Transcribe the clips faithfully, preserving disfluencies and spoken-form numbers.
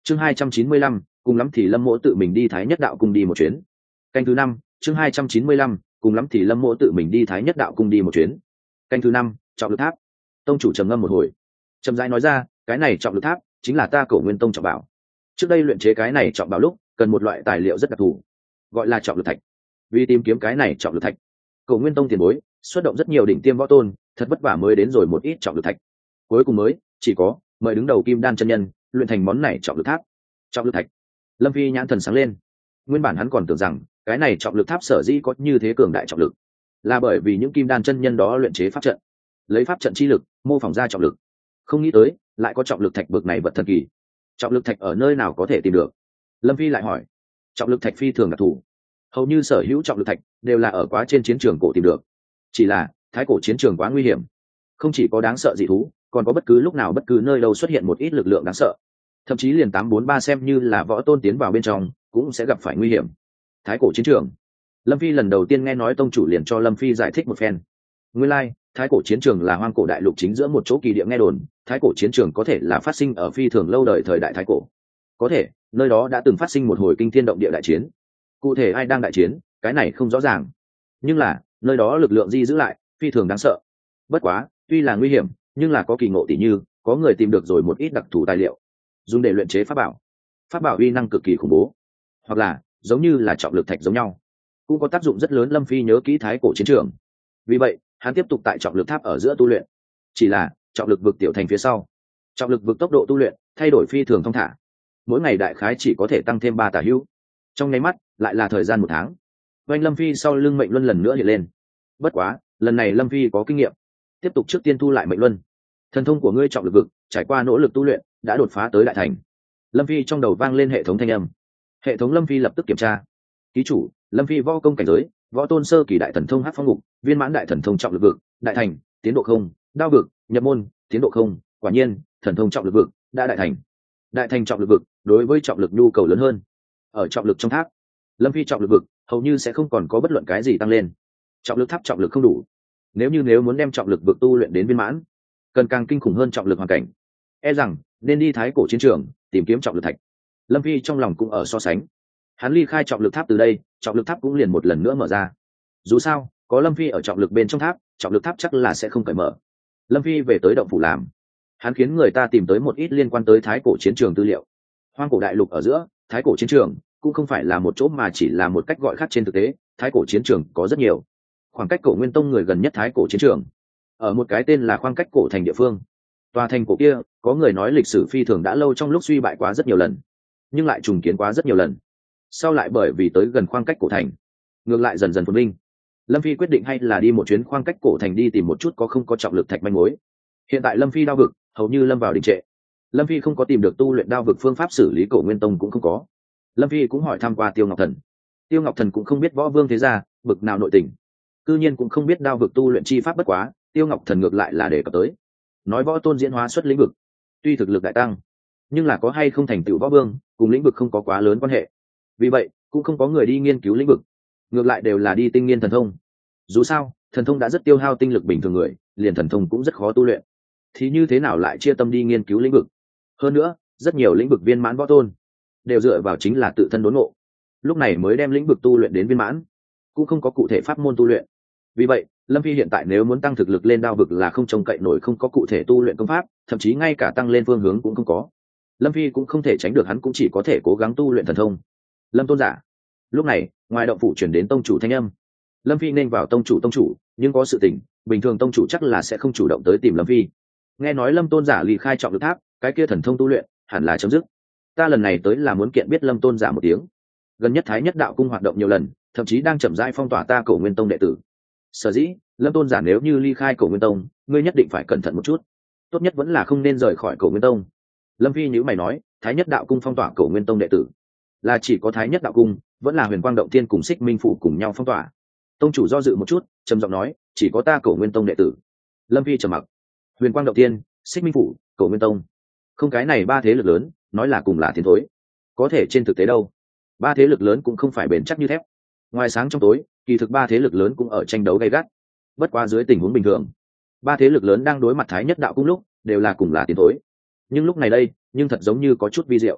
chương hai trăm chín mươi lăm, cùng lắm thì lâm mỗ tự mình đi thái nhất đạo cung đi một chuyến. Canh thứ năm, chương hai trăm chín mươi lăm, cùng lắm thì lâm mỗ tự mình đi thái nhất đạo cung đi một chuyến. Canh thứ năm, trọng lực tháp. Tông chủ trầm ngâm một hồi, trầm rãi nói ra, cái này trọng lực tháp chính là ta Cổ Nguyên Tông trọng bảo. Trước đây luyện chế cái này trọng bảo lúc cần một loại tài liệu rất đặc thù, gọi là trọng lực thạch. Vì tìm kiếm cái này trọng lực thạch, Cổ Nguyên Tông tiền bối xuất động rất nhiều đỉnh tiêm võ tôn, thật vất vả mới đến rồi một ít trọng lực thạch. Cuối cùng mới chỉ có mời đứng đầu Kim Đan chân nhân luyện thành món này trọng lực tháp. Trọng lực thạch. Lâm Phi nhãn thần sáng lên. Nguyên bản hắn còn tưởng rằng cái này trọng lực tháp sở dĩ có như thế cường đại trọng lực, là bởi vì những Kim Đan chân nhân đó luyện chế pháp trận, lấy pháp trận chi lực mô phỏng ra trọng lực. Không nghĩ tới lại có trọng lực thạch bực này vật thần kỳ. Trọng lực thạch ở nơi nào có thể tìm được? Lâm Phi lại hỏi. Trọng lực thạch phi thường đặc thù, hầu như sở hữu trọng lực thạch đều là ở quá trên chiến trường cổ tìm được. Chỉ là thái cổ chiến trường quá nguy hiểm, không chỉ có đáng sợ dị thú, còn có bất cứ lúc nào bất cứ nơi đâu xuất hiện một ít lực lượng đáng sợ, thậm chí liền tám bốn ba xem như là võ tôn tiến vào bên trong cũng sẽ gặp phải nguy hiểm. Thái cổ chiến trường. Lâm Phi lần đầu tiên nghe nói, tông chủ liền cho Lâm Phi giải thích một phen. Nguyên lai, like, thái cổ chiến trường là hoang cổ đại lục chính giữa một chỗ kỳ địa. Nghe đồn thái cổ chiến trường có thể là phát sinh ở phi thường lâu đời thời đại thái cổ, có thể nơi đó đã từng phát sinh một hồi kinh thiên động địa đại chiến. Cụ thể ai đang đại chiến, cái này không rõ ràng, nhưng là nơi đó lực lượng di giữ lại phi thường đáng sợ. Bất quá tuy là nguy hiểm, nhưng là có kỳ ngộ, tỷ như có người tìm được rồi một ít đặc thù tài liệu dùng để luyện chế pháp bảo. Pháp bảo uy năng cực kỳ khủng bố, hoặc là giống như là trọng lực thạch giống nhau, cũng có tác dụng rất lớn. Lâm Phi nhớ kỹ thái cổ chiến trường, vì vậy hắn tiếp tục tại trọng lực tháp ở giữa tu luyện. Chỉ là trọng lực vực tiểu thành phía sau, trọng lực vực tốc độ tu luyện thay đổi phi thường thong thả, mỗi ngày đại khái chỉ có thể tăng thêm ba tả hữu. Trong nháy mắt lại là thời gian một tháng. Oanh Lâm Phi sau lưng mệnh luân lần nữa hiện lên. Bất quá lần này Lâm Phi có kinh nghiệm, tiếp tục trước tiên thu lại mệnh luân. Thần thông của ngươi trọng lực vực trải qua nỗ lực tu luyện đã đột phá tới đại thành. Lâm Phi trong đầu vang lên hệ thống thanh âm. Hệ thống Lâm Phi lập tức kiểm tra. Ký chủ Lâm Phi võ công cảnh giới võ tôn sơ kỳ, đại thần thông hắc phong ngục, viên mãn đại thần thông trọng lực vực, đại thành, tiến độ không. Đao vực nhập môn, tiến độ không. Quả nhiên thần thông trọng lực vực đã đại thành. Đại thành trọng lực vực đối với trọng lực nhu cầu lớn hơn. Ở trọng lực trong tháp, Lâm Phi trọng lực vực hầu như sẽ không còn có bất luận cái gì tăng lên. Trọng lực tháp trọng lực không đủ, nếu như nếu muốn đem trọng lực vực tu luyện đến viên mãn, cần càng kinh khủng hơn trọng lực hoàn cảnh. E rằng nên đi thái cổ chiến trường tìm kiếm trọng lực thạch. Lâm Phi trong lòng cũng ở so sánh. Hắn ly khai trọng lực tháp từ đây, trọng lực tháp cũng liền một lần nữa mở ra. Dù sao có Lâm Phi ở trọng lực bên trong tháp, trọng lực tháp chắc là sẽ không cởi mở. Lâm Phi về tới động phủ làm, hắn khiến người ta tìm tới một ít liên quan tới thái cổ chiến trường tư liệu. Hoang cổ đại lục ở giữa, thái cổ chiến trường cũng không phải là một chỗ mà chỉ là một cách gọi khác. Trên thực tế thái cổ chiến trường có rất nhiều. Khoảng cách Cổ Nguyên Tông người gần nhất thái cổ chiến trường ở một cái tên là Khoáng Cách Cổ Thành địa phương. Tòa thành cổ kia có người nói lịch sử phi thường đã lâu, trong lúc suy bại quá rất nhiều lần, nhưng lại trùng kiến quá rất nhiều lần, sau lại bởi vì tới gần Khoáng Cách Cổ Thành ngược lại dần dần phồn vinh. Lâm Phi quyết định hay là đi một chuyến Khoáng Cách Cổ Thành đi tìm một chút có không có trọng lực thạch manh mối. Hiện tại Lâm Phi đao vực hầu như lâm vào đình trệ. Lâm Phi không có tìm được tu luyện đao vực phương pháp, xử lý Cổ Nguyên Tông cũng không có. Lâm Phi cũng hỏi thăm qua Tiêu Ngọc Thần. Tiêu Ngọc Thần cũng không biết võ vương thế gia bực nào nội tình, cư nhiên cũng không biết đao vực tu luyện chi pháp. Bất quá Tiêu Ngọc Thần ngược lại là đề cập tới, nói võ tôn diễn hóa xuất lĩnh vực, tuy thực lực đại tăng, nhưng là có hay không thành tựu võ vương cùng lĩnh vực không có quá lớn quan hệ. Vì vậy cũng không có người đi nghiên cứu lĩnh vực, ngược lại đều là đi tinh nghiên thần thông. Dù sao thần thông đã rất tiêu hao tinh lực bình thường người, liền thần thông cũng rất khó tu luyện, thì như thế nào lại chia tâm đi nghiên cứu lĩnh vực? Hơn nữa rất nhiều lĩnh vực viên mãn võ tôn đều dựa vào chính là tự thân đốn ngộ, lúc này mới đem lĩnh vực tu luyện đến viên mãn, cũng không có cụ thể pháp môn tu luyện. Vì vậy Lâm Phi hiện tại nếu muốn tăng thực lực lên đao vực là không trông cậy nổi, không có cụ thể tu luyện công pháp, thậm chí ngay cả tăng lên phương hướng cũng không có. Lâm Phi cũng không thể tránh được, hắn cũng chỉ có thể cố gắng tu luyện thần thông. Lâm tôn giả. Lúc này ngoài động phủ chuyển đến tông chủ thanh âm. Lâm Phi nên vào tông chủ. Tông chủ nhưng có sự tình, bình thường tông chủ chắc là sẽ không chủ động tới tìm Lâm Phi. Nghe nói Lâm tôn giả ly khai trọng lực tháp, cái kia thần thông tu luyện hẳn là chấm dứt. Ta lần này tới là muốn kiện biết Lâm tôn giả một tiếng. Gần nhất thái nhất đạo cung hoạt động nhiều lần, thậm chí đang chậm rãi phong tỏa ta Cổ Nguyên Tông đệ tử. Sở dĩ Lâm tôn giả nếu như ly khai Cổ Nguyên Tông, ngươi nhất định phải cẩn thận một chút, tốt nhất vẫn là không nên rời khỏi Cổ Nguyên Tông. Lâm Phi nhíu mày nói, thái nhất đạo cung phong tỏa Cổ Nguyên Tông đệ tử, là chỉ có thái nhất đạo cung vẫn là Huyền Quang động tiên cùng Xích Minh phủ cùng nhau phong tỏa? Tông chủ do dự một chút, trầm giọng nói, chỉ có ta Cổ Nguyên Tông đệ tử. Lâm Phi trầm mặc. Huyền Quang động tiên, Xích Minh phủ, Cổ Nguyên Tông, không cái này ba thế lực lớn nói là cùng là tiến thối, có thể trên thực tế đâu, ba thế lực lớn cũng không phải bền chắc như thép. Ngoài sáng trong tối, kỳ thực ba thế lực lớn cũng ở tranh đấu gay gắt. Bất qua dưới tình huống bình thường, ba thế lực lớn đang đối mặt thái nhất đạo cung lúc đều là cùng là tiến thối, nhưng lúc này đây nhưng thật giống như có chút vi diệu.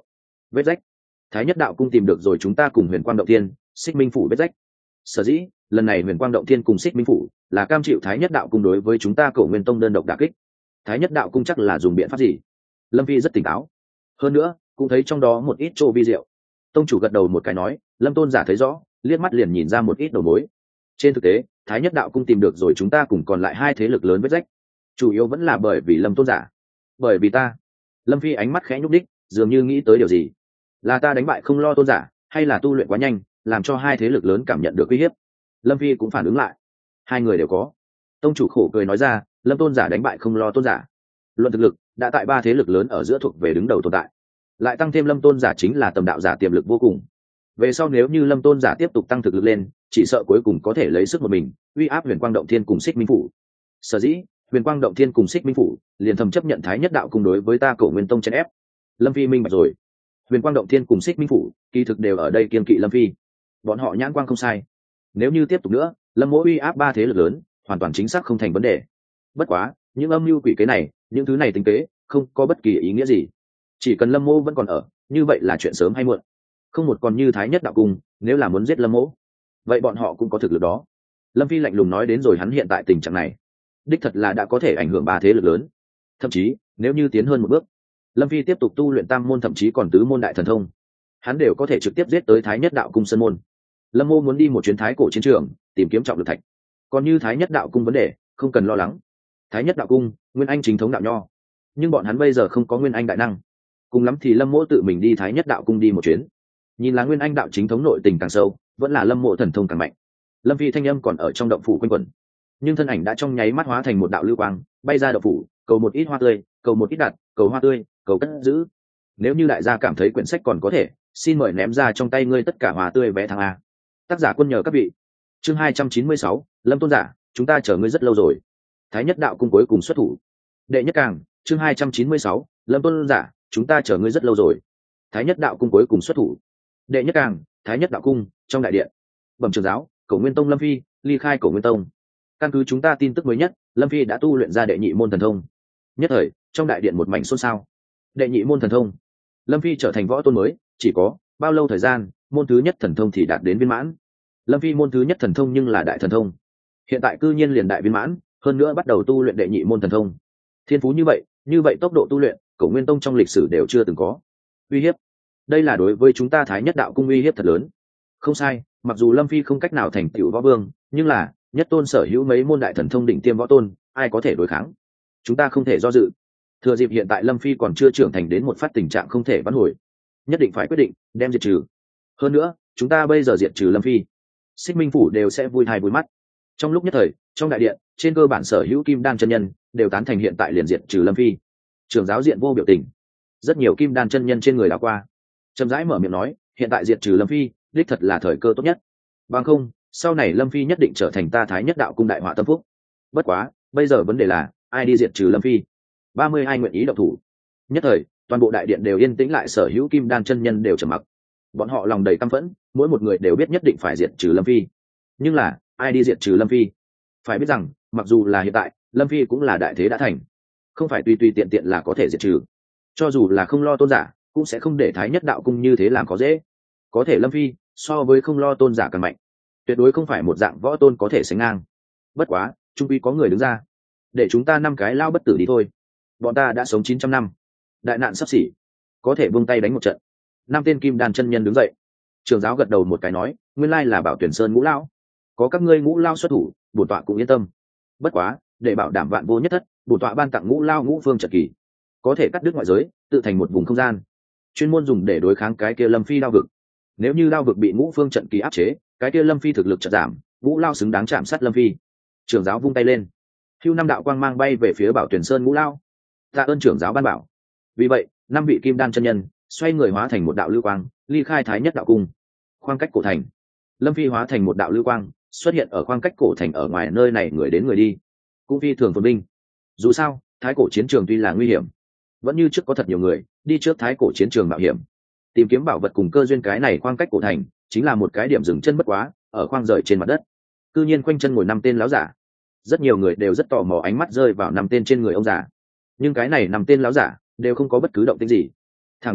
Vết rách. Thái nhất đạo cung tìm được rồi chúng ta cùng huyền quang động thiên, xích minh phủ vết rách. Sở dĩ lần này huyền quang động thiên cùng xích minh phủ là cam chịu thái nhất đạo cung đối với chúng ta cổ nguyên tông đơn độc đả kích. Thái nhất đạo cung chắc là dùng biện pháp gì? Lâm Phi rất tỉnh táo, hơn nữa cũng thấy trong đó một ít chỗ vi diệu. Tông chủ gật đầu một cái nói, Lâm tôn giả thấy rõ, liếc mắt liền nhìn ra một ít đầu mối. Trên thực tế thái nhất đạo cung tìm được rồi chúng ta cùng còn lại hai thế lực lớn vết rách, chủ yếu vẫn là bởi vì Lâm tôn giả. Bởi vì ta. Lâm Phi ánh mắt khẽ nhúc đích, dường như nghĩ tới điều gì. Là ta đánh bại không lo tôn giả, hay là tu luyện quá nhanh làm cho hai thế lực lớn cảm nhận được uy hiếp? Lâm Phi cũng phản ứng lại, hai người đều có. Tông chủ khổ cười nói ra, Lâm tôn giả đánh bại không lo tôn giả, luận thực lực đã tại ba thế lực lớn ở giữa thuộc về đứng đầu tồn tại, lại tăng thêm Lâm tôn giả chính là tầm đạo giả tiềm lực vô cùng. Về sau nếu như Lâm tôn giả tiếp tục tăng thực lực lên, chỉ sợ cuối cùng có thể lấy sức một mình uy áp huyền quang động thiên cùng xích minh phủ. Sở dĩ huyền quang động thiên cùng xích minh phủ liền thầm chấp nhận thái nhất đạo cung đối với ta cổ nguyên tông chèn ép. Lâm Phi minh bạch rồi, huyền quang động thiên cùng xích minh phủ kỳ thực đều ở đây kiên kỵ Lâm Phi, bọn họ nhãn quang không sai. Nếu như tiếp tục nữa, Lâm mỗ uy áp ba thế lực lớn hoàn toàn chính xác không thành vấn đề. Bất quá những âm mưu quỷ kế này, những thứ này tính kế không có bất kỳ ý nghĩa gì. Chỉ cần Lâm mỗ vẫn còn ở, như vậy là chuyện sớm hay muộn. Không một còn như thái nhất đạo cung, nếu là muốn giết Lâm mỗ, vậy bọn họ cũng có thực lực đó. Lâm Phi lạnh lùng nói đến rồi hắn hiện tại tình trạng này đích thật là đã có thể ảnh hưởng ba thế lực lớn. Thậm chí nếu như tiến hơn một bước, Lâm Phi tiếp tục tu luyện tam môn thậm chí còn tứ môn đại thần thông, hắn đều có thể trực tiếp giết tới thái nhất đạo cung sân môn. Lâm mô muốn đi một chuyến thái cổ chiến trường tìm kiếm trọng lực thạch, còn như thái nhất đạo cung vấn đề không cần lo lắng. Thái nhất đạo cung nguyên anh chính thống đạo nho, nhưng bọn hắn bây giờ không có nguyên anh đại năng, cùng lắm thì Lâm mô tự mình đi thái nhất đạo cung đi một chuyến, nhìn là nguyên anh đạo chính thống nội tình càng sâu, vẫn là Lâm mộ thần thông càng mạnh. Lâm Phi thanh âm còn ở trong động phủ quanh quẩn, nhưng thân ảnh đã trong nháy mắt hóa thành một đạo lưu quang bay ra động phủ, cầu một ít hoa tươi, cầu một ít đặt, cầu hoa tươi, cầu cất giữ. Nếu như đại gia cảm thấy quyển sách còn có thể, xin mời ném ra trong tay ngươi tất cả hoa tươi vé thằng A. Tác giả quân nhờ các vị. Chương hai trăm chín mươi sáu, Lâm tôn giả, chúng ta chờ ngươi rất lâu rồi. Thái nhất đạo cung cuối cùng xuất thủ. Đệ nhất càng, chương hai trăm chín mươi sáu, Lâm tôn giả, chúng ta chờ ngươi rất lâu rồi. Thái nhất đạo cung cuối cùng xuất thủ. Đệ nhất càng, Thái nhất đạo cung, trong đại điện. Bẩm trưởng giáo, Cổ Nguyên Tông Lâm Phi ly khai Cổ Nguyên Tông. Căn cứ chúng ta tin tức mới nhất, Lâm Phi đã tu luyện ra đệ nhị môn thần thông. Nhất thời trong đại điện một mảnh xôn xao. Đệ nhị môn thần thông, Lâm Phi trở thành võ tôn mới, chỉ có bao lâu thời gian môn thứ nhất thần thông thì đạt đến viên mãn? Lâm Phi môn thứ nhất thần thông nhưng là đại thần thông, hiện tại cư nhiên liền đại viên mãn, hơn nữa bắt đầu tu luyện đệ nhị môn thần thông. Thiên phú như vậy, như vậy tốc độ tu luyện, Cổ Nguyên Tông trong lịch sử đều chưa từng có. Uy hiếp, đây là đối với chúng ta Thái nhất đạo cung uy hiếp thật lớn. Không sai, mặc dù Lâm Phi không cách nào thành tựu võ vương, nhưng là nhất tôn sở hữu mấy môn đại thần thông đỉnh tiêm võ tôn, ai có thể đối kháng? Chúng ta không thể do dự. Thừa dịp hiện tại Lâm Phi còn chưa trưởng thành đến một phát tình trạng không thể vãn hồi, nhất định phải quyết định đem diệt trừ. Hơn nữa chúng ta bây giờ diệt trừ Lâm Phi, xích minh phủ đều sẽ vui thai vui mắt. Trong lúc nhất thời trong đại điện, trên cơ bản sở hữu kim đan chân nhân đều tán thành hiện tại liền diệt trừ Lâm Phi. Trưởng giáo Diện Vô biểu tình, rất nhiều kim đan chân nhân trên người đã qua, chậm rãi mở miệng nói, hiện tại diệt trừ Lâm Phi đích thật là thời cơ tốt nhất, bằng không sau này Lâm Phi nhất định trở thành ta Thái nhất đạo cung đại họa tâm phúc. Bất quá bây giờ vấn đề là ai đi diệt trừ Lâm Phi? Ba mươi hai nguyện ý động thủ. Nhất thời toàn bộ đại điện đều yên tĩnh lại, sở hữu kim đan chân nhân đều trầm mặc. Bọn họ lòng đầy căm phẫn, mỗi một người đều biết nhất định phải diệt trừ Lâm Phi, nhưng là ai đi diệt trừ Lâm Phi? Phải biết rằng mặc dù là hiện tại Lâm Phi cũng là đại thế đã thành, không phải tùy tùy tiện tiện là có thể diệt trừ. Cho dù là không lo tôn giả cũng sẽ không để Thái nhất đạo cung như thế làm có dễ. Có thể Lâm Phi so với không lo tôn giả càng mạnh, tuyệt đối không phải một dạng võ tôn có thể sánh ngang. Bất quá trung quy có người đứng ra, để chúng ta năm cái lao bất tử đi thôi. Bọn ta đã sống chín trăm năm, đại nạn sắp xỉ, có thể buông tay đánh một trận. Năm tên kim đan chân nhân đứng dậy. Trưởng giáo gật đầu một cái nói, nguyên lai là Bảo Tuyển Sơn ngũ lão, có các ngươi ngũ lao xuất thủ, bổn tọa cũng yên tâm. Bất quá để bảo đảm vạn vô nhất thất, bổn tọa ban tặng ngũ lao ngũ phương trận kỳ, có thể cắt đứt ngoại giới, tự thành một vùng không gian, chuyên môn dùng để đối kháng cái kia Lâm Phi đao vực. Nếu như đao vực bị ngũ phương trận kỳ áp chế, cái kia Lâm Phi thực lực chợt giảm, ngũ lao xứng đáng chạm sát Lâm Phi. Trưởng giáo vung tay lên, hưu năm đạo quang mang bay về phía Bảo Tuyển Sơn ngũ lao. Tạ ơn trưởng giáo ban bảo. Vì vậy năm vị kim đan chân nhân xoay người hóa thành một đạo lưu quang, ly khai Thái nhất đạo cung. Khoảng cách cổ thành, Lâm Phi hóa thành một đạo lưu quang xuất hiện ở khoảng cách cổ thành, ở ngoài nơi này người đến người đi, cũng phi thường phồn vinh. Dù sao thái cổ chiến trường tuy là nguy hiểm, vẫn như trước có thật nhiều người đi trước thái cổ chiến trường mạo hiểm tìm kiếm bảo vật cùng cơ duyên. Cái này khoảng cách cổ thành chính là một cái điểm dừng chân bất quá, ở khoang rời trên mặt đất cư nhiên quanh chân ngồi năm tên láo giả. Rất nhiều người đều rất tò mò, ánh mắt rơi vào năm tên trên người ông già, nhưng cái này năm tên láo giả đều không có bất cứ động tĩnh gì. Thẳng đến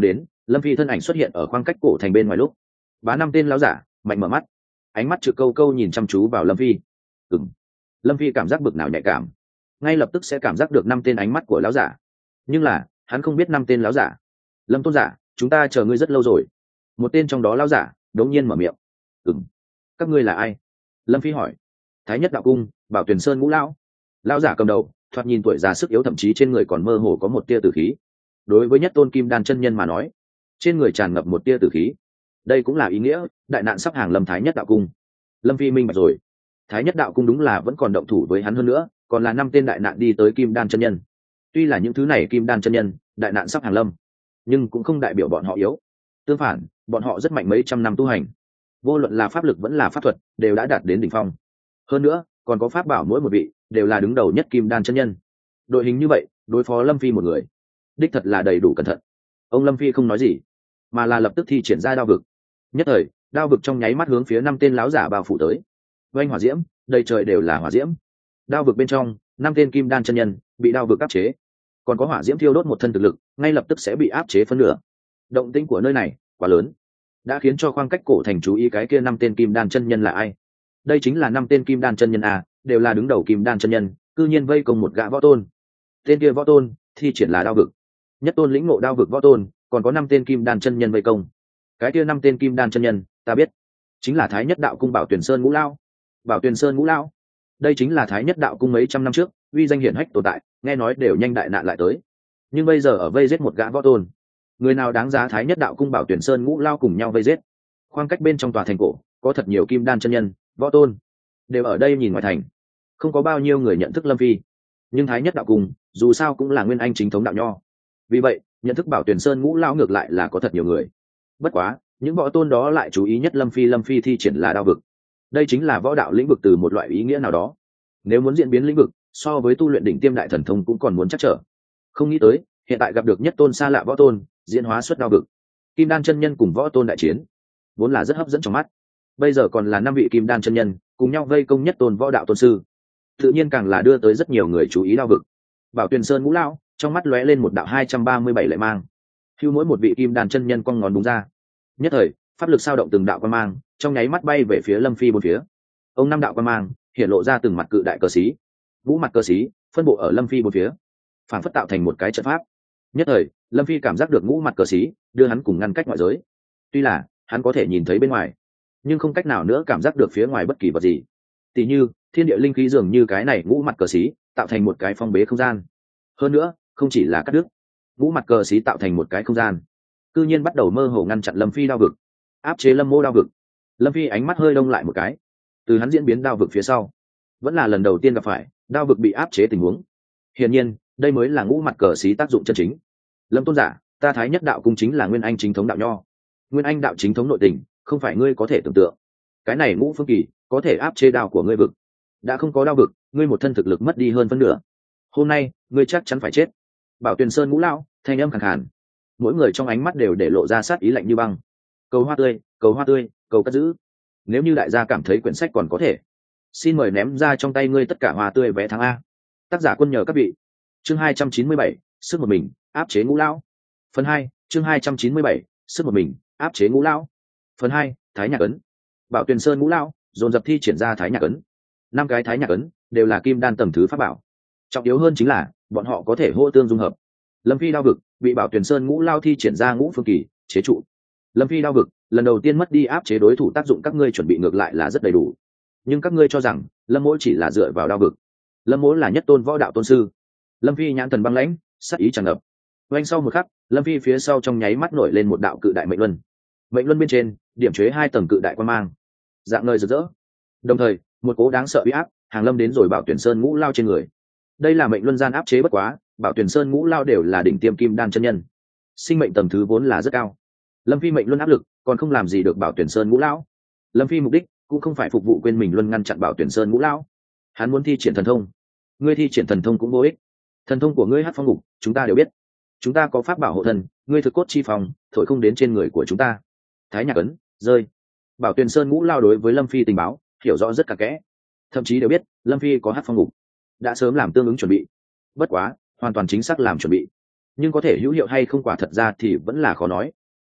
Lâm Phi thân ảnh xuất hiện ở khoảng cách cổ thành bên ngoài lúc, bá năm tên lão giả mạnh mở mắt, ánh mắt trực câu câu nhìn chăm chú vào Lâm Phi. Ừm. Lâm Phi cảm giác bực nào nhạy cảm, ngay lập tức sẽ cảm giác được năm tên ánh mắt của lão giả, nhưng là hắn không biết năm tên lão giả. Lâm tôn giả, chúng ta chờ ngươi rất lâu rồi. Một tên trong đó lão giả đống nhiên mở miệng. Ừm. Các ngươi là ai? Lâm Phi hỏi. Thái Nhất Đạo Cung, Bảo Tuyền Sơn ngũ lão. Lão giả cầm đầu, thoạt nhìn tuổi già sức yếu, thậm chí trên người còn mơ hồ có một tia tử khí. Đối với Nhất Tôn Kim Đan chân nhân mà nói, trên người tràn ngập một tia tử khí. Đây cũng là ý nghĩa đại nạn sắp hàng lâm Thái Nhất Đạo Cung. Lâm Phi minh bạch rồi. Thái Nhất Đạo Cung đúng là vẫn còn động thủ với hắn, hơn nữa còn là năm tên đại nạn đi tới Kim Đan chân nhân. Tuy là những thứ này Kim Đan chân nhân đại nạn sắp hàng lâm, nhưng cũng không đại biểu bọn họ yếu. Tương phản, bọn họ rất mạnh, mấy trăm năm tu hành, vô luận là pháp lực vẫn là pháp thuật đều đã đạt đến đỉnh phong. Hơn nữa còn có pháp bảo, mỗi một vị đều là đứng đầu nhất Kim Đan chân nhân. Đội hình như vậy đối phó Lâm Phi một người đích thật là đầy đủ cẩn thận. Ông Lâm Phi không nói gì, mà là lập tức thi triển ra đao vực. Nhất thời đao vực trong nháy mắt hướng phía năm tên láo giả bao phủ tới. Oanh hỏa diễm, đầy trời đều là hỏa diễm. Đao vực bên trong năm tên Kim Đan chân nhân bị đao vực áp chế, còn có hỏa diễm thiêu đốt một thân thực lực, ngay lập tức sẽ bị áp chế phân nửa. Động tĩnh của nơi này quá lớn, đã khiến cho khoảng cách cổ thành chú ý cái kia năm tên Kim Đan chân nhân là ai. Đây chính là năm tên Kim Đan chân nhân à, đều là đứng đầu Kim Đan chân nhân, cư nhiên vây công một gã võ tôn. Tên kia võ tôn thi triển là đao vực. Nhất Tôn lĩnh ngộ đao vực võ tôn, còn có năm tên Kim Đan chân nhân vây công. Cái kia năm tên Kim Đan chân nhân ta biết, chính là Thái Nhất Đạo Cung Bảo Tuyền Sơn ngũ lão. Bảo Tuyền Sơn ngũ lão, đây chính là Thái Nhất Đạo Cung mấy trăm năm trước uy danh hiển hách tồn tại, nghe nói đều nhanh đại nạn lại tới, nhưng bây giờ ở vây giết một gã võ tôn. Người nào đáng giá Thái Nhất Đạo Cung Bảo Tuyền Sơn ngũ lão cùng nhau vây giết? Khoảng cách bên trong tòa thành cổ có thật nhiều Kim Đan chân nhân, võ tôn đều ở đây nhìn ngoài thành, không có bao nhiêu người nhận thức Lâm Phi. Nhưng Thái Nhất Đạo Cung dù sao cũng là nguyên anh chính thống đạo nho, vì vậy nhận thức Bảo Tuyền Sơn ngũ lão ngược lại là có thật nhiều người. Bất quá những võ tôn đó lại chú ý nhất Lâm Phi. Lâm Phi thi triển là đao vực, đây chính là võ đạo lĩnh vực từ một loại ý nghĩa nào đó. Nếu muốn diễn biến lĩnh vực, so với tu luyện đỉnh tiêm đại thần thông cũng còn muốn chắc trở. Không nghĩ tới hiện tại gặp được Nhất Tôn xa lạ võ tôn diễn hóa xuất đao vực. Kim Đan chân nhân cùng võ tôn đại chiến vốn là rất hấp dẫn trong mắt, bây giờ còn là năm vị Kim Đan chân nhân cùng nhau vây công Nhất Tôn võ đạo tôn sư, tự nhiên càng là đưa tới rất nhiều người chú ý đao vực. Bảo Tuyền Sơn ngũ lão trong mắt lóe lên một đạo hai trăm ba mươi bảy lệ mang, hưu mỗi một vị Kim Đan chân nhân cong ngón đúng ra. Nhất thời pháp lực sao động, từng đạo quan mang trong nháy mắt bay về phía Lâm Phi bốn phía. Ông năm đạo quan mang hiện lộ ra từng mặt cự đại cờ xí, vũ mặt cờ xí phân bộ ở Lâm Phi bốn phía, phản phất tạo thành một cái trận pháp. Nhất thời Lâm Phi cảm giác được ngũ mặt cờ xí đưa hắn cùng ngăn cách ngoại giới. Tuy là hắn có thể nhìn thấy bên ngoài, nhưng không cách nào nữa cảm giác được phía ngoài bất kỳ vật gì. Tỉ như thiên địa linh khí dường như cái này ngũ mặt cờ xí tạo thành một cái phong bế không gian. Hơn nữa không chỉ là cắt đứt, ngũ mặt cờ xí tạo thành một cái không gian cư nhiên bắt đầu mơ hồ ngăn chặn Lâm Phi đao vực, áp chế Lâm Mô đao vực. Lâm Phi ánh mắt hơi đông lại một cái, từ hắn diễn biến đao vực phía sau vẫn là lần đầu tiên gặp phải đao vực bị áp chế tình huống. Hiển nhiên đây mới là ngũ mặt cờ xí tác dụng chân chính. Lâm tôn giả, ta Thái Nhất Đạo Cung chính là nguyên anh chính thống đạo nho, nguyên anh đạo chính thống nội tình, không phải ngươi có thể tưởng tượng. Cái này ngũ phương kỳ có thể áp chế đao của ngươi vực, đã không có đao vực, ngươi một thân thực lực mất đi hơn phân nửa, hôm nay ngươi chắc chắn phải chết. Bảo Tuyền Sơn ngũ lão thanh âm khàn khàn, mỗi người trong ánh mắt đều để lộ ra sát ý lạnh như băng. Cầu hoa tươi, cầu hoa tươi, cầu cất giữ. Nếu như đại gia cảm thấy quyển sách còn có thể, xin mời ném ra trong tay ngươi tất cả hoa tươi vé tháng A. Tác giả quân nhờ các vị. Chương hai trăm chín mươi bảy, sức một mình áp chế ngũ lão. Phần hai, chương hai trăm chín mươi bảy, sức một mình áp chế ngũ lão. Phần hai, Thái Nhạc ấn. Bảo Tuyền Sơn ngũ lão dồn dập thi triển ra Thái Nhạc ấn. Năm cái Thái Nhạc ấn đều là Kim Đan tầng thứ pháp bảo. Trọng yếu hơn chính là bọn họ có thể hô tương dung hợp. Lâm Phi đao vực bị Bảo Tuyền Sơn ngũ lao thi triển ra ngũ phương kỳ chế trụ. Lâm Phi đao vực lần đầu tiên mất đi áp chế đối thủ tác dụng, các ngươi chuẩn bị ngược lại là rất đầy đủ, nhưng các ngươi cho rằng Lâm Mỗ chỉ là dựa vào đao vực. Lâm Mỗ là Nhất Tôn võ đạo tôn sư. Lâm Phi nhãn thần băng lãnh, sát ý tràn ngập. Oanh sau một khắc, Lâm Phi phía sau trong nháy mắt nổi lên một đạo cự đại mệnh luân. Mệnh luân bên trên điểm chế hai tầng cự đại quan mang, dạng ngời rực rỡ. Đồng thời một cố đáng sợ uy áp hàng lâm đến rồi Bảo Tuyển Sơn ngũ lao trên người. Đây là mệnh luân gian áp chế bất quá, Bảo Tuyển Sơn ngũ lao đều là đỉnh tiêm Kim Đan chân nhân, sinh mệnh tầng thứ vốn là rất cao. Lâm Phi mệnh luân áp lực còn không làm gì được Bảo Tuyển Sơn ngũ lão. Lâm Phi mục đích cũng không phải phục vụ quên mình luân ngăn chặn Bảo Tuyển Sơn ngũ lão, hắn muốn thi triển thần thông. Ngươi thi triển thần thông cũng vô ích, thần thông của ngươi Hát Phong Ngục chúng ta đều biết, chúng ta có pháp bảo hộ thần, ngươi thực cốt chi phòng thổi không đến trên người của chúng ta. Thái Nhạc ấn rơi. Bảo Tuyển Sơn ngũ lao đối với Lâm Phi tình báo hiểu rõ rất cặn kẽ, thậm chí đều biết Lâm Phi có Hát Phong Ngục, đã sớm làm tương ứng chuẩn bị. Bất quá hoàn toàn chính xác làm chuẩn bị, nhưng có thể hữu hiệu hay không quả thật ra thì vẫn là khó nói.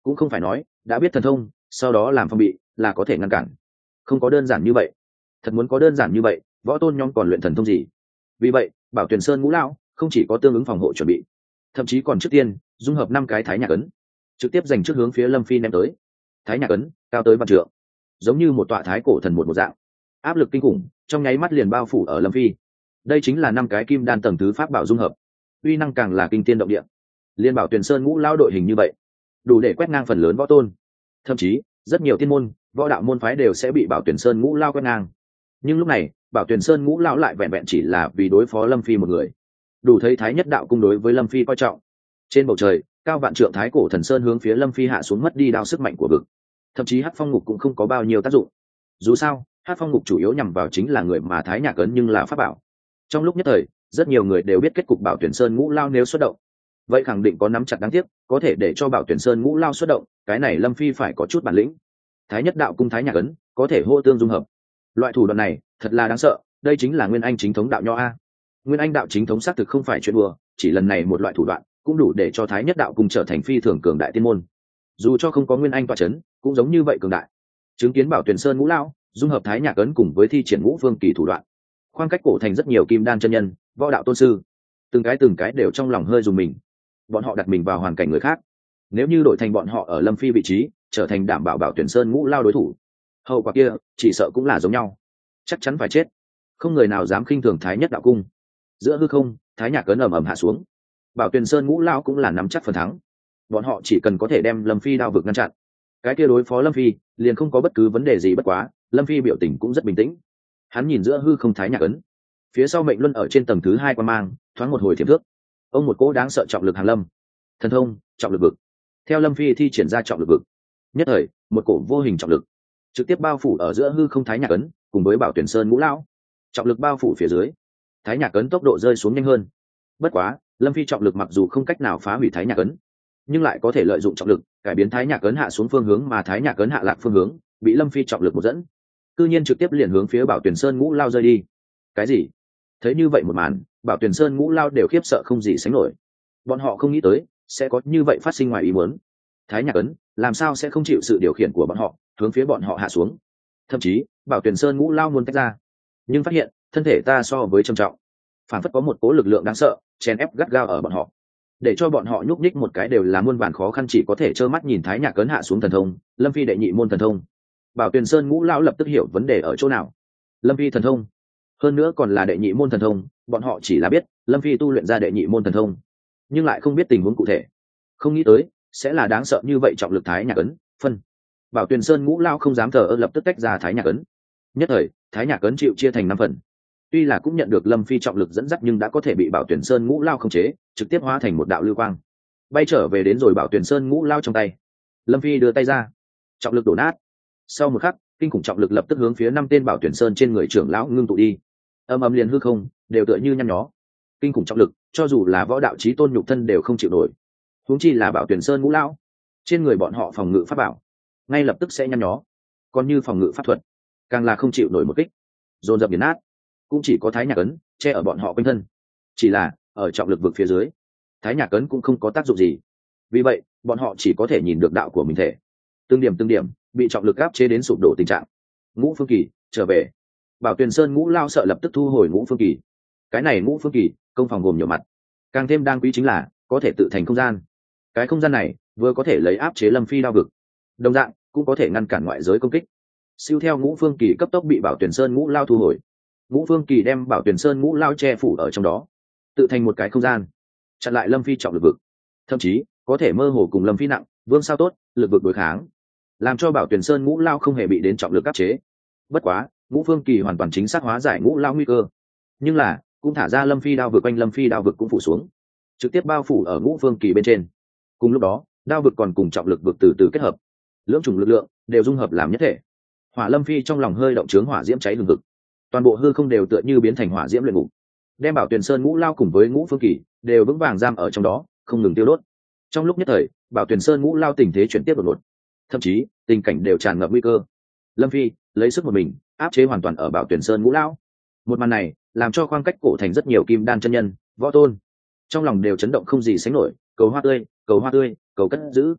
cũng không phải nói đã biết thần thông sau đó làm phong bị là có thể ngăn cản, không có đơn giản như vậy. Thật muốn có đơn giản như vậy, võ tôn nhóm còn luyện thần thông gì? Vì vậy Bảo Tuyền Sơn ngũ lão không chỉ có tương ứng phòng hộ chuẩn bị, thậm chí còn trước tiên dung hợp năm cái thái nhạc ấn, trực tiếp dành trước hướng phía Lâm Phi ném tới. Thái nhạc ấn cao tới vạn trượng, giống như một tọa thái cổ thần một một dạng, áp lực kinh khủng trong nháy mắt liền bao phủ ở Lâm Phi. Đây chính là năm cái kim đan tầng thứ pháp bảo dung hợp, uy năng càng là kinh tiên động địa. Liên Bảo Tuyền Sơn ngũ lão đội hình như vậy, đủ để quét ngang phần lớn võ tôn, thậm chí rất nhiều tiên môn võ đạo môn phái đều sẽ bị Bảo Tuyền Sơn ngũ lão quét ngang. Nhưng lúc này Bảo Tuyền Sơn ngũ lão lại vẹn vẹn chỉ là vì đối phó Lâm Phi một người, đủ thấy thái nhất đạo cung đối với Lâm Phi coi trọng. Trên bầu trời cao vạn trượng thái cổ thần sơn hướng phía Lâm Phi hạ xuống, mất đi đao sức mạnh của vực, thậm chí Hắc Phong Ngục cũng không có bao nhiêu tác dụng. Dù sao Hắc Phong Ngục chủ yếu nhằm vào chính là người mà thái nhạc ấn nhưng là pháp bảo. Trong lúc nhất thời rất nhiều người đều biết kết cục Bảo Tuyển Sơn ngũ lao nếu xuất động, vậy khẳng định có nắm chặt. Đáng tiếc có thể để cho Bảo Tuyển Sơn ngũ lao xuất động, cái này Lâm Phi phải có chút bản lĩnh. Thái nhất đạo cung thái nhạc ấn có thể hô tương dung hợp, loại thủ đoạn này thật là đáng sợ. Đây chính là nguyên anh chính thống đạo nho a. Nguyên anh đạo chính thống xác thực không phải chuyện đùa, chỉ lần này một loại thủ đoạn cũng đủ để cho thái nhất đạo cung trở thành phi thường cường đại tiên môn. Dù cho không có nguyên anh tọa chấn cũng giống như vậy cường đại. Chứng kiến Bảo Tuyển Sơn ngũ lao dung hợp thái nhạc ấn cùng với thi triển ngũ phương kỳ thủ đoạn, khoảng cách cổ thành rất nhiều kim đan chân nhân võ đạo tôn sư từng cái từng cái đều trong lòng hơi dùng mình. Bọn họ đặt mình vào hoàn cảnh người khác, nếu như đổi thành bọn họ ở Lâm Phi vị trí, trở thành đảm bảo Bảo Tuyển Sơn ngũ lao đối thủ, hậu quả kia chỉ sợ cũng là giống nhau, chắc chắn phải chết. Không người nào dám khinh thường thái nhất đạo cung. Giữa hư không thái nhạc ấn ầm ầm hạ xuống, Bảo Tuyển Sơn ngũ lao cũng là nắm chắc phần thắng. Bọn họ chỉ cần có thể đem Lâm Phi đao vực ngăn chặn, cái kia đối phó Lâm Phi liền không có bất cứ vấn đề gì. Bất quá Lâm Phi biểu tình cũng rất bình tĩnh, hắn nhìn giữa hư không thái nhạc ấn, phía sau mệnh luân ở trên tầng thứ hai quan mang thoáng một hồi thiệp thước, ông một cỗ đáng sợ trọng lực hàng lâm. Thần thông trọng lực vực, theo Lâm Phi thi triển ra trọng lực vực, nhất thời một cổ vô hình trọng lực trực tiếp bao phủ ở giữa hư không thái nhạc ấn cùng với Bảo Tuyển Sơn ngũ lão. Trọng lực bao phủ phía dưới, thái nhạc ấn tốc độ rơi xuống nhanh hơn. Bất quá Lâm Phi trọng lực mặc dù không cách nào phá hủy thái nhạc ấn, nhưng lại có thể lợi dụng trọng lực cải biến thái nhạc ấn hạ xuống phương hướng, mà thái nhạc ấn hạ lạc phương hướng bị Lâm Phi trọng lực một dẫn, cư nhiên trực tiếp liền hướng phía Bảo Tuyển Sơn ngũ lao rơi đi. Cái gì? Thấy như vậy một màn, Bảo Tuyển Sơn ngũ lao đều khiếp sợ không gì sánh nổi. Bọn họ không nghĩ tới sẽ có như vậy phát sinh ngoài ý muốn. Thái nhạc ấn làm sao sẽ không chịu sự điều khiển của bọn họ hướng phía bọn họ hạ xuống? Thậm chí Bảo Tuyển Sơn ngũ lao muốn tách ra, nhưng phát hiện thân thể ta so với trầm trọng, phản phất có một cố lực lượng đáng sợ chèn ép gắt gao ở bọn họ, để cho bọn họ nhúc nhích một cái đều là muôn vàn khó khăn, chỉ có thể trơ mắt nhìn thái nhạc ấn hạ xuống thần thông. Lâm Phi đệ nhị môn thần thông. Bảo Tuyển Sơn ngũ lão lập tức hiểu vấn đề ở chỗ nào. Lâm Phi thần thông, hơn nữa còn là đệ nhị môn thần thông. Bọn họ chỉ là biết Lâm Phi tu luyện ra đệ nhị môn thần thông, nhưng lại không biết tình huống cụ thể, không nghĩ tới sẽ là đáng sợ như vậy trọng lực thái nhạc ấn phân. Bảo Tuyển Sơn ngũ lão không dám thờ ơ, lập tức tách ra thái nhạc ấn. Nhất thời thái nhạc ấn chịu chia thành năm phần. Tuy là cũng nhận được Lâm Phi trọng lực dẫn dắt, nhưng đã có thể bị Bảo Tuyển Sơn ngũ lao khống chế, trực tiếp hóa thành một đạo lưu quang bay trở về đến rồi Bảo Tuyển Sơn ngũ lao trong tay. Lâm Phi đưa tay ra, trọng lực đổ nát. Sau một khắc, kinh khủng trọng lực lập tức hướng phía năm tên Bảo Tuyển Sơn trên người trưởng lão ngưng tụ đi, âm âm liền hư không đều tựa như nhăn nhó. Kinh khủng trọng lực cho dù là võ đạo chí tôn nhục thân đều không chịu nổi, huống chi là Bảo Tuyển Sơn ngũ lão. Trên người bọn họ phòng ngự pháp bảo ngay lập tức sẽ nhăn nhó, còn như phòng ngự pháp thuật càng là không chịu nổi một kích, dồn dập nghiền nát. Cũng chỉ có thái nhạc ấn che ở bọn họ quanh thân, chỉ là ở trọng lực vực phía dưới, thái nhạc ấn cũng không có tác dụng gì. Vì vậy bọn họ chỉ có thể nhìn được đạo của mình thể từng điểm từng điểm bị trọng lực áp chế đến sụp đổ tình trạng. Ngũ phương kỳ trở về. Bảo Tuyển Sơn ngũ lao sợ lập tức thu hồi ngũ phương kỳ. Cái này ngũ phương kỳ công phòng gồm nhiều mặt, càng thêm đáng quý chính là có thể tự thành không gian. Cái không gian này vừa có thể lấy áp chế Lâm Phi đao vực, đồng dạng cũng có thể ngăn cản ngoại giới công kích. Siêu theo ngũ phương kỳ cấp tốc bị Bảo Tuyển Sơn ngũ lao thu hồi, ngũ phương kỳ đem Bảo Tuyển Sơn ngũ lao che phủ ở trong đó, tự thành một cái không gian chặn lại Lâm Phi trọng lực vực, thậm chí có thể mơ hồ cùng Lâm Phi nặng vương sao tốt lực vực đối kháng, làm cho Bảo Tuyển Sơn ngũ lao không hề bị đến trọng lực áp chế. Bất quá ngũ phương kỳ hoàn toàn chính xác hóa giải ngũ lao nguy cơ, nhưng là cũng thả ra Lâm Phi đao vực, quanh Lâm Phi đao vực cũng phủ xuống, trực tiếp bao phủ ở ngũ phương kỳ bên trên. Cùng lúc đó đao vực còn cùng trọng lực vực từ từ kết hợp, lưỡng chủng lực lượng đều dung hợp làm nhất thể. Hỏa Lâm Phi trong lòng hơi động, chướng hỏa diễm cháy lừng vực, toàn bộ hư không đều tựa như biến thành hỏa diễm luyện ngục, đem Bảo Tuyển Sơn ngũ lao cùng với ngũ phương kỳ đều vững vàng giam ở trong đó, không ngừng tiêu đốt. Trong lúc nhất thời Bảo Tuyển Sơn ngũ lao tình thế chuyển tiếp đột ngột, thậm chí tình cảnh đều tràn ngập nguy cơ. Lâm Phi lấy sức một mình áp chế hoàn toàn ở Bảo Tuyển Sơn ngũ lao. Một màn này làm cho khoảng cách cổ thành rất nhiều kim đan chân nhân võ tôn trong lòng đều chấn động không gì sánh nổi. Cầu hoa tươi, cầu hoa tươi, cầu cất giữ.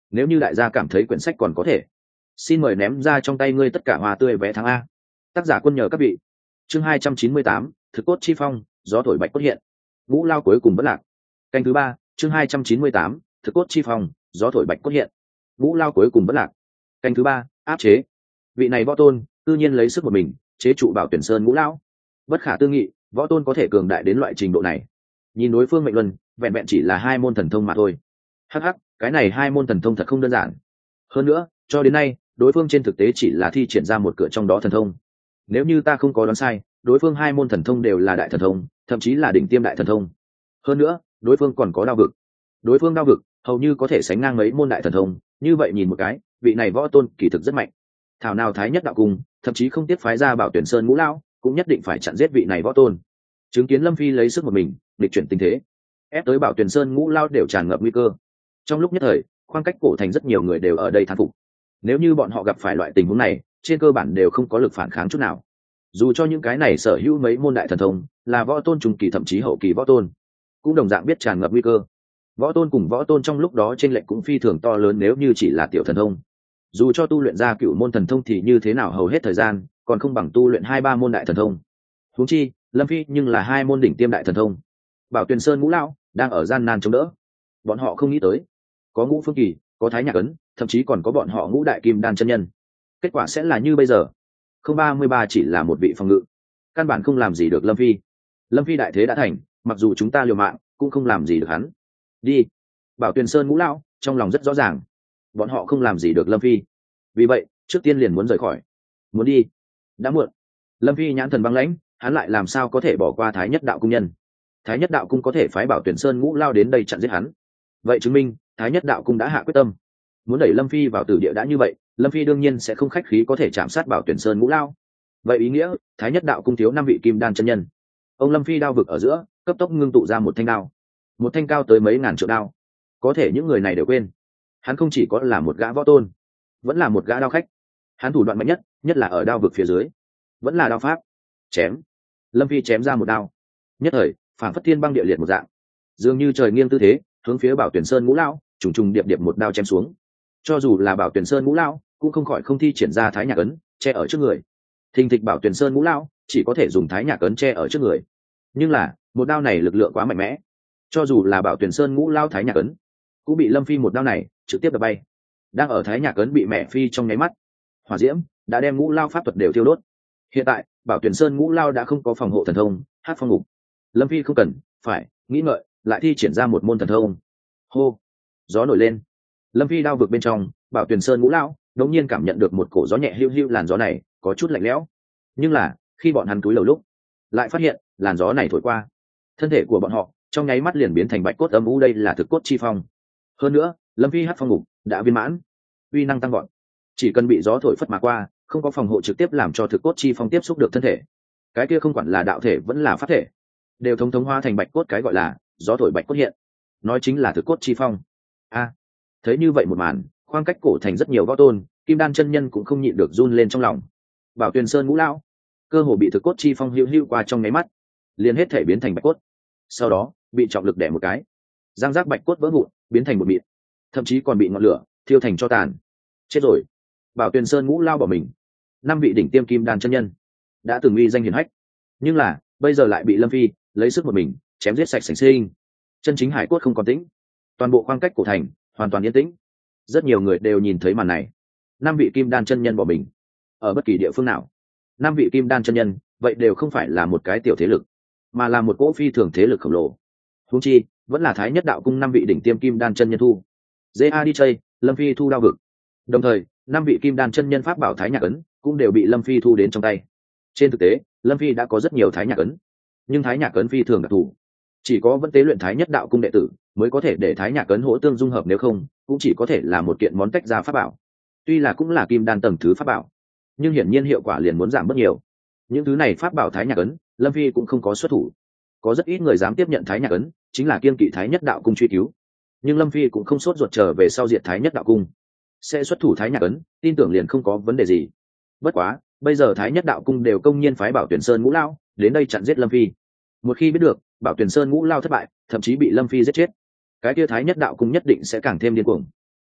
nếu như đại gia cảm thấy quyển sách còn có thể, xin mời ném ra trong tay ngươi tất cả hoa tươi vé tháng A. Tác giả quân nhờ các vị. Chương hai trăm chín mươi tám, thực cốt chi phong, gió thổi bạch cốt hiện. Ngũ lao cuối cùng vẫn lạc. Canh thứ ba, chương hai trăm chín mươi tám, thực cốt chi phong, gió thổi bạch cốt hiện. Ngũ lao cuối cùng vẫn lạc. Canh thứ ba, áp chế. Vị này võ tôn, tự nhiên lấy sức một mình, chế trụ Bảo Tuyển Sơn ngũ lão. Bất khả tư nghị, võ tôn có thể cường đại đến loại trình độ này. Nhìn đối phương mệnh luân, vẹn vẹn chỉ là hai môn thần thông mà thôi. Hắc hắc, cái này hai môn thần thông thật không đơn giản. Hơn nữa, cho đến nay, đối phương trên thực tế chỉ là thi triển ra một cửa trong đó thần thông. Nếu như ta không có đoán sai, đối phương hai môn thần thông đều là đại thần thông, thậm chí là đỉnh tiêm đại thần thông. Hơn nữa, đối phương còn có đao vực. Đối phương đao vực hầu như có thể sánh ngang mấy môn đại thần thông, như vậy nhìn một cái, vị này võ tôn kỳ thực rất mạnh. Thảo nào Thái Nhất đạo cung, thậm chí không tiếc phái ra Bảo Tuyển Sơn ngũ lão, cũng nhất định phải chặn giết vị này võ tôn. Chứng kiến Lâm Phi lấy sức một mình, nghịch chuyển tình thế, ép tới Bảo Tuyển Sơn ngũ lão đều tràn ngập nguy cơ. Trong lúc nhất thời, khoảng cách cổ thành rất nhiều người đều ở đây thán phục. Nếu như bọn họ gặp phải loại tình huống này, trên cơ bản đều không có lực phản kháng chút nào. Dù cho những cái này sở hữu mấy môn đại thần thông, là võ tôn trung kỳ thậm chí hậu kỳ võ tôn, cũng đồng dạng biết tràn ngập nguy cơ. Võ tôn cùng võ tôn trong lúc đó chênh lệch cũng phi thường to lớn, nếu như chỉ là tiểu thần thông, dù cho tu luyện ra cựu môn thần thông thì như thế nào hầu hết thời gian còn không bằng tu luyện hai ba môn đại thần thông. Huống chi Lâm Phi nhưng là hai môn đỉnh tiêm đại thần thông. Bảo Tuyển Sơn ngũ lão đang ở gian nan chống đỡ. Bọn họ không nghĩ tới, có Ngũ Phương Kỳ, có Thái Nhạc Ấn, thậm chí còn có bọn họ Ngũ Đại Kim Đan chân nhân, kết quả sẽ là như bây giờ. Không ba mươi ba chỉ là một vị phòng ngự, căn bản không làm gì được Lâm Phi. Lâm Phi đại thế đã thành, mặc dù chúng ta liều mạng cũng không làm gì được hắn. Đi. Bảo Tuyển Sơn ngũ lão trong lòng rất rõ ràng, bọn họ không làm gì được Lâm Phi, vì vậy trước tiên liền muốn rời khỏi. Muốn đi đã muộn. Lâm Phi nhãn thần băng lãnh, hắn lại làm sao có thể bỏ qua Thái Nhất đạo cung nhân. Thái Nhất đạo cung có thể phái Bảo Tuyển Sơn ngũ lao đến đây chặn giết hắn, vậy chứng minh Thái Nhất đạo cung đã hạ quyết tâm muốn đẩy Lâm Phi vào tử địa. Đã như vậy, Lâm Phi đương nhiên sẽ không khách khí có thể chạm sát Bảo Tuyển Sơn ngũ lao. Vậy ý nghĩa Thái Nhất đạo cung thiếu năm vị kim đan chân nhân. Ông Lâm Phi đao vực ở giữa cấp tốc ngưng tụ ra một thanh đao, một thanh cao tới mấy ngàn trượng đao. Có thể những người này đều quên, hắn không chỉ có là một gã võ tôn, vẫn là một gã đao khách. Hắn thủ đoạn mạnh nhất, nhất là ở đao vực phía dưới, vẫn là đao pháp. Chém. Lâm Phi chém ra một đao, nhất thời phảng phất thiên băng địa liệt một dạng, dường như trời nghiêng tư thế, hướng phía Bảo Tuyển Sơn ngũ lão trùng trùng điệp điệp một đao chém xuống. Cho dù là Bảo Tuyển Sơn ngũ lão cũng không khỏi không thi triển ra Thái Nhạc Ấn che ở trước người. Thình thịch Bảo Tuyển Sơn ngũ lão chỉ có thể dùng Thái Nhạc Ấn che ở trước người, nhưng là một đao này lực lượng quá mạnh mẽ, cho dù là Bảo Tuyển Sơn ngũ lão Thái Nhạc Ấn cũng bị Lâm Phi một đao này trực tiếp đập bay. Đang ở Thái Nhạc Ấn bị mẹ phi trong nháy mắt, hỏa diễm đã đem ngũ lao pháp thuật đều thiêu đốt. Hiện tại Bảo Tuyển Sơn ngũ lao đã không có phòng hộ thần thông hát phong ngục. Lâm Phi không cần phải nghĩ ngợi, lại thi triển ra một môn thần thông. Hô. Gió nổi lên. Lâm Phi đao vực bên trong Bảo Tuyển Sơn ngũ lao đột nhiên cảm nhận được một cổ gió nhẹ hiu hiu, làn gió này có chút lạnh lẽo. Nhưng là khi bọn hắn cúi đầu lúc, lại phát hiện làn gió này thổi qua, thân thể của bọn họ trong nháy mắt liền biến thành bạch cốt âm u. Đây là thực cốt chi phong. Hơn nữa Lâm Phi hát phong ngục đã viên mãn, uy năng tăng gọn, chỉ cần bị gió thổi phất mà qua, không có phòng hộ trực tiếp làm cho thực cốt chi phong tiếp xúc được thân thể, cái kia không quản là đạo thể vẫn là pháp thể, đều thống thống hóa thành bạch cốt. Cái gọi là gió thổi bạch cốt hiện, nói chính là thực cốt chi phong. A, thấy như vậy một màn, khoảng cách cổ thành rất nhiều võ tôn, kim đan chân nhân cũng không nhịn được run lên trong lòng. Bảo Tuyển Sơn ngũ lão cơ hồ bị thực cốt chi phong hữu hữu qua trong nháy mắt, liền hết thể biến thành bạch cốt, sau đó bị trọng lực đè một cái, giang giác bạch cốt vỡ vụn biến thành một mịn, thậm chí còn bị ngọn lửa thiêu thành cho tàn. Chết rồi. Bảo Tuyển Sơn ngũ lao bỏ mình. Năm vị đỉnh tiêm kim đan chân nhân đã từng uy danh hiển hách, nhưng là bây giờ lại bị Lâm Phi lấy sức một mình chém giết sạch sành sinh. Chân chính hải cốt không còn tĩnh, toàn bộ khoảng cách cổ thành hoàn toàn yên tĩnh. Rất nhiều người đều nhìn thấy màn này. Năm vị kim đan chân nhân bỏ mình, ở bất kỳ địa phương nào, năm vị kim đan chân nhân vậy đều không phải là một cái tiểu thế lực, mà là một cỗ phi thường thế lực khổng lồ. Huống chi vẫn là Thái Nhất đạo cung năm vị đỉnh tiêm kim đan chân nhân thu. jê a đê J, Lâm Phi thu đao vực. Đồng thời năm vị kim đan chân nhân pháp bảo Thái Nhạc Ấn cũng đều bị Lâm Phi thu đến trong tay. Trên thực tế Lâm Phi đã có rất nhiều Thái Nhạc Ấn, nhưng Thái Nhạc Ấn phi thường đặc thù, chỉ có vẫn tế luyện Thái Nhất đạo cung đệ tử mới có thể để Thái Nhạc Ấn hỗ tương dung hợp, nếu không cũng chỉ có thể là một kiện món tách ra pháp bảo. Tuy là cũng là kim đan tầng thứ pháp bảo, nhưng hiển nhiên hiệu quả liền muốn giảm bớt nhiều. Những thứ này pháp bảo Thái Nhạc Ấn Lâm Phi cũng không có xuất thủ. Có rất ít người dám tiếp nhận Thái Nhạc Ấn, chính là kiên kỵ Thái Nhất đạo cung truy cứu. Nhưng Lâm Phi cũng không sốt ruột trở về sau diệt Thái Nhất đạo cung, sẽ xuất thủ Thái Nhạc Ấn, tin tưởng liền không có vấn đề gì. Bất quá bây giờ Thái Nhất đạo cung đều công nhiên phái Bảo Tuyển Sơn ngũ lao đến đây chặn giết Lâm Phi. Một khi biết được Bảo Tuyển Sơn ngũ lao thất bại, thậm chí bị Lâm Phi giết chết, cái kia Thái Nhất đạo cung nhất định sẽ càng thêm điên cuồng.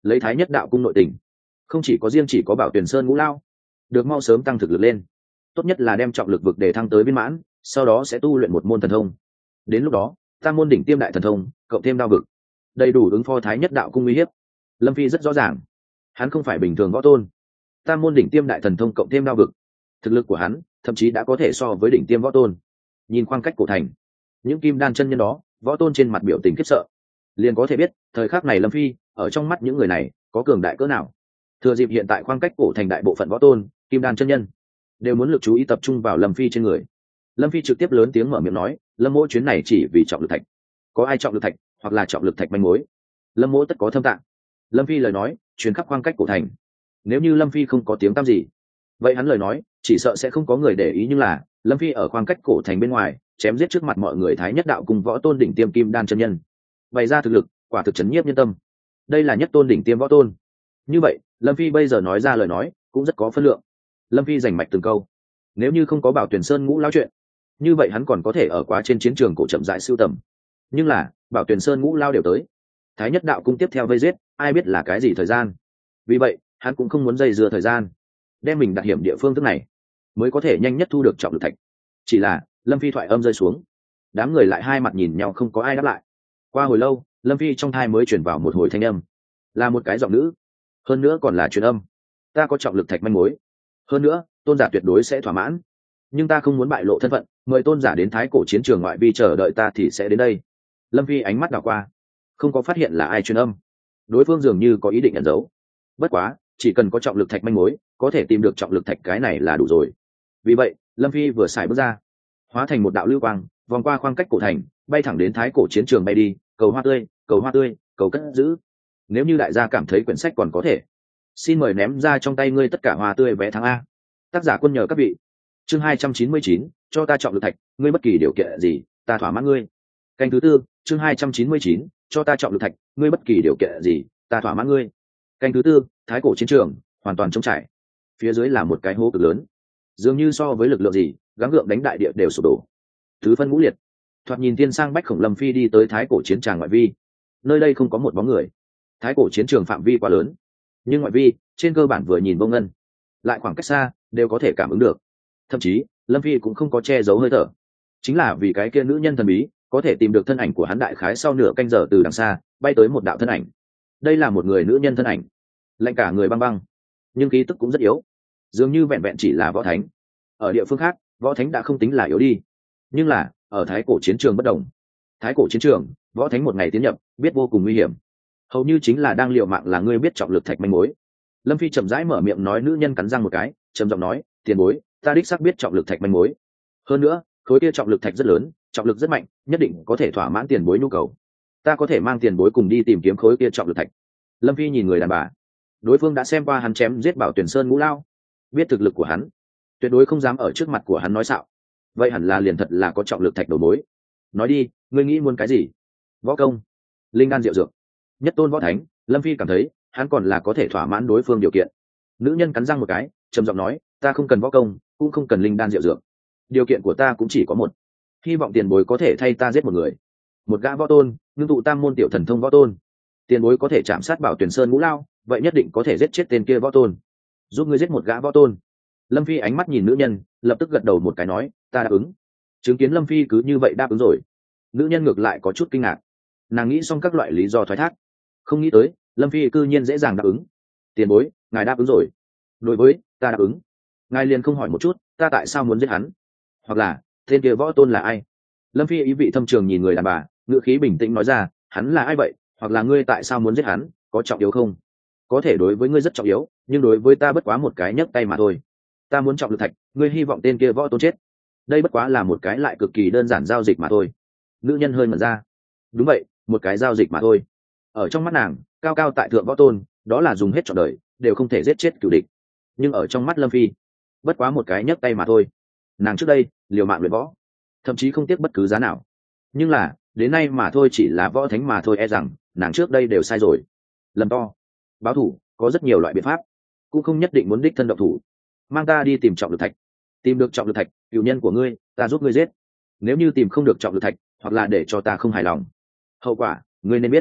lấy thái nhất đạo cung nội tình, không chỉ có riêng chỉ có Bảo Tuyền Sơn Ngũ Lao được mau sớm tăng thực lực lên, tốt nhất là đem trọng lực vực để thăng tới viên mãn, sau đó sẽ tu luyện một môn thần thông. Đến lúc đó tam môn đỉnh tiêm đại thần thông cộng thêm đao vực, đầy đủ ứng phó thái nhất đạo cung uy hiếp. Lâm Phi rất rõ ràng, hắn không phải bình thường võ tôn. Tam môn đỉnh tiêm đại thần thông cộng thêm đao vực, thực lực của hắn thậm chí đã có thể so với đỉnh tiêm võ tôn. Nhìn khoảng cách cổ thành, những kim đan chân nhân đó, võ tôn trên mặt biểu tình khiếp sợ, liền có thể biết thời khắc này Lâm Phi ở trong mắt những người này có cường đại cỡ nào. Thừa dịp hiện tại khoảng cách cổ thành đại bộ phận võ tôn, kim đan chân nhân đều muốn lực chú ý tập trung vào Lâm Phi trên người. Lâm Phi trực tiếp lớn tiếng mở miệng nói, Lâm Mỗ chuyến này chỉ vì trọng lực thạch, có ai trọng lực thạch hoặc là trọng lực thạch manh mối, Lâm Mỗ tất có thâm tạng. Lâm Phi lời nói truyền khắp khoảng cách cổ thành. Nếu như Lâm Phi không có tiếng tăm gì, vậy hắn lời nói chỉ sợ sẽ không có người để ý, nhưng là Lâm Phi ở khoảng cách cổ thành bên ngoài chém giết trước mặt mọi người thái nhất đạo cùng võ tôn đỉnh tiêm kim đan chân nhân, bày ra thực lực quả thực chấn nhiếp nhân tâm. Đây là nhất tôn đỉnh tiêm võ tôn. Như vậy Lâm Phi bây giờ nói ra lời nói cũng rất có phân lượng. Lâm Phi giành mạch từng câu. Nếu như không có Bảo Tuyền Sơn Ngũ Lao chuyện, như vậy hắn còn có thể ở quá trên chiến trường cổ chậm rãi sưu tầm. Nhưng là Bảo Tuyền Sơn Ngũ Lao đều tới, thái nhất đạo cung tiếp theo vây giết, ai biết là cái gì thời gian. Vì vậy hắn cũng không muốn dây dưa thời gian, đem mình đặt hiểm địa phương thức này mới có thể nhanh nhất thu được trọng lực thạch. Chỉ là Lâm Phi thoại âm rơi xuống, đám người lại hai mặt nhìn nhau, không có ai đáp lại. Qua hồi lâu, Lâm Phi trong thai mới chuyển vào một hồi thanh âm, là một cái giọng nữ, hơn nữa còn là truyền âm. Ta có trọng lực thạch manh mối, hơn nữa tôn giả tuyệt đối sẽ thỏa mãn, nhưng ta không muốn bại lộ thân phận, mời tôn giả đến thái cổ chiến trường ngoại vi chờ đợi ta thì sẽ đến đây. Lâm Phi ánh mắt đảo qua, không có phát hiện là ai truyền âm. Đối phương dường như có ý định ẩn giấu. Bất quá chỉ cần có trọng lực thạch manh mối, có thể tìm được trọng lực thạch, cái này là đủ rồi. Vì vậy Lâm Phi vừa xài bước ra, hóa thành một đạo lưu quang, vòng qua khoảng cách cổ thành, bay thẳng đến thái cổ chiến trường bay đi. Cầu hoa tươi, cầu hoa tươi, cầu cất giữ. Nếu như đại gia cảm thấy quyển sách còn có thể, xin mời ném ra trong tay ngươi tất cả hoa tươi vé tháng A. Tác giả quân nhờ các vị. Chương hai trăm chín mươi chín, cho ta trọng lực thạch, ngươi bất kỳ điều kiện gì ta thỏa mãn ngươi. Canh thứ tư. Chương hai trăm chín mươi chín, cho ta trọng lực thạch, ngươi bất kỳ điều kiện gì ta thỏa mãn ngươi. Canh thứ tư. Thái cổ chiến trường hoàn toàn trống trải, phía dưới là một cái hố cực lớn, dường như so với lực lượng gì gắng gượng đánh đại địa đều sụp đổ, tứ phân ngũ liệt. Thoạt nhìn thiên sang bách khổng. Lâm Phi đi tới thái cổ chiến tràng ngoại vi, nơi đây không có một bóng người. Thái cổ chiến trường phạm vi quá lớn, nhưng ngoại vi trên cơ bản vừa nhìn vô ngân, lại khoảng cách xa đều có thể cảm ứng được. Thậm chí Lâm Phi cũng không có che giấu hơi thở, chính là vì cái kia nữ nhân thần bí có thể tìm được thân ảnh của hắn. Đại khái sau nửa canh giờ từ đằng xa bay tới một đạo thân ảnh. Đây là một người nữ nhân thân ảnh, lạnh cả người băng băng, nhưng khí tức cũng rất yếu, dường như vẹn vẹn chỉ là võ thánh. Ở địa phương khác võ thánh đã không tính là yếu đi, nhưng là ở thái cổ chiến trường bất đồng. Thái cổ chiến trường võ thánh một ngày tiến nhập biết vô cùng nguy hiểm, hầu như chính là đang liều mạng. Là ngươi biết trọng lực thạch manh mối? Lâm Phi chậm rãi mở miệng nói. Nữ nhân cắn răng một cái, trầm giọng nói, tiền bối, ta đích xác biết trọng lực thạch manh mối. Hơn nữa khối kia trọng lực thạch rất lớn, trọng lực rất mạnh, nhất định có thể thỏa mãn tiền bối nhu cầu. Ta có thể mang tiền bối cùng đi tìm kiếm khối kia trọng lực thạch. Lâm Phi nhìn người đàn bà, đối phương đã xem qua hắn chém giết Bảo Tuyền Sơn Ngũ Lao, biết thực lực của hắn, tuyệt đối không dám ở trước mặt của hắn nói xạo. Vậy hẳn là liền thật là có trọng lực thạch đầu mối. Nói đi, ngươi nghĩ muốn cái gì? Võ công, linh đan, diệu dược, nhất tôn võ thánh. Lâm Phi cảm thấy hắn còn là có thể thỏa mãn đối phương điều kiện. Nữ nhân cắn răng một cái, trầm giọng nói, ta không cần võ công, cũng không cần linh đan diệu dược, điều kiện của ta cũng chỉ có một, hy vọng tiền bối có thể thay ta giết một người, một gã võ tôn, ngưng tụ tam môn tiểu thần thông võ tôn. Tiền bối có thể chạm sát Bảo Tuyền Sơn Ngũ Lao, vậy nhất định có thể giết chết tên kia võ tôn, giúp ngươi giết một gã võ tôn. Lâm Phi ánh mắt nhìn nữ nhân, lập tức gật đầu một cái nói, ta đáp ứng. Chứng kiến Lâm Phi cứ như vậy đáp ứng rồi, nữ nhân ngược lại có chút kinh ngạc. Nàng nghĩ xong các loại lý do thoái thác, không nghĩ tới Lâm Phi cư nhiên dễ dàng đáp ứng. Tiền bối, ngài đáp ứng rồi. Đối với ta đáp ứng, ngài liền không hỏi một chút ta tại sao muốn giết hắn, hoặc là tên kia võ tôn là ai? Lâm Phi ý vị thâm trường nhìn người đàn bà, ngữ khí bình tĩnh nói ra, hắn là ai vậy, hoặc là ngươi tại sao muốn giết hắn, có trọng yếu không? Có thể đối với ngươi rất trọng yếu, nhưng đối với ta bất quá một cái nhấc tay mà thôi. Ta muốn trọng lực thạch, ngươi hy vọng tên kia võ tôn chết, đây bất quá là một cái lại cực kỳ đơn giản giao dịch mà thôi. Nữ nhân hơi ngẩn ra. Đúng vậy, một cái giao dịch mà thôi. Ở trong mắt nàng, cao cao tại thượng võ tôn, đó là dùng hết trọn đời đều không thể giết chết cửu địch. Nhưng ở trong mắt Lâm Phi, bất quá một cái nhấc tay mà thôi. Nàng trước đây liều mạng luyện võ, thậm chí không tiếc bất cứ giá nào, nhưng là đến nay mà thôi chỉ là võ thánh mà thôi. E rằng nàng trước đây đều sai rồi, lầm to. Báo thủ có rất nhiều loại biện pháp, cũng không nhất định muốn đích thân động thủ. Mang ta đi tìm trọng lực thạch, tìm được trọng lực thạch, cựu nhân của ngươi ta giúp ngươi giết. Nếu như tìm không được trọng lực thạch, hoặc là để cho ta không hài lòng, hậu quả ngươi nên biết.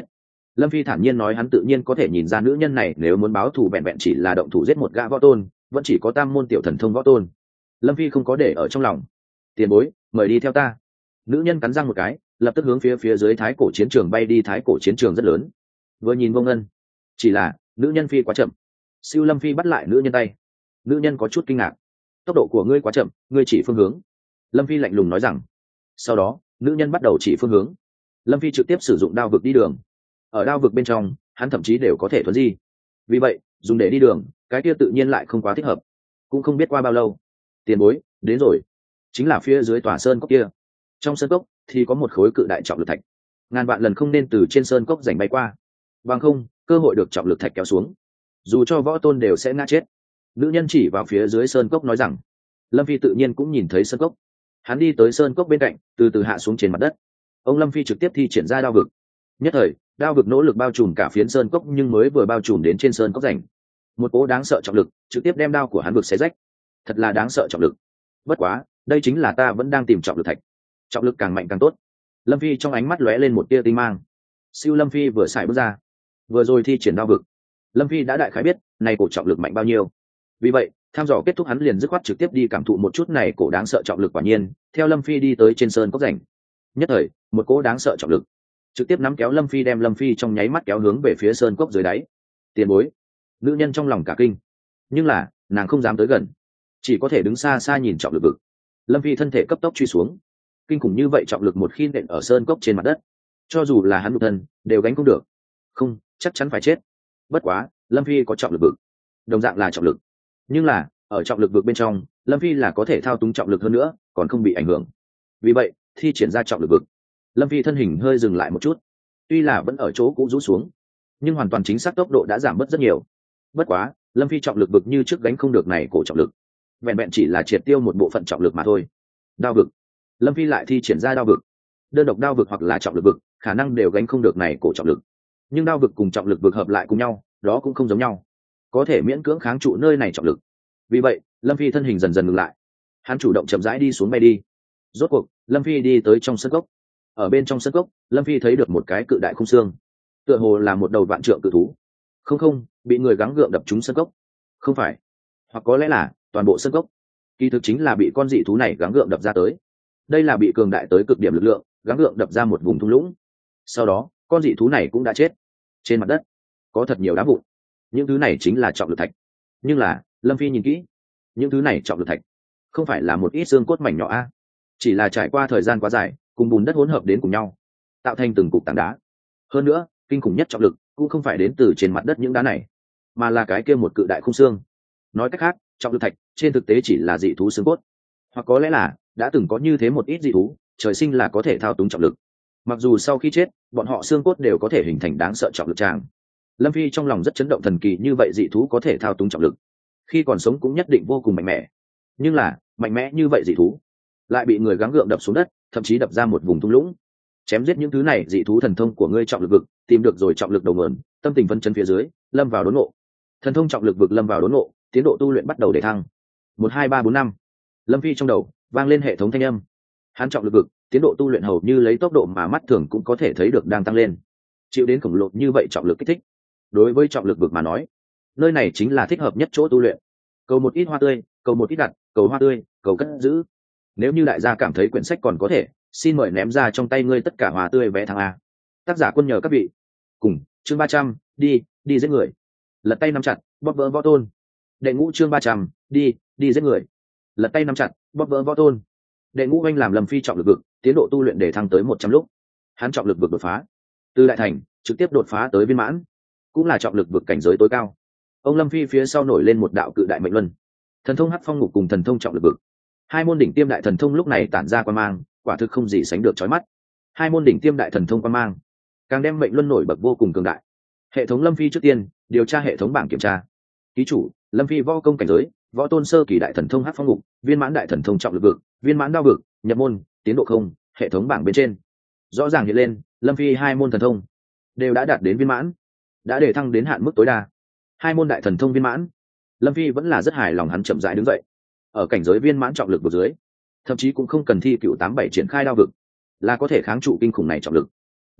Lâm Phi thản nhiên nói, hắn tự nhiên có thể nhìn ra nữ nhân này nếu muốn báo thù vẹn vẹn chỉ là động thủ giết một gã võ tôn, vẫn chỉ có tam môn tiểu thần thông võ tôn. Lâm Phi không có để ở trong lòng. Tiền bối, mời đi theo ta. Nữ nhân cắn răng một cái, lập tức hướng phía phía dưới thái cổ chiến trường bay đi. Thái cổ chiến trường rất lớn, vừa nhìn vô ngân, chỉ là nữ nhân phi quá chậm. Siêu Lâm Phi bắt lại nữ nhân tay. Nữ nhân có chút kinh ngạc, tốc độ của ngươi quá chậm, ngươi chỉ phương hướng. Lâm Phi lạnh lùng nói rằng. Sau đó nữ nhân bắt đầu chỉ phương hướng. Lâm Phi trực tiếp sử dụng đao vực đi đường. Ở đao vực bên trong hắn thậm chí đều có thể thuấn di, vì vậy dùng để đi đường cái kia tự nhiên lại không quá thích hợp. Cũng không biết qua bao lâu, tiền bối đến rồi. Chính là phía dưới tòa sơn cốc kia. Trong sơn cốc thì có một khối cự đại trọng lực thạch, ngàn vạn lần không nên từ trên sơn cốc rảnh bay qua, bằng không cơ hội được trọng lực thạch kéo xuống, dù cho võ tôn đều sẽ ngã chết. Nữ nhân chỉ vào phía dưới sơn cốc nói rằng. Lâm Phi tự nhiên cũng nhìn thấy sơn cốc, hắn đi tới sơn cốc bên cạnh, từ từ hạ xuống trên mặt đất. Ông Lâm Phi trực tiếp thi triển ra đao vực. Nhất thời đao vực nỗ lực bao trùm cả phiến sơn cốc, nhưng mới vừa bao trùm đến trên sơn cốc rảnh, một cỗ đáng sợ trọng lực trực tiếp đem đao của hắn vực xé rách. Thật là đáng sợ trọng lực. Bất quá đây chính là ta vẫn đang tìm trọng lực thạch, trọng lực càng mạnh càng tốt. Lâm Phi trong ánh mắt lóe lên một tia tinh mang. Siêu Lâm Phi vừa xài bước ra, vừa rồi thi triển đao vực, Lâm Phi đã đại khái biết này cổ trọng lực mạnh bao nhiêu. Vì vậy tham dò kết thúc, hắn liền dứt khoát trực tiếp đi cảm thụ một chút này cổ đáng sợ trọng lực. Quả nhiên theo Lâm Phi đi tới trên sơn cốc rảnh, nhất thời một cỗ đáng sợ trọng lực trực tiếp nắm kéo Lâm Phi, đem Lâm Phi trong nháy mắt kéo hướng về phía sơn cốc dưới đáy. Tiền bối. Nữ nhân trong lòng cả kinh, nhưng là nàng không dám tới gần, chỉ có thể đứng xa xa nhìn trọng lực vực. Lâm Phi thân thể cấp tốc truy xuống. Kinh khủng như vậy trọng lực một khi nện ở sơn cốc trên mặt đất, cho dù là hắn một thân đều gánh không được, không chắc chắn phải chết. Bất quá Lâm Phi có trọng lực vực, đồng dạng là trọng lực, nhưng là ở trọng lực vực bên trong Lâm Phi là có thể thao túng trọng lực hơn nữa, còn không bị ảnh hưởng. Vì vậy thi triển ra trọng lực vực, Lâm Phi thân hình hơi dừng lại một chút, tuy là vẫn ở chỗ cũ rũ xuống, nhưng hoàn toàn chính xác tốc độ đã giảm bớt rất nhiều. Bất quá Lâm Phi trọng lực vực như trước gánh không được này cổ trọng lực, vẹn vẹn chỉ là triệt tiêu một bộ phận trọng lực mà thôi. Đao vực, Lâm Phi lại thi triển ra đao vực. Đơn độc đao vực hoặc là trọng lực vực khả năng đều gánh không được này cổ trọng lực, nhưng đao vực cùng trọng lực vực hợp lại cùng nhau, đó cũng không giống nhau, có thể miễn cưỡng kháng trụ nơi này trọng lực. Vì vậy Lâm Phi thân hình dần dần ngừng lại, hắn chủ động chậm rãi đi xuống bay đi. Rốt cuộc Lâm Phi đi tới trong sân cốc. Ở bên trong sân cốc, Lâm Phi thấy được một cái cự đại khung xương, tựa hồ là một đầu vạn trượng cự thú. Không không, bị người gắng gượng đập trúng sân cốc. Không phải, hoặc có lẽ là toàn bộ sân cốc kỳ thực chính là bị con dị thú này gắng gượng đập ra tới. Đây là bị cường đại tới cực điểm lực lượng gắng gượng đập ra một vùng thung lũng. Sau đó con dị thú này cũng đã chết. Trên mặt đất có thật nhiều đá vụn, những thứ này chính là trọng lực thạch. Nhưng là Lâm Phi nhìn kỹ, những thứ này trọng lực thạch không phải là một ít xương cốt mảnh nhỏ a, chỉ là trải qua thời gian quá dài cùng bùn đất hỗn hợp đến cùng nhau tạo thành từng cục tảng đá. Hơn nữa kinh khủng nhất trọng lực cũng không phải đến từ trên mặt đất những đá này, mà là cái kia một cự đại khung xương. Nói cách khác, trọng lực thạch trên thực tế chỉ là dị thú xương cốt, hoặc có lẽ là đã từng có như thế một ít dị thú trời sinh là có thể thao túng trọng lực, mặc dù sau khi chết bọn họ xương cốt đều có thể hình thành đáng sợ trọng lực tràng. Lâm Phi trong lòng rất chấn động, thần kỳ như vậy dị thú có thể thao túng trọng lực, khi còn sống cũng nhất định vô cùng mạnh mẽ. Nhưng là mạnh mẽ như vậy dị thú lại bị người gắng gượng đập xuống đất, thậm chí đập ra một vùng thung lũng. Chém giết những thứ này dị thú thần thông của ngươi trọng lực vực, tìm được rồi trọng lực đầu nguồn, tâm tình phấn chấn phía dưới lâm vào đốn ngộ. Thần thông trọng lực vực lâm vào đốn ngộ, tiến độ tu luyện bắt đầu để thăng. Một hai ba bốn năm, Lâm Phi trong đầu vang lên hệ thống thanh âm. Hắn trọng lực vực tiến độ tu luyện hầu như lấy tốc độ mà mắt thường cũng có thể thấy được đang tăng lên. Chịu đến khổng lồ như vậy trọng lực kích thích, đối với trọng lực vực mà nói, nơi này chính là thích hợp nhất chỗ tu luyện. Cầu một ít hoa tươi, cầu một ít đặt, cầu hoa tươi, cầu cất giữ. Nếu như đại gia cảm thấy quyển sách còn có thể, xin mời ném ra trong tay ngươi tất cả hoa tươi vé thắng A. Tác giả quân nhờ các vị. Cùng chương ba trăm, đi đi giết người. Lật tay nắm chặt bóp vỡ võ tôn. Đệ ngũ chương ba trăm, đi đi giết người. Lật tay nắm chặt bóp vỡ võ tôn. Đệ ngũ anh làm Lâm Phi trọng lực vực tiến độ tu luyện để thăng tới một trăm lúc. Hắn trọng lực vực đột phá từ đại thành trực tiếp đột phá tới viên mãn, cũng là trọng lực vực cảnh giới tối cao. Ông Lâm Phi phía sau nổi lên một đạo cự đại mệnh luân, thần thông hắc phong ngục cùng thần thông trọng lực vực, hai môn đỉnh tiêm đại thần thông lúc này tản ra quan mang, quả thực không gì sánh được chói mắt. Hai môn đỉnh tiêm đại thần thông quan mang càng đem mệnh luân nổi bật vô cùng cường đại. Hệ thống Lâm Phi trước tiên điều tra hệ thống bảng kiểm tra. Ký chủ Lâm Phi võ công cảnh giới võ tôn sơ kỳ đại thần thông hắc phong ngục, viên mãn đại thần thông trọng lực vực, viên mãn đao vực, nhập môn tiến độ không. Hệ thống bảng bên trên rõ ràng hiện lên Lâm Phi hai môn thần thông đều đã đạt đến viên mãn, đã để thăng đến hạn mức tối đa. Hai môn đại thần thông viên mãn, Lâm Phi vẫn là rất hài lòng. Hắn chậm rãi đứng dậy, ở cảnh giới viên mãn trọng lực vực dưới, thậm chí cũng không cần thi cựu tám bảy triển khai đao vực, là có thể kháng trụ kinh khủng này trọng lực.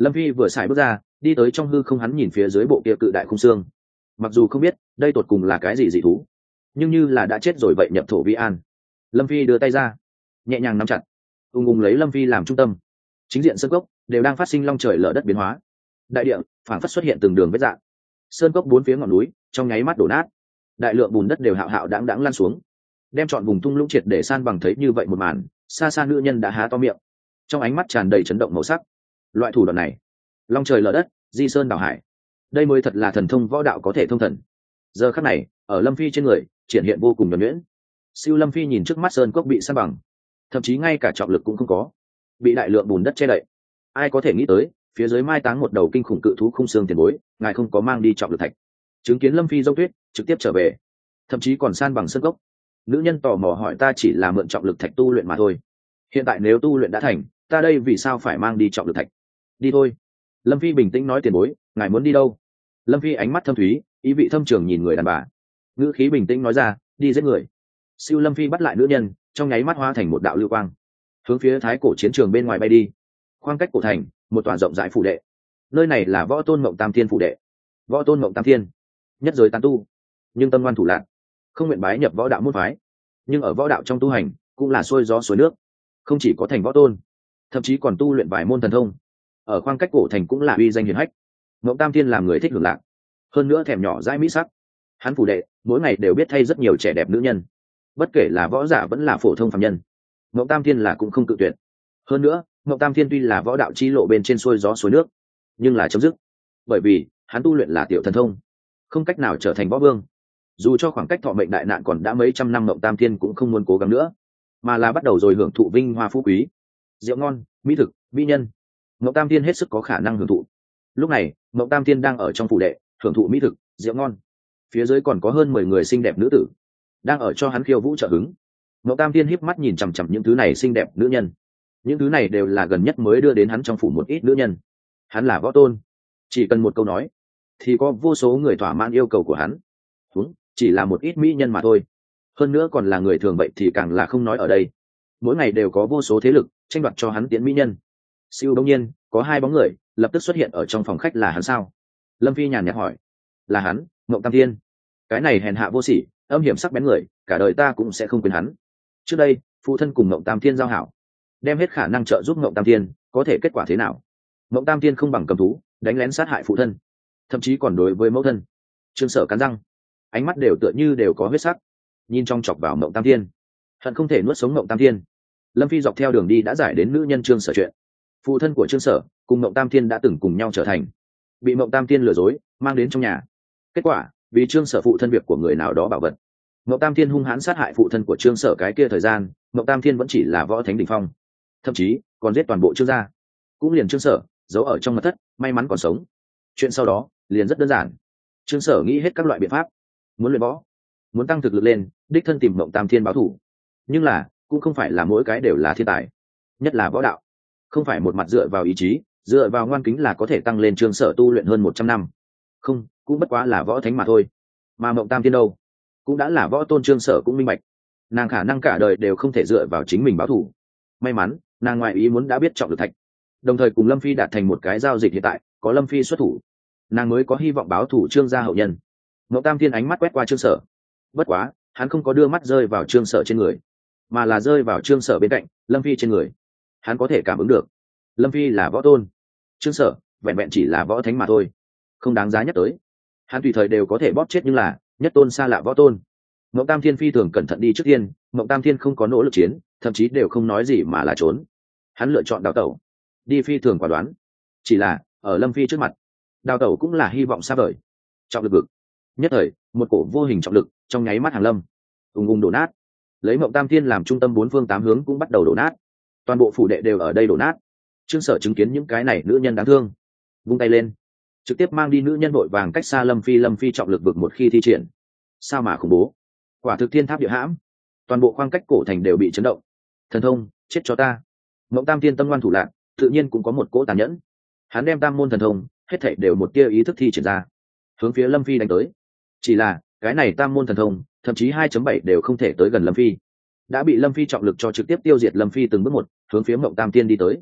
Lâm Phi vừa xài bước ra, đi tới trong hư không, hắn nhìn phía dưới bộ kia cự đại khung xương. Mặc dù không biết đây tột cùng là cái gì dị thú, nhưng như là đã chết rồi vậy nhập thổ vi an. Lâm Phi đưa tay ra, nhẹ nhàng nắm chặt, ung ung lấy Lâm Phi làm trung tâm. Chính diện sơn cốc đều đang phát sinh long trời lở đất biến hóa, đại địa phảng phất xuất hiện từng đường vết dạng, sơn cốc bốn phía ngọn núi trong nháy mắt đổ nát, đại lượng bùn đất đều hạo hạo đãng đãng lan xuống, đem chọn vùng thung lũng triệt để san bằng. Thấy như vậy một màn, xa xa nữ nhân đã há to miệng, trong ánh mắt tràn đầy chấn động màu sắc. Loại thủ đoạn này, long trời lở đất, di sơn đảo hải, đây mới thật là thần thông võ đạo có thể thông thần. Giờ khắc này ở Lâm Phi trên người triển hiện vô cùng nhuần nhuyễn. Siêu Lâm Phi nhìn trước mắt sơn cốc bị san bằng, thậm chí ngay cả trọng lực cũng không có, bị đại lượng bùn đất che đậy. Ai có thể nghĩ tới phía dưới mai táng một đầu kinh khủng cự thú khung xương tiền bối, ngài không có mang đi trọng lực thạch. Chứng kiến Lâm Phi dông tuyết trực tiếp trở về, thậm chí còn san bằng sơn cốc. Nữ nhân tò mò hỏi, ta chỉ là mượn trọng lực thạch tu luyện mà thôi, hiện tại nếu tu luyện đã thành, ta đây vì sao phải mang đi trọng lực thạch? Đi thôi. Lâm Phi bình tĩnh nói, tiền bối ngài muốn đi đâu? Lâm Phi ánh mắt thâm thúy, ý vị thâm trường nhìn người đàn bà, ngữ khí bình tĩnh nói ra, đi giết người. Siêu Lâm Phi bắt lại nữ nhân, trong nháy mắt hóa thành một đạo lưu quang, hướng phía thái cổ chiến trường bên ngoài bay đi. Khoảng cách cổ thành một tòa rộng rãi phủ đệ, nơi này là võ tôn Mộng Tam Thiên phủ đệ. Võ tôn Mộng Tam Thiên nhất giới tán tu, nhưng tâm ngoan thủ lạc, không nguyện bái nhập võ đạo môn phái, nhưng ở võ đạo trong tu hành cũng là xuôi gió suối nước, không chỉ có thành võ tôn, thậm chí còn tu luyện vài môn thần thông. Ở khoảng cách cổ thành cũng là uy danh hiển hách. Mộng Tam Thiên làm người thích hưởng lạc, hơn nữa thèm nhỏ dãi mỹ sắc. Hắn phủ đệ mỗi ngày đều biết thay rất nhiều trẻ đẹp nữ nhân, bất kể là võ giả vẫn là phổ thông phàm nhân, Mộng Tam Thiên là cũng không cự tuyệt. Hơn nữa Mộng Tam Thiên tuy là võ đạo chi lộ bên trên xuôi gió suối nước, nhưng là chấm dứt, bởi vì hắn tu luyện là tiểu thần thông, không cách nào trở thành võ vương. Dù cho khoảng cách thọ mệnh đại nạn còn đã mấy trăm năm, Mộng Tam Thiên cũng không muốn cố gắng nữa, mà là bắt đầu rồi hưởng thụ vinh hoa phú quý, rượu ngon, mỹ thực, mỹ nhân. Mộng Tam Thiên hết sức có khả năng hưởng thụ. Lúc này Mộng Tam Thiên đang ở trong phủ đệ hưởng thụ mỹ thực, rượu ngon, phía dưới còn có hơn mười người xinh đẹp nữ tử đang ở cho hắn khiêu vũ trợ hứng. Mộng Tam Thiên híp mắt nhìn chằm chằm những thứ này xinh đẹp nữ nhân, những thứ này đều là gần nhất mới đưa đến hắn trong phủ một ít nữ nhân. Hắn là võ tôn, chỉ cần một câu nói thì có vô số người thỏa mãn yêu cầu của hắn. Đúng, chỉ là một ít mỹ nhân mà thôi, hơn nữa còn là người thường vậy thì càng là không nói. Ở đây mỗi ngày đều có vô số thế lực tranh đoạt cho hắn tiến mỹ nhân. Siêu đông nhiên có hai bóng người lập tức xuất hiện ở trong phòng khách. Là hắn sao? Lâm Phi nhàn nhạt hỏi. Là hắn, Mộng Tam Thiên. Cái này hèn hạ vô sỉ, âm hiểm sắc bén người, cả đời ta cũng sẽ không quên hắn. Trước đây phụ thân cùng Mộng Tam Thiên giao hảo, đem hết khả năng trợ giúp Mộng Tam Thiên, có thể kết quả thế nào? Mộng Tam Thiên không bằng cầm thú đánh lén sát hại phụ thân, thậm chí còn đối với mẫu thân. Trương Sở cắn răng, ánh mắt đều tựa như đều có huyết sắc, nhìn trong chọc vào Mộng Tam Thiên, hận không thể nuốt sống Mộng Tam Thiên. Lâm Phi dọc theo đường đi đã giải đến nữ nhân Trương Sở chuyện. Phụ thân của Trương Sở cùng Mộng Tam Thiên đã từng cùng nhau trở thành, bị Mộng Tam Thiên lừa dối mang đến trong nhà. Kết quả vì Trương Sở phụ thân việc của người nào đó bảo vật, Mộng Tam Thiên hung hãn sát hại phụ thân của Trương Sở. Cái kia thời gian Mộng Tam Thiên vẫn chỉ là võ thánh đỉnh phong, thậm chí còn giết toàn bộ Trương gia, cũng liền Trương Sở giấu ở trong mật thất, may mắn còn sống. Chuyện sau đó liền rất đơn giản, Trương Sở nghĩ hết các loại biện pháp, muốn luyện võ, muốn tăng thực lực lên, đích thân tìm Mộng Tam Thiên báo thù. Nhưng là cũng không phải là mỗi cái đều là thiên tài, nhất là võ đạo không phải một mặt dựa vào ý chí, dựa vào ngoan kính là có thể tăng lên. Trương Sở tu luyện hơn một trăm năm, không cũng bất quá là võ thánh mà thôi, mà Mộng Tam Thiên đâu cũng đã là võ tôn. Trương Sở cũng minh bạch, nàng khả năng cả đời đều không thể dựa vào chính mình báo thù. May mắn nàng ngoại ý muốn đã biết trọng lực thạch, đồng thời cùng Lâm Phi đạt thành một cái giao dịch. Hiện tại có Lâm Phi xuất thủ, nàng mới có hy vọng báo thù Trương gia hậu nhân. Mộng Tam Thiên ánh mắt quét qua Trương Sở, bất quá hắn không có đưa mắt rơi vào Trương Sở trên người, mà là rơi vào Trương Sở bên cạnh Lâm Phi trên người. Hắn có thể cảm ứng được Lâm Phi là võ tôn, Trương Sở vẹn vẹn chỉ là võ thánh mà thôi, không đáng giá nhắc tới. Hắn tùy thời đều có thể bóp chết, nhưng là nhất tôn xa lạ võ tôn. Mộng Tam Thiên phi thường cẩn thận đi trước tiên. Mộng Tam Thiên không có nỗ lực chiến, thậm chí đều không nói gì mà là trốn. Hắn lựa chọn đào tẩu, đi phi thường quả đoán. Chỉ là ở Lâm Phi trước mặt, đào tẩu cũng là hy vọng xa vời. Trọng lực vực nhất thời, một cổ vô hình trọng lực trong nháy mắt hàng lâm, ùng ùng đổ nát. Lấy Mộng Tam Thiên làm trung tâm, bốn phương tám hướng cũng bắt đầu đổ nát. Toàn bộ phủ đệ đều ở đây đổ nát. Trương Sở chứng kiến những cái này nữ nhân đáng thương, vung tay lên trực tiếp mang đi nữ nhân, vội vàng cách xa Lâm Phi. Lâm Phi trọng lực vực một khi thi triển, sao mà khủng bố, quả thực thiên tháp địa hãm, toàn bộ khoảng cách cổ thành đều bị chấn động. Thần thông, chết cho ta. Mộng Tam Thiên tâm ngoan thủ lạc, tự nhiên cũng có một cỗ tàn nhẫn. Hắn đem tam môn thần thông hết thảy đều một tia ý thức thi triển ra, hướng phía Lâm Phi đánh tới. Chỉ là cái này tam môn thần thông thậm chí hai chấm bảy đều không thể tới gần Lâm Phi, đã bị Lâm Phi trọng lực cho trực tiếp tiêu diệt. Lâm Phi từng bước một hướng phía Mộng Tam Thiên đi tới.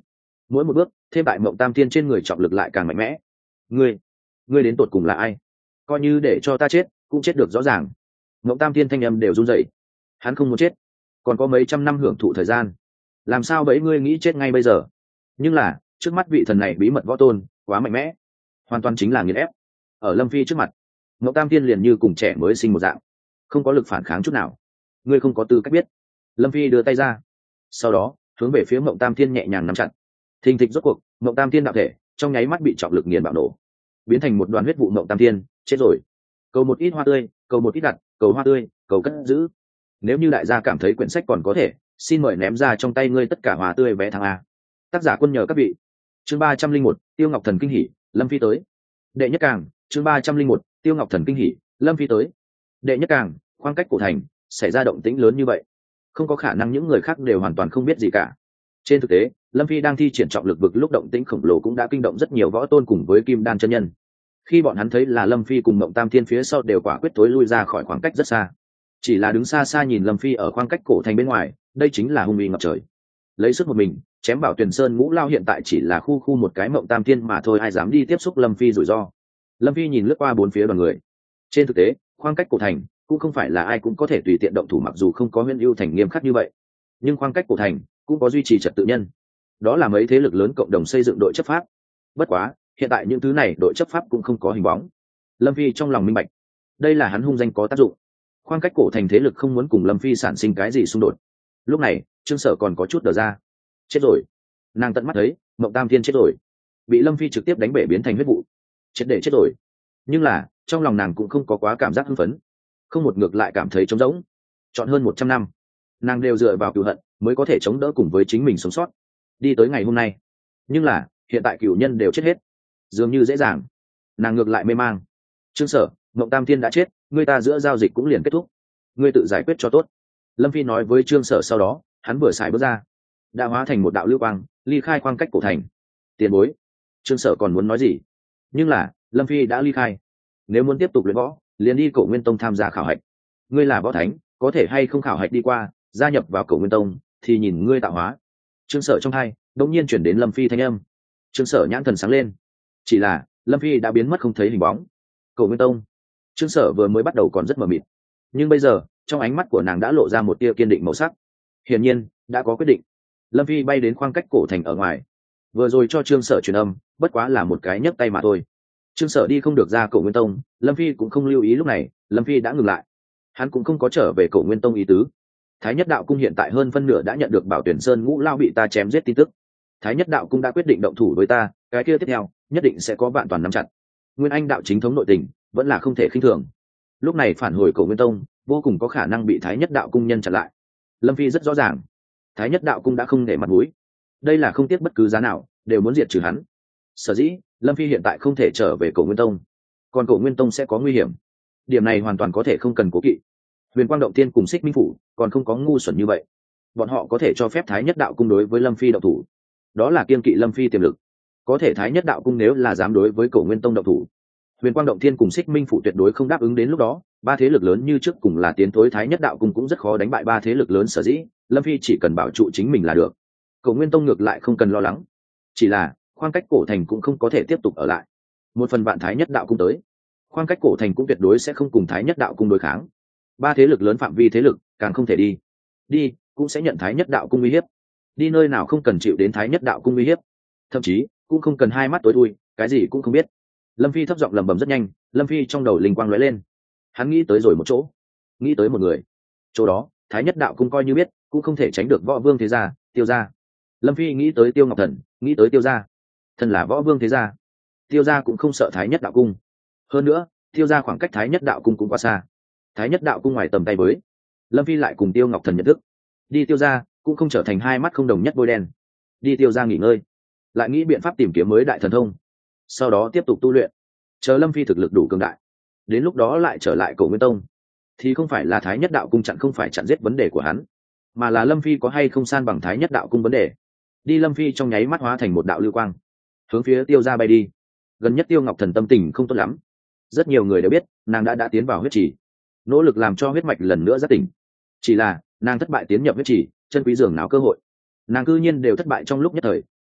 mỗi một bước thêm tại mộng tam thiên trên người trọng lực lại càng mạnh mẽ. Ngươi, ngươi đến tột cùng là ai? Coi như để cho ta chết cũng chết được rõ ràng. Mộng tam thiên thanh âm đều run rẩy. Hắn không muốn chết, còn có mấy trăm năm hưởng thụ thời gian, làm sao bấy ngươi nghĩ chết ngay bây giờ? Nhưng là trước mắt vị thần này bí mật võ tôn quá mạnh mẽ, hoàn toàn chính là nghiền ép. Ở Lâm Phi trước mặt, Mộng tam thiên liền như cùng trẻ mới sinh một dạng, không có lực phản kháng chút nào. Ngươi không có tư cách biết. Lâm Phi đưa tay ra, sau đó hướng về phía Mộng tam thiên nhẹ nhàng nắm chặt. Thình thịch rốt cuộc, Mộng tam thiên đạo thể trong nháy mắt bị trọng lực nghiền bạo nổ, biến thành một đoàn huyết vụ. Mộng tam thiên chết rồi. Cầu một ít hoa tươi, cầu một ít đặt, cầu hoa tươi, cầu cất giữ. Nếu như đại gia cảm thấy quyển sách còn có thể, xin mời ném ra trong tay ngươi tất cả hoa tươi vé thằng A. Tác giả quân nhờ các vị. Chương ba trăm linh một, Tiêu Ngọc Thần kinh hỉ, Lâm Phi tới. Đệ nhất càng, chương ba trăm linh một, Tiêu Ngọc Thần kinh hỉ, Lâm Phi tới. Đệ nhất càng, khoảng cách cổ thành xảy ra động tĩnh lớn như vậy, không có khả năng những người khác đều hoàn toàn không biết gì cả. Trên thực tế, Lâm Phi đang thi triển trọng lực vực lúc động tĩnh khổng lồ cũng đã kinh động rất nhiều võ tôn cùng với kim đan chân nhân. Khi bọn hắn thấy là Lâm Phi cùng Mộng tam thiên phía sau đều quả quyết tối lui ra khỏi khoảng cách rất xa, chỉ là đứng xa xa nhìn Lâm Phi ở khoảng cách cổ thành bên ngoài, đây chính là hung uy ngập trời. Lấy sức một mình chém Bảo Tuyền Sơn Ngũ Lao hiện tại chỉ là khu khu một cái Mộng tam thiên mà thôi, ai dám đi tiếp xúc Lâm Phi rủi ro. Lâm Phi nhìn lướt qua bốn phía đoàn người. Trên thực tế, khoảng cách cổ thành cũng không phải là ai cũng có thể tùy tiện động thủ, mặc dù không có Huyễn Ưu Thành nghiêm khắc như vậy, nhưng khoảng cách cổ thành cũng có duy trì trật tự nhân, đó là mấy thế lực lớn cộng đồng xây dựng đội chấp pháp. Bất quá hiện tại những thứ này đội chấp pháp cũng không có hình bóng. Lâm Phi trong lòng minh bạch, đây là hắn hung danh có tác dụng. Khoảng cách cổ thành thế lực không muốn cùng Lâm Phi sản sinh cái gì xung đột. Lúc này Trương Sở còn có chút đờ ra. Chết rồi. Nàng tận mắt thấy Mộng tam thiên chết rồi, bị Lâm Phi trực tiếp đánh bể biến thành huyết vụ, chết để chết rồi. Nhưng là trong lòng nàng cũng không có quá cảm giác hưng phấn, không, một ngược lại cảm thấy trống rỗng. Chọn hơn một trăm năm, nàng đều dựa vào cựu hận mới có thể chống đỡ cùng với chính mình sống sót đi tới ngày hôm nay. Nhưng là hiện tại cựu nhân đều chết hết, dường như dễ dàng, nàng ngược lại mê mang. Trương Sở, Mộng tam thiên đã chết, người ta giữa giao dịch cũng liền kết thúc, ngươi tự giải quyết cho tốt. Lâm Phi nói với Trương Sở, sau đó hắn vừa xài bước ra, đã hóa thành một đạo lưu quang ly khai khoảng cách cổ thành. Tiền bối. Trương Sở còn muốn nói gì, nhưng là Lâm Phi đã ly khai. Nếu muốn tiếp tục luyện võ, liền đi Cổ Nguyên Tông tham gia khảo hạch. Ngươi là võ thánh, có thể hay không khảo hạch đi qua, gia nhập vào Cổ Nguyên Tông thì nhìn ngươi tạo hóa. Trương Sở trong hai đột nhiên chuyển đến Lâm Phi thanh âm. Trương Sở nhãn thần sáng lên, chỉ là Lâm Phi đã biến mất không thấy hình bóng. Cổ Nguyên Tông. Trương Sở vừa mới bắt đầu còn rất mờ mịt, nhưng bây giờ trong ánh mắt của nàng đã lộ ra một tia kiên định màu sắc, hiển nhiên đã có quyết định. Lâm Phi bay đến khoảng cách cổ thành ở ngoài, vừa rồi cho Trương Sở truyền âm bất quá là một cái nhấc tay mà thôi. Trương Sở đi không được ra Cổ Nguyên Tông, Lâm Phi cũng không lưu ý. Lúc này Lâm Phi đã ngừng lại, hắn cũng không có trở về Cổ Nguyên Tông ý tứ. Thái Nhất Đạo Cung hiện tại hơn phân nửa đã nhận được Bảo Tuyển Sơn Ngũ Lao bị ta chém giết tin tức. Thái Nhất Đạo Cung đã quyết định động thủ với ta, cái kia tiếp theo nhất định sẽ có vạn toàn nắm chặt. Nguyên Anh đạo chính thống nội tình vẫn là không thể khinh thường. Lúc này phản hồi Cổ Nguyên Tông vô cùng có khả năng bị Thái Nhất Đạo Cung nhân chặn lại. Lâm Phi rất rõ ràng, Thái Nhất Đạo Cung đã không để mặt mũi, đây là không tiếc bất cứ giá nào đều muốn diệt trừ hắn. Sở dĩ Lâm Phi hiện tại không thể trở về Cổ Nguyên Tông, còn Cổ Nguyên Tông sẽ có nguy hiểm, điểm này hoàn toàn có thể không cần cố kỵ. Huyền Quang Động Tiên cùng Xích Minh Phủ còn không có ngu xuẩn như vậy, bọn họ có thể cho phép Thái Nhất Đạo Cung đối với Lâm Phi động thủ, đó là kiên kỵ Lâm Phi tiềm lực. Có thể Thái Nhất Đạo Cung nếu là dám đối với Cổ Nguyên Tông động thủ, Huyền Quang Động Thiên cùng Xích Minh Phủ tuyệt đối không đáp ứng. Đến lúc đó ba thế lực lớn như trước cùng là tiến thối, Thái Nhất Đạo Cung cũng rất khó đánh bại ba thế lực lớn. Sở dĩ Lâm Phi chỉ cần bảo trụ chính mình là được, Cổ Nguyên Tông ngược lại không cần lo lắng. Chỉ là khoảng cách cổ thành cũng không có thể tiếp tục ở lại. Một phần bạn Thái Nhất Đạo Cung tới, khoảng cách cổ thành cũng tuyệt đối sẽ không cùng Thái Nhất Đạo Cung đối kháng. Ba thế lực lớn phạm vi thế lực càng không thể đi, đi cũng sẽ nhận Thái Nhất Đạo Cung uy hiếp. Đi nơi nào không cần chịu đến Thái Nhất Đạo Cung uy hiếp, thậm chí cũng không cần hai mắt tối thui, cái gì cũng không biết. Lâm Phi thấp giọng lẩm bẩm rất nhanh, Lâm Phi trong đầu linh quang lóe lên, hắn nghĩ tới rồi một chỗ, nghĩ tới một người. Chỗ đó Thái Nhất Đạo Cung coi như biết cũng không thể tránh được Võ Vương thế gia, Tiêu gia. Lâm Phi nghĩ tới Tiêu Ngọc Thần, nghĩ tới Tiêu gia. Thần là Võ Vương thế gia, Tiêu gia cũng không sợ Thái Nhất Đạo Cung. Hơn nữa Tiêu gia khoảng cách Thái Nhất Đạo Cung cũng quá xa, Thái Nhất Đạo Cung ngoài tầm tay với. Lâm Phi lại cùng Tiêu Ngọc Thần nhận thức, đi Tiêu gia cũng không trở thành hai mắt không đồng nhất bôi đen. Đi Tiêu gia nghỉ ngơi, lại nghĩ biện pháp tìm kiếm mới đại thần thông, sau đó tiếp tục tu luyện, chờ Lâm Phi thực lực đủ cường đại, đến lúc đó lại trở lại Cổ Nguyên Tông. Thì không phải là Thái Nhất Đạo Cung chặn không phải chặn giết vấn đề của hắn, mà là Lâm Phi có hay không san bằng Thái Nhất Đạo Cung vấn đề. Đi Lâm Phi trong nháy mắt hóa thành một đạo lưu quang, hướng phía Tiêu gia bay đi. Gần nhất Tiêu Ngọc Thần tâm tình không tốt lắm, rất nhiều người đều biết nàng đã đã tiến vào huyết trì, nỗ lực làm cho huyết mạch lần nữa giác tỉnh. Chỉ là nàng thất bại tiến nhập huyết trì, chân quý dường náo cơ hội, nàng cư nhiên đều thất bại trong lúc nhất thời.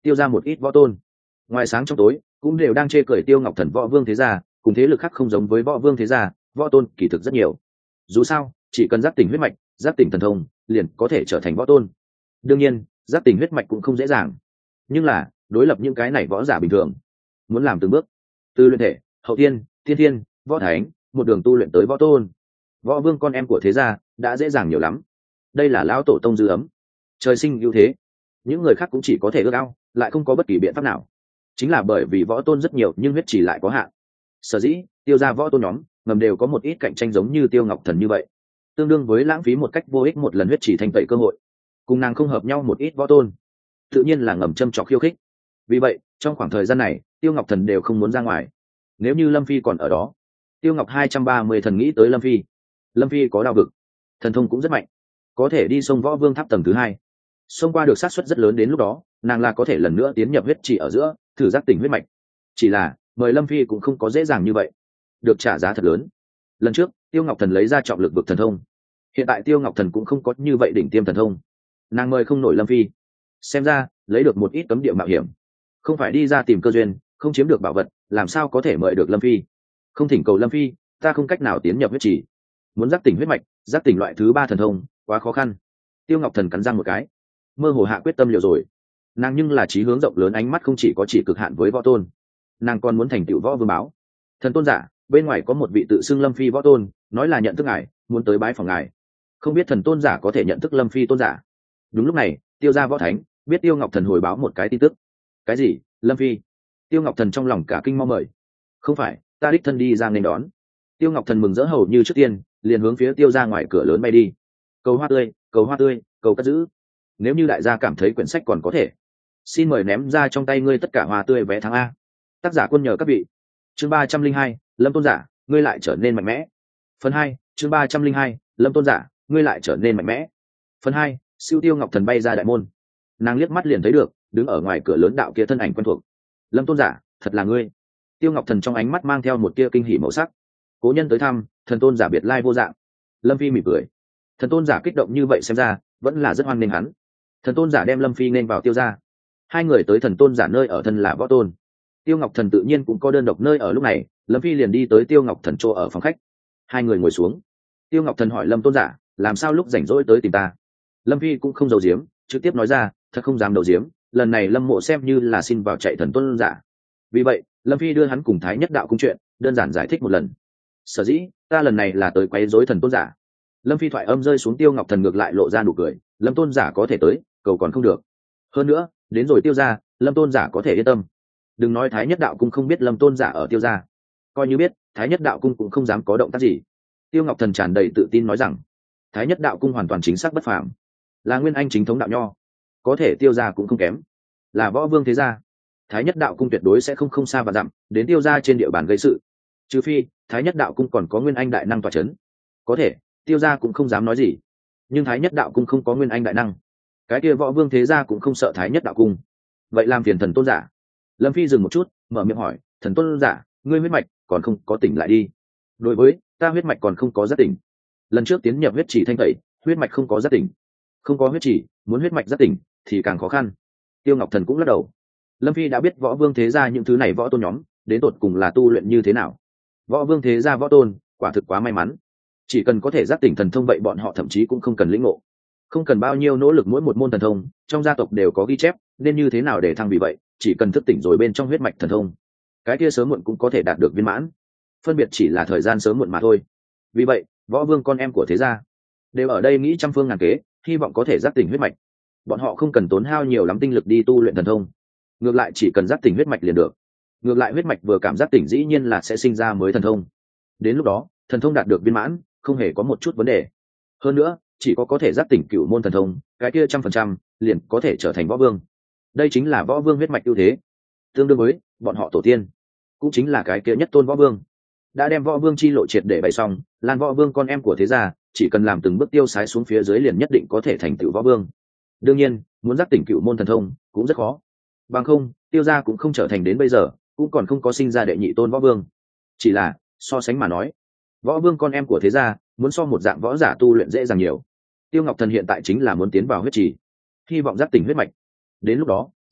tiêu ra một ít võ tôn. Ngoài sáng trong tối cũng đều đang chê cười Tiêu Ngọc Thần võ vương thế gia, cùng thế lực khác không giống với võ vương thế gia, võ tôn kỳ thực rất nhiều. Dù sao, chỉ cần giác tỉnh huyết mạch, giác tỉnh thần thông, liền có thể trở thành võ tôn. Đương nhiên, giác tỉnh huyết mạch cũng không dễ dàng. Nhưng là, đối lập những cái này võ giả bình thường, muốn làm từng bước, từ luyện thể, hậu tiên, thiên thiên, võ thánh, một đường tu luyện tới võ tôn, võ vương con em của thế gia đã dễ dàng nhiều lắm. Đây là lão tổ tông dư ấm, trời sinh ưu thế. Những người khác cũng chỉ có thể ước ao, lại không có bất kỳ biện pháp nào. Chính là bởi vì võ tôn rất nhiều nhưng huyết chỉ lại có hạn. Sở dĩ tiêu ra võ tôn nhóm ngầm đều có một ít cạnh tranh giống như Tiêu Ngọc Thần như vậy, tương đương với lãng phí một cách vô ích một lần huyết chỉ thành tẩy cơ hội. Cùng nàng không hợp nhau một ít võ tôn, tự nhiên là ngầm châm trọc khiêu khích. Vì vậy trong khoảng thời gian này Tiêu Ngọc Thần đều không muốn ra ngoài. Nếu như Lâm Phi còn ở đó, Tiêu Ngọc hai trăm ba mươi thần nghĩ tới Lâm Phi. Lâm Phi có đạo vực, thần thông cũng rất mạnh, có thể đi sông võ vương tháp tầng thứ hai. Xông qua được xác suất rất lớn, đến lúc đó nàng là có thể lần nữa tiến nhập huyết chỉ ở giữa, thử giác tỉnh huyết mạch. Chỉ là mời Lâm Phi cũng không có dễ dàng như vậy, được trả giá thật lớn. Lần trước Tiêu Ngọc Thần lấy ra trọng lực vực thần thông, hiện tại Tiêu Ngọc Thần cũng không có như vậy đỉnh tiêm thần thông, nàng mời không nổi Lâm Phi. Xem ra lấy được một ít cấm địa mạo hiểm, không phải đi ra tìm cơ duyên, không chiếm được bảo vật, làm sao có thể mời được Lâm Phi. Không thỉnh cầu Lâm Phi, ta không cách nào tiến nhập huyết chỉ. Muốn giác tỉnh huyết mạch, giác tỉnh loại thứ ba thần thông quá khó khăn. Tiêu Ngọc Thần cắn răng một cái, mơ hồ hạ quyết tâm liều rồi. Nàng nhưng là trí hướng rộng lớn, ánh mắt không chỉ có chỉ cực hạn với võ tôn, nàng còn muốn thành tựu võ vương báo. Thần tôn giả bên ngoài có một vị tự xưng Lâm Phi võ tôn, nói là nhận thức ngài, muốn tới bái phòng ngài. Không biết thần tôn giả có thể nhận thức Lâm Phi tôn giả. Đúng lúc này Tiêu gia võ thánh biết Tiêu Ngọc Thần hồi báo một cái tin tức. Cái gì? Lâm Phi? Tiêu Ngọc Thần trong lòng cả kinh mau mời. Không phải, ta đích thân đi ra nên đón. Tiêu Ngọc Thần mừng rỡ hầu như trước tiên, liền hướng phía Tiêu gia ngoài cửa lớn bay đi. Cầu hoa tươi, cầu hoa tươi, cầu cất giữ. Nếu như đại gia cảm thấy quyển sách còn có thể, xin mời ném ra trong tay ngươi tất cả hoa tươi vé tháng A. Tác giả quân nhờ các vị. Chương ba trăm linh hai, Lâm tôn giả, ngươi lại trở nên mạnh mẽ. Phần hai, chương ba trăm linh hai, Lâm tôn giả, ngươi lại trở nên mạnh mẽ. Phần hai, siêu Tiêu Ngọc Thần bay ra đại môn. Nàng liếc mắt liền thấy được đứng ở ngoài cửa lớn đạo kia thân ảnh quen thuộc. Lâm tôn giả, thật là ngươi. Tiêu Ngọc Thần trong ánh mắt mang theo một tia kinh hỉ màu sắc. Cố nhân tới thăm, thần tôn giả biệt lai vô dạng. Lâm Phi mỉm cười. Thần tôn giả kích động như vậy xem ra vẫn là rất hoan nghênh hắn. Thần tôn giả đem Lâm Phi nên vào Tiêu gia. Hai người tới thần tôn giả nơi ở thân là võ tôn. Tiêu Ngọc Thần tự nhiên cũng có đơn độc nơi ở. Lúc này Lâm Phi liền đi tới Tiêu Ngọc Thần chỗ ở phòng khách. Hai người ngồi xuống. Tiêu Ngọc Thần hỏi Lâm tôn giả, làm sao lúc rảnh rỗi tới tìm ta? Lâm Phi cũng không giấu giếm, trực tiếp nói ra, thật không dám đầu giếm, lần này Lâm mộ xem như là xin vào chạy thần tôn giả. Vì vậy Lâm Phi đưa hắn cùng Thái Nhất Đạo cung chuyện đơn giản giải thích một lần. Sở dĩ ta lần này là tới quấy rối thần tôn giả. Lâm Phi thoại âm rơi xuống, Tiêu Ngọc Thần ngược lại lộ ra nụ cười. Lâm tôn giả có thể tới, cầu còn không được. Hơn nữa đến rồi Tiêu gia, Lâm tôn giả có thể yên tâm. Đừng nói Thái Nhất Đạo cung không biết Lâm tôn giả ở Tiêu gia, coi như biết, Thái Nhất Đạo cung cũng không dám có động tác gì. Tiêu Ngọc Thần tràn đầy tự tin nói rằng Thái Nhất Đạo cung hoàn toàn chính xác bất phàm, là nguyên anh chính thống đạo nho, có thể Tiêu gia cũng không kém, là võ vương thế gia. Thái Nhất Đạo cung tuyệt đối sẽ không không xa và dặm đến Tiêu gia trên địa bàn gây sự, trừ phi Thái Nhất Đạo cung còn có nguyên anh đại năng tọa chấn. Có thể Tiêu gia cũng không dám nói gì, nhưng Thái Nhất Đạo cung không có nguyên anh đại năng, cái kia võ vương thế gia cũng không sợ Thái Nhất Đạo cung. Vậy làm phiền thần tôn giả. Lâm Phi dừng một chút, mở miệng hỏi, thần tôn giả, ngươi huyết mạch còn không có tỉnh lại đi? Đối với ta huyết mạch còn không có giác tỉnh. Lần trước tiến nhập huyết chỉ thanh tẩy, huyết mạch không có giác tỉnh. Không có huyết chỉ, muốn huyết mạch giác tỉnh thì càng khó khăn. Tiêu Ngọc Thần cũng lắc đầu. Lâm Phi đã biết võ vương thế gia những thứ này võ tôn nhóm đến tột cùng là tu luyện như thế nào. Võ vương thế gia võ tôn quả thực quá may mắn, chỉ cần có thể giác tỉnh thần thông vậy bọn họ thậm chí cũng không cần lĩnh ngộ, không cần bao nhiêu nỗ lực, mỗi một môn thần thông trong gia tộc đều có ghi chép nên như thế nào để thăng. Vì vậy chỉ cần thức tỉnh rồi bên trong huyết mạch thần thông, cái kia sớm muộn cũng có thể đạt được viên mãn, phân biệt chỉ là thời gian sớm muộn mà thôi. Vì vậy võ vương con em của thế gia đều ở đây nghĩ trăm phương ngàn kế, hy vọng có thể giác tỉnh huyết mạch. Bọn họ không cần tốn hao nhiều lắm tinh lực đi tu luyện thần thông, ngược lại chỉ cần giác tỉnh huyết mạch liền được. Ngược lại huyết mạch vừa cảm giác tỉnh dĩ nhiên là sẽ sinh ra mới thần thông, đến lúc đó thần thông đạt được viên mãn không hề có một chút vấn đề. Hơn nữa chỉ có có thể giác tỉnh cửu môn thần thông, cái kia trăm phần trăm liền có thể trở thành võ vương. Đây chính là võ vương huyết mạch ưu thế, tương đương với bọn họ tổ tiên cũng chính là cái kia nhất tôn võ vương. Đã đem võ vương chi lộ triệt để bày xong, Lan võ vương con em của thế gia chỉ cần làm từng bước tiêu sái xuống phía dưới liền nhất định có thể thành tựu võ vương. Đương nhiên muốn giác tỉnh cửu môn thần thông cũng rất khó, bằng không Tiêu gia cũng không trở thành đến bây giờ, cũng còn không có sinh ra đệ nhị tôn võ vương. Chỉ là so sánh mà nói, võ vương con em của thế gia muốn so một dạng võ giả tu luyện dễ dàng nhiều. Tiêu Ngọc Thần hiện tại chính là muốn tiến vào huyết trì, hy vọng giác tỉnh huyết mạch. Đến lúc đó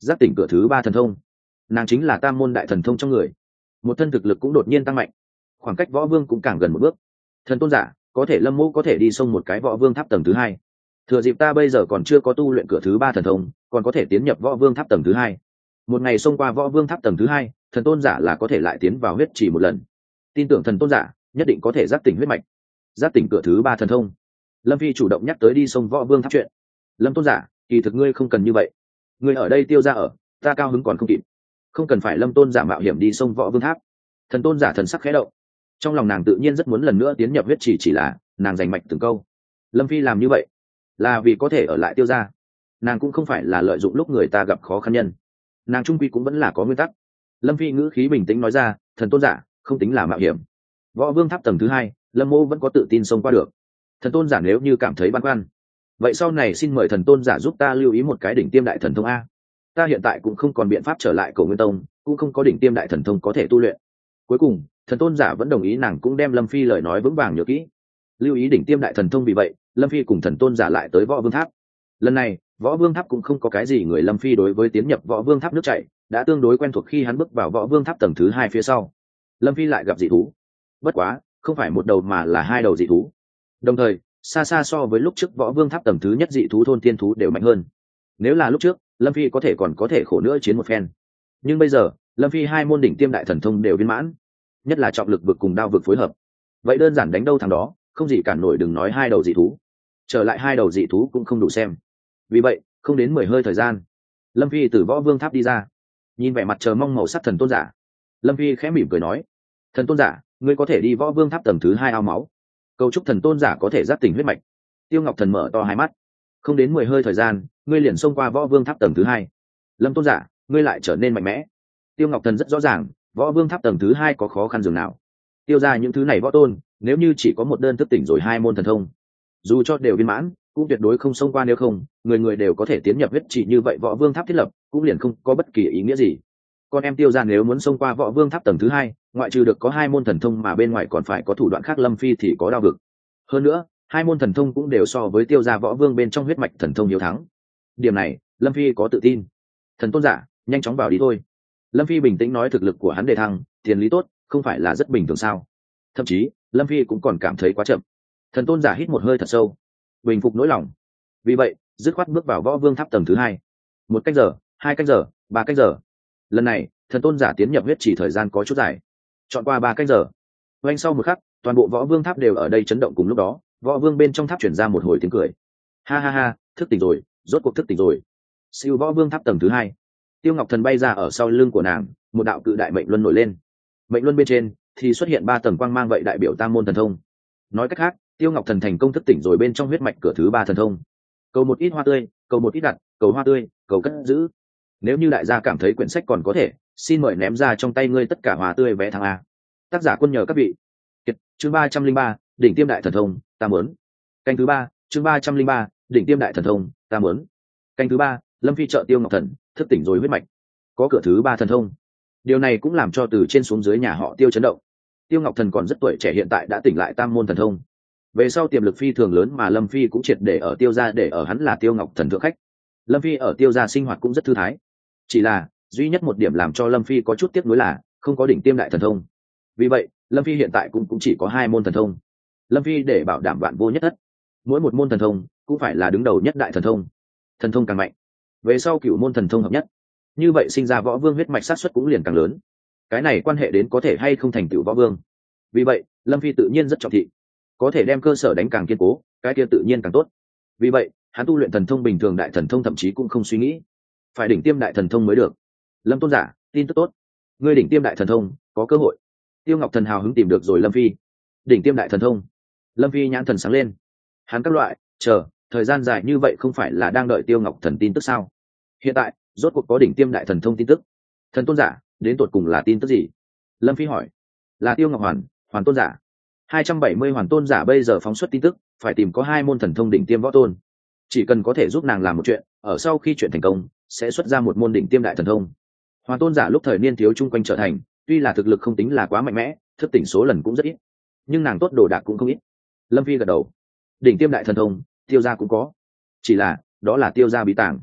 giác tỉnh cửa thứ ba thần thông. Nàng chính là tam môn đại thần thông trong người, một thân thực lực cũng đột nhiên tăng mạnh, khoảng cách võ vương cũng càng gần một bước. Thần tôn giả, có thể lâm mô có thể đi xông một cái võ vương tháp tầng thứ hai. Thừa dịp ta bây giờ còn chưa có tu luyện cửa thứ ba thần thông, còn có thể tiến nhập võ vương tháp tầng thứ hai. Một ngày xông qua võ vương tháp tầng thứ hai, thần tôn giả là có thể lại tiến vào huyết trì một lần. Tin tưởng thần tôn giả nhất định có thể giác tỉnh huyết mạch, giác tỉnh cửa thứ ba thần thông. Lâm phi chủ động nhắc tới đi xông võ vương tháp chuyện. Lâm tôn giả, kỳ thực ngươi không cần như vậy, ngươi ở đây tiêu ra ở, ta cao hứng còn không kịp, không cần phải lâm tôn giả mạo hiểm đi xông võ vương tháp. Thần tôn giả thần sắc khẽ động, trong lòng nàng tự nhiên rất muốn lần nữa tiến nhập huyết trì, chỉ là nàng giành mạch từng câu. Lâm phi làm như vậy là vì có thể ở lại tiêu ra, nàng cũng không phải là lợi dụng lúc người ta gặp khó khăn nhân, nàng trung quy cũng vẫn là có nguyên tắc. Lâm phi ngữ khí bình tĩnh nói ra, thần tôn giả không tính là mạo hiểm, võ vương tháp tầng thứ hai lâm mô vẫn có tự tin xông qua được. Thần tôn giả nếu như cảm thấy băn khoăn, vậy sau này xin mời thần tôn giả giúp ta lưu ý một cái đỉnh tiêm đại thần thông a. Ta hiện tại cũng không còn biện pháp trở lại cổ nguyên tông, cũng không có đỉnh tiêm đại thần thông có thể tu luyện. Cuối cùng thần tôn giả vẫn đồng ý, nàng cũng đem lâm phi lời nói vững vàng nhớ kỹ, lưu ý đỉnh tiêm đại thần thông. Vì vậy lâm phi cùng thần tôn giả lại tới võ vương tháp. Lần này võ vương tháp cũng không có cái gì người, lâm phi đối với tiến nhập võ vương tháp nước chảy đã tương đối quen thuộc. Khi hắn bước vào võ vương tháp tầng thứ hai phía sau, lâm phi lại gặp dị thú, bất quá không phải một đầu mà là hai đầu dị thú, đồng thời xa xa so với lúc trước võ vương tháp tầng thứ nhất dị thú thôn tiên thú đều mạnh hơn. Nếu là lúc trước, lâm phi có thể còn có thể khổ nữa chiến một phen, nhưng bây giờ lâm phi hai môn đỉnh tiêm đại thần thông đều viên mãn, nhất là trọng lực vực cùng đao vực phối hợp, vậy đơn giản đánh đâu thằng đó, không gì cản nổi. Đừng nói hai đầu dị thú, trở lại hai đầu dị thú cũng không đủ xem. Vì vậy không đến mười hơi thời gian, lâm phi từ võ vương tháp đi ra, nhìn vẻ mặt chờ mong màu sắc thần tôn giả, lâm phi khẽ mỉm cười nói, thần tôn giả, ngươi có thể đi võ vương tháp tầng thứ hai ao máu, cầu chúc thần tôn giả có thể giác tỉnh huyết mạch. Tiêu ngọc thần mở to hai mắt, không đến mười hơi thời gian ngươi liền xông qua võ vương tháp tầng thứ hai. Lâm tôn giả, ngươi lại trở nên mạnh mẽ. Tiêu ngọc thần rất rõ ràng võ vương tháp tầng thứ hai có khó khăn dường nào. Tiêu ra những thứ này võ tôn nếu như chỉ có một đơn thức tỉnh rồi hai môn thần thông, dù cho đều viên mãn cũng tuyệt đối không xông qua, nếu không người người đều có thể tiến nhập huyết chỉ, như vậy võ vương tháp thiết lập cũng liền không có bất kỳ ý nghĩa gì. Con em tiêu ra nếu muốn xông qua võ vương tháp tầng thứ hai, ngoại trừ được có hai môn thần thông mà bên ngoài còn phải có thủ đoạn khác. Lâm phi thì có đao vực, hơn nữa hai môn thần thông cũng đều so với tiêu gia võ vương bên trong huyết mạch thần thông hiếu thắng. Điểm này lâm phi có tự tin. Thần tôn giả, nhanh chóng vào đi thôi. Lâm phi bình tĩnh nói, thực lực của hắn đề thăng, tiền lý tốt, không phải là rất bình thường sao? Thậm chí lâm phi cũng còn cảm thấy quá chậm. Thần tôn giả hít một hơi thật sâu, bình phục nỗi lòng, vì vậy dứt khoát bước vào võ vương tháp tầng thứ hai. Một cách giờ, hai cách giờ, ba cách giờ. Lần này thần tôn giả tiến nhập huyết chỉ thời gian có chút dài, chọn qua ba cách giờ. Oanh sau một khắc, toàn bộ võ vương tháp đều ở đây chấn động. Cùng lúc đó võ vương bên trong tháp chuyển ra một hồi tiếng cười, ha ha ha, thức tỉnh rồi, rốt cuộc thức tỉnh rồi. Siêu võ vương tháp tầng thứ hai, tiêu ngọc thần bay ra ở sau lưng của nàng, một đạo cự đại mệnh luân nổi lên, mệnh luân bên trên thì xuất hiện ba tầng quang mang, vậy đại biểu tam môn thần thông. Nói cách khác, tiêu ngọc thần thành công thức tỉnh rồi bên trong huyết mạch cửa thứ ba thần thông. Cầu một ít hoa tươi, cầu một ít đặt, cầu hoa tươi, cầu cất giữ. Nếu như đại gia cảm thấy quyển sách còn có thể, xin mời ném ra trong tay ngươi tất cả hoa tươi vé thắng a. Tác giả quân nhờ các vị. Kiệt, chương ba trăm linh ba, đỉnh tiêm đại thần thông, ta muốn. Canh thứ ba, chương ba trăm linh ba, đỉnh tiêm đại thần thông, ta muốn. Canh thứ ba, lâm phi trợ tiêu ngọc thần thức tỉnh rồi huyết mạch, có cửa thứ ba thần thông. Điều này cũng làm cho từ trên xuống dưới nhà họ tiêu chấn động. Tiêu ngọc thần còn rất tuổi trẻ, hiện tại đã tỉnh lại tam môn thần thông, về sau tiềm lực phi thường lớn, mà lâm phi cũng triệt để ở tiêu gia để ở hắn là tiêu ngọc thần thượng khách. Lâm phi ở tiêu gia sinh hoạt cũng rất thư thái, chỉ là duy nhất một điểm làm cho lâm phi có chút tiếc nuối là không có đỉnh tiêm đại thần thông. Vì vậy lâm phi hiện tại cũng, cũng chỉ có hai môn thần thông. Lâm phi để bảo đảm vạn vô nhất thất, mỗi một môn thần thông cũng phải là đứng đầu nhất đại thần thông. Thần thông càng mạnh, về sau cửu môn thần thông hợp nhất, như vậy sinh ra võ vương huyết mạch sát xuất cũng liền càng lớn. Cái này quan hệ đến có thể hay không thành tựu võ vương. Vì vậy lâm phi tự nhiên rất trọng thị, có thể đem cơ sở đánh càng kiên cố, cái kia tự nhiên càng tốt. Vì vậy hắn tu luyện thần thông bình thường đại thần thông thậm chí cũng không suy nghĩ phải đỉnh tiêm đại thần thông mới được. Lâm tôn giả, tin tức tốt, ngươi đỉnh tiêm đại thần thông có cơ hội. Tiêu ngọc thần hào hứng tìm được rồi lâm phi. Đỉnh tiêm đại thần thông. Lâm phi nhãn thần sáng lên, hắn các loại chờ thời gian dài như vậy không phải là đang đợi tiêu ngọc thần tin tức sao? Hiện tại rốt cuộc có đỉnh tiêm đại thần thông tin tức. Thần tôn giả, đến tột cùng là tin tức gì? Lâm phi hỏi. Là tiêu ngọc hoàn, hoàn tôn giả. hai trăm bảy mươi hoàn tôn giả bây giờ phóng xuất tin tức, phải tìm có hai môn thần thông đỉnh tiêm võ tôn, chỉ cần có thể giúp nàng làm một chuyện, ở sau khi chuyện thành công sẽ xuất ra một môn đỉnh tiêm đại thần thông. Hoàn tôn giả lúc thời niên thiếu chung quanh trở thành, tuy là thực lực không tính là quá mạnh mẽ, thức tỉnh số lần cũng rất ít, nhưng nàng tốt đồ đạc cũng không ít. Lâm phi gật đầu. Đỉnh tiêm đại thần thông tiêu gia cũng có, chỉ là đó là tiêu gia bí tàng.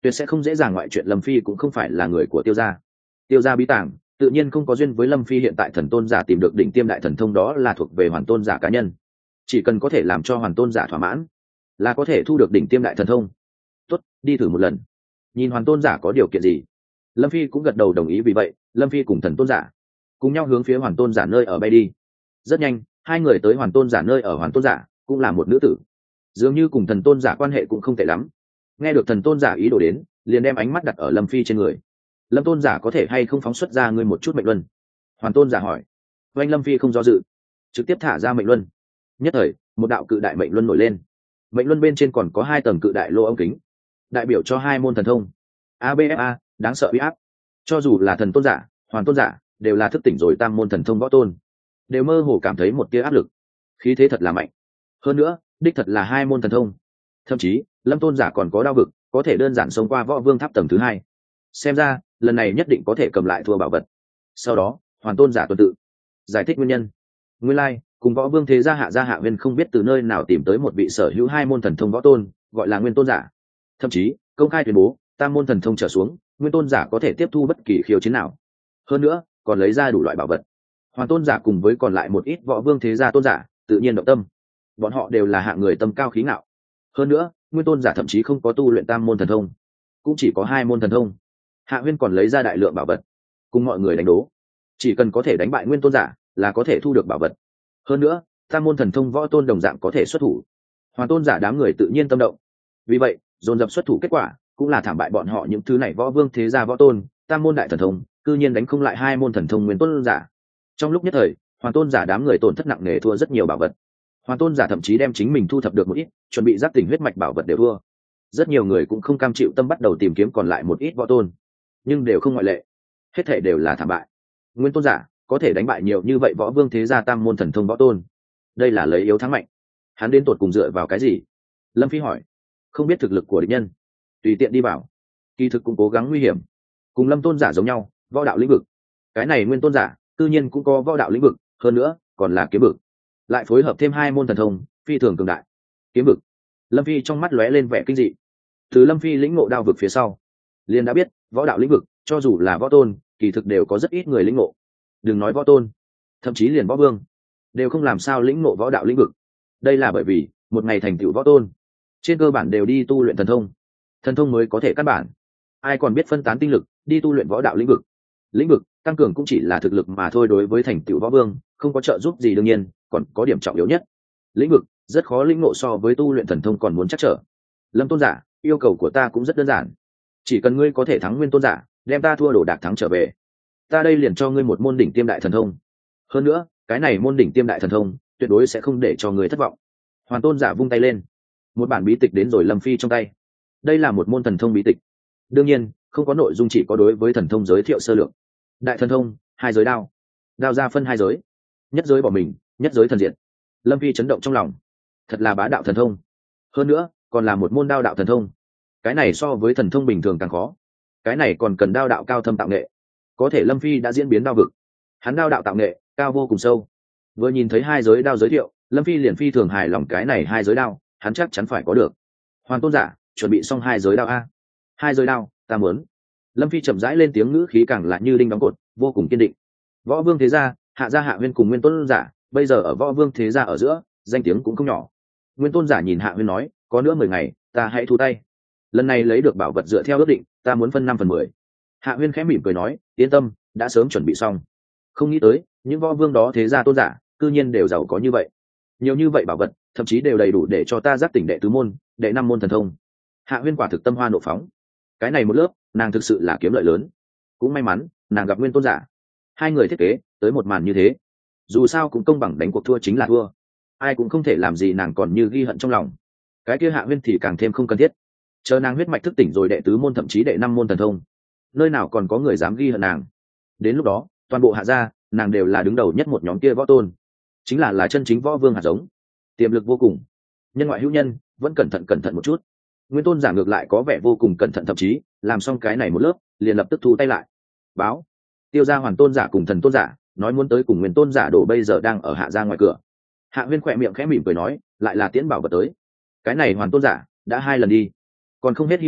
tuyệt sẽ không dễ dàng ngoại chuyện lâm phi cũng không phải là người của tiêu gia. Tiêu gia bí tàng tự nhiên không có duyên với lâm phi. Hiện tại thần tôn giả tìm được đỉnh tiêm đại thần thông, đó là thuộc về hoàn tôn giả cá nhân, chỉ cần có thể làm cho hoàn tôn giả thỏa mãn là có thể thu được đỉnh tiêm đại thần thông. Tốt, đi thử một lần, nhìn hoàn tôn giả có điều kiện gì. Lâm phi cũng gật đầu đồng ý. Vì vậy lâm phi cùng thần tôn giả cùng nhau hướng phía hoàn tôn giả nơi ở bay đi. Rất nhanh hai người tới hoàn tôn giả nơi ở. Hoàn tôn giả cũng là một nữ tử, dường như cùng thần tôn giả quan hệ cũng không tệ lắm. Nghe được thần tôn giả ý đồ đến, liền đem ánh mắt đặt ở lâm phi trên người. Lâm tôn giả có thể hay không phóng xuất ra ngươi một chút mệnh luân? Hoàn tôn giả hỏi. Oanh lâm phi không do dự, trực tiếp thả ra mệnh luân. Nhất thời một đạo cự đại mệnh luân nổi lên. Mệnh luân bên trên còn có hai tầng cự đại lô ống kính, đại biểu cho hai môn thần thông a bê ép a, đáng sợ uy áp. Cho dù là thần tôn giả, hoàn tôn giả đều là thức tỉnh rồi tam môn thần thông võ tôn, đều mơ hồ cảm thấy một tia áp lực. Khí thế thật là mạnh, hơn nữa đích thật là hai môn thần thông. Thậm chí lâm tôn giả còn có đao vực, có thể đơn giản xông qua võ vương tháp tầng thứ hai. Xem ra lần này nhất định có thể cầm lại thua bảo vật. Sau đó hoàn tôn giả tuần tự giải thích nguyên nhân. Nguyên lai like, cùng võ vương thế gia hạ gia hạ viên không biết từ nơi nào tìm tới một vị sở hữu hai môn thần thông võ tôn, gọi là nguyên tôn giả. Thậm chí công khai tuyên bố tam môn thần thông trở xuống, nguyên tôn giả có thể tiếp thu bất kỳ khiêu chiến nào. Hơn nữa còn lấy ra đủ loại bảo vật. Hoàn tôn giả cùng với còn lại một ít võ vương thế gia tôn giả tự nhiên động tâm. Bọn họ đều là hạng người tâm cao khí ngạo. Hơn nữa nguyên tôn giả thậm chí không có tu luyện tam môn thần thông, cũng chỉ có hai môn thần thông. Hạ huyên còn lấy ra đại lượng bảo vật cùng mọi người đánh đố, chỉ cần có thể đánh bại nguyên tôn giả là có thể thu được bảo vật. Hơn nữa tam môn thần thông võ tôn đồng dạng có thể xuất thủ. Hoàn tôn giả đám người tự nhiên tâm động, vì vậy dồn dập xuất thủ. Kết quả cũng là thảm bại bọn họ những thứ này võ vương thế gia võ tôn. Tam môn đại thần thông cư nhiên đánh không lại hai môn thần thông nguyên tôn giả. Trong lúc nhất thời hoàn tôn giả đám người tổn thất nặng nề, thua rất nhiều bảo vật. Hoàn tôn giả thậm chí đem chính mình thu thập được một ít chuẩn bị giác tỉnh huyết mạch bảo vật đều thua. Rất nhiều người cũng không cam chịu tâm, bắt đầu tìm kiếm còn lại một ít võ tôn, nhưng đều không ngoại lệ, hết thể đều là thảm bại. Nguyên tôn giả có thể đánh bại nhiều như vậy võ vương thế gia tam môn thần thông võ tôn, đây là lấy yếu thắng mạnh. Hắn đến tột cùng dựa vào cái gì? Lâm phi hỏi. Không biết thực lực của địch nhân, tùy tiện đi vào. Kỳ thực cũng cố gắng nguy hiểm, cùng lâm tôn giả giống nhau, võ đạo lĩnh vực. Cái này nguyên tôn giả tự nhiên cũng có võ đạo lĩnh vực, hơn nữa còn là kiếm vực, lại phối hợp thêm hai môn thần thông phi thường cường đại. Kiếm vực. Lâm phi trong mắt lóe lên vẻ kinh dị. Từ lâm phi lĩnh ngộ đao vực phía sau, liền đã biết võ đạo lĩnh vực cho dù là võ tôn kỳ thực đều có rất ít người lĩnh ngộ. Đừng nói võ tôn, thậm chí liền võ vương đều không làm sao lĩnh ngộ võ đạo lĩnh vực. Đây là bởi vì một ngày thành tựu võ tôn trên cơ bản đều đi tu luyện thần thông, thần thông mới có thể căn bản. Ai còn biết phân tán tinh lực đi tu luyện võ đạo lĩnh vực? Lĩnh vực tăng cường cũng chỉ là thực lực mà thôi, đối với thành tựu võ vương không có trợ giúp gì. Đương nhiên còn có điểm trọng yếu nhất, lĩnh vực rất khó lĩnh ngộ, so với tu luyện thần thông còn muốn chắc trở. Lâm tôn giả, yêu cầu của ta cũng rất đơn giản, chỉ cần ngươi có thể thắng nguyên tôn giả, đem ta thua đổ đạc thắng trở về, ta đây liền cho ngươi một môn đỉnh tiêm đại thần thông. Hơn nữa cái này môn đỉnh tiêm đại thần thông tuyệt đối sẽ không để cho người thất vọng. Hoàn tôn giả vung tay lên, một bản bí tịch đến rồi lâm phi trong tay. Đây là một môn thần thông bí tịch, đương nhiên không có nội dung, chỉ có đối với thần thông giới thiệu sơ lược. Đại thần thông, hai giới đao, đao ra phân hai giới, nhất giới bỏ mình, nhất giới thần diện. Lâm phi chấn động trong lòng, thật là bá đạo thần thông, hơn nữa còn là một môn đao đạo thần thông. Cái này so với thần thông bình thường càng khó, cái này còn cần đao đạo cao thâm tạo nghệ. Có thể lâm phi đã diễn biến đao vực, hắn đao đạo tạo nghệ cao vô cùng sâu. Vừa nhìn thấy hai giới đao giới thiệu, lâm phi liền phi thường hài lòng. Cái này hai giới đao hắn chắc chắn phải có được. Hoàn tôn giả, chuẩn bị xong hai giới đao a? Hai giới đao ta muốn. Lâm phi chậm rãi lên tiếng, ngữ khí càng lại như đinh đóng cột, vô cùng kiên định. Võ vương thế gia, hạ gia hạ huyên cùng nguyên tôn giả bây giờ ở võ vương thế gia ở giữa danh tiếng cũng không nhỏ. Nguyên tôn giả nhìn hạ huyên nói, có nữa mười ngày ta hãy thu tay. Lần này lấy được bảo vật dựa theo ước định, ta muốn phân năm phần mười. Hạ huyên khẽ mỉm cười nói, yên tâm, đã sớm chuẩn bị xong. Không nghĩ tới những võ vương đó thế gia tôn giả cư nhiên đều giàu có như vậy, nhiều như vậy bảo vật, thậm chí đều đầy đủ để cho ta giác tỉnh đệ tứ môn, đệ năm môn thần thông. Hạ huyên quả thực tâm hoa nộ phóng. Cái này một lớp nàng thực sự là kiếm lợi lớn. Cũng may mắn nàng gặp nguyên tôn giả, hai người thiết kế tới một màn như thế. Dù sao cũng công bằng, đánh cuộc thua chính là thua, ai cũng không thể làm gì nàng còn như ghi hận trong lòng. Cái kia hạ huyên thì càng thêm không cần thiết. Chờ nàng huyết mạch thức tỉnh rồi, đệ tứ môn thậm chí đệ năm môn thần thông, nơi nào còn có người dám ghi hận nàng. Đến lúc đó toàn bộ hạ gia nàng đều là đứng đầu nhất một nhóm kia võ tôn, chính là là chân chính võ vương hạt giống, tiềm lực vô cùng. Nhân ngoại hữu nhân, vẫn cẩn thận cẩn thận một chút. Nguyên tôn giả ngược lại có vẻ vô cùng cẩn thận, thậm chí làm xong cái này một lớp liền lập tức thu tay lại. Báo tiêu gia hoàn tôn giả cùng thần tôn giả nói muốn tới cùng nguyên tôn giả đổ, bây giờ đang ở hạ gia ngoài cửa. Hạ huyên khỏe miệng khẽ mỉm cười nói, lại là tiễn bảo vật tới. Cái này hoàn tôn giả đã hai lần đi, còn không hết hy vọng,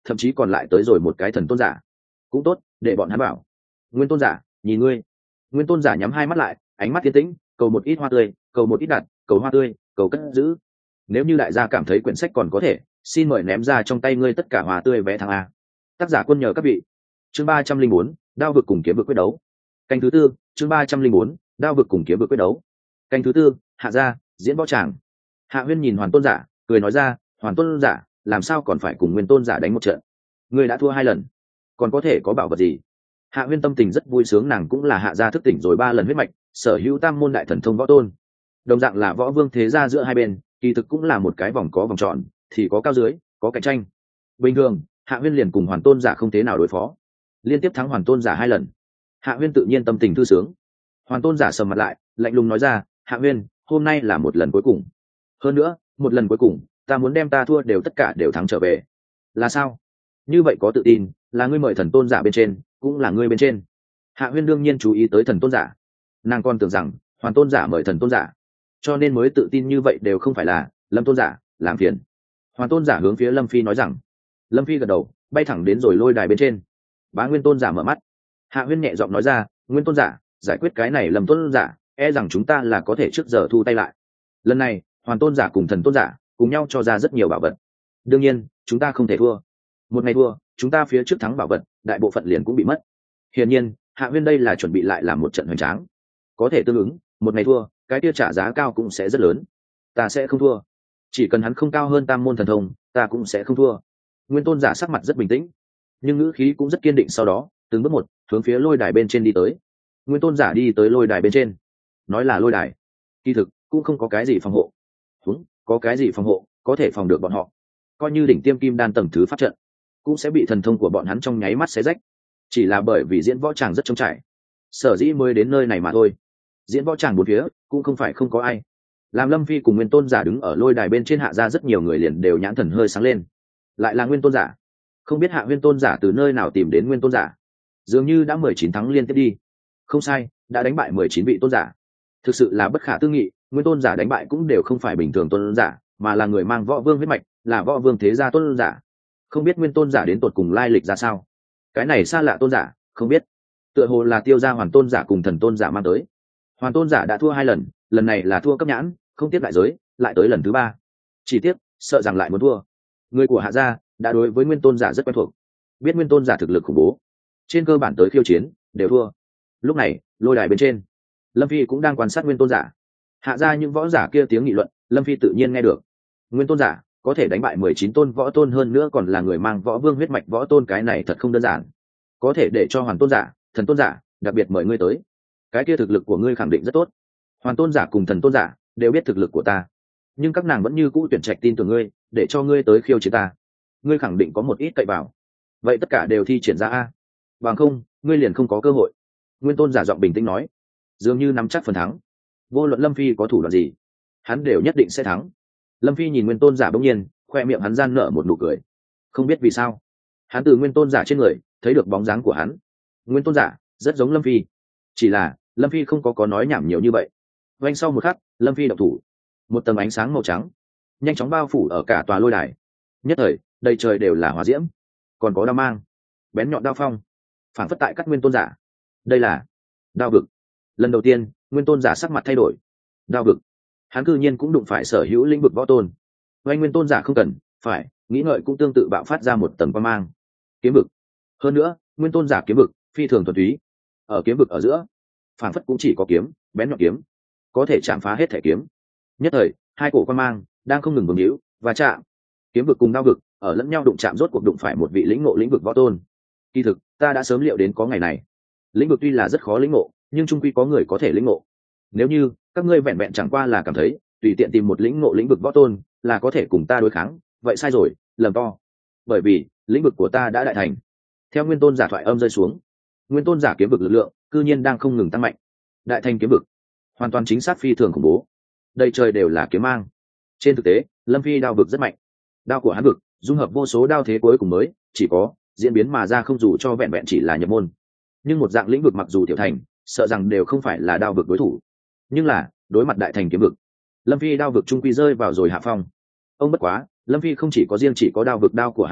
thậm chí còn lại tới rồi một cái thần tôn giả. Cũng tốt, để bọn hắn bảo. Nguyên tôn giả, nhìn ngươi. Nguyên tôn giả nhắm hai mắt lại, ánh mắt thiên tĩnh, cầu một ít hoa tươi, cầu một ít đặt, cầu hoa tươi, cầu cất giữ. Nếu như đại gia cảm thấy quyển sách còn có thể, xin mời ném ra trong tay ngươi tất cả hoa tươi vé thắng a. Tác giả quân nhờ các vị. Chương ba trăm linh bốn, đao vực cùng kiếm vực quyết đấu. Canh thứ tư, chương ba trăm linh bốn, đao vực cùng kiếm vực quyết đấu. Canh thứ tư, hạ gia, diễn võ tràng. Hạ Huyên nhìn Hoàn tôn giả, cười nói ra, Hoàn tôn giả, làm sao còn phải cùng Nguyên tôn giả đánh một trận? Ngươi đã thua hai lần, còn có thể có bảo vật gì? Hạ Huyên tâm tình rất vui sướng, nàng cũng là hạ gia thức tỉnh rồi ba lần huyết mạch, sở hữu tam môn đại thần thông võ tôn, đồng dạng là võ vương thế gia, giữa hai bên kỳ thực cũng là một cái vòng có vòng tròn, thì có cao dưới, có cạnh tranh. Bình thường Hạ Huyên liền cùng Hoàn tôn giả không thế nào đối phó, liên tiếp thắng Hoàn tôn giả hai lần. Hạ Huyên tự nhiên tâm tình thư sướng. Hoàn tôn giả sầm mặt lại, lạnh lùng nói ra, Hạ Huyên, hôm nay là một lần cuối cùng, hơn nữa một lần cuối cùng ta muốn đem ta thua đều tất cả đều thắng trở về. Là sao? Như vậy có tự tin, là ngươi mời thần tôn giả bên trên, cũng là ngươi bên trên. Hạ Huyên đương nhiên chú ý tới thần tôn giả, nàng còn tưởng rằng Hoàn tôn giả mời thần tôn giả, cho nên mới tự tin như vậy, đều không phải là Lâm tôn giả làm phiền. Hoàn tôn giả hướng phía Lâm Phi nói rằng. Lâm Phi gật đầu, bay thẳng đến rồi lôi đài bên trên. Bá Nguyên tôn giả mở mắt. Hạ Huyên nhẹ giọng nói ra, Nguyên tôn giả, giải quyết cái này Lâm tôn giả, e rằng chúng ta là có thể trước giờ thu tay lại. Lần này Hoàn tôn giả cùng thần tôn giả cùng nhau cho ra rất nhiều bảo vật, đương nhiên chúng ta không thể thua. Một ngày thua, chúng ta phía trước thắng bảo vật đại bộ phận liền cũng bị mất. Hiển nhiên Hạ Huyên đây là chuẩn bị lại làm một trận hoành tráng, có thể tương ứng một ngày thua, cái kia trả giá cao cũng sẽ rất lớn. Ta sẽ không thua, chỉ cần hắn không cao hơn tam môn thần thông, ta cũng sẽ không thua. Nguyên tôn giả sắc mặt rất bình tĩnh, nhưng ngữ khí cũng rất kiên định, sau đó từng bước một hướng phía lôi đài bên trên đi tới. Nguyên tôn giả đi tới lôi đài bên trên, nói là lôi đài, kỳ thực cũng không có cái gì phòng hộ. Đúng, có cái gì phòng hộ có thể phòng được bọn họ? Coi như đỉnh tiêm kim đan tầng thứ pháp trận cũng sẽ bị thần thông của bọn hắn trong nháy mắt xé rách. Chỉ là bởi vì diễn võ tràng rất trống trải, sở dĩ mới đến nơi này mà thôi. Diễn võ tràng bốn phía cũng không phải không có ai. Làm Lâm Phi cùng Nguyên tôn giả đứng ở lôi đài bên trên, hạ ra rất nhiều người liền đều nhãn thần hơi sáng lên. Lại là Nguyên tôn giả, không biết Hạ Nguyên tôn giả từ nơi nào tìm đến Nguyên tôn giả, dường như đã mười chín thắng liên tiếp đi. Không sai, đã đánh bại mười chín vị tôn giả, thực sự là bất khả tư nghị. Nguyên tôn giả đánh bại cũng đều không phải bình thường tôn giả, mà là người mang võ vương huyết mạch, là võ vương thế gia tôn giả. Không biết Nguyên tôn giả đến tột cùng lai lịch ra sao? Cái này xa lạ tôn giả không biết, tựa hồ là tiêu gia Hoàn tôn giả cùng thần tôn giả mang tới. Hoàn tôn giả đã thua hai lần, lần này là thua cấp nhãn, không tiếp đại giới, lại tới lần thứ ba, chỉ tiếc sợ rằng lại muốn thua. Người của Hạ gia đã đối với Nguyên tôn giả rất quen thuộc, biết Nguyên tôn giả thực lực khủng bố, trên cơ bản tới khiêu chiến đều thua. Lúc này lôi đài bên trên, Lâm Phi cũng đang quan sát Nguyên tôn giả. Hạ gia những võ giả kia tiếng nghị luận, Lâm Phi tự nhiên nghe được. Nguyên tôn giả có thể đánh bại mười chín tôn võ tôn, hơn nữa còn là người mang võ vương huyết mạch võ tôn, cái này thật không đơn giản. Có thể để cho Hoàn tôn giả, thần tôn giả đặc biệt mời ngươi tới, cái kia thực lực của ngươi khẳng định rất tốt. Hoàn tôn giả cùng thần tôn giả đều biết thực lực của ta, nhưng các nàng vẫn như cũ tuyển trạch tin tưởng ngươi, để cho ngươi tới khiêu chiến ta. Ngươi khẳng định có một ít cậy vào, vậy tất cả đều thi triển ra a, bằng không ngươi liền không có cơ hội. Nguyên tôn giả giọng bình tĩnh nói, dường như nắm chắc phần thắng. Vô luận Lâm Phi có thủ đoạn gì, hắn đều nhất định sẽ thắng. Lâm Phi nhìn Nguyên tôn giả, bỗng nhiên khoe miệng hắn gian nở một nụ cười. Không biết vì sao, hắn từ Nguyên tôn giả trên người thấy được bóng dáng của hắn. Nguyên tôn giả rất giống Lâm Phi, chỉ là Lâm Phi không có có nói nhảm nhiều như vậy. Vanh sau một khắc, Lâm Phi độc thủ, một tầng ánh sáng màu trắng nhanh chóng bao phủ ở cả tòa lôi đài. Nhất thời đầy trời đều là hỏa diễm, còn có đao mang, bén nhọn đao phong phản phất tại các Nguyên tôn giả. Đây là đao vực. Lần đầu tiên Nguyên tôn giả sắc mặt thay đổi. Đao vực, hắn cư nhiên cũng đụng phải sở hữu lĩnh vực võ tôn. Oanh Nguyên tôn giả không cần phải nghĩ ngợi cũng tương tự bạo phát ra một tầng quang mang. Kiếm vực, hơn nữa Nguyên tôn giả kiếm vực phi thường thuần túy, ở kiếm vực ở giữa phản phất cũng chỉ có kiếm, bén nhọn kiếm có thể chạm phá hết thể kiếm. Nhất thời hai cổ quang mang đang không ngừng vương hữu và chạm. Kiếm vực cùng đao vực ở lẫn nhau đụng chạm, rốt cuộc đụng phải một vị lĩnh ngộ lĩnh vực võ tôn. Kỳ thực ta đã sớm liệu đến có ngày này. Lĩnh vực tuy là rất khó lĩnh ngộ, nhưng trung quy có người có thể lĩnh ngộ. Nếu như các ngươi vẹn vẹn chẳng qua là cảm thấy tùy tiện tìm một lĩnh ngộ lĩnh vực võ tôn là có thể cùng ta đối kháng, vậy sai rồi, lầm to. Bởi vì lĩnh vực của ta đã đại thành. Theo Nguyên tôn giả thoại âm rơi xuống, Nguyên tôn giả kiếm vực lực lượng cư nhiên đang không ngừng tăng mạnh. Đại thành kiếm vực hoàn toàn chính xác phi thường khủng bố, đây trời đều là kiếm mang. Trên thực tế Lâm Phi đao vực rất mạnh, đao của hắn vực dung hợp vô số đao thế cuối cùng mới chỉ có diễn biến mà ra, không dù cho vẹn vẹn chỉ là nhập môn. Nhưng một dạng lĩnh vực mặc dù tiểu thành, sợ rằng đều không phải là đao vực đối thủ. Nhưng là đối mặt đại thành kiếm vực, Lâm Phi đao vực trung quy rơi vào rồi hạ phong. Ông bất quá, Lâm Phi không chỉ có riêng chỉ có đao vực, đao của hắn vực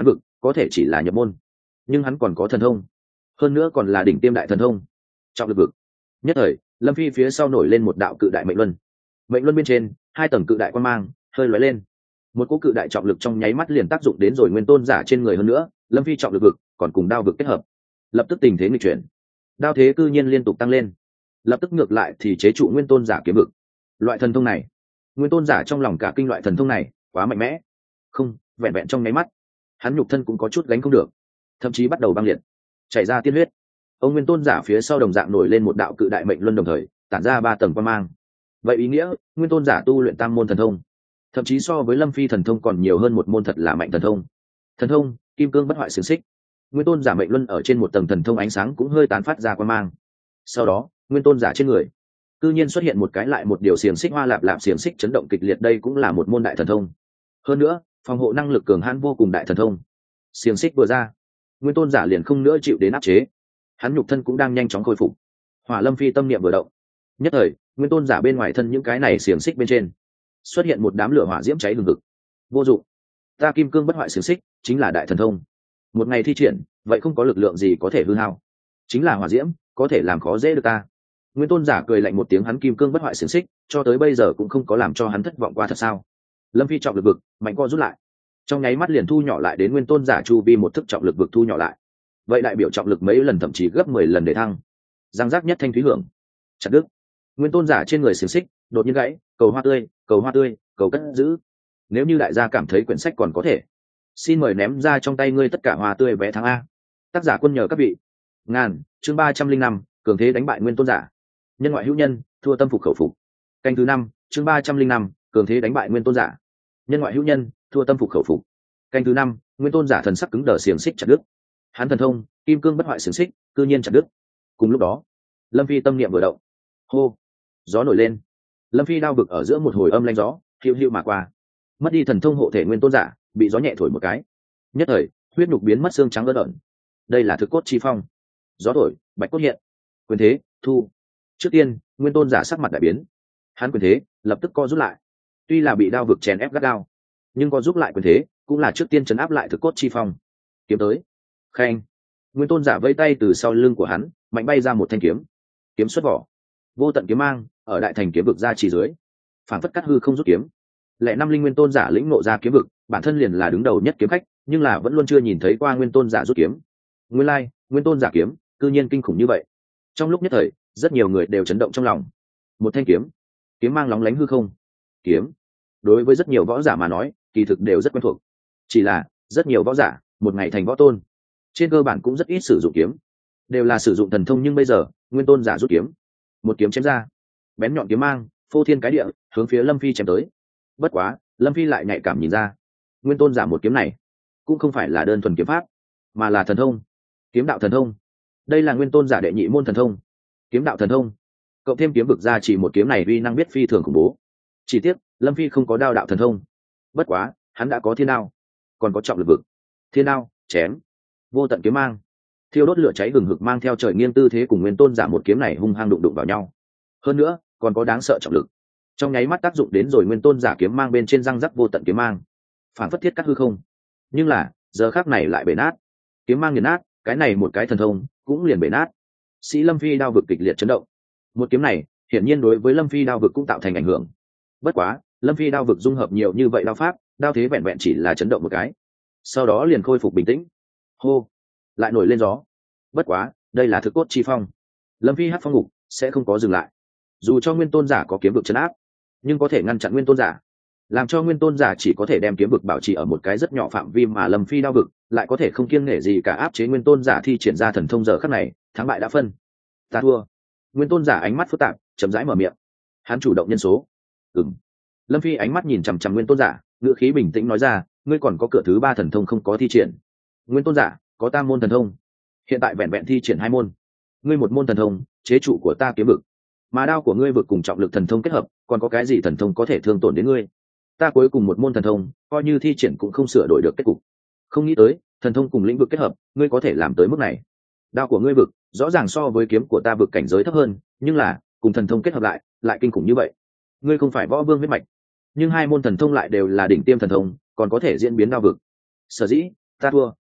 có thể chỉ là nhập môn, nhưng hắn còn có thần thông, hơn nữa còn là đỉnh tiêm đại thần thông trọng lực vực. Nhất thời Lâm Phi phía sau nổi lên một đạo cự đại mệnh luân, mệnh luân bên trên hai tầng cự đại quan mang hơi lóe lên, một cỗ cự đại trọng lực trong nháy mắt liền tác dụng đến rồi nguyên tôn giả trên người. hơn nữa Lâm Phi trọng lực vực còn cùng đao vực kết hợp, lập tức tình thế nghịch chuyển, đao thế cư nhiên liên tục tăng lên, lập tức ngược lại thì chế trụ nguyên tôn giả kiếm vực. Loại thần thông này, nguyên tôn giả trong lòng cả kinh, loại thần thông này quá mạnh mẽ, không vẹn vẹn trong nháy mắt hắn nhục thân cũng có chút gánh không được, thậm chí bắt đầu băng liệt, chảy ra tiên huyết. Ông nguyên tôn giả phía sau đồng dạng nổi lên một đạo cự đại mệnh luân, đồng thời tản ra ba tầng quan mang. Vậy ý nghĩa nguyên tôn giả tu luyện tam môn thần thông, thậm chí so với Lâm Phi thần thông còn nhiều hơn một môn thật là mạnh thần thông. Thần thông kim cương bất hoại xiềng xích. Nguyên tôn giả mệnh luân ở trên một tầng thần thông ánh sáng cũng hơi tán phát ra quan mang. Sau đó nguyên tôn giả trên người cư nhiên xuất hiện một cái lại một điều xiềng xích hoa lạp lạp, xiềng xích chấn động kịch liệt. Đây cũng là một môn đại thần thông, hơn nữa phòng hộ năng lực cường hãn vô cùng. Đại thần thông xiềng xích vừa ra, nguyên tôn giả liền không nữa chịu đến áp chế, hắn nhục thân cũng đang nhanh chóng khôi phục. Hỏa Lâm Phi tâm niệm vừa động, nhất thời nguyên tôn giả bên ngoài thân những cái này xiềng xích bên trên xuất hiện một đám lửa hỏa diễm cháy hừng hực. Vô dụng, ta kim cương bất hoại xiềng xích chính là đại thần thông, một ngày thi triển vậy không có lực lượng gì có thể hư hao, chính là hỏa diễm có thể làm khó dễ được ta. Nguyên tôn giả cười lạnh một tiếng, hắn kim cương bất hoại xiềng xích cho tới bây giờ cũng không có làm cho hắn thất vọng qua thật sao? Lâm Phi trọng lực vực mạnh co rút lại, trong nháy mắt liền thu nhỏ lại đến nguyên tôn giả chu vi một thức trọng lực vực thu nhỏ lại, vậy đại biểu trọng lực mấy lần, thậm chí gấp mười lần để thăng. Giang giác nhất thanh thúy hưởng, chặt đứt nguyên tôn giả trên người xiềng xích đột nhiên gãy. Cầu hoa tươi, cầu hoa tươi, cầu cất giữ. Nếu như đại gia cảm thấy quyển sách còn có thể, xin mời ném ra trong tay ngươi tất cả hoa tươi vé tháng A. Tác giả quân nhờ các vị. Ngàn chương ba trăm linh năm, cường thế đánh bại nguyên tôn giả. Nhân ngoại hữu nhân, thua tâm phục khẩu phục. Canh thứ năm chương ba trăm linh năm, cường thế đánh bại nguyên tôn giả. Nhân ngoại hữu nhân, thua tâm phục khẩu phục. Canh thứ năm, nguyên tôn giả thần sắc cứng đờ, xiềng xích chặt đứt. Hắn thần thông kim cương bất hoại xiềng xích cư nhiên chặt đứt. Cùng lúc đó Lâm Phi tâm niệm vừa động, hô, gió nổi lên. Lâm Phi đao vực ở giữa một hồi âm lanh gió hiu hiu mà qua, mất đi thần thông hộ thể nguyên tôn giả bị gió nhẹ thổi một cái, nhất thời huyết nhục biến mất, xương trắng ớn ợn. Đây là thực cốt chi phong, gió thổi bạch cốt hiện, quyền thế thu. Trước tiên nguyên tôn giả sắc mặt đại biến, hắn quyền thế lập tức co rút lại. Tuy là bị đao vực chèn ép gắt gao, nhưng co rút lại quyền thế cũng là trước tiên chấn áp lại thực cốt chi phong. Kiếm tới, khen. Nguyên tôn giả vây tay, từ sau lưng của hắn mạnh bay ra một thanh kiếm, kiếm xuất vỏ, vô tận kiếm mang ở đại thành kiếm vực ra chỉ dưới, phản phất cắt hư không rút kiếm. Lệ năm linh nguyên tôn giả lĩnh ngộ ra kiếm vực, bản thân liền là đứng đầu nhất kiếm khách, nhưng là vẫn luôn chưa nhìn thấy qua nguyên tôn giả rút kiếm. Nguyên lai nguyên tôn giả kiếm cư nhiên kinh khủng như vậy. Trong lúc nhất thời rất nhiều người đều chấn động trong lòng. Một thanh kiếm, kiếm mang lóng lánh hư không. Kiếm đối với rất nhiều võ giả mà nói kỳ thực đều rất quen thuộc, chỉ là rất nhiều võ giả một ngày thành võ tôn trên cơ bản cũng rất ít sử dụng kiếm, đều là sử dụng thần thông. Nhưng bây giờ nguyên tôn giả rút kiếm, một kiếm chém ra, bén nhọn kiếm mang phô thiên cái địa hướng phía Lâm Phi chém tới. Bất quá Lâm Phi lại nhạy cảm nhìn ra, nguyên tôn giả một kiếm này cũng không phải là đơn thuần kiếm pháp, mà là thần thông, kiếm đạo thần thông. Đây là nguyên tôn giả đệ nhị môn thần thông, kiếm đạo thần thông, cộng thêm kiếm vực ra chỉ một kiếm này uy năng biết phi thường khủng bố. Chỉ tiếc Lâm Phi không có đao đạo thần thông, bất quá hắn đã có thiên đao, còn có trọng lực vực. Thiên đao chém, vô tận kiếm mang thiêu đốt lửa cháy hừng hực, mang theo trời nghiêng tư thế cùng nguyên tôn giả một kiếm này hung hăng đụng đụng vào nhau. Hơn nữa còn có đáng sợ trọng lực, trong nháy mắt tác dụng đến rồi nguyên tôn giả kiếm mang bên trên, răng rắc vô tận kiếm mang phản phất thiết cắt hư không. Nhưng là giờ khác này lại bể nát, kiếm mang nghiền nát, cái này một cái thần thông cũng liền bể nát. Sĩ Lâm Phi đao vực kịch liệt chấn động, một kiếm này hiển nhiên đối với Lâm Phi đao vực cũng tạo thành ảnh hưởng. Bất quá Lâm Phi đao vực dung hợp nhiều như vậy đao pháp, đao thế vẹn vẹn chỉ là chấn động một cái, sau đó liền khôi phục bình tĩnh. Hô, lại nổi lên gió. Bất quá đây là thực cốt chi phong, Lâm Phi hát phong ngục sẽ không có dừng lại. Dù cho nguyên tôn giả có kiếm vực chấn áp, nhưng có thể ngăn chặn nguyên tôn giả, làm cho nguyên tôn giả chỉ có thể đem kiếm vực bảo trì ở một cái rất nhỏ phạm vi, mà Lâm Phi đao vực lại có thể không kiêng nể gì cả áp chế nguyên tôn giả thi triển ra thần thông. Giờ khắc này thắng bại đã phân, ta thua. Nguyên tôn giả ánh mắt phức tạp chậm rãi mở miệng, hắn chủ động nhân số. Ừm. Lâm Phi ánh mắt nhìn chằm chằm nguyên tôn giả, ngữ khí bình tĩnh nói ra, ngươi còn có cửa thứ ba thần thông không có thi triển. Nguyên tôn giả có tam môn thần thông, hiện tại vẹn vẹn thi triển hai môn. Ngươi một môn thần thông chế trụ của ta kiếm vực, mà đao của ngươi vực cùng trọng lực thần thông kết hợp, còn có cái gì thần thông có thể thương tổn đến ngươi? Ta cuối cùng một môn thần thông coi như thi triển cũng không sửa đổi được kết cục. Không nghĩ tới thần thông cùng lĩnh vực kết hợp, ngươi có thể làm tới mức này. Đao của ngươi vực rõ ràng so với kiếm của ta vực cảnh giới thấp hơn, nhưng là cùng thần thông kết hợp lại lại kinh khủng như vậy. Ngươi không phải võ vương huyết mạch, nhưng hai môn thần thông lại đều là đỉnh tiêm thần thông, còn có thể diễn biến đao vực. Sở dĩ ta thua,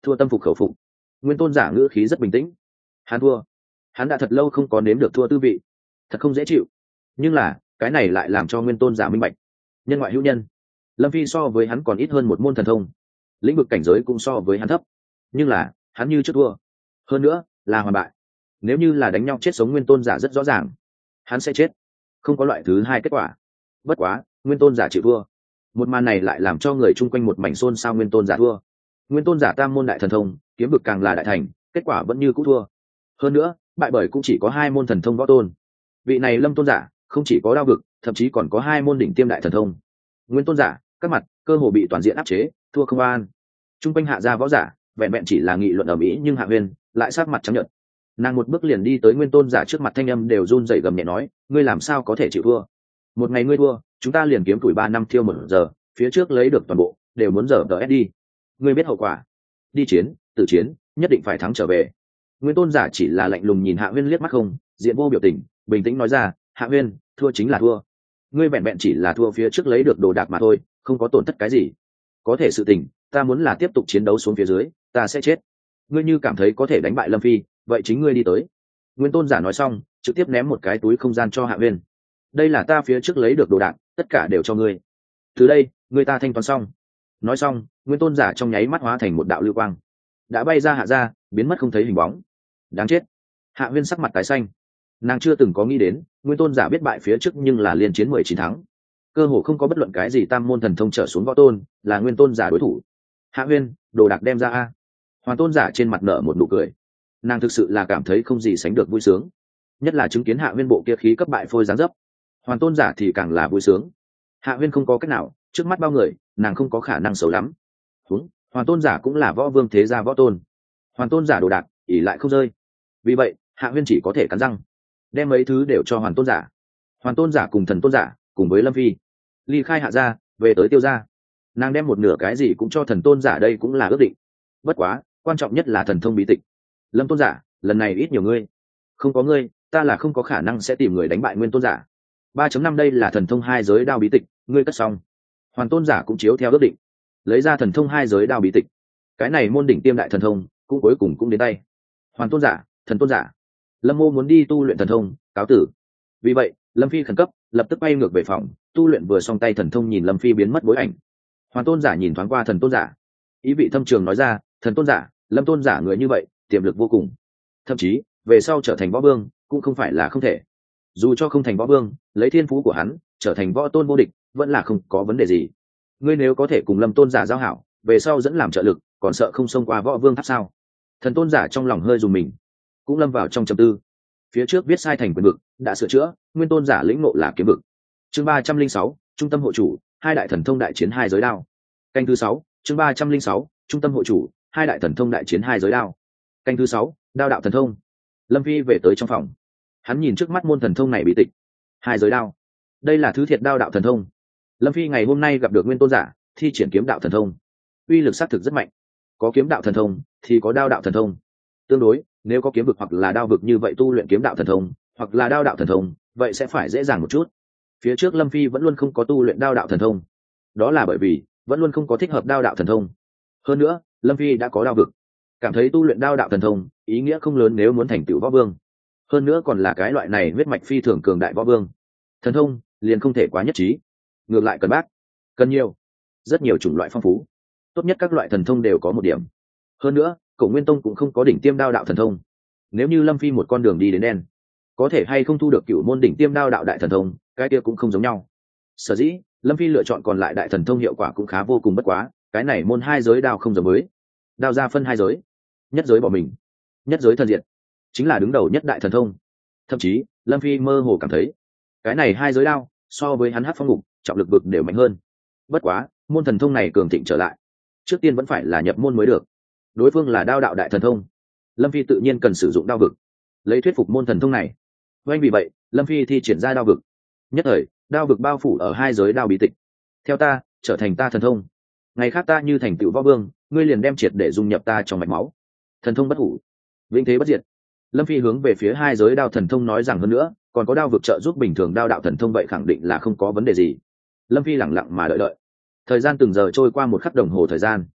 thua tâm phục khẩu phục. Nguyên tôn giả ngữ khí rất bình tĩnh. Hắn thua. Hắn đã thật lâu không có nếm được thua tư vị, thật không dễ chịu. Nhưng là cái này lại làm cho nguyên tôn giả minh bạch, nhân ngoại hữu nhân. Lâm Phi so với hắn còn ít hơn một môn thần thông, lĩnh vực cảnh giới cũng so với hắn thấp, nhưng là hắn như trước thua, hơn nữa là hoàn bại. Nếu như là đánh nhau chết sống, nguyên tôn giả rất rõ ràng hắn sẽ chết, không có loại thứ hai kết quả. Bất quá nguyên tôn giả chịu thua, một màn này lại làm cho người chung quanh một mảnh xôn xao. Nguyên tôn giả thua, nguyên tôn giả tam môn đại thần thông, kiếm vực càng là đại thành, kết quả vẫn như cũ thua. Hơn nữa bại bởi cũng chỉ có hai môn thần thông võ tôn. Vị này Lâm tôn giả không chỉ có đao vực, thậm chí còn có hai môn đỉnh tiêm đại thần thông. Nguyên tôn giả các mặt cơ hồ bị toàn diện áp chế, thua không an. Trung quanh hạ gia võ giả vẹn vẹn chỉ là nghị luận ở mỹ, nhưng Hạ Huyền lại sát mặt trắng nhợt. Nàng một bước liền đi tới nguyên tôn giả trước mặt, thanh âm đều run rẩy gầm nhẹ nói: ngươi làm sao có thể chịu thua? Một ngày ngươi thua, chúng ta liền kiếm tuổi ba năm thiêu một giờ, phía trước lấy được toàn bộ đều muốn giờ đỡ đi. Ngươi biết hậu quả. Đi chiến, tự chiến, nhất định phải thắng trở về. Nguyên tôn giả chỉ là lạnh lùng nhìn Hạ Huyền liếc mắt, không diện vô biểu tình, bình tĩnh nói ra: Hạ Huyền, thua chính là thua. Ngươi vẹn vẹn chỉ là thua phía trước lấy được đồ đạc mà thôi, không có tổn thất cái gì. Có thể sự tình, ta muốn là tiếp tục chiến đấu xuống phía dưới, ta sẽ chết. Ngươi như cảm thấy có thể đánh bại Lâm Phi, vậy chính ngươi đi tới. Nguyên tôn giả nói xong, trực tiếp ném một cái túi không gian cho Hạ Huyền. Đây là ta phía trước lấy được đồ đạc, tất cả đều cho ngươi. Từ đây, ngươi ta thanh toán xong. Nói xong, nguyên tôn giả trong nháy mắt hóa thành một đạo lưu quang, đã bay ra hạ ra, biến mất không thấy hình bóng. Đáng chết. Hạ Huyền sắc mặt tái xanh. Nàng chưa từng có nghĩ đến nguyên tôn giả biết bại phía trước nhưng là liên chiến mười chín thắng, cơ hồ không có bất luận cái gì tam môn thần thông trở xuống võ tôn là nguyên tôn giả đối thủ. Hạ Huyền, đồ đạc đem ra a. Hoàng tôn giả trên mặt nở một nụ cười, nàng thực sự là cảm thấy không gì sánh được vui sướng, nhất là chứng kiến Hạ Huyền bộ kia khí cấp bại phôi dáng dấp. Hoàng tôn giả thì càng là vui sướng. Hạ Huyền không có cách nào, trước mắt bao người nàng không có khả năng xấu lắm. Đúng, Hoàng tôn giả cũng là võ vương thế gia võ tôn, Hoàng tôn giả đồ đạc ỉ lại không rơi, vì vậy Hạ Huyền chỉ có thể cắn răng đem mấy thứ đều cho Hoàng tôn giả. Hoàng tôn giả cùng thần tôn giả cùng với Lâm Phi ly khai hạ gia, về tới Tiêu gia. Nàng đem một nửa cái gì cũng cho thần tôn giả, đây cũng là ước định. Bất quá quan trọng nhất là thần thông bí tịch. Lâm tôn giả, lần này ít nhiều ngươi, không có ngươi ta là không có khả năng sẽ tìm người đánh bại nguyên tôn giả. ba chấm năm đây là thần thông hai giới đao bí tịch, ngươi cất xong. Hoàng tôn giả cũng chiếu theo ước định lấy ra thần thông hai giới đao bí tịch. Cái này môn đỉnh tiêm đại thần thông cũng cuối cùng cũng đến tay. Hoàng tôn giả, thần tôn giả, Lâm mô muốn đi tu luyện thần thông, cáo tử. Vì vậy Lâm Phi khẩn cấp lập tức bay ngược về phòng tu luyện, vừa xong tay thần thông nhìn Lâm Phi biến mất bối ảnh. Hoàng tôn giả nhìn thoáng qua thần tôn giả, ý vị thâm trường nói ra: thần tôn giả, Lâm tôn giả người như vậy tiềm lực vô cùng, thậm chí về sau trở thành võ vương cũng không phải là không thể. Dù cho không thành võ vương, lấy thiên phú của hắn trở thành võ tôn vô địch vẫn là không có vấn đề gì. Ngươi nếu có thể cùng Lâm tôn giả giao hảo, về sau dẫn làm trợ lực, còn sợ không xông qua võ vương tháp sao? Thần tôn giả trong lòng hơi dùng mình, cũng lâm vào trong trầm tư. Phía trước viết sai thành quyền vực đã sửa chữa, nguyên tôn giả lĩnh ngộ là kiếm vực. Chương ba trăm linh sáu, trung tâm hộ chủ, hai đại thần thông đại chiến hai giới đao. Canh thứ sáu, chương ba trăm linh sáu, trung tâm hộ chủ, hai đại thần thông đại chiến hai giới đao. Canh thứ sáu, đao đạo thần thông. Lâm Phi về tới trong phòng, hắn nhìn trước mắt môn thần thông này bí tịch, hai giới đao. Đây là thứ thiệt đao đạo thần thông. Lâm Phi ngày hôm nay gặp được nguyên tôn giả, thi triển kiếm đạo thần thông, uy lực xác thực rất mạnh. Có kiếm đạo thần thông thì có đao đạo thần thông. Tương đối, nếu có kiếm vực hoặc là đao vực như vậy tu luyện kiếm đạo thần thông hoặc là đao đạo thần thông, vậy sẽ phải dễ dàng một chút. Phía trước Lâm Phi vẫn luôn không có tu luyện đao đạo thần thông, đó là bởi vì vẫn luôn không có thích hợp đao đạo thần thông. Hơn nữa Lâm Phi đã có đao vực, cảm thấy tu luyện đao đạo thần thông ý nghĩa không lớn nếu muốn thành tựu võ vương. Hơn nữa còn là cái loại này huyết mạch phi thường cường đại võ vương, thần thông liền không thể quá nhất trí, ngược lại cần bác cần nhiều, rất nhiều chủng loại phong phú. Tốt nhất các loại thần thông đều có một điểm. Hơn nữa Cổ Nguyên Tông cũng không có đỉnh tiêm đao đạo thần thông. Nếu như Lâm Phi một con đường đi đến đen, có thể hay không thu được cửu môn đỉnh tiêm đao đạo đại thần thông, cái kia cũng không giống nhau. Sở dĩ Lâm Phi lựa chọn còn lại đại thần thông hiệu quả cũng khá vô cùng, bất quá cái này môn hai giới đao không giống mới. Đao ra phân hai giới, nhất giới bỏ mình, nhất giới thần diệt, chính là đứng đầu nhất đại thần thông. Thậm chí Lâm Phi mơ hồ cảm thấy cái này hai giới đao so với hắn Hát Phong Ngục, trọng lực vực đều mạnh hơn. Bất quá môn thần thông này cường thịnh trở lại, trước tiên vẫn phải là nhập môn mới được. Đối phương là đao đạo đại thần thông, Lâm Phi tự nhiên cần sử dụng đao vực lấy thuyết phục môn thần thông này. Vâng, vì vậy Lâm Phi thi triển ra đao vực, nhất thời đao vực bao phủ ở hai giới đao bí tịch. Theo ta trở thành ta thần thông, ngày khác ta như thành tựu võ vương, ngươi liền đem triệt để dung nhập ta trong mạch máu. Thần thông bất hủ, vĩnh thế bất diệt. Lâm Phi hướng về phía hai giới đao thần thông nói rằng, hơn nữa còn có đao vực trợ giúp bình thường đao đạo thần thông, vậy khẳng định là không có vấn đề gì. Lâm Phi lẳng lặng mà đợi đợi. Thời gian từng giờ trôi qua, một khắc đồng hồ thời gian,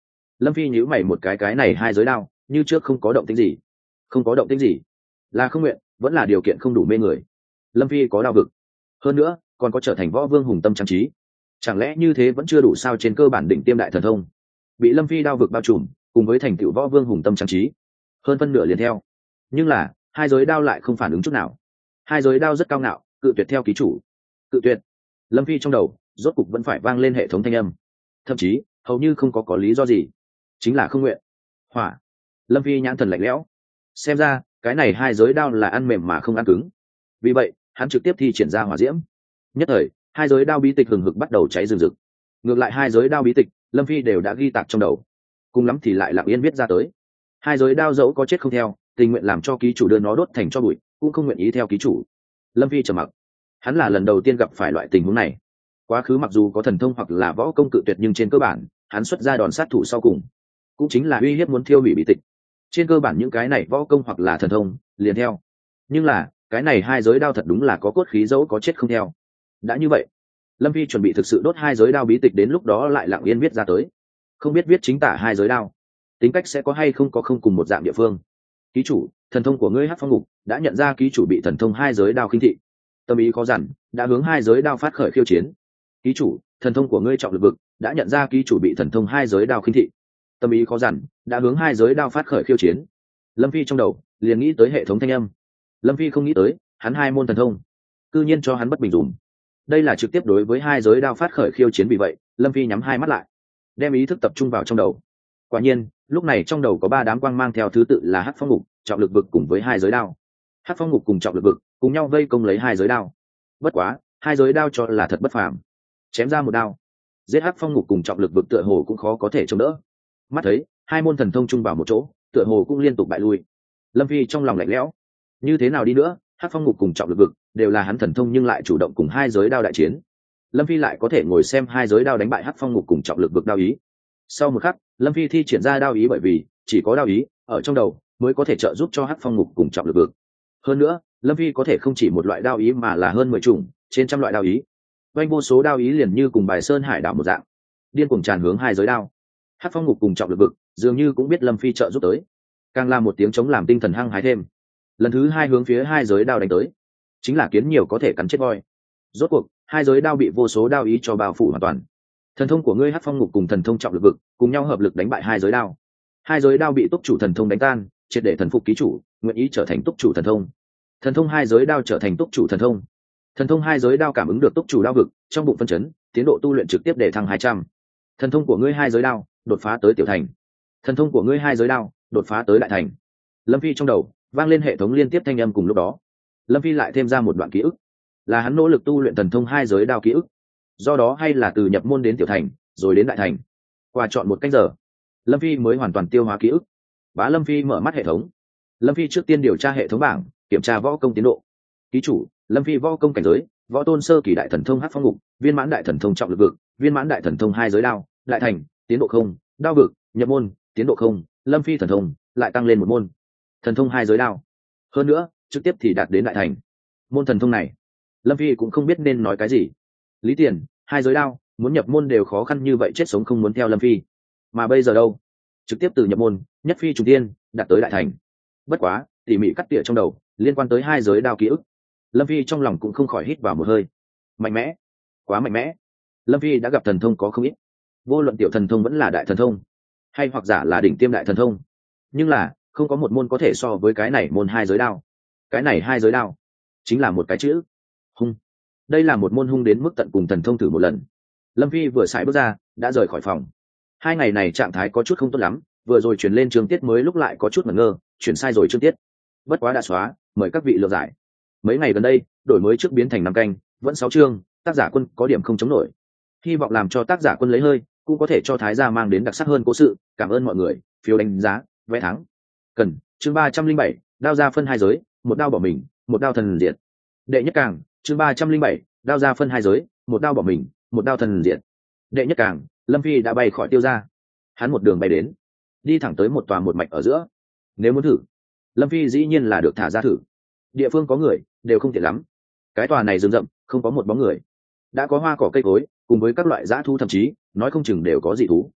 Lâm Phi nhíu mày một cái, cái này hai giới đao như trước không có động tĩnh gì. Không có động tĩnh gì, là không nguyện, vẫn là điều kiện không đủ mê người. Lâm Phi có đao vực, hơn nữa còn có trở thành võ vương hùng tâm trang trí, chẳng lẽ như thế vẫn chưa đủ sao? Trên cơ bản đỉnh tiêm đại thần thông bị Lâm Phi đao vực bao trùm, cùng với thành tựu võ vương hùng tâm trang trí hơn phân nửa liền theo. Nhưng là hai giới đao lại không phản ứng chút nào. Hai giới đao rất cao ngạo, cự tuyệt theo ký chủ. Cự tuyệt. Lâm Phi trong đầu rốt cục vẫn phải vang lên hệ thống thanh âm, thậm chí hầu như không có có lý do gì, chính là không nguyện. Hỏa. Lâm Phi nhãn thần lạnh lẽo, xem ra cái này hai giới đao là ăn mềm mà không ăn cứng, vì vậy hắn trực tiếp thi triển ra hỏa diễm. Nhất thời hai giới đao bí tịch hừng hực bắt đầu cháy rừng rực. Ngược lại hai giới đao bí tịch Lâm Phi đều đã ghi tạc trong đầu, cùng lắm thì lại lặng yên viết ra tới. Hai giới đao dẫu có chết không theo, tình nguyện làm cho ký chủ đưa nó đốt thành cho bụi, cũng không nguyện ý theo ký chủ. Lâm Phi trầm mặc, hắn là lần đầu tiên gặp phải loại tình huống này. Quá khứ mặc dù có thần thông hoặc là võ công cự tuyệt, nhưng trên cơ bản hắn xuất ra đòn sát thủ sau cùng cũng chính là uy hiếp muốn thiêu hủy bí tịch. Trên cơ bản những cái này võ công hoặc là thần thông liền theo, nhưng là cái này hai giới đao thật đúng là có cốt khí, dẫu có chết không theo. Đã như vậy, Lâm Phi chuẩn bị thực sự đốt hai giới đao bí tịch, đến lúc đó lại lặng yên viết ra tới. Không biết viết chính tả hai giới đao tính cách sẽ có hay không có không cùng một dạng địa phương. Ký chủ, thần thông của ngươi Hắc Phong Ngục đã nhận ra ký chủ bị thần thông hai giới đao khinh thị, tâm ý khó dằn, đã hướng hai giới đao phát khởi khiêu chiến. Ký chủ, thần thông của ngươi Trọng Lực Vực đã nhận ra ký chủ bị thần thông hai giới đao khinh thị, tâm ý khó dằn, đã hướng hai giới đao phát khởi khiêu chiến. Lâm Phi trong đầu liền nghĩ tới hệ thống thanh âm. Lâm Phi không nghĩ tới hắn hai môn thần thông cư nhiên cho hắn bất bình dùng, đây là trực tiếp đối với hai giới đao phát khởi khiêu chiến. Vì vậy Lâm Phi nhắm hai mắt lại, đem ý thức tập trung vào trong đầu. Quả nhiên lúc này trong đầu có ba đám quang mang theo thứ tự là Hắc Phong Ngục, Trọng Lực Vực cùng với hai giới đao. Hắc Phong Ngục cùng Trọng Lực Vực cùng nhau vây công lấy hai giới đao. Bất quá hai giới đao cho là thật bất phàm, chém ra một đao giết Hắc Phong Ngục cùng Trọng Lực Vực tựa hồ cũng khó có thể chống đỡ. Mắt thấy hai môn thần thông chung vào một chỗ, tựa hồ cũng liên tục bại lui. Lâm Phi trong lòng lạnh lẽo, như thế nào đi nữa Hắc Phong Ngục cùng Trọng Lực Vực đều là hắn thần thông, nhưng lại chủ động cùng hai giới đao đại chiến. Lâm Phi lại có thể ngồi xem hai giới đao đánh bại Hắc Phong Ngục cùng Trọng Lực Vực đao ý. Sau một khắc Lâm Phi thi triển ra đao ý, bởi vì chỉ có đao ý ở trong đầu mới có thể trợ giúp cho Hắc Phong Ngục cùng Trọng Lực Vực. Hơn nữa Lâm Phi có thể không chỉ một loại đao ý mà là hơn mười chủng, trên trăm loại đao ý. Vanh vô số đao ý liền như cùng bài sơn hải đảo một dạng, điên cuồng tràn hướng hai giới đao. Hắc Phong Ngục cùng Trọng Lực Vực dường như cũng biết Lâm Phi trợ giúp tới, càng làm một tiếng chống làm tinh thần hăng hái thêm. Lần thứ hai hướng phía hai giới đao đánh tới, chính là kiến nhiều có thể cắn chết voi. Rốt cuộc hai giới đao bị vô số đao ý cho bao phủ hoàn toàn. Thần thông của ngươi Hắc Phong Ngục cùng thần thông Trọng Lực Vực cùng nhau hợp lực đánh bại hai giới đao. Hai giới đao bị túc chủ thần thông đánh tan, triệt để thần phục ký chủ, nguyện ý trở thành túc chủ thần thông. Thần thông hai giới đao trở thành túc chủ thần thông. Thần thông hai giới đao cảm ứng được túc chủ đao vực, trong bụng phân chấn, tiến độ tu luyện trực tiếp để thăng hai trăm. Thần thông của ngươi hai giới đao đột phá tới tiểu thành. Thần thông của ngươi hai giới đao đột phá tới đại thành. Lâm Phi trong đầu vang lên hệ thống liên tiếp thanh âm. Cùng lúc đó Lâm Phi lại thêm ra một đoạn ký ức, là hắn nỗ lực tu luyện thần thông hai giới đao ký ức. Do đó hay là từ nhập môn đến tiểu thành rồi đến đại thành, qua chọn một canh giờ Lâm Phi mới hoàn toàn tiêu hóa ký ức. Bá Lâm Phi mở mắt hệ thống. Lâm Phi trước tiên điều tra hệ thống bảng, kiểm tra võ công tiến độ. Ký chủ Lâm Phi võ công cảnh giới: võ tôn sơ kỳ đại thần thông Hắc Phong Ngục, viên mãn đại thần thông Trọng Lực Vực, viên mãn đại thần thông hai giới đao, đại thành, tiến độ không. Đao vực, nhập môn, tiến độ không. Lâm Phi thần thông lại tăng lên một môn, thần thông hai giới đao, hơn nữa trực tiếp thì đạt đến đại thành. Môn thần thông này Lâm Phi cũng không biết nên nói cái gì. Lý Tiền, hai giới đao muốn nhập môn đều khó khăn như vậy, chết sống không muốn theo Lâm Phi. Mà bây giờ đâu, trực tiếp từ nhập môn nhất phi trùng tiên đạt tới đại thành. Bất quá tỉ mỉ cắt tỉa trong đầu liên quan tới hai giới đao ký ức, Lâm Phi trong lòng cũng không khỏi hít vào một hơi. Mạnh mẽ, quá mạnh mẽ. Lâm Phi đã gặp thần thông có không ít, vô luận tiểu thần thông vẫn là đại thần thông, hay hoặc giả là đỉnh tiêm đại thần thông, nhưng là không có một môn có thể so với cái này môn hai giới đao. Cái này hai giới đao chính là một cái chữ hung. Đây là một môn hung đến mức tận cùng thần thông. Thử một lần, Lâm Phi vừa xài bước ra đã rời khỏi phòng. Hai ngày này trạng thái có chút không tốt lắm, vừa rồi chuyển lên chương tiết mới lúc lại có chút ngẩn ngơ, chuyển sai rồi chương tiết. Bất quá đã xóa, mời các vị lựa giải. Mấy ngày gần đây đổi mới trước biến thành năm canh, vẫn sáu chương, tác giả Quân có điểm không chống nổi. Hy vọng làm cho tác giả Quân lấy hơi, cũng có thể cho Thái gia mang đến đặc sắc hơn cố sự. Cảm ơn mọi người, phiếu đánh giá, vé thắng. Cần chương ba trăm linh bảy, đao ra phân hai giới, một đao bỏ mình, một đao thần diệt. Đệ nhất càng chương ba trăm linh bảy, đao ra phân hai giới, một đao bỏ mình, một đao thần diệt. Đệ nhất càng Lâm Phi đã bay khỏi Tiêu gia, hắn một đường bay đến, đi thẳng tới một tòa một mạch ở giữa. Nếu muốn thử, Lâm Phi dĩ nhiên là được thả ra thử. Địa phương có người đều không tiện lắm, cái tòa này rừng rậm không có một bóng người, đã có hoa cỏ cây cối cùng với các loại dã thú, thậm chí nói không chừng đều có dị thú.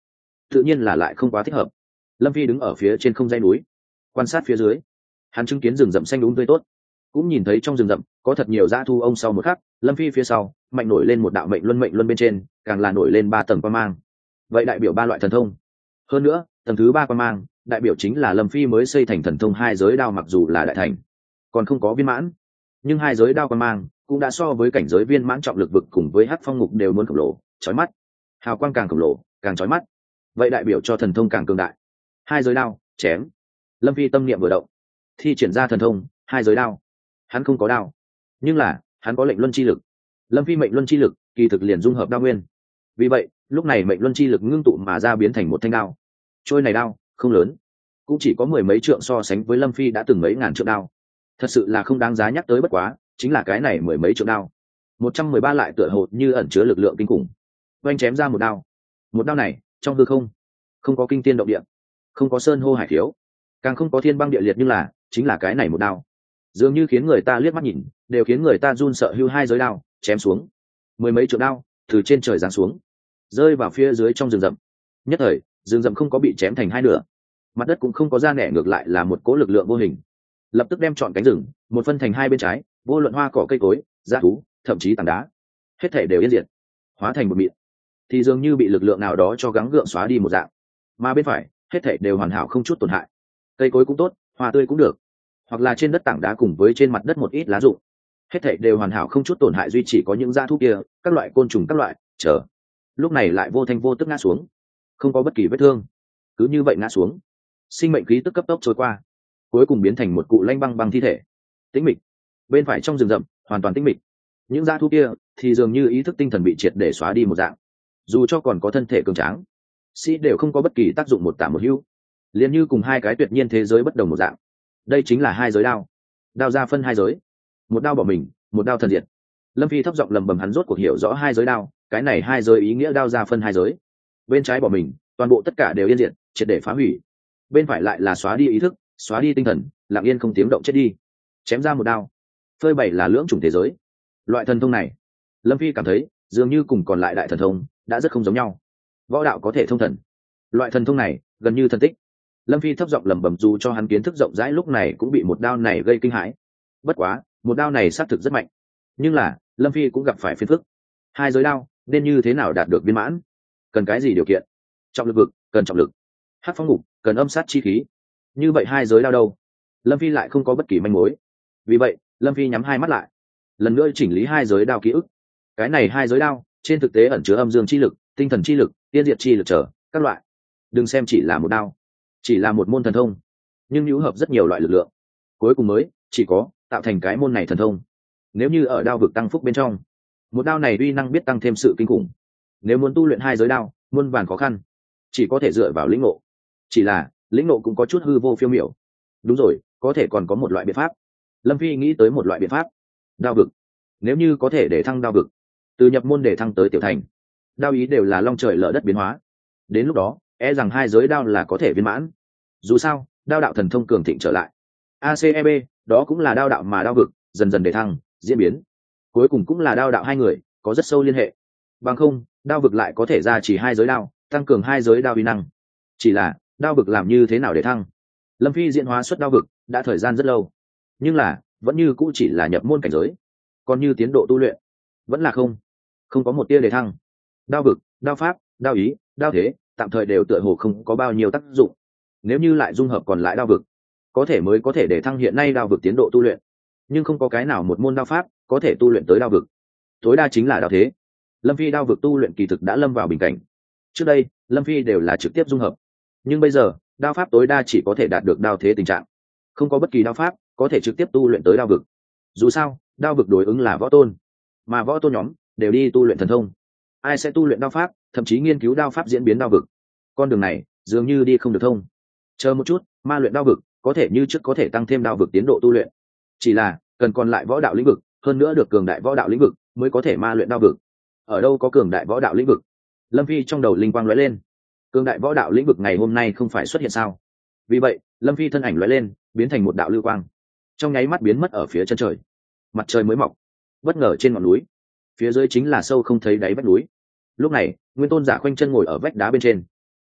tự nhiên là lại không quá thích hợp. Lâm Phi đứng ở phía trên không dãy núi, quan sát phía dưới, hắn chứng kiến rừng rậm xanh đúng tươi tốt, cũng nhìn thấy trong rừng rậm có thật nhiều dã thu. Ông sau một khắc, Lâm Phi phía sau mạnh nổi lên một đạo mệnh luân, mệnh luân bên trên càng là nổi lên ba tầng quang mang, vậy đại biểu ba loại thần thông. Hơn nữa tầng thứ ba quang mang đại biểu chính là Lâm Phi mới xây thành thần thông hai giới đao, mặc dù là đại thành còn không có viên mãn, nhưng hai giới đao quang mang cũng đã so với cảnh giới viên mãn trọng lực vực cùng với hắc phong ngục đều muốn khổng lồ chói mắt, hào quang càng khổng lồ càng chói mắt, vậy đại biểu cho thần thông càng cường đại. Hai giới đao chém. Lâm Phi tâm niệm vừa động, thi triển ra thần thông hai giới đao. Hắn không có đao, nhưng là hắn có lệnh luân chi lực. Lâm Phi mệnh luân chi lực kỳ thực liền dung hợp đao nguyên, vì vậy lúc này mệnh luân chi lực ngưng tụ mà ra biến thành một thanh đao. Trôi này đao không lớn, cũng chỉ có mười mấy trượng, so sánh với Lâm Phi đã từng mấy ngàn trượng đao thật sự là không đáng giá nhắc tới. Bất quá chính là cái này mười mấy trượng đao, một trăm mười ba lại tựa hồ như ẩn chứa lực lượng kinh khủng. Oanh chém ra một đao, một đao này trong hư không không có kinh tiên động địa, không có sơn hô hải khiếu, càng không có thiên băng địa liệt, nhưng là chính là cái này một đao dường như khiến người ta liếc mắt nhìn đều khiến người ta run sợ. Hưu hai giới đao chém xuống, mười mấy trượng đao từ trên trời giáng xuống, rơi vào phía dưới trong rừng rậm. Nhất thời rừng rậm không có bị chém thành hai nửa, mặt đất cũng không có ra nẻ, ngược lại là một cỗ lực lượng vô hình lập tức đem chọn cánh rừng một phân thành hai bên trái, vô luận hoa cỏ cây cối dã thú thậm chí tảng đá hết thể đều yên diệt, hóa thành một mịn, thì dường như bị lực lượng nào đó cho gắng gượng xóa đi một dạng. Mà bên phải hết thể đều hoàn hảo không chút tổn hại, cây cối cũng tốt, hoa tươi cũng được, hoặc là trên đất tảng đá cùng với trên mặt đất một ít lá rụng, hết thể đều hoàn hảo không chút tổn hại, duy chỉ có những dã thú kia, các loại côn trùng các loại chờ lúc này lại vô thanh vô tức ngã xuống, không có bất kỳ vết thương, cứ như vậy ngã xuống, sinh mệnh khí tức cấp tốc trôi qua, cuối cùng biến thành một cụ lanh băng băng thi thể. Tĩnh mịch. Bên phải trong rừng rậm hoàn toàn tĩnh mịch, những dã thú kia thì dường như ý thức tinh thần bị triệt để xóa đi một dạng, dù cho còn có thân thể cường tráng sĩ đều không có bất kỳ tác dụng một tả một hữu, liền như cùng hai cái tuyệt nhiên thế giới bất đồng một dạng. Đây chính là hai giới đao, đao ra phân hai giới, một đao bỏ mình, một đao thần diệt. Lâm Phi thấp giọng lầm bầm, hắn rốt cuộc hiểu rõ hai giới đao, cái này hai giới ý nghĩa đao ra phân hai giới. Bên trái bỏ mình, toàn bộ tất cả đều yên diệt, triệt để phá hủy. Bên phải lại là xóa đi ý thức, xóa đi tinh thần, lặng yên không tiếng động chết đi. Chém ra một đao, phơi bày là lưỡng chủng thế giới. Loại thần thông này, Lâm Phi cảm thấy dường như cùng còn lại đại thần thông đã rất không giống nhau. Võ đạo có thể thông thần, loại thần thông này gần như thần tích. Lâm Phi thấp giọng lẩm bẩm, dù cho hắn kiến thức rộng rãi lúc này cũng bị một đao này gây kinh hãi. Bất quá một đao này xác thực rất mạnh, nhưng là Lâm Phi cũng gặp phải phiền phức. Hai giới đao nên như thế nào đạt được viên mãn, cần cái gì điều kiện? Trọng lực vực cần trọng lực, hắc phong ngục cần âm sát chi khí, như vậy hai giới đao đâu? Lâm Phi lại không có bất kỳ manh mối. Vì vậy Lâm Phi nhắm hai mắt lại, lần nữa chỉnh lý hai giới đao ký ức. Cái này hai giới đao trên thực tế ẩn chứa âm dương chi lực, tinh thần chi lực, tiên diệt chi lực trở các loại. Đừng xem chỉ là một đao, chỉ là một môn thần thông, nhưng hữu hợp rất nhiều loại lực lượng, cuối cùng mới chỉ có tạo thành cái môn này thần thông. Nếu như ở đao vực tăng phúc bên trong, một đao này uy năng biết tăng thêm sự kinh khủng. Nếu muốn tu luyện hai giới đao muôn vàn khó khăn, chỉ có thể dựa vào lĩnh ngộ. Chỉ là lĩnh ngộ cũng có chút hư vô phiêu miểu. Đúng rồi, có thể còn có một loại biện pháp. Lâm Phi nghĩ tới một loại biện pháp. Đao vực. Nếu như có thể để thăng đao vực, từ nhập môn để thăng tới tiểu thành, đao ý đều là long trời lở đất biến hóa. Đến lúc đó e rằng hai giới đao là có thể viên mãn. Dù sao đao đạo thần thông cường thịnh trở lại, a c e b đó cũng là đao đạo mà đao vực dần dần để thăng diễn biến, cuối cùng cũng là đao đạo hai người có rất sâu liên hệ. Bằng không đao vực lại có thể ra chỉ hai giới đao, tăng cường hai giới đao uy năng. Chỉ là đao vực làm như thế nào để thăng? Lâm Phi diễn hóa xuất đao vực đã thời gian rất lâu, nhưng là vẫn như cũ chỉ là nhập môn cảnh giới, còn như tiến độ tu luyện vẫn là không không có một tia để thăng. Đao vực, đao pháp, đao ý, đao thế tạm thời đều tựa hồ không có bao nhiêu tác dụng. Nếu như lại dung hợp còn lại đao vực, có thể mới có thể để thăng hiện nay đao vực tiến độ tu luyện, nhưng không có cái nào một môn đao pháp có thể tu luyện tới đao vực. Tối đa chính là đao thế. Lâm Phi đao vực tu luyện kỳ thực đã lâm vào bình cảnh. Trước đây Lâm Phi đều là trực tiếp dung hợp, nhưng bây giờ đao pháp tối đa chỉ có thể đạt được đao thế tình trạng, không có bất kỳ đao pháp có thể trực tiếp tu luyện tới đao vực. Dù sao đao vực đối ứng là võ tôn, mà võ tôn nhóm đều đi tu luyện thần thông, ai sẽ tu luyện đao pháp, thậm chí nghiên cứu đao pháp diễn biến đao vực? Con đường này dường như đi không được thông. Chờ một chút, ma luyện đao vực có thể như trước có thể tăng thêm đao vực tiến độ tu luyện, chỉ là cần còn lại võ đạo lĩnh vực, hơn nữa được cường đại võ đạo lĩnh vực mới có thể ma luyện đao vực. Ở đâu có cường đại võ đạo lĩnh vực? Lâm Phi trong đầu linh quang lóe lên. Cường đại võ đạo lĩnh vực ngày hôm nay không phải xuất hiện sao? Vì vậy Lâm Phi thân ảnh lóe lên, biến thành một đạo lưu quang, trong nháy mắt biến mất ở phía chân trời. Mặt trời mới mọc, bất ngờ trên ngọn núi, phía dưới chính là sâu không thấy đáy vách núi. Lúc này Nguyên Tôn giả khoanh chân ngồi ở vách đá bên trên,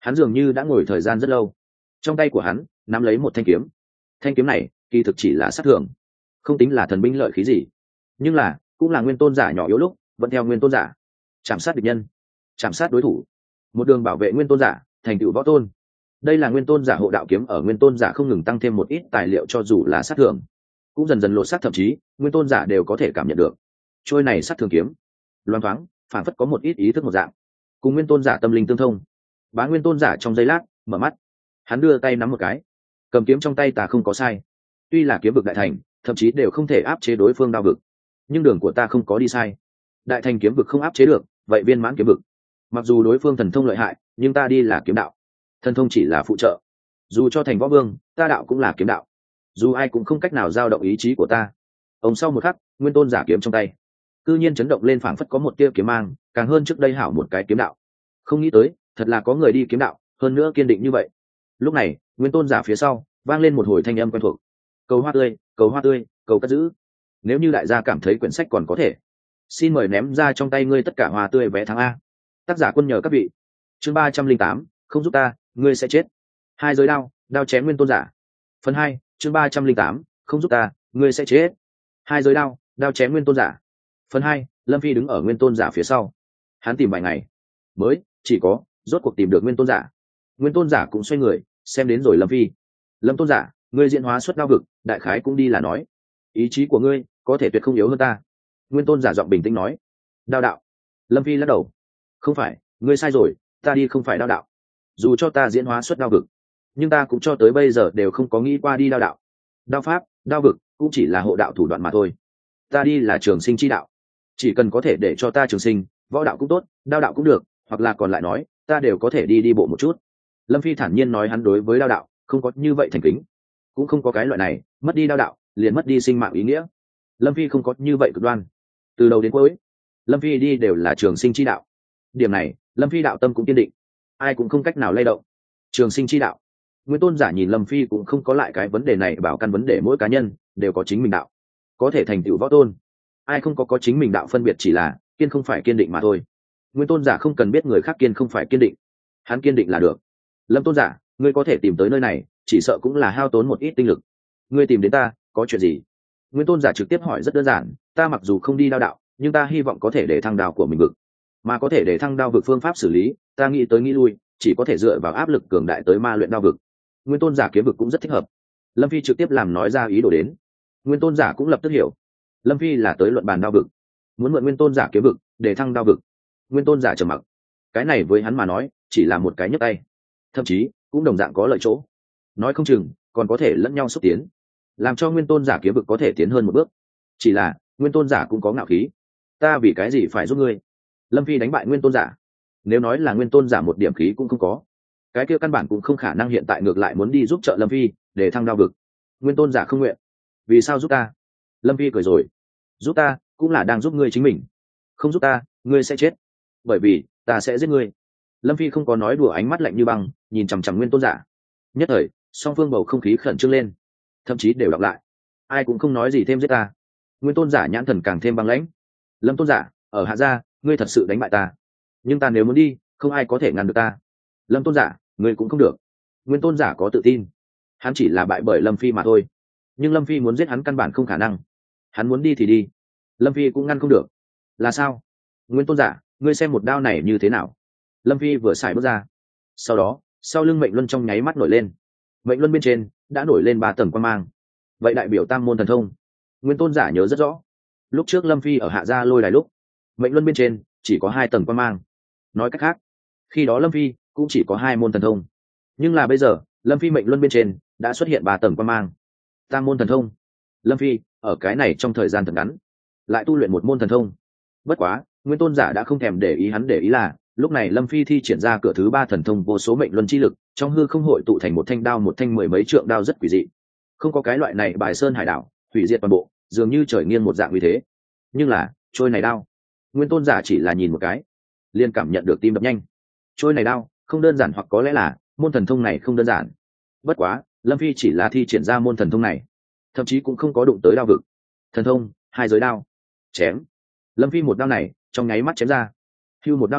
hắn dường như đã ngồi thời gian rất lâu. Trong tay của hắn nắm lấy một thanh kiếm. Thanh kiếm này kỳ thực chỉ là sát thường, không tính là thần binh lợi khí gì, nhưng là cũng là nguyên tôn giả nhỏ yếu lúc vẫn theo nguyên tôn giả chạm sát địch nhân, chạm sát đối thủ, một đường bảo vệ nguyên tôn giả thành tựu võ tôn. Đây là nguyên tôn giả hộ đạo kiếm ở nguyên tôn giả không ngừng tăng thêm một ít tài liệu, cho dù là sát thường cũng dần dần lột xác, thậm chí nguyên tôn giả đều có thể cảm nhận được trôi này sát thường kiếm loan thoáng phản phất có một ít ý thức một dạng, cùng nguyên tôn giả tâm linh tương thông. Bá nguyên tôn giả trong giây lát mở mắt, hắn đưa tay nắm một cái, cầm kiếm trong tay ta không có sai. Tuy là kiếm vực đại thành, thậm chí đều không thể áp chế đối phương đao vực, nhưng đường của ta không có đi sai. Đại thành kiếm vực không áp chế được, vậy viên mãn kiếm vực, mặc dù đối phương thần thông lợi hại, nhưng ta đi là kiếm đạo, thần thông chỉ là phụ trợ. Dù cho thành võ vương, ta đạo cũng là kiếm đạo, dù ai cũng không cách nào giao động ý chí của ta. Ông sau một khắc, nguyên tôn giả kiếm trong tay cư nhiên chấn động lên, phảng phất có một tia kiếm mang, càng hơn trước đây hảo một cái kiếm đạo. Không nghĩ tới, thật là có người đi kiếm đạo, hơn nữa kiên định như vậy. Lúc này, nguyên tôn giả phía sau vang lên một hồi thanh âm quen thuộc: cầu hoa tươi, cầu hoa tươi, cầu cất giữ. Nếu như đại gia cảm thấy quyển sách còn có thể, xin mời ném ra trong tay ngươi tất cả hoa tươi vé tháng A. Tác giả quân nhờ các vị. Chương ba trăm linh tám, không giúp ta, ngươi sẽ chết. Hai giới đao, đao chém nguyên tôn giả. Phần hai, chương ba trăm linh tám, không giúp ta, ngươi sẽ chết. Hai giới đao, đao chém nguyên tôn giả. Phần hai, Lâm Phi đứng ở nguyên tôn giả phía sau. Hắn tìm vài ngày mới chỉ có rốt cuộc tìm được nguyên tôn giả. Nguyên tôn giả cũng xoay người xem đến rồi Lâm Phi. Lâm tôn giả, ngươi diễn hóa xuất đao vực, đại khái cũng đi là nói ý chí của ngươi có thể tuyệt không yếu hơn ta. Nguyên tôn giả giọng bình tĩnh nói. Đao đạo. Lâm Phi lắc đầu. Không phải, ngươi sai rồi, ta đi không phải đao đạo. Dù cho ta diễn hóa xuất đao vực, nhưng ta cũng cho tới bây giờ đều không có nghĩ qua đi đao đạo. Đao pháp, đao vực cũng chỉ là hộ đạo thủ đoạn mà thôi. Ta đi là trường sinh chi đạo, chỉ cần có thể để cho ta trường sinh, võ đạo cũng tốt, đao đạo cũng được, hoặc là còn lại nói, ta đều có thể đi đi bộ một chút. Lâm Phi thản nhiên nói, hắn đối với đao đạo không có như vậy thành kính, cũng không có cái loại này mất đi đao đạo liền mất đi sinh mạng ý nghĩa. Lâm Phi không có như vậy cực đoan, từ đầu đến cuối Lâm Phi đi đều là trường sinh chi đạo. Điểm này Lâm Phi đạo tâm cũng kiên định, ai cũng không cách nào lay động. Trường sinh chi đạo. Nguyên tôn giả nhìn Lâm Phi cũng không có lại cái vấn đề này, bảo căn vấn đề mỗi cá nhân đều có chính mình đạo, có thể thành tựu võ tôn, ai không có có chính mình đạo, phân biệt chỉ là kiên không phải kiên định mà thôi. Nguyên tôn giả không cần biết người khác kiên không phải kiên định, hắn kiên định là được. Lâm tôn giả, ngươi có thể tìm tới nơi này, chỉ sợ cũng là hao tốn một ít tinh lực. Ngươi tìm đến ta có chuyện gì? Nguyên tôn giả trực tiếp hỏi rất đơn giản. Ta mặc dù không đi đao đạo, nhưng ta hy vọng có thể để thăng đao của mình vực, mà có thể để thăng đao vực phương pháp xử lý, ta nghĩ tới nghĩ lui, chỉ có thể dựa vào áp lực cường đại tới ma luyện đao vực. Nguyên tôn giả kiếm vực cũng rất thích hợp. Lâm Phi trực tiếp làm nói ra ý đồ đến. Nguyên tôn giả cũng lập tức hiểu, Lâm Phi là tới luận bàn đao vực, muốn mượn nguyên tôn giả kiếm vực để thăng đao vực. Nguyên tôn giả trầm mặc, cái này với hắn mà nói chỉ là một cái nhấc tay, thậm chí cũng đồng dạng có lợi chỗ, nói không chừng còn có thể lẫn nhau xúc tiến, làm cho nguyên tôn giả kiếm vực có thể tiến hơn một bước. Chỉ là nguyên tôn giả cũng có ngạo khí, ta vì cái gì phải giúp ngươi? Lâm Phi đánh bại nguyên tôn giả, nếu nói là nguyên tôn giả một điểm khí cũng không có, cái kia căn bản cũng không khả năng hiện tại ngược lại muốn đi giúp trợ Lâm Phi để thăng đao vực. Nguyên tôn giả không nguyện, vì sao giúp ta? Lâm Phi cười rồi, giúp ta cũng là đang giúp ngươi chính mình, không giúp ta ngươi sẽ chết, bởi vì ta sẽ giết ngươi. Lâm Phi không có nói đùa, ánh mắt lạnh như băng nhìn chằm chằm nguyên tôn giả. Nhất thời song phương bầu không khí khẩn trương lên, thậm chí đều đọc lại, ai cũng không nói gì thêm giết ta. Nguyên tôn giả nhãn thần càng thêm băng lãnh. Lâm tôn giả, ở hạ gia ngươi thật sự đánh bại ta, nhưng ta nếu muốn đi không ai có thể ngăn được ta. Lâm tôn giả, ngươi cũng không được. Nguyên tôn giả có tự tin, hắn chỉ là bại bởi Lâm Phi mà thôi, nhưng Lâm Phi muốn giết hắn căn bản không khả năng. Hắn muốn đi thì đi, Lâm Phi cũng ngăn không được. Là sao? Nguyên tôn giả, ngươi xem một đao này như thế nào? Lâm Phi vừa xài bước ra, sau đó sau lưng mệnh luân trong nháy mắt nổi lên. Mệnh luân bên trên đã nổi lên ba tầng quan mang, vậy đại biểu tam môn thần thông. Nguyên tôn giả nhớ rất rõ, lúc trước Lâm Phi ở hạ gia lôi đài lúc, mệnh luân bên trên chỉ có hai tầng quan mang. Nói cách khác, khi đó Lâm Phi cũng chỉ có hai môn thần thông, nhưng là bây giờ Lâm Phi mệnh luân bên trên đã xuất hiện ba tầng quan mang, tam môn thần thông. Lâm Phi ở cái này trong thời gian thật ngắn lại tu luyện một môn thần thông. Bất quá nguyên tôn giả đã không thèm để ý hắn, để ý là lúc này Lâm Phi thi triển ra cửa thứ ba thần thông vô số mệnh luân chi lực, trong hư không hội tụ thành một thanh đao, một thanh mười mấy trượng đao rất quỷ dị, không có cái loại này bài sơn hải đảo hủy diệt toàn bộ, dường như trời nghiêng một dạng như thế. Nhưng là trôi này đao, nguyên tôn giả chỉ là nhìn một cái liền cảm nhận được tim đập nhanh. Trôi này đao không đơn giản, hoặc có lẽ là môn thần thông này không đơn giản. Bất quá Lâm Phi chỉ là thi triển ra môn thần thông này, thậm chí cũng không có đụng tới đao vực. Thần thông hai giới đao chém. Lâm Phi một đao này trong nháy mắt chém ra, hưu một đao này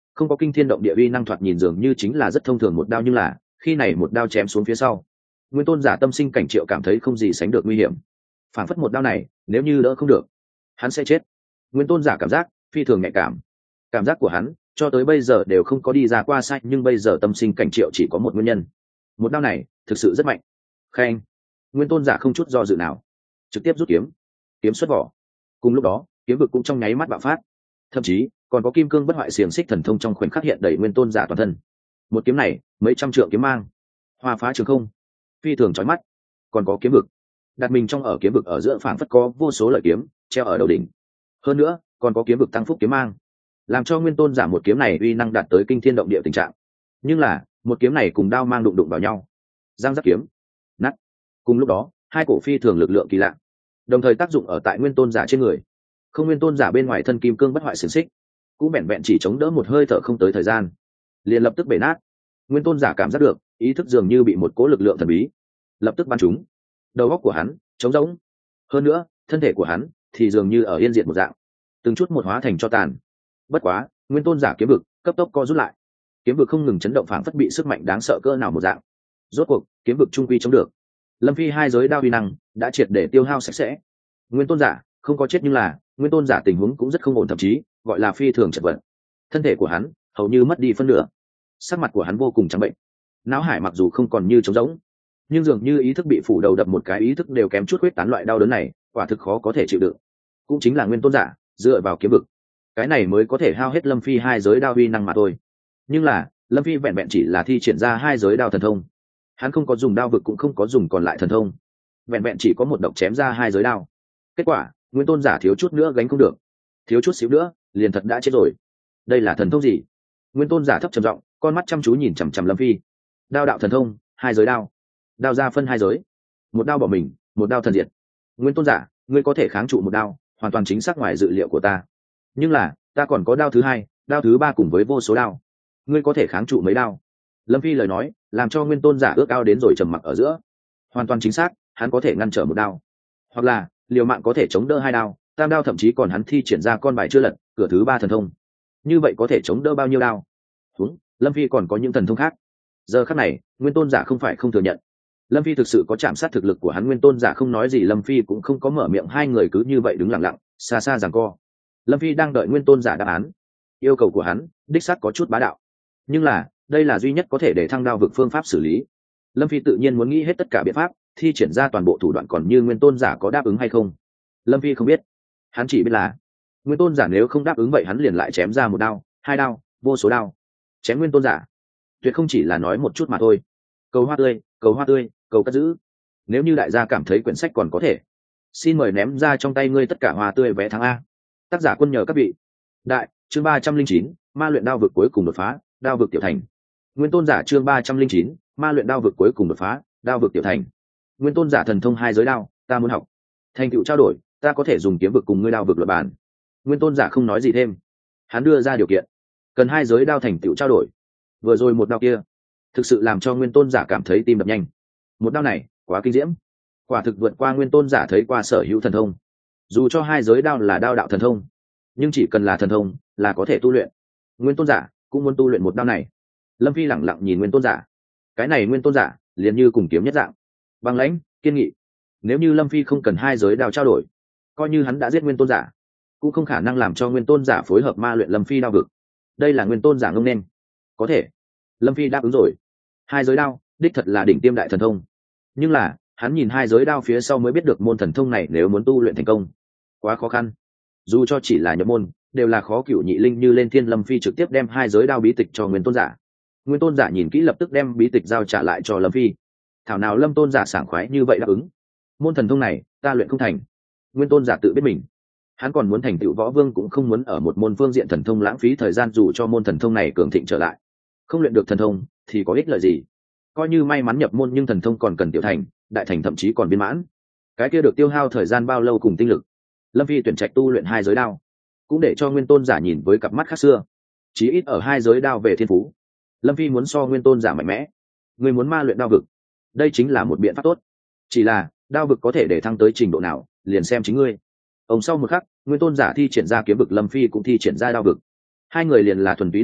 không có kinh thiên động địa uy năng, thoạt nhìn dường như chính là rất thông thường một đao, nhưng là khi này một đao chém xuống phía sau, nguyên tôn giả tâm sinh cảnh triệu cảm thấy không gì sánh được nguy hiểm. Phản phất một đao này nếu như đỡ không được, hắn sẽ chết. Nguyên tôn giả cảm giác phi thường nhạy cảm, cảm giác của hắn cho tới bây giờ đều không có đi ra qua sai, nhưng bây giờ tâm sinh cảnh triệu chỉ có một nguyên nhân: một đao này thực sự rất mạnh. Khen, nguyên tôn giả không chút do dự nào trực tiếp rút kiếm, kiếm xuất vỏ. Cùng lúc đó kiếm vực cũng trong nháy mắt bạo phát, thậm chí còn có kim cương bất hoại xiềng xích thần thông trong khoảnh khắc hiện đầy nguyên tôn giả toàn thân. Một kiếm này mấy trăm trượng kiếm mang, hoa phá trường không, phi thường chói mắt. Còn có kiếm vực đặt mình trong ở kiếm vực ở giữa, phảng phất có vô số lợi kiếm treo ở đầu đỉnh. Hơn nữa còn có kiếm vực tăng phúc kiếm mang, làm cho nguyên tôn giả một kiếm này uy năng đạt tới kinh thiên động địa tình trạng. Nhưng là một kiếm này cùng đao mang đụng đụng vào nhau, giang giáp kiếm nát. Cùng lúc đó hai cổ phi thường lực lượng kỳ lạ đồng thời tác dụng ở tại nguyên tôn giả trên người. Không nguyên tôn giả bên ngoài thân kim cương bất hoại xiềng xích cũng vẹn vẹn chỉ chống đỡ một hơi thở không tới thời gian, liền lập tức bể nát. Nguyên tôn giả cảm giác được ý thức dường như bị một cố lực lượng thần bí lập tức bắn trúng, đầu óc của hắn trống rỗng. Hơn nữa thân thể của hắn thì dường như ở yên diệt một dạng, từng chút một hóa thành cho tàn. Bất quá nguyên tôn giả kiếm vực cấp tốc co rút lại, kiếm vực không ngừng chấn động, phảng phất bị sức mạnh đáng sợ cỡ nào một dạng. Rốt cuộc kiếm vực trung quy chống được. Lâm Phi hai giới đao uy năng đã triệt để tiêu hao sạch sẽ. Nguyên tôn giả không có chết, nhưng là nguyên tôn giả tình huống cũng rất không ổn, thậm chí gọi là phi thường chật vật. Thân thể của hắn hầu như mất đi phân nửa, sắc mặt của hắn vô cùng trắng bệnh. Não hải mặc dù không còn như trống rỗng, nhưng dường như ý thức bị phủ đầu đập một cái, ý thức đều kém chút huyết tán. Loại đau đớn này quả thực khó có thể chịu đựng. Cũng chính là nguyên tôn giả dựa vào kiếm vực, cái này mới có thể hao hết Lâm Phi hai giới đao uy năng mà thôi. Nhưng là Lâm Phi vẹn vẹn chỉ là thi triển ra hai giới đao thần thông, hắn không có dùng đao vực, cũng không có dùng còn lại thần thông, vẹn vẹn chỉ có một độc chém ra hai giới đao. Kết quả nguyên tôn giả thiếu chút nữa gánh không được, thiếu chút xíu nữa liền thật đã chết rồi. Đây là thần thông gì? Nguyên tôn giả thấp trầm giọng, con mắt chăm chú nhìn chằm chằm Lâm Phi. Đao đạo thần thông, hai giới đao, đao ra phân hai giới, một đao bỏ mình, một đao thần diệt. Nguyên tôn giả, ngươi có thể kháng trụ một đao, hoàn toàn chính xác ngoài dự liệu của ta. Nhưng là ta còn có đao thứ hai, đao thứ ba cùng với vô số đao, ngươi có thể kháng trụ mấy đao? Lâm Phi lời nói làm cho nguyên tôn giả ước ao đến rồi trầm mặc ở giữa. Hoàn toàn chính xác, hắn có thể ngăn trở một đao, hoặc là liều mạng có thể chống đỡ hai đao, tam đao, thậm chí còn hắn thi triển ra con bài chưa lật, cửa thứ ba thần thông. Như vậy có thể chống đỡ bao nhiêu đao? Đúng, Lâm Phi còn có những thần thông khác. Giờ khắc này nguyên tôn giả không phải không thừa nhận, Lâm Phi thực sự có chạm sát thực lực của hắn. Nguyên tôn giả không nói gì, Lâm Phi cũng không có mở miệng, hai người cứ như vậy đứng lặng lặng xa xa giằng co. Lâm Phi đang đợi nguyên tôn giả đáp án. Yêu cầu của hắn đích xác có chút bá đạo, nhưng là đây là duy nhất có thể để thăng đao vực phương pháp xử lý. Lâm Phi tự nhiên muốn nghĩ hết tất cả biện pháp, thi triển ra toàn bộ thủ đoạn, còn như nguyên tôn giả có đáp ứng hay không, Lâm Phi không biết. Hắn chỉ biết là nguyên tôn giả nếu không đáp ứng, vậy hắn liền lại chém ra một đao, hai đao, vô số đao chém nguyên tôn giả. Tuyệt không chỉ là nói một chút mà thôi. Cầu hoa tươi, cầu hoa tươi, cầu cất giữ. Nếu như đại gia cảm thấy quyển sách còn có thể, xin mời ném ra trong tay ngươi tất cả hoa tươi vé tháng A. Tác giả quân nhờ các vị. Đại chương ba trăm linh chín, ma luyện đao vực cuối cùng đột phá, đao vực tiểu thành. Nguyên tôn giả chương ba trăm linh chín, ma luyện đao vực cuối cùng đột phá, đao vực tiểu thành. Nguyên tôn giả thần thông hai giới đao, ta muốn học. Thành tựu trao đổi, ta có thể dùng kiếm vực cùng ngươi đao vực luận bàn. Nguyên tôn giả không nói gì thêm, hắn đưa ra điều kiện, cần hai giới đao thành tựu trao đổi. Vừa rồi một đao kia thực sự làm cho nguyên tôn giả cảm thấy tim đập nhanh. Một đao này quá kinh diễm, quả thực vượt qua nguyên tôn giả thấy qua sở hữu thần thông. Dù cho hai giới đao là đao đạo thần thông, nhưng chỉ cần là thần thông là có thể tu luyện. Nguyên tôn giả cũng muốn tu luyện một đao này. Lâm Phi lẳng lặng nhìn nguyên tôn giả. Cái này nguyên tôn giả liền như cùng kiếm nhất dạng, băng lãnh kiên nghị. Nếu như Lâm Phi không cần hai giới đao trao đổi, coi như hắn đã giết nguyên tôn giả, cũng không khả năng làm cho nguyên tôn giả phối hợp ma luyện Lâm Phi đao vực. Đây là nguyên tôn giả ngông nên. Có thể Lâm Phi đáp ứng rồi. Hai giới đao đích thật là đỉnh tiêm đại thần thông, nhưng là hắn nhìn hai giới đao phía sau mới biết được môn thần thông này nếu muốn tu luyện thành công quá khó khăn. Dù cho chỉ là nhập môn đều là khó cửu nhị linh như lên thiên. Lâm Phi trực tiếp đem hai giới đao bí tịch cho nguyên tôn giả. Nguyên tôn giả nhìn kỹ lập tức đem bí tịch giao trả lại cho Lâm Phi. Thảo nào Lâm tôn giả sảng khoái như vậy đáp ứng. Môn thần thông này ta luyện không thành. Nguyên tôn giả tự biết mình, hắn còn muốn thành tựu võ vương, cũng không muốn ở một môn phương diện thần thông lãng phí thời gian. Dù cho môn thần thông này cường thịnh trở lại, không luyện được thần thông thì có ích lợi gì? Coi như may mắn nhập môn, nhưng thần thông còn cần tiểu thành, đại thành, thậm chí còn viên mãn. Cái kia được tiêu hao thời gian bao lâu cùng tinh lực? Lâm Phi tuyển trạch tu luyện hai giới đao, cũng để cho nguyên tôn giả nhìn với cặp mắt khác xưa. Chí ít ở hai giới đao về thiên phú, Lâm Phi muốn so nguyên tôn giả mạnh mẽ. Người muốn ma luyện đao vực, đây chính là một biện pháp tốt. Chỉ là đao vực có thể để thăng tới trình độ nào, liền xem chính ngươi. Ông sau một khắc, nguyên tôn giả thi triển ra kiếm vực, Lâm Phi cũng thi triển ra đao vực. Hai người liền là thuần túy đao vực,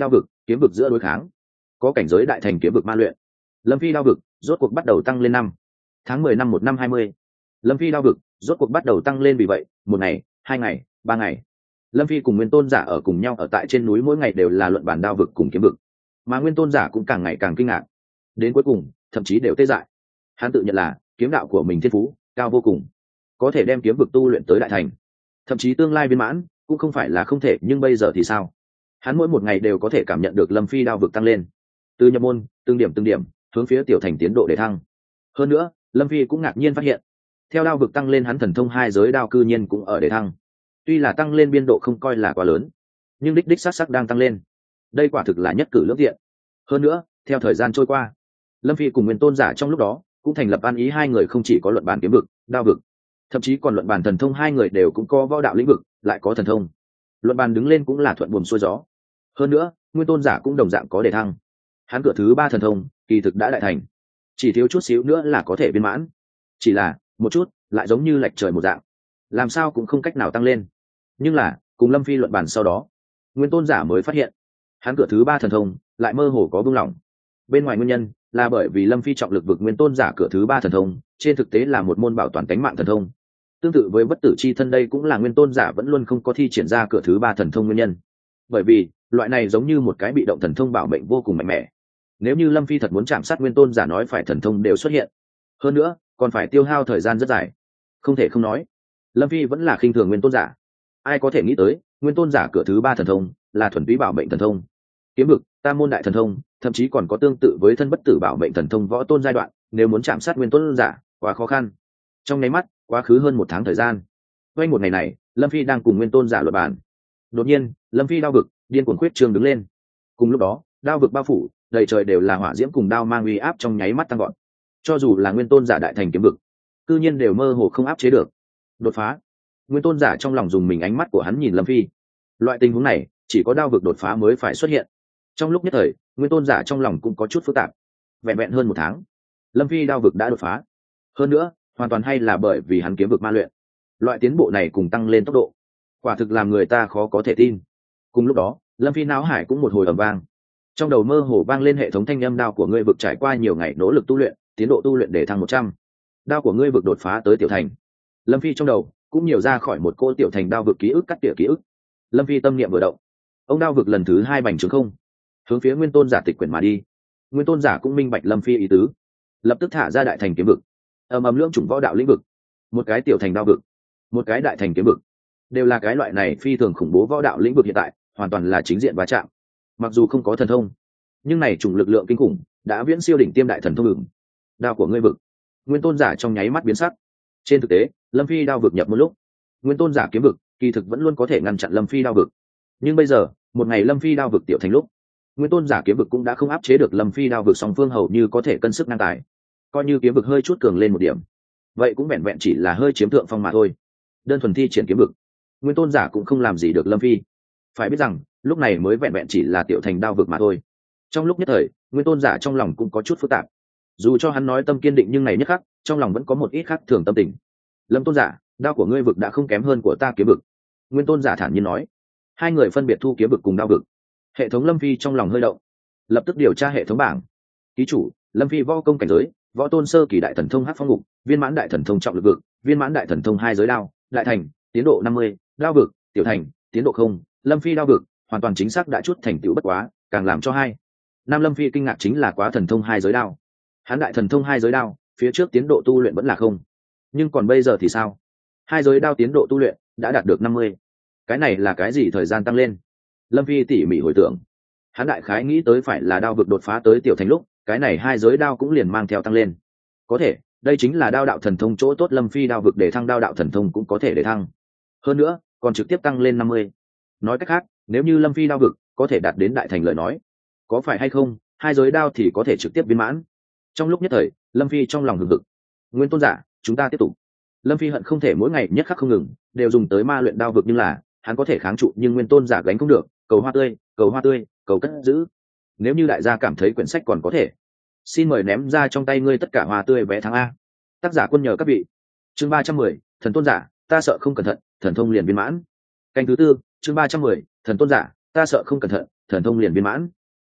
kiếm vực giữa đối kháng, có cảnh giới đại thành kiếm vực ma luyện. Lâm Phi đao vực rốt cuộc bắt đầu tăng lên năm tháng mười năm một năm hai mươi. Lâm Phi đao vực rốt cuộc bắt đầu tăng lên, vì vậy một ngày, hai ngày, ba ngày, Lâm Phi cùng Nguyên Tôn giả ở cùng nhau ở tại trên núi, mỗi ngày đều là luận bàn đao vực cùng kiếm vực, mà Nguyên Tôn giả cũng càng ngày càng kinh ngạc, đến cuối cùng thậm chí đều tê dại. Hắn tự nhận là kiếm đạo của mình thiên phú cao vô cùng, có thể đem kiếm vực tu luyện tới đại thành, thậm chí tương lai viên mãn cũng không phải là không thể, nhưng bây giờ thì sao? Hắn mỗi một ngày đều có thể cảm nhận được Lâm Phi đao vực tăng lên, từ nhập môn từng điểm từng điểm hướng phía tiểu thành tiến độ để thăng. Hơn nữa Lâm Phi cũng ngạc nhiên phát hiện, theo đao vực tăng lên, hắn thần thông hai giới đao cư nhiên cũng ở để thăng. Tuy là tăng lên biên độ không coi là quá lớn, nhưng đích đích sắc sắc đang tăng lên. Đây quả thực là nhất cử lưỡng tiện. Hơn nữa theo thời gian trôi qua, Lâm Phi cùng Nguyên Tôn giả trong lúc đó cũng thành lập ăn ý, hai người không chỉ có luận bàn kiếm vực, đao vực, thậm chí còn luận bàn thần thông, hai người đều cũng có võ đạo lĩnh vực, lại có thần thông. Luận bàn đứng lên cũng là thuận buồm xuôi gió. Hơn nữa Nguyên Tôn giả cũng đồng dạng có đề thăng, hắn cửa thứ ba thần thông kỳ thực đã đại thành, chỉ thiếu chút xíu nữa là có thể viên mãn, chỉ là một chút lại giống như lệch trời một dạng, làm sao cũng không cách nào tăng lên. Nhưng là cùng Lâm Phi luận bàn sau đó, Nguyên Tôn giả mới phát hiện hắn cửa thứ ba thần thông lại mơ hồ có buông lỏng. Bên ngoài nguyên nhân là bởi vì Lâm Phi trọng lực vực Nguyên Tôn giả cửa thứ ba thần thông trên thực tế là một môn bảo toàn tính mạng thần thông, tương tự với bất tử chi thân, đây cũng là Nguyên Tôn giả vẫn luôn không có thi triển ra cửa thứ ba thần thông nguyên nhân. Bởi vì loại này giống như một cái bị động thần thông bảo mệnh vô cùng mạnh mẽ, nếu như Lâm Phi thật muốn chạm sát Nguyên Tôn giả, nói phải thần thông đều xuất hiện, hơn nữa còn phải tiêu hao thời gian rất dài. Không thể không nói, Lâm Phi vẫn là khinh thường Nguyên Tôn giả. Ai có thể nghĩ tới Nguyên Tôn giả cửa thứ ba thần thông là thuần túy bảo mệnh thần thông, kiếm vực tam môn đại thần thông, thậm chí còn có tương tự với thân bất tử bảo mệnh thần thông võ tôn giai đoạn. Nếu muốn chạm sát Nguyên Tôn giả quá khó khăn. Trong nháy mắt quá khứ hơn một tháng thời gian, quanh một ngày này Lâm Phi đang cùng Nguyên Tôn giả luận bàn. Đột nhiên Lâm Phi đao vực điên cuồng khuyết trương đứng lên. Cùng lúc đó đao vực bao phủ đầy trời đều là hỏa diễm cùng đao mang uy áp, trong nháy mắt tăng gọn. Cho dù là Nguyên Tôn giả đại thành kiếm vực, cư nhiên đều mơ hồ không áp chế được. Đột phá. Nguyên Tôn giả trong lòng dùng mình, ánh mắt của hắn nhìn Lâm Phi. Loại tình huống này chỉ có đao vực đột phá mới phải xuất hiện. Trong lúc nhất thời Nguyên Tôn giả trong lòng cũng có chút phức tạp. Vẹn vẹn hơn một tháng, Lâm Phi đao vực đã đột phá. Hơn nữa hoàn toàn hay là bởi vì hắn kiếm vực ma luyện. Loại tiến bộ này cùng tăng lên tốc độ, quả thực làm người ta khó có thể tin. Cùng lúc đó Lâm Phi não hải cũng một hồi ầm vang, trong đầu mơ hồ vang lên hệ thống thanh âm: đao của ngươi vực trải qua nhiều ngày nỗ lực tu luyện, tiến độ tu luyện để thăng một trăm. Đao của ngươi vực đột phá tới tiểu thành. Lâm Phi trong đầu cũng nhiều ra khỏi một cô tiểu thành đao vực ký ức, cắt tỉa ký ức. Lâm Phi tâm niệm vừa động, ông đao vực lần thứ hai bành trướng không, hướng phía Nguyên Tôn giả tịch quyển mà đi. Nguyên Tôn giả cũng minh bạch Lâm Phi ý tứ, lập tức thả ra đại thành kiếm vực. ầm ầm lưỡng chủng võ đạo lĩnh vực, một cái tiểu thành đao vực, một cái đại thành kiếm vực, đều là cái loại này phi thường khủng bố võ đạo lĩnh vực, hiện tại hoàn toàn là chính diện va chạm. Mặc dù không có thần thông, nhưng này chủng lực lượng kinh khủng đã viễn siêu đỉnh tiêm đại thần thông. Ngừng đao của ngươi vực. Nguyên Tôn giả trong nháy mắt biến sắc. Trên thực tế Lâm Phi đao vực nhập một lúc, Nguyên Tôn giả kiếm vực kỳ thực vẫn luôn có thể ngăn chặn Lâm Phi đao vực, nhưng bây giờ một ngày Lâm Phi đao vực tiểu thành lúc, Nguyên Tôn giả kiếm vực cũng đã không áp chế được Lâm Phi đao vực, song phương hầu như có thể cân sức ngang tài. Coi như kiếm vực hơi chút cường lên một điểm, vậy cũng vẹn vẹn chỉ là hơi chiếm thượng phong mà thôi. Đơn thuần thi triển kiếm vực, Nguyên Tôn giả cũng không làm gì được Lâm Phi. Phải biết rằng lúc này mới vẹn vẹn chỉ là tiểu thành đao vực mà thôi. Trong lúc nhất thời Nguyên Tôn giả trong lòng cũng có chút phức tạp. Dù cho hắn nói tâm kiên định, nhưng này nhất khắc trong lòng vẫn có một ít khác thường tâm tình. Lâm Tôn giả, đao của ngươi vực đã không kém hơn của ta kiếm vực. Nguyên Tôn giả thản nhiên nói. Hai người phân biệt thu kiếm vực cùng đao vực. Hệ thống Lâm Phi trong lòng hơi động, lập tức điều tra hệ thống bảng. Ký chủ Lâm Phi võ công cảnh giới võ tôn sơ kỳ, đại thần thông hắc phong ngục, viên mãn đại thần thông trọng lực vực, viên mãn đại thần thông hai giới đao, đại thành tiến độ năm mươi, đao vực tiểu thành tiến độ không. Lâm Phi đao vực hoàn toàn chính xác đã chút thành tựu, bất quá càng làm cho hai nam Lâm Phi kinh ngạc chính là quá thần thông hai giới đao. Hắn đại thần thông hai giới đao phía trước tiến độ tu luyện vẫn là không, nhưng còn bây giờ thì sao? Hai giới đao tiến độ tu luyện đã đạt được năm mươi. Cái này là cái gì thời gian tăng lên? Lâm Phi tỉ mỉ hồi tưởng, hắn đại khái nghĩ tới phải là đao vực đột phá tới tiểu thành lúc, cái này hai giới đao cũng liền mang theo tăng lên. Có thể đây chính là đao đạo thần thông chỗ tốt, Lâm Phi đao vực để thăng, đao đạo thần thông cũng có thể để thăng, hơn nữa còn trực tiếp tăng lên năm mươi. Nói cách khác, nếu như Lâm Phi đao vực có thể đạt đến đại thành lời nói, có phải hay không hai giới đao thì có thể trực tiếp viên mãn? Trong lúc nhất thời Lâm Phi trong lòng hừng hực. Nguyên Tôn giả, chúng ta tiếp tục. Lâm Phi hận không thể mỗi ngày nhất khắc không ngừng đều dùng tới ma luyện đao vực, nhưng là hắn có thể kháng trụ, nhưng Nguyên Tôn giả gánh không được. Cầu hoa tươi, cầu hoa tươi, cầu cất giữ. Nếu như đại gia cảm thấy quyển sách còn có thể, xin mời ném ra trong tay ngươi tất cả hoa tươi vé tháng A. Tác giả quân nhờ các vị. Chương ba trăm mười, thần tôn giả, ta sợ không cẩn thận thần thông liền viên mãn. Canh thứ tư, chương ba trăm mười, thần tôn giả, ta sợ không cẩn thận thần thông liền viên mãn.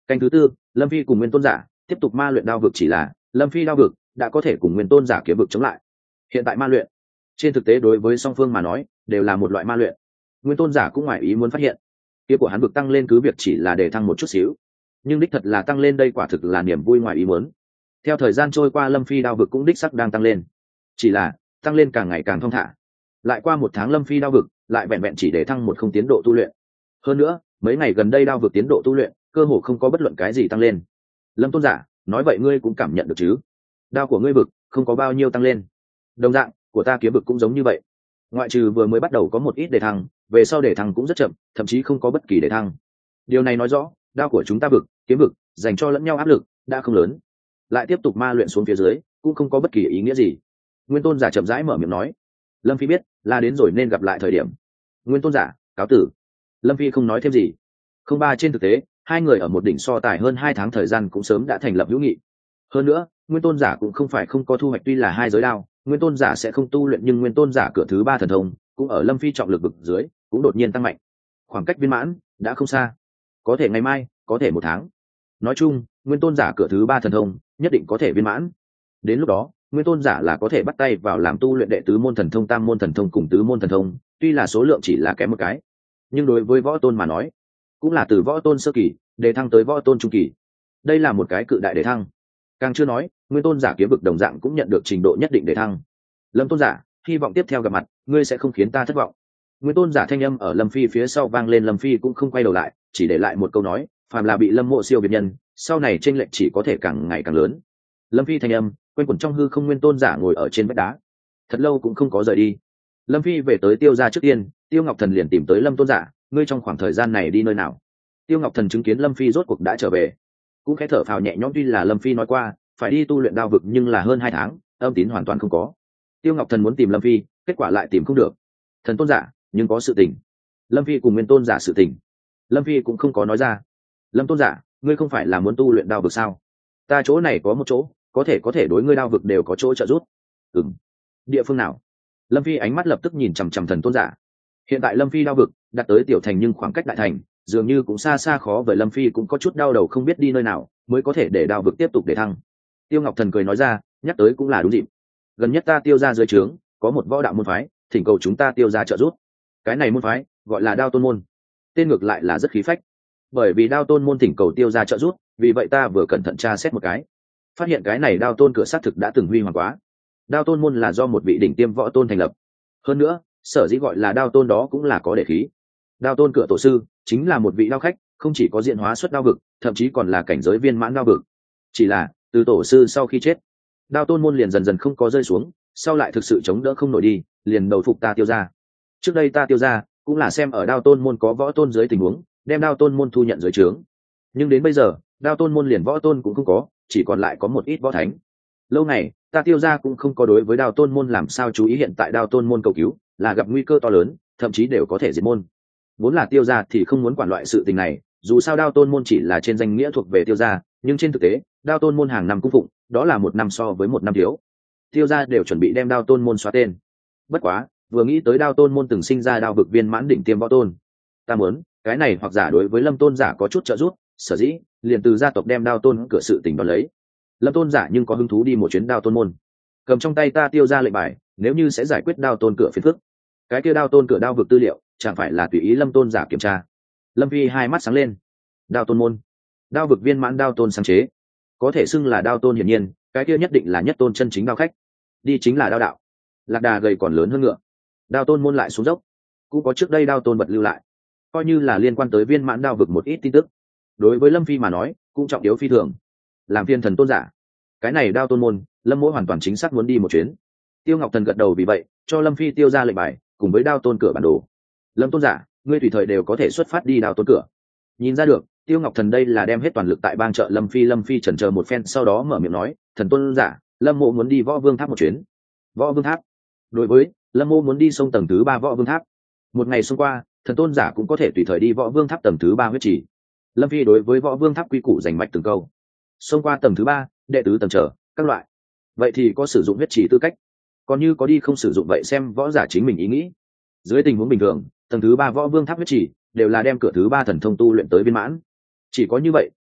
Canh thứ tư, lâm phi cùng nguyên tôn giả tiếp tục ma luyện đao vực, chỉ là lâm phi đao vực đã có thể cùng nguyên tôn giả kiếm vực chống lại. Hiện tại ma luyện trên thực tế đối với song phương mà nói đều là một loại ma luyện. Nguyên tôn giả cũng ngoài ý muốn phát hiện kiếm của hắn vực tăng lên cứ việc chỉ là để thăng một chút xíu, nhưng đích thật là tăng lên đây quả thực là niềm vui ngoài ý muốn. Theo thời gian trôi qua, lâm phi đao vực cũng đích sắc đang tăng lên, chỉ là tăng lên càng ngày càng thong thả. Lại qua một tháng, lâm phi đao vực lại vẹn vẹn chỉ để thăng một không tiến độ tu luyện. Hơn nữa mấy ngày gần đây đao vực tiến độ tu luyện cơ hồ không có bất luận cái gì tăng lên. Lâm tôn giả, nói vậy ngươi cũng cảm nhận được chứ? Đao của ngươi vực không có bao nhiêu tăng lên. Đồng dạng của ta kiếm vực cũng giống như vậy, ngoại trừ vừa mới bắt đầu có một ít đề thăng, về sau đề thăng cũng rất chậm, thậm chí không có bất kỳ đề thăng. Điều này nói rõ đao của chúng ta vực, kiếm vực dành cho lẫn nhau áp lực đã không lớn, lại tiếp tục ma luyện xuống phía dưới cũng không có bất kỳ ý nghĩa gì. Nguyên tôn giả chậm rãi mở miệng nói. Lâm phi biết là đến rồi nên gặp lại thời điểm. Nguyên tôn giả cáo tử. Lâm phi không nói thêm gì. Không ba trên thực tế hai người ở một đỉnh so tài hơn hai tháng thời gian cũng sớm đã thành lập hữu nghị. Hơn nữa nguyên tôn giả cũng không phải không có thu hoạch, tuy là hai giới đao nguyên tôn giả sẽ không tu luyện, nhưng nguyên tôn giả cửa thứ ba thần thông cũng ở lâm phi trọng lực vực dưới cũng đột nhiên tăng mạnh. Khoảng cách viên mãn đã không xa, có thể ngày mai, có thể một tháng. Nói chung nguyên tôn giả cửa thứ ba thần thông nhất định có thể viên mãn. Đến lúc đó nguyên tôn giả là có thể bắt tay vào làm tu luyện đệ tứ môn thần thông, tam môn thần thông cùng tứ môn thần thông. Tuy là số lượng chỉ là kém một cái, nhưng đối với võ tôn mà nói cũng là từ võ tôn sơ kỳ đề thăng tới võ tôn trung kỳ. Đây là một cái cự đại đề thăng. Càng chưa nói nguyên tôn giả kiếm vực đồng dạng cũng nhận được trình độ nhất định đề thăng. Lâm tôn giả, hy vọng tiếp theo gặp mặt ngươi sẽ không khiến ta thất vọng. Nguyên tôn giả thanh âm ở lâm phi phía sau vang lên. Lâm phi cũng không quay đầu lại, chỉ để lại một câu nói: phàm là bị lâm mộ siêu việt nhân, sau này chênh lệch chỉ có thể càng ngày càng lớn. Lâm phi thanh âm quanh quẩn trong hư không. Nguyên tôn giả ngồi ở trên vách đá thật lâu cũng không có rời đi. Lâm phi về tới tiêu gia trước tiên, tiêu ngọc thần liền tìm tới lâm tôn giả: ngươi trong khoảng thời gian này đi nơi nào? Tiêu ngọc thần chứng kiến lâm phi rốt cuộc đã trở về cũng khẽ thở phào nhẹ nhõm. Tuy là lâm phi nói qua phải đi tu luyện đao vực, nhưng là hơn hai tháng âm tín hoàn toàn không có. Tiêu ngọc thần muốn tìm lâm phi, kết quả lại tìm không được. Thần tôn giả, nhưng có sự tình. Lâm phi cùng nguyên tôn giả sự tình lâm phi cũng không có nói ra. Lâm tôn giả, ngươi không phải là muốn tu luyện đao vực sao? Ta chỗ này có một chỗ có thể có thể đối ngươi đao vực đều có chỗ trợ giúp. Ừm, địa phương nào? Lâm phi ánh mắt lập tức nhìn chằm chằm thần tôn giả. Hiện tại lâm phi đao vực đạt tới tiểu thành, nhưng khoảng cách đại thành dường như cũng xa xa khó. Vậy lâm phi cũng có chút đau đầu, không biết đi nơi nào mới có thể để đao vực tiếp tục để thăng. Tiêu ngọc thần cười nói ra, nhắc tới cũng là đúng dịp. Gần nhất ta tiêu ra dưới trướng có một võ đạo môn phái thỉnh cầu chúng ta tiêu ra trợ giúp. Cái này môn phái gọi là đao tôn môn, tên ngược lại là rất khí phách. Bởi vì đao tôn môn thỉnh cầu tiêu ra trợ giúp, vì vậy ta vừa cẩn thận tra xét một cái, phát hiện cái này đao tôn cửa xác thực đã từng huy hoàng quá. Đao tôn môn là do một vị đỉnh tiêm võ tôn thành lập. Hơn nữa sở dĩ gọi là đao tôn đó cũng là có để khí. Đao tôn cửa tổ sư chính là một vị đao khách, không chỉ có diện hóa xuất đao vực, thậm chí còn là cảnh giới viên mãn đao vực. Chỉ là từ tổ sư sau khi chết, đao tôn môn liền dần dần không có rơi xuống, sau lại thực sự chống đỡ không nổi đi, liền đầu phục ta tiêu ra. Trước đây ta tiêu ra cũng là xem ở đao tôn môn có võ tôn dưới tình huống đem đao tôn môn thu nhận dưới trướng, nhưng đến bây giờ đao tôn môn liền võ tôn cũng không có, chỉ còn lại có một ít võ thánh. Lâu này ta tiêu ra cũng không có đối với đao tôn môn làm sao chú ý. Hiện tại đao tôn môn cầu cứu là gặp nguy cơ to lớn, thậm chí đều có thể diệt môn. Vốn là tiêu ra thì không muốn quản loại sự tình này, dù sao đao tôn môn chỉ là trên danh nghĩa thuộc về tiêu ra, nhưng trên thực tế đao tôn môn hàng năm cung phụng, đó là một năm so với một năm thiếu. Tiêu ra đều chuẩn bị đem đao tôn môn xóa tên. Bất quá vừa nghĩ tới đao tôn môn từng sinh ra đao vực viên mãn đỉnh tiêm võ tôn, ta muốn cái này hoặc giả đối với lâm tôn giả có chút trợ giúp, sở dĩ liền từ gia tộc đem đao tôn cửa sự tình đón lấy. Lâm tôn giả nhưng có hứng thú đi một chuyến đao tôn môn, cầm trong tay ta tiêu ra lệnh bài, nếu như sẽ giải quyết đao tôn cửa phiền phức, cái kia đao tôn cửa đao vực tư liệu chẳng phải là tùy ý lâm tôn giả kiểm tra. Lâm phi hai mắt sáng lên. Đao tôn môn, đao vực viên mãn đao tôn sáng chế, có thể xưng là đao tôn, hiển nhiên cái kia nhất định là nhất tôn chân chính đao khách. Đi chính là đao đạo. Lạc đà gầy còn lớn hơn ngựa. Đao tôn môn lại xuống dốc, cũng có trước đây đao tôn vật lưu lại, coi như là liên quan tới viên mãn đao vực một ít tin tức. Đối với lâm phi mà nói cũng trọng yếu phi thường. Làm phiên thần tôn giả, cái này đao tôn môn lâm mỗi hoàn toàn chính xác muốn đi một chuyến. Tiêu ngọc thần gật đầu, vì vậy cho lâm phi tiêu ra lệnh bài cùng với đao tôn cửa bản đồ. Lâm tôn giả, ngươi tùy thời đều có thể xuất phát đi đao tôn cửa. Nhìn ra được tiêu ngọc thần đây là đem hết toàn lực tại bang trợ lâm phi. Lâm phi chần chờ một phen, sau đó mở miệng nói, thần tôn giả, lâm mộ muốn đi võ vương tháp một chuyến. Võ vương tháp? Đối với lâm mộ muốn đi sông tầng thứ ba võ vương tháp. Một ngày xông qua, thần tôn giả cũng có thể tùy thời đi võ vương tháp tầng thứ ba huyết trì. Lâm phi đối với võ vương tháp quy củ giành mạch từng câu. Xông qua tầng thứ ba, đệ tứ tầng trở các loại, vậy thì có sử dụng huyết trì tư cách, còn như có đi không sử dụng vậy xem võ giả chính mình ý nghĩ. Dưới tình huống bình thường, tầng thứ ba võ vương tháp huyết trì đều là đem cửa thứ ba thần thông tu luyện tới viên mãn. Chỉ có như vậy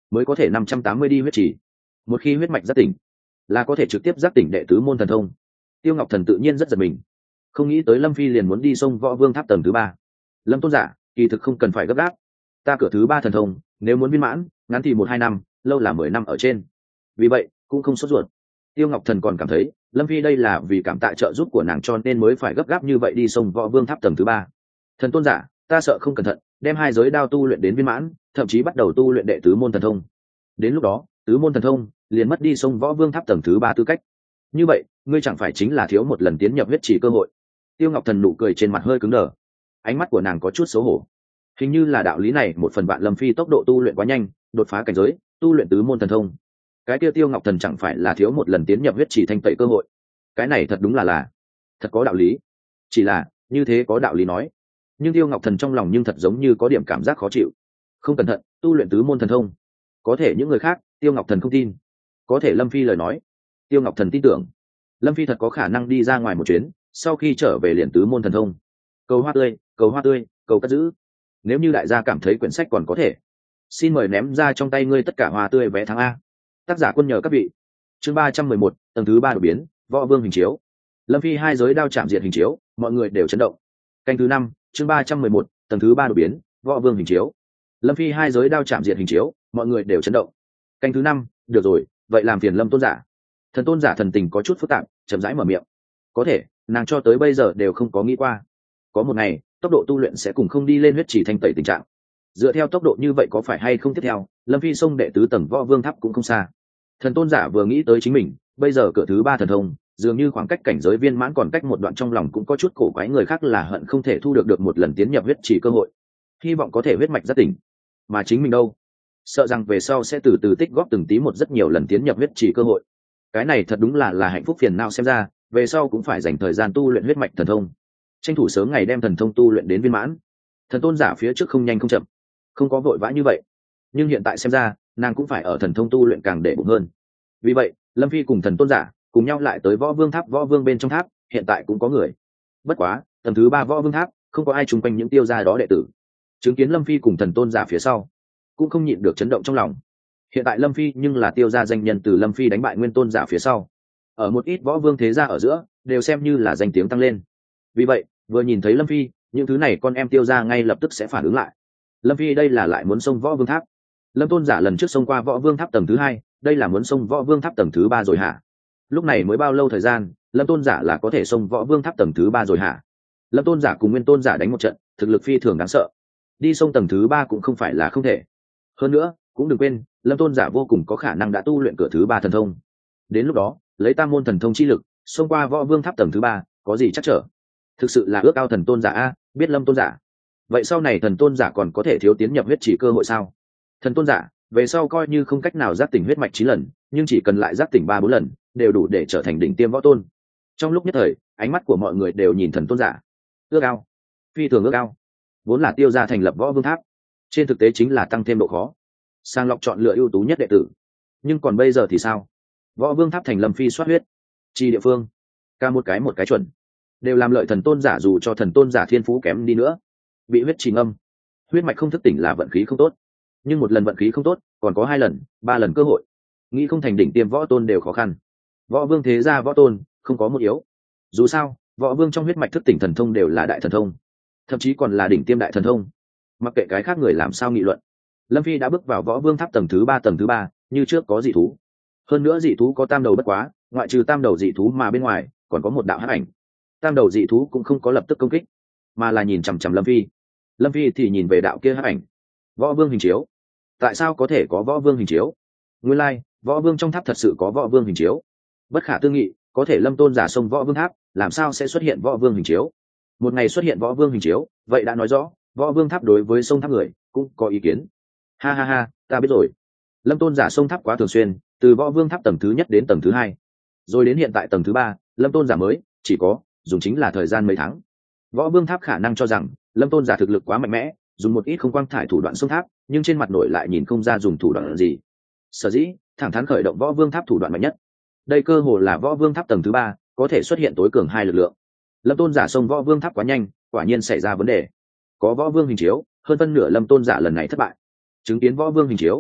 mới có thể năm trăm tám mươi đi huyết trì. Một khi huyết mạch giác tỉnh, là có thể trực tiếp giác tỉnh đệ tứ môn thần thông. Tiêu Ngọc Thần tự nhiên rất giật mình, không nghĩ tới Lâm Phi liền muốn đi sông Võ Vương Tháp tầng thứ ba. Lâm tôn giả, kỳ thực không cần phải gấp gáp, ta cửa thứ ba thần thông nếu muốn viên mãn, ngắn thì một hai năm, lâu là mười năm ở trên, vì vậy cũng không sốt ruột. Tiêu Ngọc Thần còn cảm thấy Lâm Phi đây là vì cảm tạ trợ giúp của nàng cho nên mới phải gấp gáp như vậy đi sông Võ Vương Tháp tầng thứ ba. Thần tôn giả, ta sợ không cẩn thận đem hai giới đao tu luyện đến viên mãn, thậm chí bắt đầu tu luyện đệ tứ môn thần thông, đến lúc đó tứ môn thần thông liền mất đi sông Võ Vương Tháp tầng thứ ba tư cách. Như vậy ngươi chẳng phải chính là thiếu một lần tiến nhập huyết trì cơ hội. Tiêu Ngọc Thần nụ cười trên mặt hơi cứng đờ, ánh mắt của nàng có chút xấu hổ. Hình như là đạo lý này một phần bạn Lâm Phi tốc độ tu luyện quá nhanh, đột phá cảnh giới, tu luyện tứ môn thần thông. Cái kia Tiêu Ngọc Thần chẳng phải là thiếu một lần tiến nhập huyết trì thanh tẩy cơ hội. Cái này thật đúng là là thật có đạo lý. Chỉ là như thế có đạo lý nói, nhưng Tiêu Ngọc Thần trong lòng nhưng thật giống như có điểm cảm giác khó chịu. Không cẩn thận tu luyện tứ môn thần thông, có thể những người khác Tiêu Ngọc Thần không tin, có thể Lâm Phi lời nói Tiêu Ngọc Thần tin tưởng. Lâm Phi thật có khả năng đi ra ngoài một chuyến, sau khi trở về liền tứ môn thần thông. Cầu hoa tươi, cầu hoa tươi, cầu cất giữ. Nếu như đại gia cảm thấy quyển sách còn có thể, xin mời ném ra trong tay ngươi tất cả hoa tươi vé tháng A. Tác giả quân nhờ các vị. Chương ba trăm mười một, tầng thứ ba đột biến, Võ Vương hình chiếu. Lâm Phi hai giới đao chạm diệt hình chiếu, mọi người đều chấn động. Canh thứ năm, chương ba trăm mười một, tầng thứ ba đột biến, Võ Vương hình chiếu. Lâm Phi hai giới đao chạm diệt hình chiếu, mọi người đều chấn động. Canh thứ năm, được rồi, vậy làm phiền Lâm tôn giả. Thần tôn giả thần tình có chút phức tạp, chậm rãi mở miệng. Có thể nàng cho tới bây giờ đều không có nghĩ qua có một ngày tốc độ tu luyện sẽ cùng không đi lên huyết trì thanh tẩy tình trạng. Dựa theo tốc độ như vậy có phải hay không, tiếp theo Lâm Phi sông đệ tứ tầng Võ Vương Tháp cũng không xa. Thần tôn giả vừa nghĩ tới chính mình bây giờ cửa thứ ba thần thông dường như khoảng cách cảnh giới viên mãn còn cách một đoạn, trong lòng cũng có chút cổ quái, người khác là hận không thể thu được được một lần tiến nhập huyết trì cơ hội, hy vọng có thể huyết mạch giác tỉnh, mà chính mình đâu, sợ rằng về sau sẽ từ từ tích góp từng tí một rất nhiều lần tiến nhập huyết trì cơ hội. Cái này thật đúng là là hạnh phúc phiền não, xem ra về sau cũng phải dành thời gian tu luyện huyết mạch thần thông, tranh thủ sớm ngày đem thần thông tu luyện đến viên mãn. Thần tôn giả phía trước không nhanh không chậm, không có vội vã như vậy, nhưng hiện tại xem ra nàng cũng phải ở thần thông tu luyện càng để bụng hơn. Vì vậy Lâm Phi cùng thần tôn giả cùng nhau lại tới Võ Vương Tháp. Võ Vương bên trong tháp hiện tại cũng có người, bất quá tầng thứ ba Võ Vương Tháp không có ai chung quanh những tiêu gia đó đệ tử. Chứng kiến Lâm Phi cùng thần tôn giả phía sau cũng không nhịn được chấn động trong lòng. Hiện tại Lâm Phi nhưng là tiêu gia danh nhân, từ Lâm Phi đánh bại nguyên tôn giả phía sau, ở một ít võ vương thế gia ở giữa đều xem như là danh tiếng tăng lên. Vì vậy vừa nhìn thấy Lâm Phi, những thứ này con em tiêu gia ngay lập tức sẽ phản ứng lại. Lâm Phi đây là lại muốn xông Võ Vương Tháp. Lâm tôn giả lần trước xông qua Võ Vương Tháp tầng thứ hai, đây là muốn xông Võ Vương Tháp tầng thứ ba rồi hả? Lúc này mới bao lâu thời gian, Lâm tôn giả là có thể xông Võ Vương Tháp tầng thứ ba rồi hả? Lâm tôn giả cùng nguyên tôn giả đánh một trận, thực lực phi thường đáng sợ, đi xông tầng thứ ba cũng không phải là không thể. Hơn nữa cũng đừng quên Lâm tôn giả vô cùng có khả năng đã tu luyện cửa thứ ba thần thông, đến lúc đó lấy tam môn thần thông chi lực xông qua Võ Vương Tháp tầng thứ ba có gì chắc trở. Thực sự là ước ao thần tôn giả a. Biết Lâm tôn giả, vậy sau này thần tôn giả còn có thể thiếu tiến nhập huyết chỉ cơ hội sao? Thần tôn giả về sau coi như không cách nào giác tỉnh huyết mạch chín lần, nhưng chỉ cần lại giác tỉnh ba bốn lần đều đủ để trở thành đỉnh tiêm võ tôn. Trong lúc nhất thời ánh mắt của mọi người đều nhìn thần tôn giả, ước ao, phi thường ước ao. Vốn là tiêu gia thành lập Võ Vương Tháp, trên thực tế chính là tăng thêm độ khó, sàng lọc chọn lựa ưu tú nhất đệ tử. Nhưng còn bây giờ thì sao? Võ Vương Tháp thành Lâm Phi soát huyết chi địa phương, ca một cái một cái chuẩn, đều làm lợi thần tôn giả, dù cho thần tôn giả thiên phú kém đi nữa, bị huyết trì ngâm, huyết mạch không thức tỉnh là vận khí không tốt, nhưng một lần vận khí không tốt còn có hai lần ba lần cơ hội, nghĩ không thành đỉnh tiêm võ tôn đều khó khăn. Võ vương thế gia võ tôn không có một yếu, dù sao võ vương trong huyết mạch thức tỉnh thần thông đều là đại thần thông, thậm chí còn là đỉnh tiêm đại thần thông. Mặc kệ cái khác người làm sao nghị luận, Lâm Phi đã bước vào Võ Vương Tháp tầng thứ ba. Tầng thứ ba như trước có dị thú, hơn nữa dị thú có tam đầu, bất quá ngoại trừ tam đầu dị thú mà bên ngoài còn có một đạo hắc ảnh. Tam đầu dị thú cũng không có lập tức công kích, mà là nhìn chằm chằm Lâm Phi. Lâm Phi thì nhìn về đạo kia hắc ảnh. Võ Vương hình chiếu, tại sao có thể có Võ Vương hình chiếu? Nguyên lai Võ Vương trong tháp thật sự có Võ Vương hình chiếu. Bất khả tư nghị, có thể Lâm tôn giả xông Võ Vương Tháp, làm sao sẽ xuất hiện Võ Vương hình chiếu? Một ngày xuất hiện Võ Vương hình chiếu, vậy đã nói rõ Võ Vương Tháp đối với sông tháp người cũng có ý kiến. Ha ha ha, ta biết rồi. Lâm tôn giả sông tháp quá thường xuyên, từ Võ Vương Tháp tầng thứ nhất đến tầng thứ hai, rồi đến hiện tại tầng thứ ba, Lâm tôn giả mới chỉ có dùng chính là thời gian mấy tháng. Võ Vương Tháp khả năng cho rằng Lâm tôn giả thực lực quá mạnh mẽ, dùng một ít không quang thải thủ đoạn sông tháp, nhưng trên mặt nổi lại nhìn không ra dùng thủ đoạn gì. Sở dĩ thẳng thắn khởi động Võ Vương Tháp thủ đoạn mạnh nhất. Đây cơ hồ là Võ Vương Tháp tầng thứ ba có thể xuất hiện tối cường hai lực lượng. Lâm tôn giả xông Võ Vương Tháp quá nhanh, quả nhiên xảy ra vấn đề. Có Võ Vương hình chiếu, hơn phân nửa Lâm tôn giả lần này thất bại. Chứng kiến Võ Vương hình chiếu,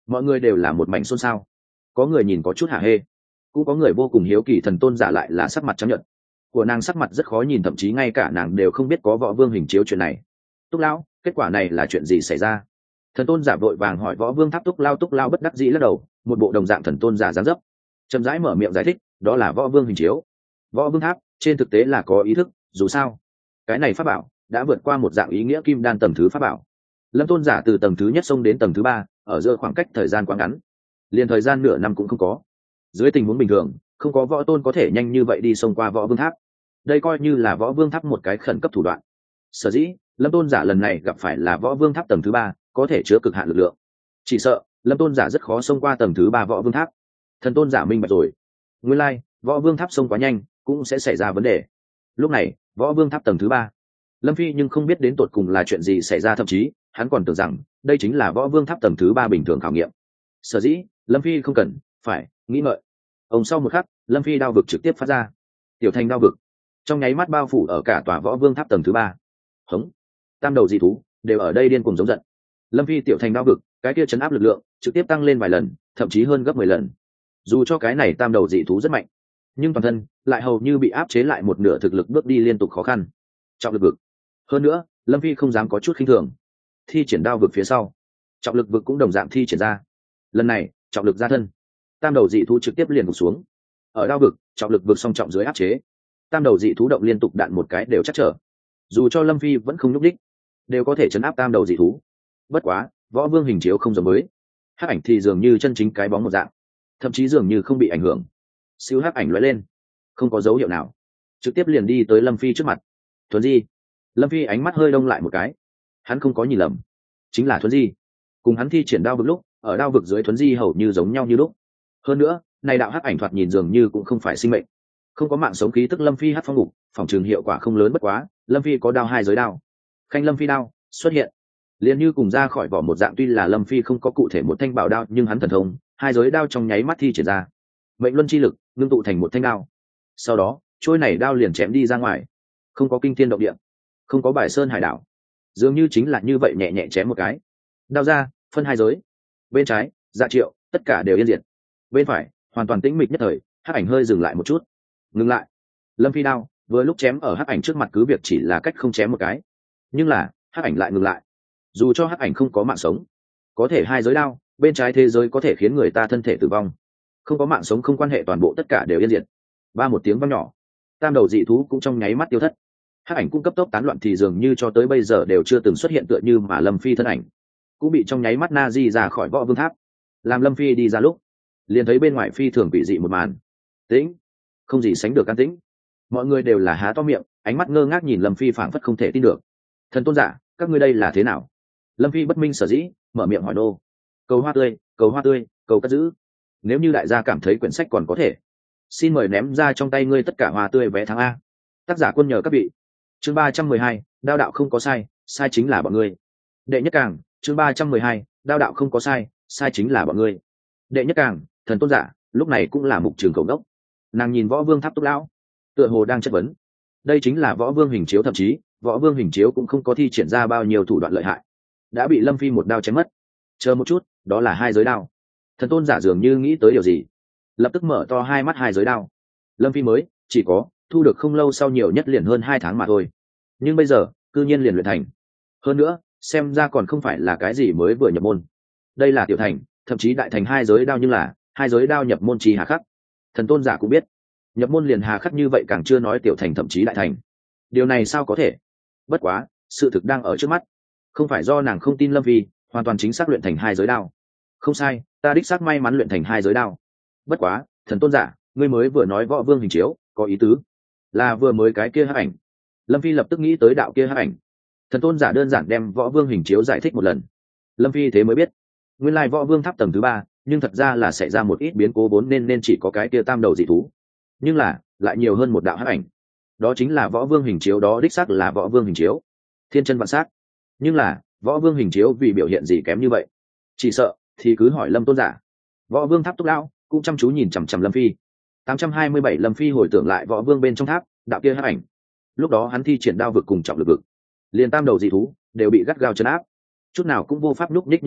mọi người đều là một mảnh xôn xao, có người nhìn có chút hả hê, cũng có người vô cùng hiếu kỳ thần tôn giả lại là sắc mặt chấp nhận của nàng. Sắc mặt rất khó nhìn, thậm chí ngay cả nàng đều không biết có võ vương hình chiếu chuyện này. Túc lão, kết quả này là chuyện gì xảy ra? Thần tôn giả vội vàng hỏi võ vương tháp. Túc lao túc lao bất đắc dĩ lắc đầu, một bộ đồng dạng thần tôn giả dáng dấp, chậm rãi mở miệng giải thích, đó là võ vương hình chiếu. Võ vương tháp trên thực tế là có ý thức, dù sao cái này pháp bảo đã vượt qua một dạng ý nghĩa kim đan tầng thứ pháp bảo. Lâm tôn giả từ tầng thứ nhất xông đến tầng thứ ba, ở giữa khoảng cách thời gian quá ngắn, liền thời gian nửa năm cũng không có. Dưới tình huống bình thường, không có võ tôn có thể nhanh như vậy đi xông qua võ vương tháp. Đây coi như là võ vương tháp một cái khẩn cấp thủ đoạn. Sở dĩ lâm tôn giả lần này gặp phải là võ vương tháp tầng thứ ba, có thể chứa cực hạn lực lượng. Chỉ sợ lâm tôn giả rất khó xông qua tầng thứ ba võ vương tháp. Thần tôn giả minh bạch rồi, nguyên lai võ vương tháp xông quá nhanh cũng sẽ xảy ra vấn đề. Lúc này võ vương tháp tầng thứ ba, lâm phi nhưng không biết đến tột cùng là chuyện gì xảy ra, thậm chí hắn còn tưởng rằng đây chính là võ vương tháp tầng thứ ba bình thường khảo nghiệm. Sở dĩ lâm phi không cần phải nghĩ ngợi, ông sau một khắc lâm phi đao vực trực tiếp phát ra. Tiểu thành đao vực trong nháy mắt bao phủ ở cả tòa võ vương tháp tầng thứ ba. Hống, tam đầu dị thú đều ở đây điên cùng giống giận. Lâm phi tiểu thành đao vực cái kia chấn áp lực lượng trực tiếp tăng lên vài lần, thậm chí hơn gấp mười lần. Dù cho cái này tam đầu dị thú rất mạnh, nhưng toàn thân lại hầu như bị áp chế lại một nửa, thực lực bước đi liên tục khó khăn. Trọng lực vực, hơn nữa lâm phi không dám có chút khinh thường, thi triển đao vực phía sau trọng lực vực cũng đồng dạng thi triển ra. Lần này trọng lực ra thân, tam đầu dị thú trực tiếp liền gục xuống. Ở đao vực trọng lực vực song trọng dưới áp chế, tam đầu dị thú động liên tục đạn một cái đều chắc trở. Dù cho lâm phi vẫn không nhúc đích, đều có thể chấn áp tam đầu dị thú. Bất quá võ vương hình chiếu không giống với hắc ảnh, thì dường như chân chính cái bóng một dạng, thậm chí dường như không bị ảnh hưởng. Siêu hắc ảnh lóe lên, không có dấu hiệu nào, trực tiếp liền đi tới lâm phi trước mặt. Thuấn di. Lâm phi ánh mắt hơi đông lại một cái, hắn không có nhìn lầm, chính là thuấn di. Cùng hắn thi triển đao vực lúc, ở đao vực dưới thuấn di hầu như giống nhau như lúc. Hơn nữa này đạo hắc ảnh thoạt nhìn dường như cũng không phải sinh mệnh, không có mạng sống khí tức. Lâm phi hắc phong ngục phòng trường hiệu quả không lớn, bất quá lâm phi có đao hai giới đao, khanh lâm phi đao xuất hiện liền như cùng ra khỏi vỏ một dạng. Tuy là lâm phi không có cụ thể một thanh bảo đao, nhưng hắn thần thông hai giới đao trong nháy mắt thi triển ra, mệnh luân chi lực ngưng tụ thành một thanh đao. Sau đó trôi này đao liền chém đi ra ngoài, không có kinh thiên động địa, không có bài sơn hải đảo, dường như chính là như vậy nhẹ nhẹ chém một cái, đao ra phân hai giới. Bên trái Dạ Triệu tất cả đều yên diệt, bên phải hoàn toàn tĩnh mịch. Nhất thời hắc ảnh hơi dừng lại một chút, ngừng lại. Lâm phi đao vừa lúc chém ở hắc ảnh trước mặt, cứ việc chỉ là cách không chém một cái, nhưng là hắc ảnh lại ngừng lại. Dù cho hắc ảnh không có mạng sống, có thể hai giới đao bên trái thế giới có thể khiến người ta thân thể tử vong, không có mạng sống không quan hệ, toàn bộ tất cả đều yên diệt. Ba một tiếng vang nhỏ, tam đầu dị thú cũng trong nháy mắt tiêu thất. Hắc ảnh cũng cấp tốc tán loạn, thì dường như cho tới bây giờ đều chưa từng xuất hiện, tựa như mà lâm phi thân ảnh cũng bị trong nháy mắt na di ra khỏi võ vương tháp. Làm lâm phi đi ra lúc, liền thấy bên ngoài phi thường quỷ dị một màn, tĩnh không gì sánh được an tĩnh. Mọi người đều là há to miệng, ánh mắt ngơ ngác nhìn lâm phi, phảng phất không thể tin được. Thần tôn giả, các ngươi đây là thế nào? Lâm phi bất minh sở dĩ mở miệng hỏi nô. Cầu hoa tươi, cầu hoa tươi, cầu cất giữ. Nếu như đại gia cảm thấy quyển sách còn có thể, xin mời ném ra trong tay ngươi tất cả hoa tươi vé tháng A. Tác giả quân nhờ các vị. Chương ba trăm mười hai, đao đạo không có sai, sai chính là bọn ngươi. Đệ nhất càng, chương ba trăm mười hai, đao đạo không có sai, sai chính là bọn ngươi. Đệ nhất càng, thần tôn giả lúc này cũng là mục trường cầu đốc. Nàng nhìn võ vương tháp túc lão, tựa hồ đang chất vấn. Đây chính là võ vương hình chiếu, thậm chí võ vương hình chiếu cũng không có thi triển ra bao nhiêu thủ đoạn lợi hại, đã bị lâm phi một đao chém mất. Chờ một chút, đó là hai giới đao. Thần tôn giả dường như nghĩ tới điều gì, lập tức mở to hai mắt. Hai giới đao lâm phi mới chỉ có thu được không lâu sau, nhiều nhất liền hơn hai tháng mà thôi, nhưng bây giờ cư nhiên liền luyện thành. Hơn nữa xem ra còn không phải là cái gì mới vừa nhập môn, đây là tiểu thành thậm chí đại thành hai giới đao, nhưng là hai giới đao nhập môn chi hà khắc. Thần tôn giả cũng biết nhập môn liền hà khắc như vậy, càng chưa nói tiểu thành thậm chí đại thành. Điều này sao có thể? Bất quá sự thực đang ở trước mắt, không phải do nàng không tin lâm phi, hoàn toàn chính xác luyện thành hai giới đao. Không sai, ta đích xác may mắn luyện thành hai giới đao. Bất quá thần tôn giả, ngươi mới vừa nói võ vương hình chiếu có ý tứ là vừa mới cái kia hắc ảnh. Lâm phi lập tức nghĩ tới đạo kia hắc ảnh. Thần tôn giả đơn giản đem võ vương hình chiếu giải thích một lần, lâm phi thế mới biết nguyên lai võ vương tháp tầng thứ ba, nhưng thật ra là xảy ra một ít biến cố, vốn nên nên chỉ có cái kia tam đầu dị thú, nhưng là lại nhiều hơn một đạo hắc ảnh. Đó chính là võ vương hình chiếu, đó đích xác là võ vương hình chiếu, thiên chân vạn sát. Nhưng là võ vương hình chiếu vì biểu hiện gì kém như vậy? Chỉ sợ thì cứ hỏi lâm tôn giả. Võ vương tháp túc lão cũng chăm chú nhìn chằm chằm lâm phi. Tám trăm hai mươi bảy lâm phi hồi tưởng lại võ vương bên trong tháp đạo kia hắc ảnh, lúc đó hắn thi triển đao vực cùng trọng lực vực, liền tam đầu dị thú đều bị gắt gao chấn áp, chút nào cũng vô pháp núp ních. Nhưng là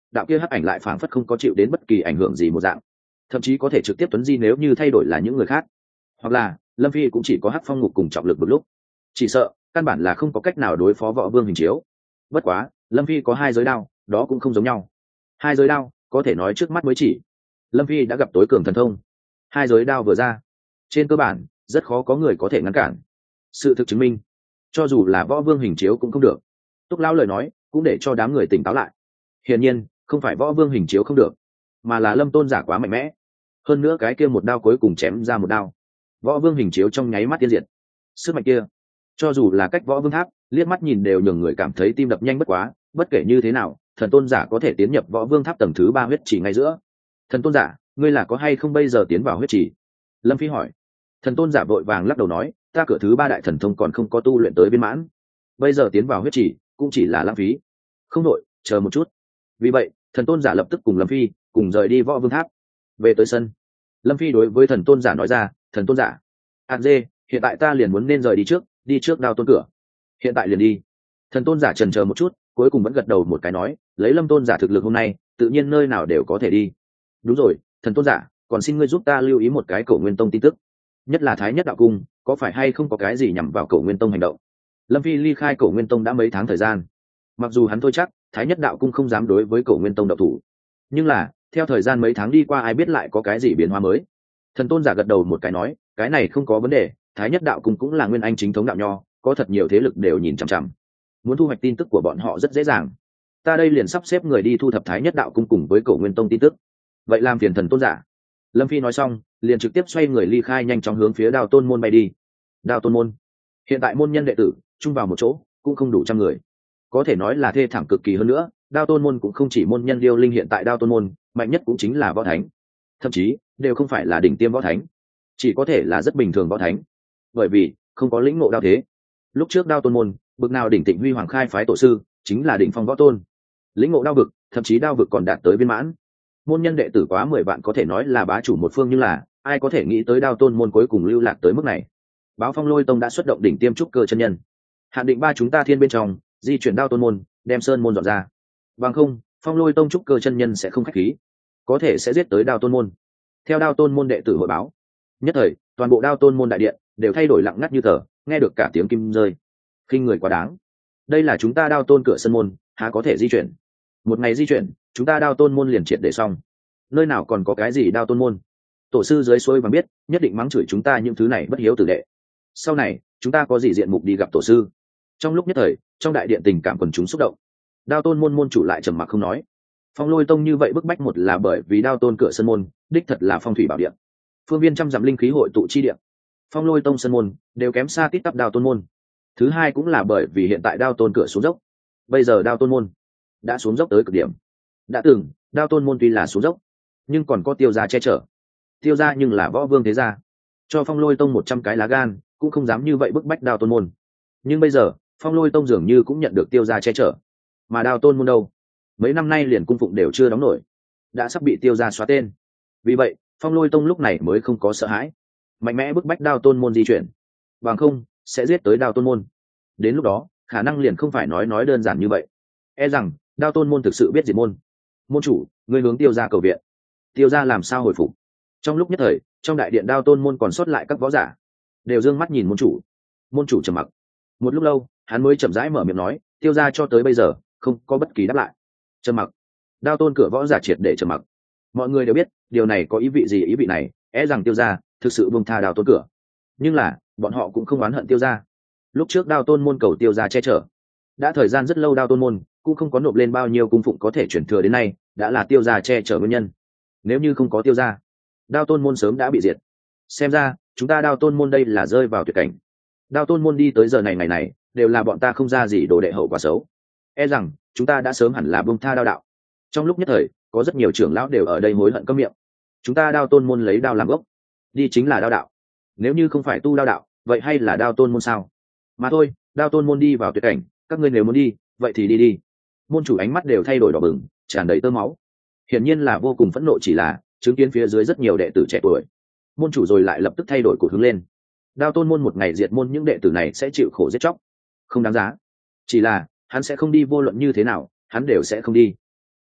đạo kia hắc ảnh lại phảng phất không có chịu đến bất kỳ ảnh hưởng gì một dạng, thậm chí có thể trực tiếp tuấn di nếu như thay đổi là những người khác, hoặc là lâm phi cũng chỉ có hắc phong ngục cùng trọng lực một lúc, chỉ sợ căn bản là không có cách nào đối phó võ vương hình chiếu. Bất quá lâm phi có hai giới đao, đó cũng không giống nhau. Hai giới đao có thể nói trước mắt mới chỉ lâm phi đã gặp tối cường thần thông. Hai giới đao vừa ra, trên cơ bản rất khó có người có thể ngăn cản. Sự thực chứng minh, cho dù là võ vương hình chiếu cũng không được. Túc lão lời nói cũng để cho đám người tỉnh táo lại. Hiển nhiên không phải võ vương hình chiếu không được, mà là lâm tôn giả quá mạnh mẽ. Hơn nữa cái kia một đao cuối cùng chém ra một đao, võ vương hình chiếu trong nháy mắt tiên diệt. Sức mạnh kia cho dù là cách võ vương tháp liếc mắt nhìn đều nhường người cảm thấy tim đập nhanh. Bất quá bất kể như thế nào, thần tôn giả có thể tiến nhập võ vương tháp tầng thứ ba huyết chỉ ngay giữa. Thần tôn giả, ngươi là có hay không bây giờ tiến vào huyết chỉ? Lâm phi hỏi. Thần tôn giả vội vàng lắc đầu nói, ta cửa thứ ba đại thần thông còn không có tu luyện tới viên mãn, bây giờ tiến vào huyết chỉ cũng chỉ là lãng phí. Không đội, chờ một chút. Vì vậy thần tôn giả lập tức cùng lâm phi cùng rời đi võ vương tháp. Về tới sân, lâm phi đối với thần tôn giả nói ra, thần tôn giả, hạt dê, hiện tại ta liền muốn nên rời đi trước, đi trước đao tôn cửa. Hiện tại liền đi. Thần tôn giả trần chờ một chút, cuối cùng vẫn gật đầu một cái nói, lấy lâm tôn giả thực lực hôm nay tự nhiên nơi nào đều có thể đi. Đúng rồi, thần tôn giả, còn xin ngươi giúp ta lưu ý một cái Cổ Nguyên Tông tin tức, nhất là Thái Nhất Đạo Cung có phải hay không có cái gì nhằm vào Cổ Nguyên Tông hành động. Lâm phi ly khai Cổ Nguyên Tông đã mấy tháng thời gian, mặc dù hắn thôi chắc Thái Nhất Đạo Cung không dám đối với Cổ Nguyên Tông động thủ, nhưng là theo thời gian mấy tháng đi qua ai biết lại có cái gì biến hóa mới. Thần tôn giả gật đầu một cái nói, cái này không có vấn đề, Thái Nhất Đạo Cung cũng là nguyên anh chính thống đạo nho, có thật nhiều thế lực đều nhìn chằm chằm, muốn thu hoạch tin tức của bọn họ rất dễ dàng. Ta đây liền sắp xếp người đi thu thập Thái Nhất Đạo Cung cùng với Cổ Nguyên Tông tin tức. Vậy làm phiền thần tôn giả. Lâm phi nói xong liền trực tiếp xoay người ly khai, nhanh chóng hướng phía Đao Tôn môn bay đi. Đao Tôn môn hiện tại môn nhân đệ tử chung vào một chỗ cũng không đủ trăm người, có thể nói là thê thảm cực kỳ. Hơn nữa Đao Tôn môn cũng không chỉ môn nhân điêu linh, hiện tại Đao Tôn môn mạnh nhất cũng chính là võ thánh, thậm chí đều không phải là đỉnh tiêm võ thánh, chỉ có thể là rất bình thường võ thánh, bởi vì không có lĩnh ngộ đao thế. Lúc trước Đao Tôn môn bực nào đỉnh tịnh huy hoàng khai phái tổ sư chính là đỉnh phong võ tôn, lĩnh ngộ đao vực, thậm chí đao vực còn đạt tới viên mãn. Môn nhân đệ tử quá mười vạn, có thể nói là bá chủ một phương, nhưng là ai có thể nghĩ tới Đao Tôn môn cuối cùng lưu lạc tới mức này. Báo Phong Lôi Tông đã xuất động đỉnh tiêm trúc cơ chân nhân, hạn định ba chúng ta thiên bên trong di chuyển Đao Tôn môn, đem sơn môn dọn ra, bằng không Phong Lôi Tông trúc cơ chân nhân sẽ không khách khí, có thể sẽ giết tới Đao Tôn môn. Theo Đao Tôn môn đệ tử hội báo, nhất thời toàn bộ Đao Tôn môn đại điện đều thay đổi lặng ngắt như tờ, nghe được cả tiếng kim rơi. Khinh người quá đáng, đây là chúng ta Đao Tôn cửa sân môn, há có thể di chuyển? Một ngày di chuyển chúng ta Đao Tôn môn liền triệt để xong, nơi nào còn có cái gì Đao Tôn môn? Tổ sư dưới suối vàng biết, nhất định mắng chửi chúng ta những thứ này bất hiếu tử đệ. Sau này chúng ta có gì diện mục đi gặp tổ sư? Trong lúc nhất thời trong đại điện tình cảm quần chúng xúc động, Đao Tôn môn môn chủ lại trầm mặc không nói. Phong Lôi Tông như vậy bức bách, một là bởi vì Đao Tôn cửa sân môn đích thật là phong thủy bảo địa, phương viên trăm dặm linh khí hội tụ chi địa, Phong Lôi Tông sân môn đều kém xa tít tắp Đao Tôn môn. Thứ hai cũng là bởi vì hiện tại Đao Tôn cửa xuống dốc, bây giờ Đao Tôn môn đã xuống dốc tới cực điểm. Đã từng Đao Tôn môn tuy là xuống dốc, nhưng còn có Tiêu gia che chở. Tiêu gia nhưng là võ vương thế gia, cho Phong Lôi Tông một trăm cái lá gan cũng không dám như vậy bức bách Đao Tôn môn. Nhưng bây giờ Phong Lôi Tông dường như cũng nhận được Tiêu gia che chở, mà Đao Tôn môn đâu, mấy năm nay liền cung phụng đều chưa đóng nổi, đã sắp bị Tiêu gia xóa tên. Vì vậy Phong Lôi Tông lúc này mới không có sợ hãi, mạnh mẽ bức bách Đao Tôn môn di chuyển, bằng không sẽ giết tới Đao Tôn môn. Đến lúc đó khả năng liền không phải nói nói đơn giản như vậy, e rằng Đao Tôn môn thực sự biết diệt môn. Môn chủ, người hướng Tiêu gia cầu viện. Tiêu gia làm sao hồi phục? Trong lúc nhất thời trong đại điện Đao Tôn môn còn sót lại các võ giả đều dương mắt nhìn môn chủ. Môn chủ trầm mặc một lúc lâu, hắn mới chậm rãi mở miệng nói, Tiêu gia cho tới bây giờ không có bất kỳ đáp lại. Trầm mặc. Đao Tôn cửa võ giả triệt để trầm mặc. Mọi người đều biết điều này có ý vị gì. Ý vị này é e rằng Tiêu gia thực sự buông tha Đao Tôn cửa, nhưng là bọn họ cũng không oán hận Tiêu gia. Lúc trước Đao Tôn môn cầu Tiêu gia che chở, đã thời gian rất lâu Đao Tôn môn cũng không có nộp lên bao nhiêu cung phụng có thể chuyển thừa đến nay, đã là Tiêu gia che chở nguyên nhân. Nếu như không có Tiêu gia, Đao Tôn môn sớm đã bị diệt. Xem ra chúng ta Đao Tôn môn đây là rơi vào tuyệt cảnh. Đao Tôn môn đi tới giờ này ngày này đều là bọn ta không ra gì đồ đệ hậu quả xấu, e rằng chúng ta đã sớm hẳn là buông tha đao đạo. Trong lúc nhất thời có rất nhiều trưởng lão đều ở đây hối hận câm miệng. Chúng ta Đao Tôn môn lấy đao làm gốc, đi chính là đao đạo, nếu như không phải tu đao đạo vậy hay là Đao Tôn môn sao? Mà thôi, Đao Tôn môn đi vào tuyệt cảnh, các ngươi nếu muốn đi vậy thì đi đi. Môn chủ ánh mắt đều thay đổi đỏ bừng, tràn đầy tơ máu, hiển nhiên là vô cùng phẫn nộ. Chỉ là chứng kiến phía dưới rất nhiều đệ tử trẻ tuổi, môn chủ rồi lại lập tức thay đổi cột hướng lên. Đao Tôn môn một ngày diệt môn, những đệ tử này sẽ chịu khổ giết chóc, không đáng giá. Chỉ là hắn sẽ không đi, vô luận như thế nào hắn đều sẽ không đi.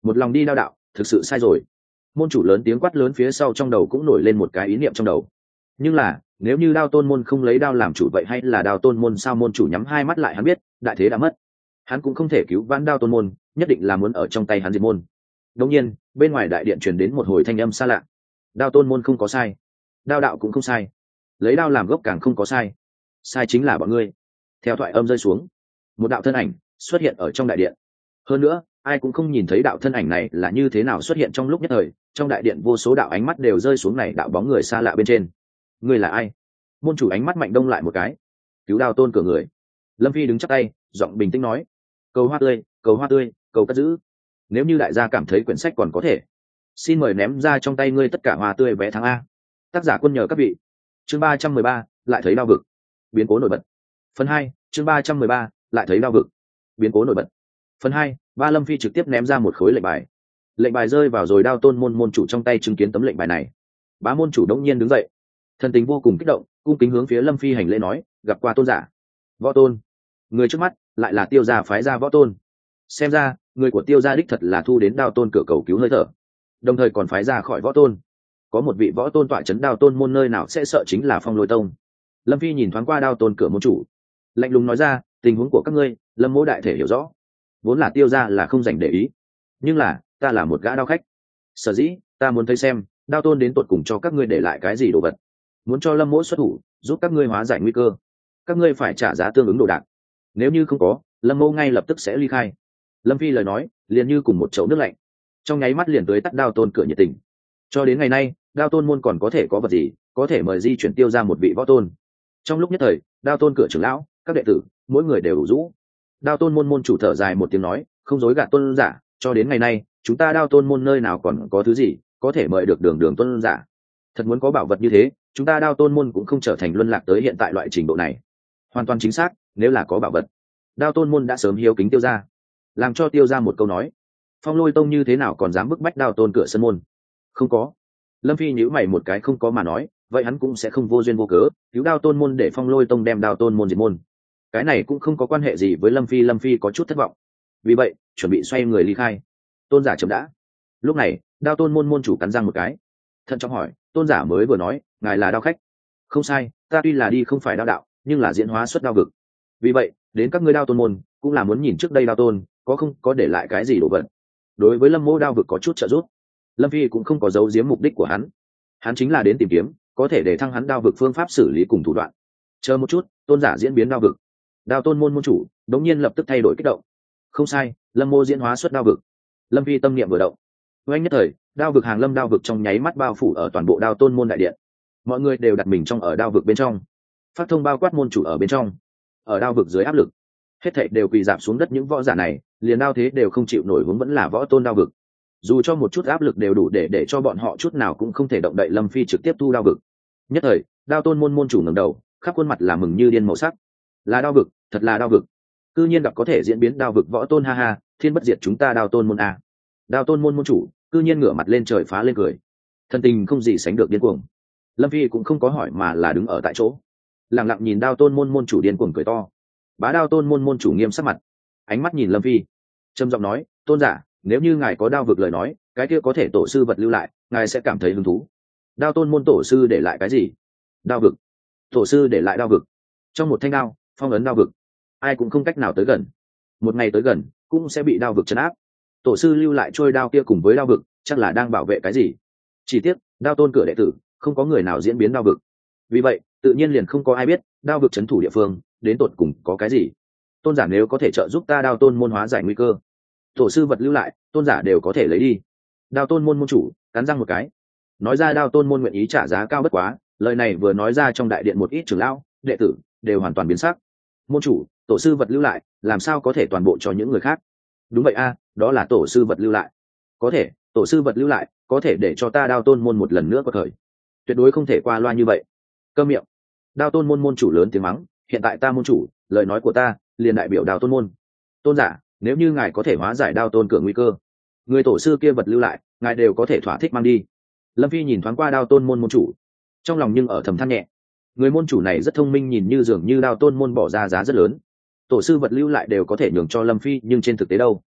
một lòng đi đao đạo thực sự sai rồi. Môn chủ lớn tiếng quát lớn, phía sau trong đầu cũng nổi lên một cái ý niệm trong đầu. Nhưng là nếu như đao tôn môn không lấy đao làm chủ, vậy hay là đao tôn môn sao? Môn chủ nhắm hai mắt lại, hắn biết đại thế đã mất, hắn cũng không thể cứu vãn đao tôn môn, nhất định là muốn ở trong tay hắn diệt môn. Đột nhiên bên ngoài đại điện truyền đến một hồi thanh âm xa lạ. Đao tôn môn không có sai, đao đạo cũng không sai, lấy đao làm gốc càng không có sai, sai chính là bọn ngươi. Theo thoại âm rơi xuống, một đạo thân ảnh xuất hiện ở trong đại điện. Hơn nữa ai cũng không nhìn thấy đạo thân ảnh này là như thế nào xuất hiện. Trong lúc nhất thời trong đại điện vô số đạo ánh mắt đều rơi xuống này đạo bóng người xa lạ bên trên. Ngươi là ai? Môn chủ ánh mắt mạnh đông lại một cái. Cứu đao tôn cửa người. Lâm Phi đứng chắp tay, giọng bình tĩnh nói: cầu hoa tươi, cầu hoa tươi, cầu cất giữ. Nếu như đại gia cảm thấy quyển sách còn có thể, xin mời ném ra trong tay ngươi tất cả hoa tươi vé tháng A. Tác giả quân nhờ các vị. Chương ba trăm mười ba, lại thấy đao vực, biến cố nổi bật. Phần hai, chương ba trăm mười ba, lại thấy đao vực, biến cố nổi bật. Phần hai, ba. Lâm Phi trực tiếp ném ra một khối lệnh bài. Lệnh bài rơi vào rồi đao tôn môn môn chủ trong tay. Chứng kiến tấm lệnh bài này, bá môn chủ đống nhiên đứng dậy, thần tình vô cùng kích động, cung kính hướng phía Lâm Phi hành lễ nói: gặp qua tôn giả. Võ tôn. Người trước mắt lại là Tiêu gia phái ra võ tôn. Xem ra người của Tiêu gia đích thật là thu đến đao tôn cửa cầu cứu hơi thở, đồng thời còn phái ra khỏi võ tôn. Có một vị võ tôn tọa chấn đao tôn môn, nơi nào sẽ sợ chính là Phong Lôi Tông. Lâm Phi nhìn thoáng qua đao tôn cửa môn chủ, lạnh lùng nói ra: tình huống của các ngươi Lâm mỗ đại thể hiểu rõ, vốn là Tiêu gia là không dành để ý, nhưng là ta là một gã đao khách, sở dĩ ta muốn thấy xem đao tôn đến tột cùng cho các ngươi để lại cái gì đồ vật, muốn cho Lâm mỗ xuất thủ giúp các ngươi hóa giải nguy cơ. Các ngươi phải trả giá tương ứng đồ đạc, nếu như không có, Lâm mỗ ngay lập tức sẽ ly khai. Lâm Phi lời nói liền như cùng một chậu nước lạnh, trong nháy mắt liền tưới tắt đao tôn cửa nhiệt tình. Cho đến ngày nay đao tôn môn còn có thể có vật gì có thể mời di chuyển Tiêu ra một vị võ tôn. Trong lúc nhất thời đao tôn cửa trưởng lão, các đệ tử mỗi người đều đủ rũ. Đao tôn môn môn chủ thở dài một tiếng nói: không dối gạt tôn giả, cho đến ngày nay chúng ta đao tôn môn nơi nào còn có thứ gì có thể mời được đường đường tôn giả. Thật muốn có bảo vật như thế, chúng ta đao tôn môn cũng không trở thành luân lạc tới hiện tại loại trình độ này. Hoàn toàn chính xác, nếu là có bảo vật, đao tôn môn đã sớm hiếu kính Tiêu ra, làm cho Tiêu ra một câu nói. Phong Lôi Tông như thế nào còn dám bức bách đao tôn cửa sân môn? Không có. Lâm Phi nhíu mày một cái, không có mà nói, vậy hắn cũng sẽ không vô duyên vô cớ cứu đao tôn môn để Phong Lôi Tông đem đao tôn môn diệt môn. Cái này cũng không có quan hệ gì với Lâm Phi. Lâm Phi có chút thất vọng, vì vậy chuẩn bị xoay người ly khai. Tôn giả chậm đã. Lúc này đao tôn môn môn chủ cắn răng một cái, thận trọng hỏi: tôn giả mới vừa nói ngài là đao khách? Không sai, ta tuy là đi không phải đao đạo, nhưng là diễn hóa xuất đao vực, vì vậy đến các ngươi đao tôn môn cũng là muốn nhìn trước đây đao tôn có không có để lại cái gì đồ vật. Đối với Lâm mô đao vực có chút trợ giúp. Lâm Phi cũng không có giấu giếm mục đích của hắn, hắn chính là đến tìm kiếm có thể để thăng hắn đao vực phương pháp xử lý cùng thủ đoạn. Chờ một chút, tôn giả diễn biến đao vực. Đao tôn môn môn chủ đống nhiên lập tức thay đổi kích động. Không sai, Lâm mô diễn hóa xuất đao vực. Lâm Phi tâm niệm vừa động, oanh nhất thời đao vực hàng lâm đao vực trong nháy mắt bao phủ ở toàn bộ đao tôn môn đại điện. Mọi người đều đặt mình trong ở đao vực bên trong, phát thông bao quát môn chủ ở bên trong. Ở đao vực dưới áp lực, hết thảy đều quỳ dạp xuống đất. Những võ giả này liền đao thế đều không chịu nổi, vốn vẫn là võ tôn đao vực, dù cho một chút áp lực đều đủ để để cho bọn họ chút nào cũng không thể động đậy. Lâm Phi trực tiếp thu đao vực. Nhất thời đao tôn môn môn chủ ngẩng đầu, khắp khuôn mặt là mừng như điên màu sắc. Là đao vực, thật là đao vực, cư nhiên gặp có thể diễn biến đao vực võ tôn, ha ha, thiên bất diệt chúng ta đao tôn môn a. Đao tôn môn môn chủ cư nhiên ngửa mặt lên trời phá lên cười, thân tình không gì sánh được điên cuồng. Lâm Phi cũng không có hỏi mà là đứng ở tại chỗ, lặng lặng nhìn đao tôn môn môn chủ điên cuồng cười to. Bá đao tôn môn môn chủ nghiêm sắc mặt, ánh mắt nhìn Lâm Phi, trầm giọng nói: tôn giả, nếu như ngài có đao vực lời nói, cái kia có thể tổ sư vật lưu lại, ngài sẽ cảm thấy hứng thú. Đao tôn môn tổ sư để lại cái gì? Đao vực. Tổ sư để lại đao vực, trong một thanh đao phong ấn đao vực, ai cũng không cách nào tới gần. Một ngày tới gần cũng sẽ bị đao vực trấn áp. Tổ sư lưu lại trôi đao kia cùng với đao vực, chắc là đang bảo vệ cái gì. Chỉ tiếc đao tôn cửa đệ tử không có người nào diễn biến đao vực, vì vậy tự nhiên liền không có ai biết đao vực trấn thủ địa phương đến tột cùng có cái gì. Tôn giả nếu có thể trợ giúp ta đao tôn môn hóa giải nguy cơ, tổ sư vật lưu lại tôn giả đều có thể lấy đi. Đao tôn môn môn chủ cắn răng một cái, nói ra đao tôn môn nguyện ý trả giá cao bất quá. Lời này vừa nói ra, trong đại điện một ít trưởng lão đệ tử đều hoàn toàn biến sắc. Môn chủ, tổ sư vật lưu lại làm sao có thể toàn bộ cho những người khác? Đúng vậy a, đó là tổ sư vật lưu lại, có thể tổ sư vật lưu lại có thể để cho ta đao tôn môn một lần nữa có thời, tuyệt đối không thể qua loa như vậy. Câm miệng. Đao tôn môn môn chủ lớn tiếng mắng: hiện tại ta môn chủ, lời nói của ta liền đại biểu đao tôn môn. Tôn giả, nếu như ngài có thể hóa giải đao tôn cửa nguy cơ, người tổ sư kia vật lưu lại ngài đều có thể thỏa thích mang đi. Lâm Phi nhìn thoáng qua đao tôn môn môn chủ, trong lòng nhưng ở thầm than nhẹ. Người môn chủ này rất thông minh, nhìn như dường như đao tôn môn bỏ ra giá rất lớn, tổ sư vật lưu lại đều có thể nhường cho Lâm Phi, nhưng trên thực tế đâu?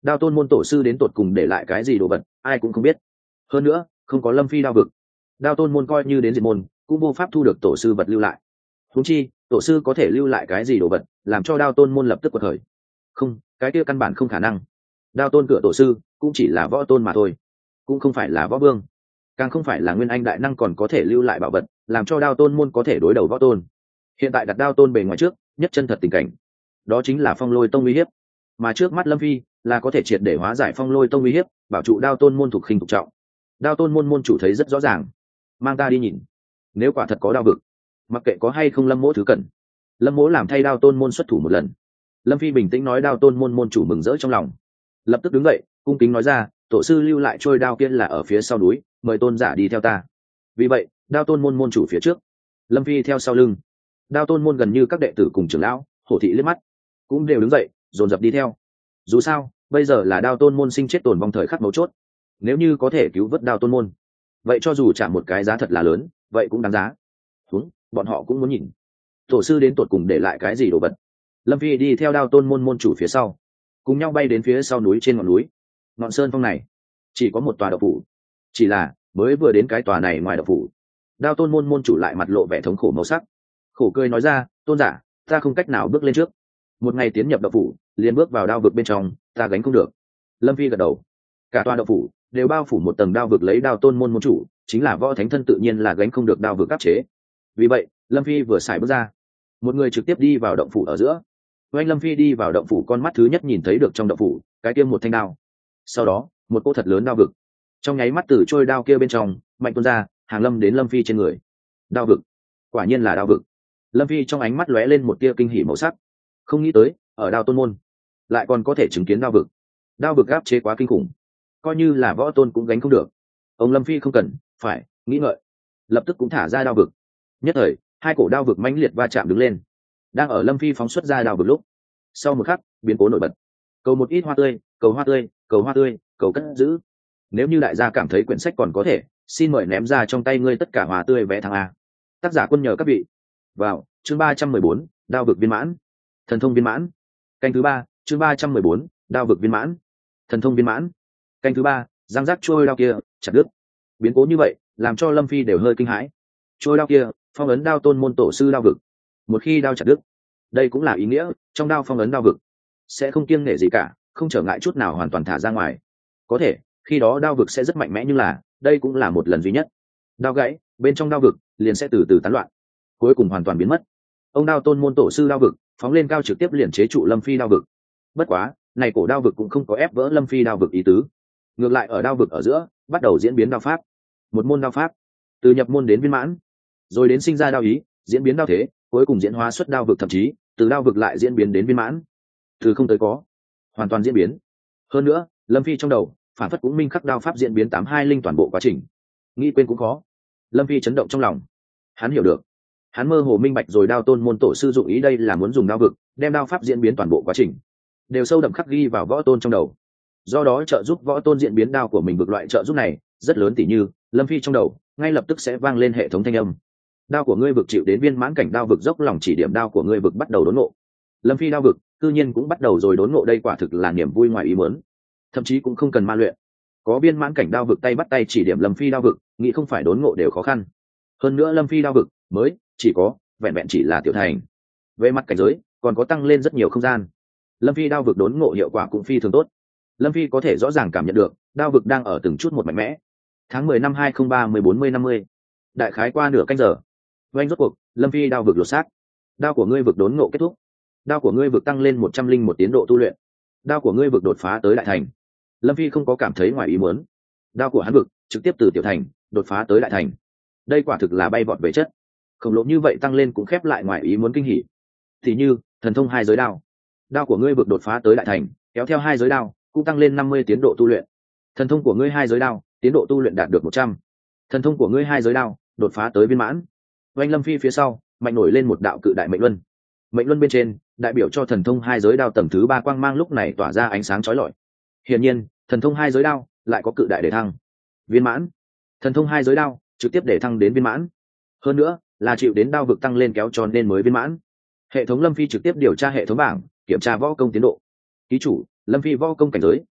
Đao tôn môn tổ sư đến tột cùng để lại cái gì đồ vật ai cũng không biết, hơn nữa không có lâm phi đao vực, đao tôn môn coi như đến diệt môn cũng vô pháp thu được tổ sư vật lưu lại. Huống chi tổ sư có thể lưu lại cái gì đồ vật làm cho đao tôn môn lập tức quật khởi? Không, cái kia căn bản không khả năng. Đao tôn cửa tổ sư cũng chỉ là võ tôn mà thôi, cũng không phải là võ vương, càng không phải là nguyên anh đại năng còn có thể lưu lại bảo vật làm cho đao tôn môn có thể đối đầu võ tôn. Hiện tại đặt đao tôn bề ngoài trước nhất chân thật tình cảnh đó chính là phong lôi tông uy hiếp, mà trước mắt lâm phi là có thể triệt để hóa giải phong lôi tông uy hiếp, bảo trụ đao tôn môn thuộc khinh thuộc trọng. Đao tôn môn môn chủ thấy rất rõ ràng, mang ta đi nhìn, nếu quả thật có đao vực, mặc kệ có hay không lâm mỗ thứ cần, lâm mỗ làm thay đao tôn môn xuất thủ một lần. Lâm phi bình tĩnh nói. Đao tôn môn môn chủ mừng rỡ trong lòng, lập tức đứng dậy cung kính nói ra, tổ sư lưu lại trôi đao kia là ở phía sau núi, mời tôn giả đi theo ta. Vì vậy đao tôn môn môn chủ phía trước, lâm phi theo sau lưng. Đao tôn môn gần như các đệ tử cùng trưởng lão hổ thị liếc mắt cũng đều đứng dậy dồn dập đi theo. Dù sao bây giờ là đao tôn môn sinh chết tồn vong thời khắc mấu chốt, nếu như có thể cứu vớt đao tôn môn, vậy cho dù trả một cái giá thật là lớn vậy cũng đáng giá. Đúng, bọn họ cũng muốn nhìn tổ sư đến tột cùng để lại cái gì đồ vật. Lâm phi đi theo đao tôn môn môn chủ phía sau, cùng nhau bay đến phía sau núi. Trên ngọn núi ngọn sơn phong này chỉ có một tòa đậu phủ, chỉ là mới vừa đến cái tòa này ngoài đậu phủ, đao tôn môn môn chủ lại mặt lộ vẻ thống khổ màu sắc, khổ cười nói ra, tôn giả, ta không cách nào bước lên trước, một ngày tiến nhập đậu phủ liền bước vào đao vực bên trong, ta gánh không được. Lâm phi gật đầu, cả tòa đậu phủ đều bao phủ một tầng đao vực, lấy đao tôn môn môn chủ chính là võ thánh thân tự nhiên là gánh không được đao vực áp chế. Vì vậy Lâm phi vừa xài bước ra, một người trực tiếp đi vào động phủ ở giữa. Oanh Lâm phi đi vào động phủ, con mắt thứ nhất nhìn thấy được trong động phủ cái kia một thanh đao, sau đó một cô thật lớn đao vực trong nháy mắt từ trôi đao kia bên trong mạnh tuôn ra, hàng lâm đến Lâm phi trên người. Đao vực, quả nhiên là đao vực. Lâm phi trong ánh mắt lóe lên một tia kinh hỉ màu sắc, không nghĩ tới ở đao tôn môn lại còn có thể chứng kiến đao vực. Đao vực áp chế quá kinh khủng, coi như là võ tôn cũng gánh không được. Ông Lâm phi không cần phải nghĩ ngợi, lập tức cũng thả ra đao vực. Nhất thời hai cổ đao vực mãnh liệt va chạm đứng lên. Đang ở Lâm phi phóng xuất ra đao vực lúc, sau một khắc biến cố nổi bật. Cầu một ít hoa tươi, cầu hoa tươi, cầu hoa tươi, cầu cất giữ. Nếu như đại gia cảm thấy quyển sách còn có thể, xin mời ném ra trong tay ngươi tất cả hoa tươi vé thắng A. Tác giả quân nhờ các vị. Vào chương ba trăm mười bốn, đao vực viên mãn, thần thông viên mãn. Canh thứ ba, chương ba trăm mười bốn, đao vực viên mãn, thần thông viên mãn. Canh thứ ba, giang giác trôi đao kia chặt đứt. Biến cố như vậy làm cho Lâm phi đều hơi kinh hãi. Trôi đao kia phong ấn đao tôn môn tổ sư đao vực, một khi đao chặt đứt, đây cũng là ý nghĩa trong đao phong ấn đao vực sẽ không kiêng nể gì cả, không trở ngại chút nào hoàn toàn thả ra ngoài. Có thể khi đó đao vực sẽ rất mạnh mẽ, nhưng là đây cũng là một lần duy nhất. Đao gãy, bên trong đao vực liền sẽ từ từ tán loạn, cuối cùng hoàn toàn biến mất. Ông đao tôn môn tổ sư đao vực phóng lên cao trực tiếp liền chế trụ Lâm phi đao vực. Bất quá này cổ đao vực cũng không có ép vỡ Lâm phi đao vực ý tứ, ngược lại ở đao vực ở giữa bắt đầu diễn biến đao pháp. Một môn đao pháp từ nhập môn đến viên mãn, rồi đến sinh ra đao ý, diễn biến đao thế, cuối cùng diễn hóa xuất đao vực, thậm chí từ đao vực lại diễn biến đến viên mãn, từ không tới có, hoàn toàn diễn biến. Hơn nữa Lâm phi trong đầu phản phất cũng minh khắc đao pháp diễn biến tám hai linh toàn bộ quá trình, nghĩ quên cũng khó. Lâm phi chấn động trong lòng, hắn hiểu được, hắn mơ hồ minh bạch rồi đao tôn môn tổ sư dụng ý đây là muốn dùng đao vực đem đao pháp diễn biến toàn bộ quá trình đều sâu đậm khắc ghi vào võ tôn trong đầu, do đó trợ giúp võ tôn diễn biến đao của mình vực. Loại trợ giúp này rất lớn, tỉ như Lâm phi trong đầu ngay lập tức sẽ vang lên hệ thống thanh âm, đao của ngươi vực chịu đến viên mãn cảnh, đao vực dốc lòng chỉ điểm, đao của ngươi vực bắt đầu đốn ngộ. Lâm phi đao vực tự nhiên cũng bắt đầu rồi đốn ngộ, đây quả thực là niềm vui ngoài ý muốn, thậm chí cũng không cần ma luyện, có viên mãn cảnh đao vực tay bắt tay chỉ điểm Lâm phi đao vực, nghĩ không phải đốn ngộ đều khó khăn. Hơn nữa Lâm phi đao vực mới chỉ có vẹn vẹn chỉ là tiểu thành, về mặt cảnh giới còn có tăng lên rất nhiều không gian. Lâm phi đao vực đốn ngộ hiệu quả cũng phi thường tốt, Lâm phi có thể rõ ràng cảm nhận được đao vực đang ở từng chút một mạnh mẽ. Tháng mười năm hai không ba mười bốn mươi năm mươi, đại khái qua nửa canh giờ, oanh rốt cuộc Lâm phi đao vực lột xác. Đao của ngươi vực đốn ngộ kết thúc, đao của ngươi vực tăng lên một trăm linh một tiến độ tu luyện, đao của ngươi vực đột phá tới đại thành. Lâm phi không có cảm thấy ngoài ý muốn, đao của hắn vực trực tiếp từ tiểu thành đột phá tới đại thành, đây quả thực là bay vọt về chất. Khổng lồ như vậy tăng lên cũng khép lại ngoài ý muốn kinh hỉ. Thì như thần thông hai giới đao, đao của ngươi vực đột phá tới đại thành, kéo theo hai giới đao cũng tăng lên năm mươi tiến độ tu luyện. Thần thông của ngươi hai giới đao tiến độ tu luyện đạt được một trăm, thần thông của ngươi hai giới đao đột phá tới viên mãn. Oanh Lâm phi phía sau mạnh nổi lên một đạo cự đại mệnh luân, mệnh luân bên trên đại biểu cho thần thông hai giới đao tầng thứ ba quang mang lúc này tỏa ra ánh sáng chói lọi. Hiển nhiên thần thông hai giới đao lại có cự đại để thăng viên mãn, thần thông hai giới đao trực tiếp để thăng đến viên mãn, hơn nữa là chịu đến đao vực tăng lên kéo cho nên mới viên mãn. Hệ thống Lâm phi trực tiếp điều tra hệ thống bảng, kiểm tra võ công tiến độ. Ký chủ Lâm phi võ công cảnh giới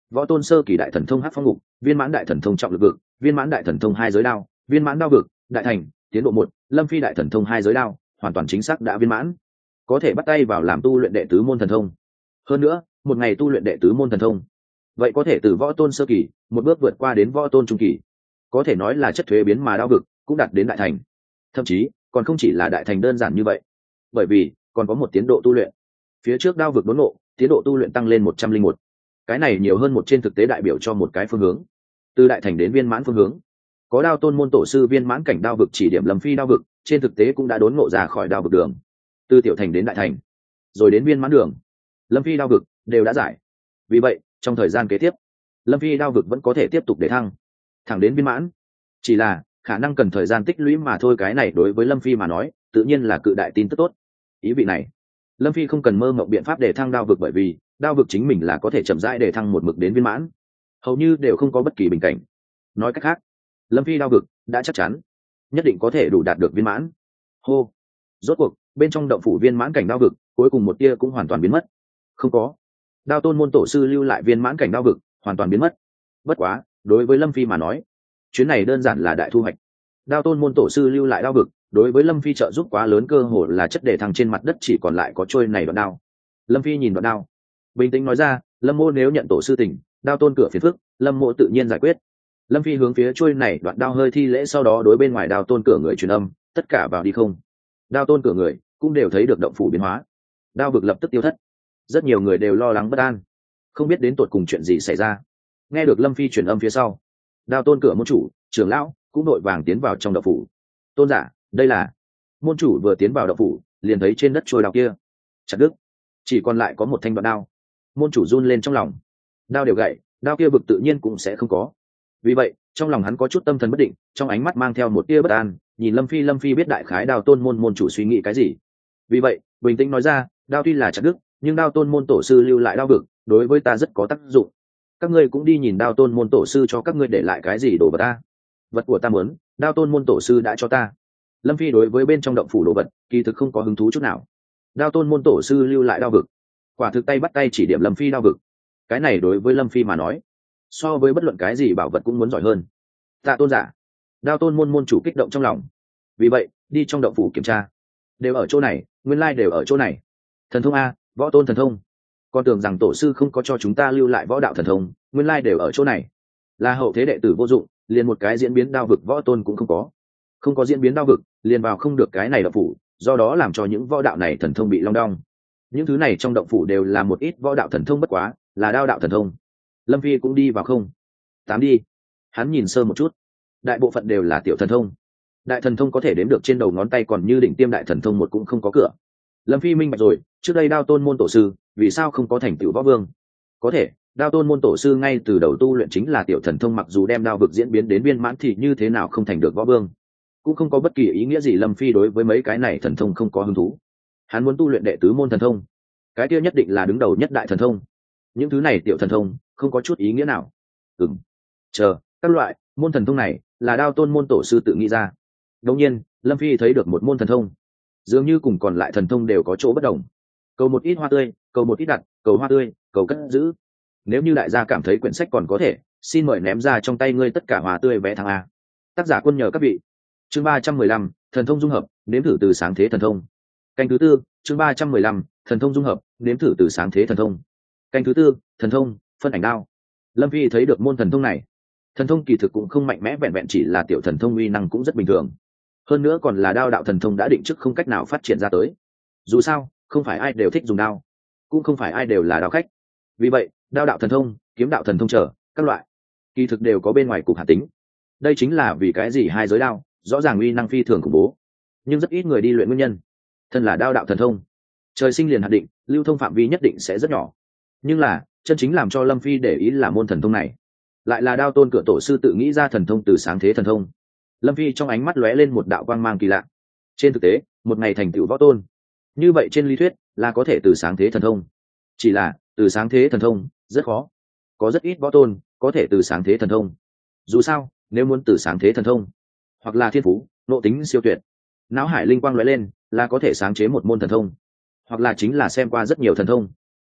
võ tôn sơ kỳ đại thần thông hắc phong ngục, viên mãn đại thần thông trọng lực vực, viên mãn đại thần thông hai giới đao, viên mãn đao vực, đại thành tiến độ một, lâm phi đại thần thông hai giới đao hoàn toàn chính xác đã viên mãn, có thể bắt tay vào làm tu luyện đệ tứ môn thần thông. Hơn nữa một ngày tu luyện đệ tứ môn thần thông, vậy có thể từ võ tôn sơ kỳ một bước vượt qua đến võ tôn trung kỳ, có thể nói là chất thuế biến mà đao vực cũng đạt đến đại thành, thậm chí còn không chỉ là đại thành đơn giản như vậy, bởi vì còn có một tiến độ tu luyện. Phía trước đao vực đốn ngộ, tiến độ tu luyện tăng lên một trăm linh một, cái này nhiều hơn một trên thực tế đại biểu cho một cái phương hướng, từ đại thành đến viên mãn phương hướng. Có đao tôn môn tổ sư viên mãn cảnh đao vực chỉ điểm lâm phi đao vực, trên thực tế cũng đã đốn ngộ ra khỏi đao vực đường, từ tiểu thành đến đại thành rồi đến viên mãn đường, lâm phi đao vực đều đã giải. Vì vậy trong thời gian kế tiếp, lâm phi đao vực vẫn có thể tiếp tục để thăng thẳng đến viên mãn, chỉ là khả năng cần thời gian tích lũy mà thôi. Cái này đối với lâm phi mà nói tự nhiên là cự đại tin tức tốt. Ý vị này lâm phi không cần mơ mộng biện pháp để thăng đao vực, bởi vì đao vực chính mình là có thể chậm rãi để thăng một mực đến viên mãn, hầu như đều không có bất kỳ bình cảnh. Nói cách khác, lâm phi đao vực đã chắc chắn nhất định có thể đủ đạt được viên mãn. Hô, rốt cuộc bên trong động phủ viên mãn cảnh đao vực cuối cùng một tia cũng hoàn toàn biến mất. Không có, đao tôn môn tổ sư lưu lại viên mãn cảnh đao vực hoàn toàn biến mất. Bất quá đối với lâm phi mà nói, chuyến này đơn giản là đại thu hoạch. Đao tôn môn tổ sư lưu lại đao vực đối với lâm phi trợ giúp quá lớn, cơ hồ là chất để thăng trên mặt đất chỉ còn lại có trôi này đoạn đao. Lâm phi nhìn đoạn đao bình tĩnh nói ra, lâm mô nếu nhận tổ sư tình, đao tôn cửa phiền phức lâm mô tự nhiên giải quyết. Lâm phi hướng phía trôi này đoạn đao hơi thi lễ, sau đó đối bên ngoài đao tôn cửa người truyền âm, tất cả vào đi không. Đao tôn cửa người cũng đều thấy được động phủ biến hóa, đao vực lập tức tiêu thất. Rất nhiều người đều lo lắng bất an, không biết đến tột cùng chuyện gì xảy ra. Nghe được lâm phi truyền âm phía sau, đao tôn cửa môn chủ trưởng lão cũng đội vàng tiến vào trong động phủ. Tôn giả, đây là... Môn chủ vừa tiến vào động phủ liền thấy trên đất trôi đao kia chặt đứt, chỉ còn lại có một thanh đoạn đao. Môn chủ run lên trong lòng, đao đều gãy, đao kia vực tự nhiên cũng sẽ không có. Vì vậy trong lòng hắn có chút tâm thần bất định, trong ánh mắt mang theo một tia bất an nhìn lâm phi. Lâm phi biết đại khái đao tôn môn môn chủ suy nghĩ cái gì, vì vậy bình tĩnh nói ra, đao tuy là chặt đứt nhưng đao tôn môn tổ sư lưu lại đao vực đối với ta rất có tác dụng. Các ngươi cũng đi nhìn đao tôn môn tổ sư cho các ngươi để lại cái gì đồ vật ta. Vật của ta muốn, đao tôn môn tổ sư đã cho ta. Lâm phi đối với bên trong động phủ đồ vật kỳ thực không có hứng thú chút nào. Đao tôn môn tổ sư lưu lại đao vực, quả thực tay bắt tay chỉ điểm lâm phi đao vực, cái này đối với lâm phi mà nói so với bất luận cái gì bảo vật cũng muốn giỏi hơn. Tạ tôn giả, đao tôn môn môn chủ kích động trong lòng, vì vậy đi trong động phủ kiểm tra, đều ở chỗ này, nguyên lai đều ở chỗ này. Thần thông a, võ tôn thần thông, con tưởng rằng tổ sư không có cho chúng ta lưu lại võ đạo thần thông, nguyên lai đều ở chỗ này. Là hậu thế đệ tử vô dụng, liền một cái diễn biến đao vực võ tôn cũng không có, không có diễn biến đao vực liền vào không được cái này động phủ, do đó làm cho những võ đạo này thần thông bị long đong. Những thứ này trong động phủ đều là một ít võ đạo thần thông, bất quá là đao đạo thần thông. Lâm phi cũng đi vào không tám đi, hắn nhìn sơ một chút, đại bộ phận đều là tiểu thần thông. Đại thần thông có thể đếm được trên đầu ngón tay, còn như đỉnh tiêm đại thần thông một cũng không có cửa. Lâm phi minh bạch rồi, trước đây đao tôn môn tổ sư vì sao không có thành tựu võ vương. Có thể đao tôn môn tổ sư ngay từ đầu tu luyện chính là tiểu thần thông, mặc dù đem đao vực diễn biến đến viên mãn thì như thế nào không thành được võ vương, cũng không có bất kỳ ý nghĩa gì. Lâm phi đối với mấy cái này thần thông không có hứng thú, hắn muốn tu luyện đệ tứ môn thần thông, cái kia nhất định là đứng đầu nhất đại thần thông. Những thứ này tiểu thần thông không có chút ý nghĩa nào. Ừm, chờ các loại môn thần thông này là đao tôn môn tổ sư tự nghĩ ra. Đột nhiên lâm phi thấy được một môn thần thông dường như cùng còn lại thần thông đều có chỗ bất đồng. Cầu một ít hoa tươi, cầu một ít đặt, cầu hoa tươi, cầu cất giữ. Nếu như đại gia cảm thấy quyển sách còn có thể, xin mời ném ra trong tay ngươi tất cả hoa tươi vé thắng a. Tác giả quân nhờ các vị. Chương ba trăm mười lăm, thần thông dung hợp, nếm thử từ sáng thế thần thông. Canh thứ tư, chương ba trăm mười lăm, thần thông dung hợp, nếm thử từ sáng thế thần thông. Canh thứ tư, thần thông phân ảnh đao. Lâm phi thấy được môn thần thông này, thần thông kỳ thực cũng không mạnh mẽ, vẹn vẹn chỉ là tiểu thần thông, uy năng cũng rất bình thường. Hơn nữa còn là đao đạo thần thông đã định trước không cách nào phát triển ra tới. Dù sao không phải ai đều thích dùng đao, cũng không phải ai đều là đao khách. Vì vậy đao đạo thần thông, kiếm đạo thần thông trở các loại kỳ thực đều có bên ngoài cục hạt tính. Đây chính là vì cái gì hai giới đao rõ ràng uy năng phi thường khủng bố, nhưng rất ít người đi luyện nguyên nhân. Thân là đao đạo thần thông, trời sinh liền hạt định, lưu thông phạm vi nhất định sẽ rất nhỏ. Nhưng là chân chính làm cho Lâm phi để ý là môn thần thông này lại là đao tôn cửa tổ sư tự nghĩ ra thần thông từ sáng thế thần thông. Lâm phi trong ánh mắt lóe lên một đạo quang mang kỳ lạ. Trên thực tế một ngày thành tựu võ tôn, như vậy trên lý thuyết là có thể từ sáng thế thần thông, chỉ là từ sáng thế thần thông rất khó, có rất ít võ tôn có thể từ sáng thế thần thông. Dù sao nếu muốn từ sáng thế thần thông, hoặc là thiên phú nộ tính siêu tuyệt, não hải linh quang lóe lên là có thể sáng chế một môn thần thông, hoặc là chính là xem qua rất nhiều thần thông.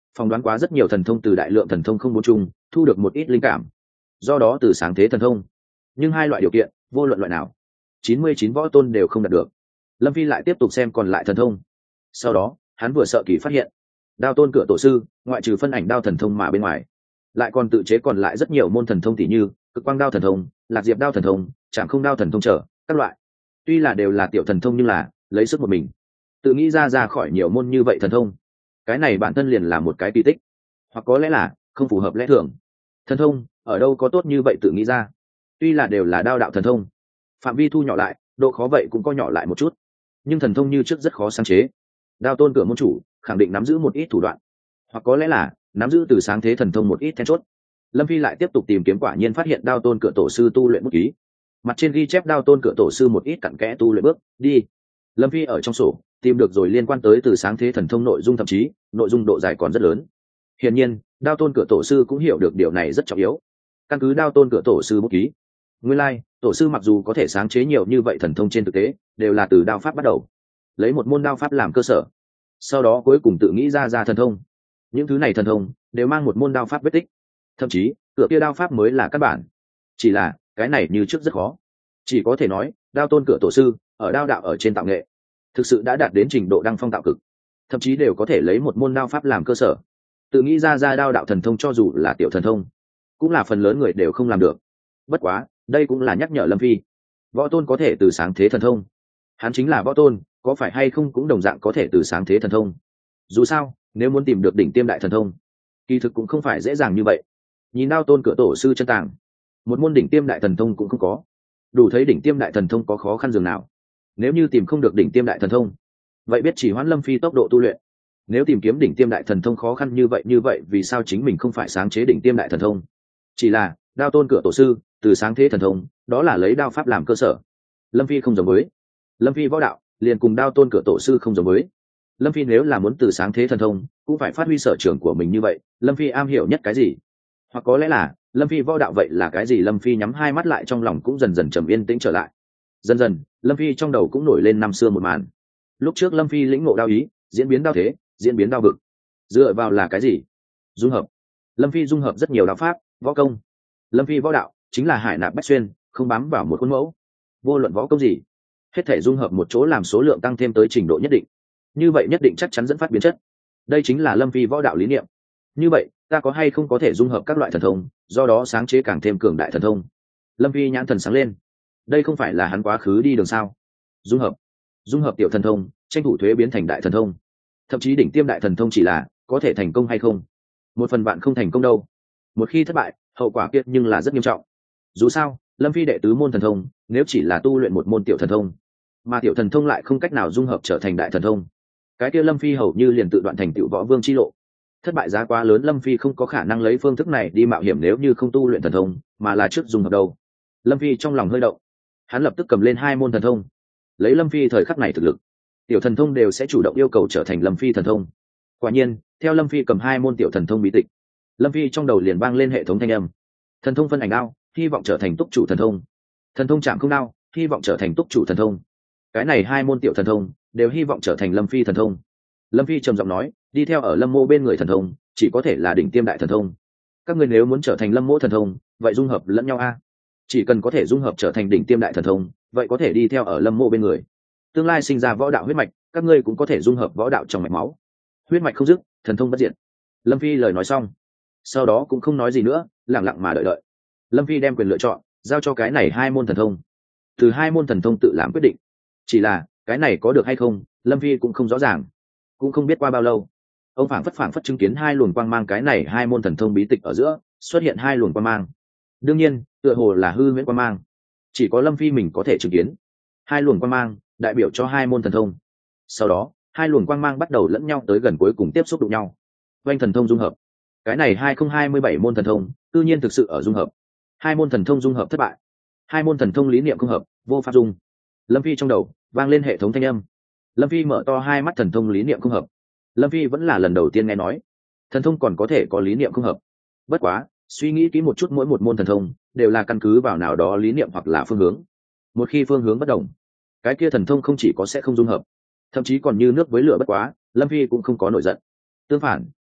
Phỏng đoán quá rất nhiều thần thông từ đại lượng thần thông không bốn chung thu được một ít linh cảm, do đó từ sáng thế thần thông. Nhưng hai loại điều kiện vô luận loại nào chín mươi chín võ tôn đều không đạt được. Lâm Phi lại tiếp tục xem còn lại thần thông. Sau đó hắn vừa sợ kỳ phát hiện đao tôn cửa tổ sư ngoại trừ phân ảnh đao thần thông mà bên ngoài lại còn tự chế còn lại rất nhiều môn thần thông tỉ như cực quang đao thần thông, lạc diệp đao thần thông, trảm không đao thần thông trở các loại. Tuy là đều là tiểu thần thông nhưng là lấy sức một mình tự nghĩ ra ra khỏi nhiều môn như vậy thần thông, cái này bản thân liền là một cái kỳ tích, hoặc có lẽ là không phù hợp lẽ thường. Thần thông ở đâu có tốt như vậy tự nghĩ ra. Tuy là đều là đao đạo thần thông, phạm vi thu nhỏ lại, độ khó vậy cũng có nhỏ lại một chút, nhưng thần thông như trước rất khó sáng chế. Đao tôn cửa môn chủ khẳng định nắm giữ một ít thủ đoạn, hoặc có lẽ là nắm giữ từ sáng thế thần thông một ít then chốt. Lâm Phi lại tiếp tục tìm kiếm, quả nhiên phát hiện đao tôn cửa tổ sư tu luyện bút ký, mặt trên ghi chép đao tôn cửa tổ sư một ít cặn kẽ tu luyện bước đi. Lâm Phi ở trong sổ tìm được rồi liên quan tới từ sáng thế thần thông nội dung, thậm chí nội dung độ dài còn rất lớn. Hiển nhiên đao tôn cửa tổ sư cũng hiểu được điều này rất trọng yếu. Căn cứ đao tôn cửa tổ sư bút ký, nguyên lai tổ sư mặc dù có thể sáng chế nhiều như vậy thần thông, trên thực tế đều là từ đao pháp bắt đầu, lấy một môn đao pháp làm cơ sở, sau đó cuối cùng tự nghĩ ra ra thần thông. Những thứ này thần thông đều mang một môn đao pháp vết tích, thậm chí cửa kia đao pháp mới là căn bản. Chỉ là cái này như trước rất khó, chỉ có thể nói đao tôn cửa tổ sư ở đao đạo ở trên tạo nghệ thực sự đã đạt đến trình độ đăng phong tạo cực, thậm chí đều có thể lấy một môn đao pháp làm cơ sở tự nghĩ ra ra đao đạo thần thông. Cho dù là tiểu thần thông cũng là phần lớn người đều không làm được. Bất quá đây cũng là nhắc nhở Lâm Phi, võ tôn có thể từ sáng thế thần thông, hắn chính là võ tôn, có phải hay không cũng đồng dạng có thể từ sáng thế thần thông. Dù sao nếu muốn tìm được đỉnh tiêm đại thần thông, kỳ thực cũng không phải dễ dàng như vậy. Nhìn đao tôn cửa tổ sư chân tàng, một môn đỉnh tiêm đại thần thông cũng không có, đủ thấy đỉnh tiêm đại thần thông có khó khăn dường nào. Nếu như tìm không được đỉnh tiêm đại thần thông, vậy biết chỉ hoãn Lâm Phi tốc độ tu luyện. Nếu tìm kiếm đỉnh tiêm đại thần thông khó khăn như vậy như vậy vì sao chính mình không phải sáng chế đỉnh tiêm đại thần thông? Chỉ là đao tôn cửa tổ sư từ sáng thế thần thông, đó là lấy đao pháp làm cơ sở. Lâm Phi không giống với. Lâm Phi võ đạo liền cùng đao tôn cửa tổ sư không giống với. Lâm Phi nếu là muốn từ sáng thế thần thông cũng phải phát huy sở trường của mình. Như vậy Lâm Phi am hiểu nhất cái gì, hoặc có lẽ là Lâm Phi võ đạo vậy là cái gì? Lâm Phi nhắm hai mắt lại, trong lòng cũng dần dần trầm yên tĩnh trở lại. Dần dần Lâm Phi trong đầu cũng nổi lên năm xưa một màn. Lúc trước Lâm Phi lĩnh ngộ đao ý, diễn biến đao thế, diễn biến đao vực, dựa vào là cái gì? Dung hợp. Lâm Phi dung hợp rất nhiều đao pháp, võ công. Lâm Phi võ đạo chính là hải nạp bách xuyên, không bám vào một khuôn mẫu. Vô luận võ công gì, hết thể dung hợp một chỗ, làm số lượng tăng thêm tới trình độ nhất định, như vậy nhất định chắc chắn dẫn phát biến chất. Đây chính là Lâm Phi võ đạo lý niệm. Như vậy ta có hay không có thể dung hợp các loại thần thông, do đó sáng chế càng thêm cường đại thần thông? Lâm Phi nhãn thần sáng lên. Đây không phải là hắn quá khứ đi đường sao? Dung hợp, dung hợp tiểu thần thông, tranh thủ thuế biến thành đại thần thông, thậm chí đỉnh tiêm đại thần thông. Chỉ là có thể thành công hay không, một phần bạn không thành công đâu. Một khi thất bại, hậu quả kiệt nhưng là rất nghiêm trọng. Dù sao Lâm Phi đệ tứ môn thần thông nếu chỉ là tu luyện một môn tiểu thần thông, mà tiểu thần thông lại không cách nào dung hợp trở thành đại thần thông, cái kia Lâm Phi hầu như liền tự đoạn thành tựu võ vương chi lộ. Thất bại giá quá lớn, Lâm Phi không có khả năng lấy phương thức này đi mạo hiểm. Nếu như không tu luyện thần thông mà là trước dung hợp đâu? Lâm Phi trong lòng hơi động, hắn lập tức cầm lên hai môn thần thông. Lấy Lâm Phi thời khắc này thực lực, tiểu thần thông đều sẽ chủ động yêu cầu trở thành Lâm Phi thần thông. Quả nhiên theo Lâm Phi cầm hai môn tiểu thần thông bí tịch, Lâm Phi trong đầu liền vang lên hệ thống thanh âm. Thần thông phân ảnh đao, hy vọng trở thành túc chủ thần thông. Thần thông chạm không đao, hy vọng trở thành túc chủ thần thông. Cái này hai môn tiểu thần thông đều hy vọng trở thành Lâm Phi thần thông. Lâm Phi trầm giọng nói, đi theo ở Lâm Mô bên người thần thông chỉ có thể là đỉnh tiêm đại thần thông. Các người nếu muốn trở thành Lâm Mô thần thông, vậy dung hợp lẫn nhau a. Chỉ cần có thể dung hợp trở thành đỉnh tiêm đại thần thông, vậy có thể đi theo ở Lâm Mô bên người. Tương lai sinh ra võ đạo huyết mạch, các ngươi cũng có thể dung hợp võ đạo trong mạch máu. Huyết mạch không dứt, thần thông bất diệt. Lâm Phi lời nói xong, sau đó cũng không nói gì nữa, lặng lặng mà đợi đợi. Lâm Phi đem quyền lựa chọn giao cho cái này hai môn thần thông, từ hai môn thần thông tự làm quyết định. Chỉ là cái này có được hay không, Lâm Phi cũng không rõ ràng, cũng không biết qua bao lâu, ông phảng phất phảng phất chứng kiến hai luồng quang mang. Cái này hai môn thần thông bí tịch ở giữa xuất hiện hai luồng quang mang, đương nhiên tựa hồ là hư huyễn quang mang, chỉ có Lâm Phi mình có thể chứng kiến. Hai luồng quang mang đại biểu cho hai môn thần thông. Sau đó hai luồng quang mang bắt đầu lẫn nhau tới gần, cuối cùng tiếp xúc đụng nhau. Oanh, thần thông dung hợp. Cái này hai không hai mươi bảy môn thần thông tự nhiên thực sự ở dung hợp. Hai môn thần thông dung hợp thất bại, hai môn thần thông lý niệm không hợp, vô pháp dung. Lâm Phi trong đầu vang lên hệ thống thanh âm. Lâm Phi mở to hai mắt, thần thông lý niệm không hợp. Lâm Phi vẫn là lần đầu tiên nghe nói thần thông còn có thể có lý niệm không hợp. Bất quá suy nghĩ kỹ một chút, mỗi một môn thần thông đều là căn cứ vào nào đó lý niệm hoặc là phương hướng. Một khi phương hướng bất đồng, cái kia thần thông không chỉ có sẽ không dung hợp, thậm chí còn như nước với lửa. Bất quá Lâm Phi cũng không có nổi giận, tương phản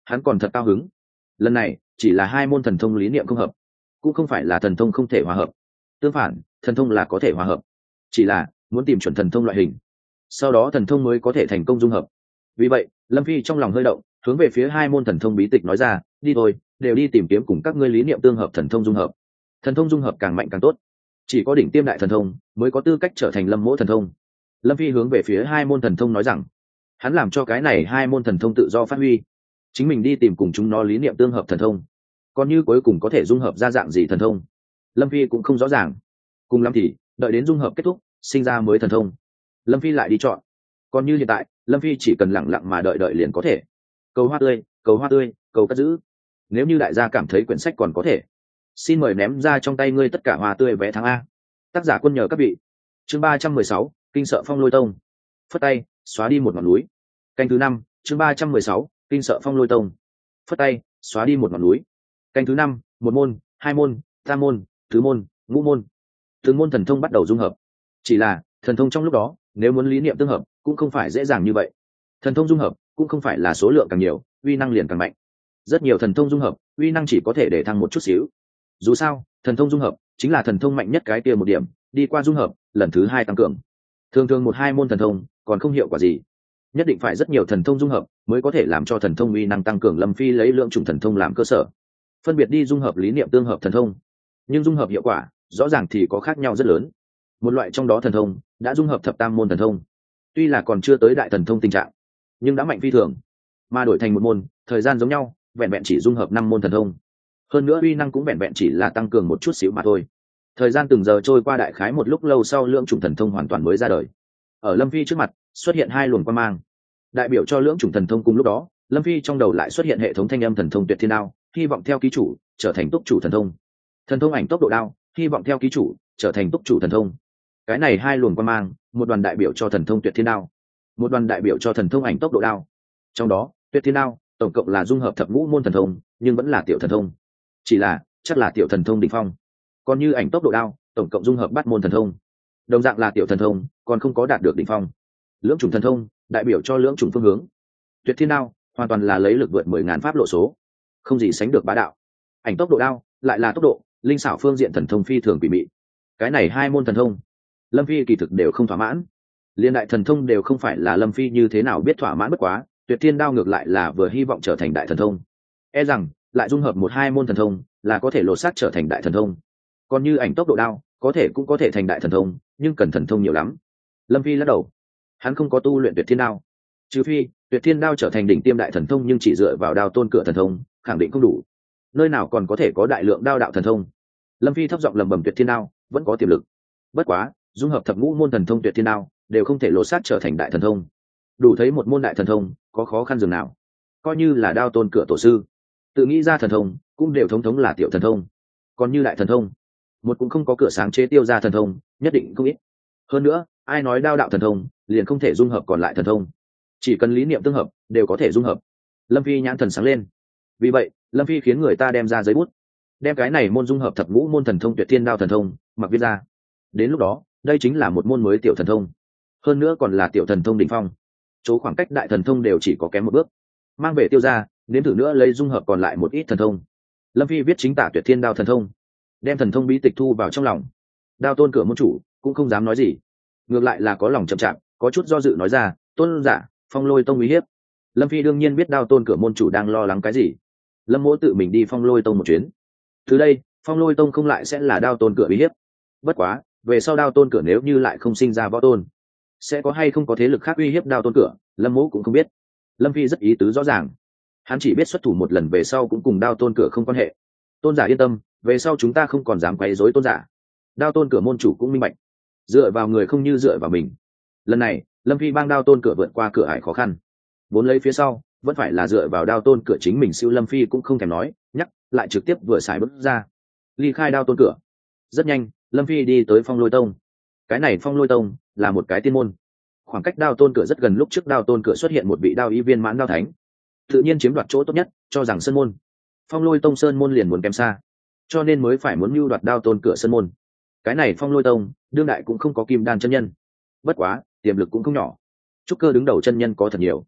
hắn còn thật cao hứng. Lần này chỉ là hai môn thần thông lý niệm không hợp, cũng không phải là thần thông không thể hòa hợp. Tương phản, thần thông là có thể hòa hợp, chỉ là muốn tìm chuẩn thần thông loại hình, sau đó thần thông mới có thể thành công dung hợp. Vì vậy Lâm Phi trong lòng hơi động, hướng về phía hai môn thần thông bí tịch nói ra, đi thôi, đều đi tìm kiếm cùng các ngươi lý niệm tương hợp thần thông dung hợp. Thần thông dung hợp càng mạnh càng tốt, chỉ có đỉnh tiêm đại thần thông mới có tư cách trở thành lâm mỗ thần thông. Lâm Phi hướng về phía hai môn thần thông nói rằng, hắn làm cho cái này hai môn thần thông tự do phát huy, chính mình đi tìm cùng chúng nó lý niệm tương hợp thần thông. Còn như cuối cùng có thể dung hợp ra dạng gì thần thông, Lâm Phi cũng không rõ ràng. Cùng lắm thì đợi đến dung hợp kết thúc, sinh ra mới thần thông, Lâm Phi lại đi chọn. Còn như hiện tại, Lâm Phi chỉ cần lẳng lặng mà đợi đợi liền có thể. Cầu hoa tươi, cầu hoa tươi, cầu cất giữ. Nếu như đại gia cảm thấy quyển sách còn có thể, xin mời ném ra trong tay ngươi tất cả hoa tươi vé tháng A. Tác giả quân nhờ các vị. Chương ba trăm mười sáu, kinh sợ phong lôi tông. Phất tay xóa đi một ngọn núi. Canh thứ năm, chương ba trăm mười sáu, kinh sợ phong lôi tông. Phất tay xóa đi một ngọn núi. Canh thứ năm, một môn, hai môn, tam môn, tứ môn, ngũ môn. Từng môn thần thông bắt đầu dung hợp. Chỉ là thần thông trong lúc đó, nếu muốn lý niệm tương hợp cũng không phải dễ dàng như vậy. Thần thông dung hợp cũng không phải là số lượng càng nhiều uy năng liền càng mạnh. Rất nhiều thần thông dung hợp uy năng chỉ có thể để thăng một chút xíu. Dù sao thần thông dung hợp chính là thần thông mạnh nhất cái kia một điểm, đi qua dung hợp lần thứ hai tăng cường. Thường thường một hai môn thần thông còn không hiệu quả gì, nhất định phải rất nhiều thần thông dung hợp mới có thể làm cho thần thông uy năng tăng cường. Lâm Phi lấy lượng chủng thần thông làm cơ sở, phân biệt đi dung hợp lý niệm tương hợp thần thông, nhưng dung hợp hiệu quả rõ ràng thì có khác nhau rất lớn. Một loại trong đó thần thông đã dung hợp thập tam môn thần thông, tuy là còn chưa tới đại thần thông tình trạng, nhưng đã mạnh phi thường. Mà đổi thành một môn, thời gian giống nhau, vẹn vẹn chỉ dung hợp năm môn thần thông, hơn nữa uy năng cũng vẹn vẹn chỉ là tăng cường một chút xíu mà thôi. Thời gian từng giờ trôi qua, đại khái một lúc lâu sau, lưỡng chủng thần thông hoàn toàn mới ra đời. Ở Lâm Phi trước mặt xuất hiện hai luồng quang mang, đại biểu cho lưỡng chủng thần thông. Cùng lúc đó, Lâm Phi trong đầu lại xuất hiện hệ thống thanh âm thần thông Tuyệt Thiên Đao, hy vọng theo ký chủ trở thành túc chủ thần thông. Thần thông ảnh tốc độ đao, hy vọng theo ký chủ trở thành túc chủ thần thông. Cái này hai luồng quang mang, một đoàn đại biểu cho thần thông Tuyệt Thiên Đao, một đoàn đại biểu cho thần thông ảnh tốc độ đao. Trong đó Tuyệt Thiên Đao tổng cộng là dung hợp thập ngũ môn thần thông, nhưng vẫn là tiểu thần thông, chỉ là chắc là tiểu thần thông đỉnh phong. Còn như ảnh tốc độ đao tổng cộng dung hợp bát môn thần thông, đồng dạng là tiểu thần thông, còn không có đạt được đỉnh phong. Lưỡng chủng thần thông đại biểu cho lưỡng chủng phương hướng. Tuyệt Thiên Đao hoàn toàn là lấy lực vượt mười ngàn pháp lộ số, không gì sánh được bá đạo. Ảnh tốc độ đao lại là tốc độ, linh xảo phương diện thần thông phi thường quỷ mị. Cái này hai môn thần thông Lâm Phi kỳ thực đều không thỏa mãn, liên đại thần thông đều không phải là Lâm Phi như thế nào biết thỏa mãn. Bất quá Tuyệt Thiên Đao ngược lại là vừa hy vọng trở thành đại thần thông, e rằng lại dung hợp một hai môn thần thông là có thể lột xác trở thành đại thần thông. Còn như ảnh tốc độ đao có thể cũng có thể thành đại thần thông, nhưng cần thần thông nhiều lắm. Lâm Phi lắc đầu, hắn không có tu luyện Tuyệt Thiên Đao, trừ phi Tuyệt Thiên Đao trở thành đỉnh tiêm đại thần thông, nhưng chỉ dựa vào đao tôn cửa thần thông khẳng định không đủ, nơi nào còn có thể có đại lượng đao đạo thần thông. Lâm Phi thấp giọng lầm bầm, Tuyệt Thiên Đao vẫn có tiềm lực, bất quá dung hợp thập ngũ môn thần thông Tuyệt Thiên Đao đều không thể lột xác trở thành đại thần thông, đủ thấy một môn đại thần thông có khó khăn dường nào. Coi như là đao tôn cửa tổ sư tự nghĩ ra thần thông cũng đều thống thống là tiểu thần thông, còn như đại thần thông một cũng không có cửa sáng chế tiêu ra thần thông nhất định không ít. Hơn nữa ai nói đao đạo thần thông liền không thể dung hợp còn lại thần thông, chỉ cần lý niệm tương hợp đều có thể dung hợp. Lâm Phi nhãn thần sáng lên, vì vậy Lâm Phi khiến người ta đem ra giấy bút, đem cái này môn dung hợp thập ngũ môn thần thông Tuyệt Thiên Đao thần thông mặc viết ra. Đến lúc đó đây chính là một môn mới tiểu thần thông, hơn nữa còn là tiểu thần thông đỉnh phong, chỗ khoảng cách đại thần thông đều chỉ có kém một bước. Mang về tiêu ra, nếm thử nữa lấy dung hợp còn lại một ít thần thông. Lâm Phi viết chính tả Tuyệt Thiên Đao thần thông, đem thần thông bí tịch thu vào trong lòng. Đao tôn cửa môn chủ cũng không dám nói gì, ngược lại là có lòng chậm chạp, có chút do dự nói ra, tôn giả, Phong Lôi Tông uy hiếp. Lâm Phi đương nhiên biết đao tôn cửa môn chủ đang lo lắng cái gì. Lâm mỗ tự mình đi Phong Lôi Tông một chuyến, từ đây Phong Lôi Tông không lại sẽ là đao tôn cửa uy hiếp. Bất quá về sau đao tôn cửa nếu như lại không sinh ra võ tôn, sẽ có hay không có thế lực khác uy hiếp đao tôn cửa, Lâm mỗ cũng không biết. Lâm Phi rất ý tứ rõ ràng, hắn chỉ biết xuất thủ một lần về sau cũng cùng đao tôn cửa không quan hệ. Tôn giả yên tâm, về sau chúng ta không còn dám quấy rối tôn giả. Đao tôn cửa môn chủ cũng minh bạch, dựa vào người không như dựa vào mình. Lần này Lâm Phi bang đao tôn cửa vượt qua cửa ải khó khăn, vốn lấy phía sau vẫn phải là dựa vào đao tôn cửa chính mình siêu. Lâm Phi cũng không thèm nói nhắc lại, trực tiếp vừa xài bước ra ly khai đao tôn cửa. Rất nhanh Lâm Phi đi tới Phong Lôi Tông. Cái này Phong Lôi Tông là một cái tiên môn, khoảng cách đao tôn cửa rất gần. Lúc trước đao tôn cửa xuất hiện một vị đao y viên mãn đao thánh, tự nhiên chiếm đoạt chỗ tốt nhất, cho rằng sơn môn. Phong Lôi Tông sơn môn liền muốn kém xa, cho nên mới phải muốn mưu đoạt đao tôn cửa sơn môn. Cái này Phong Lôi Tông đương đại cũng không có kim đan chân nhân, bất quá tiềm lực cũng không nhỏ, trúc cơ đứng đầu chân nhân có thật nhiều.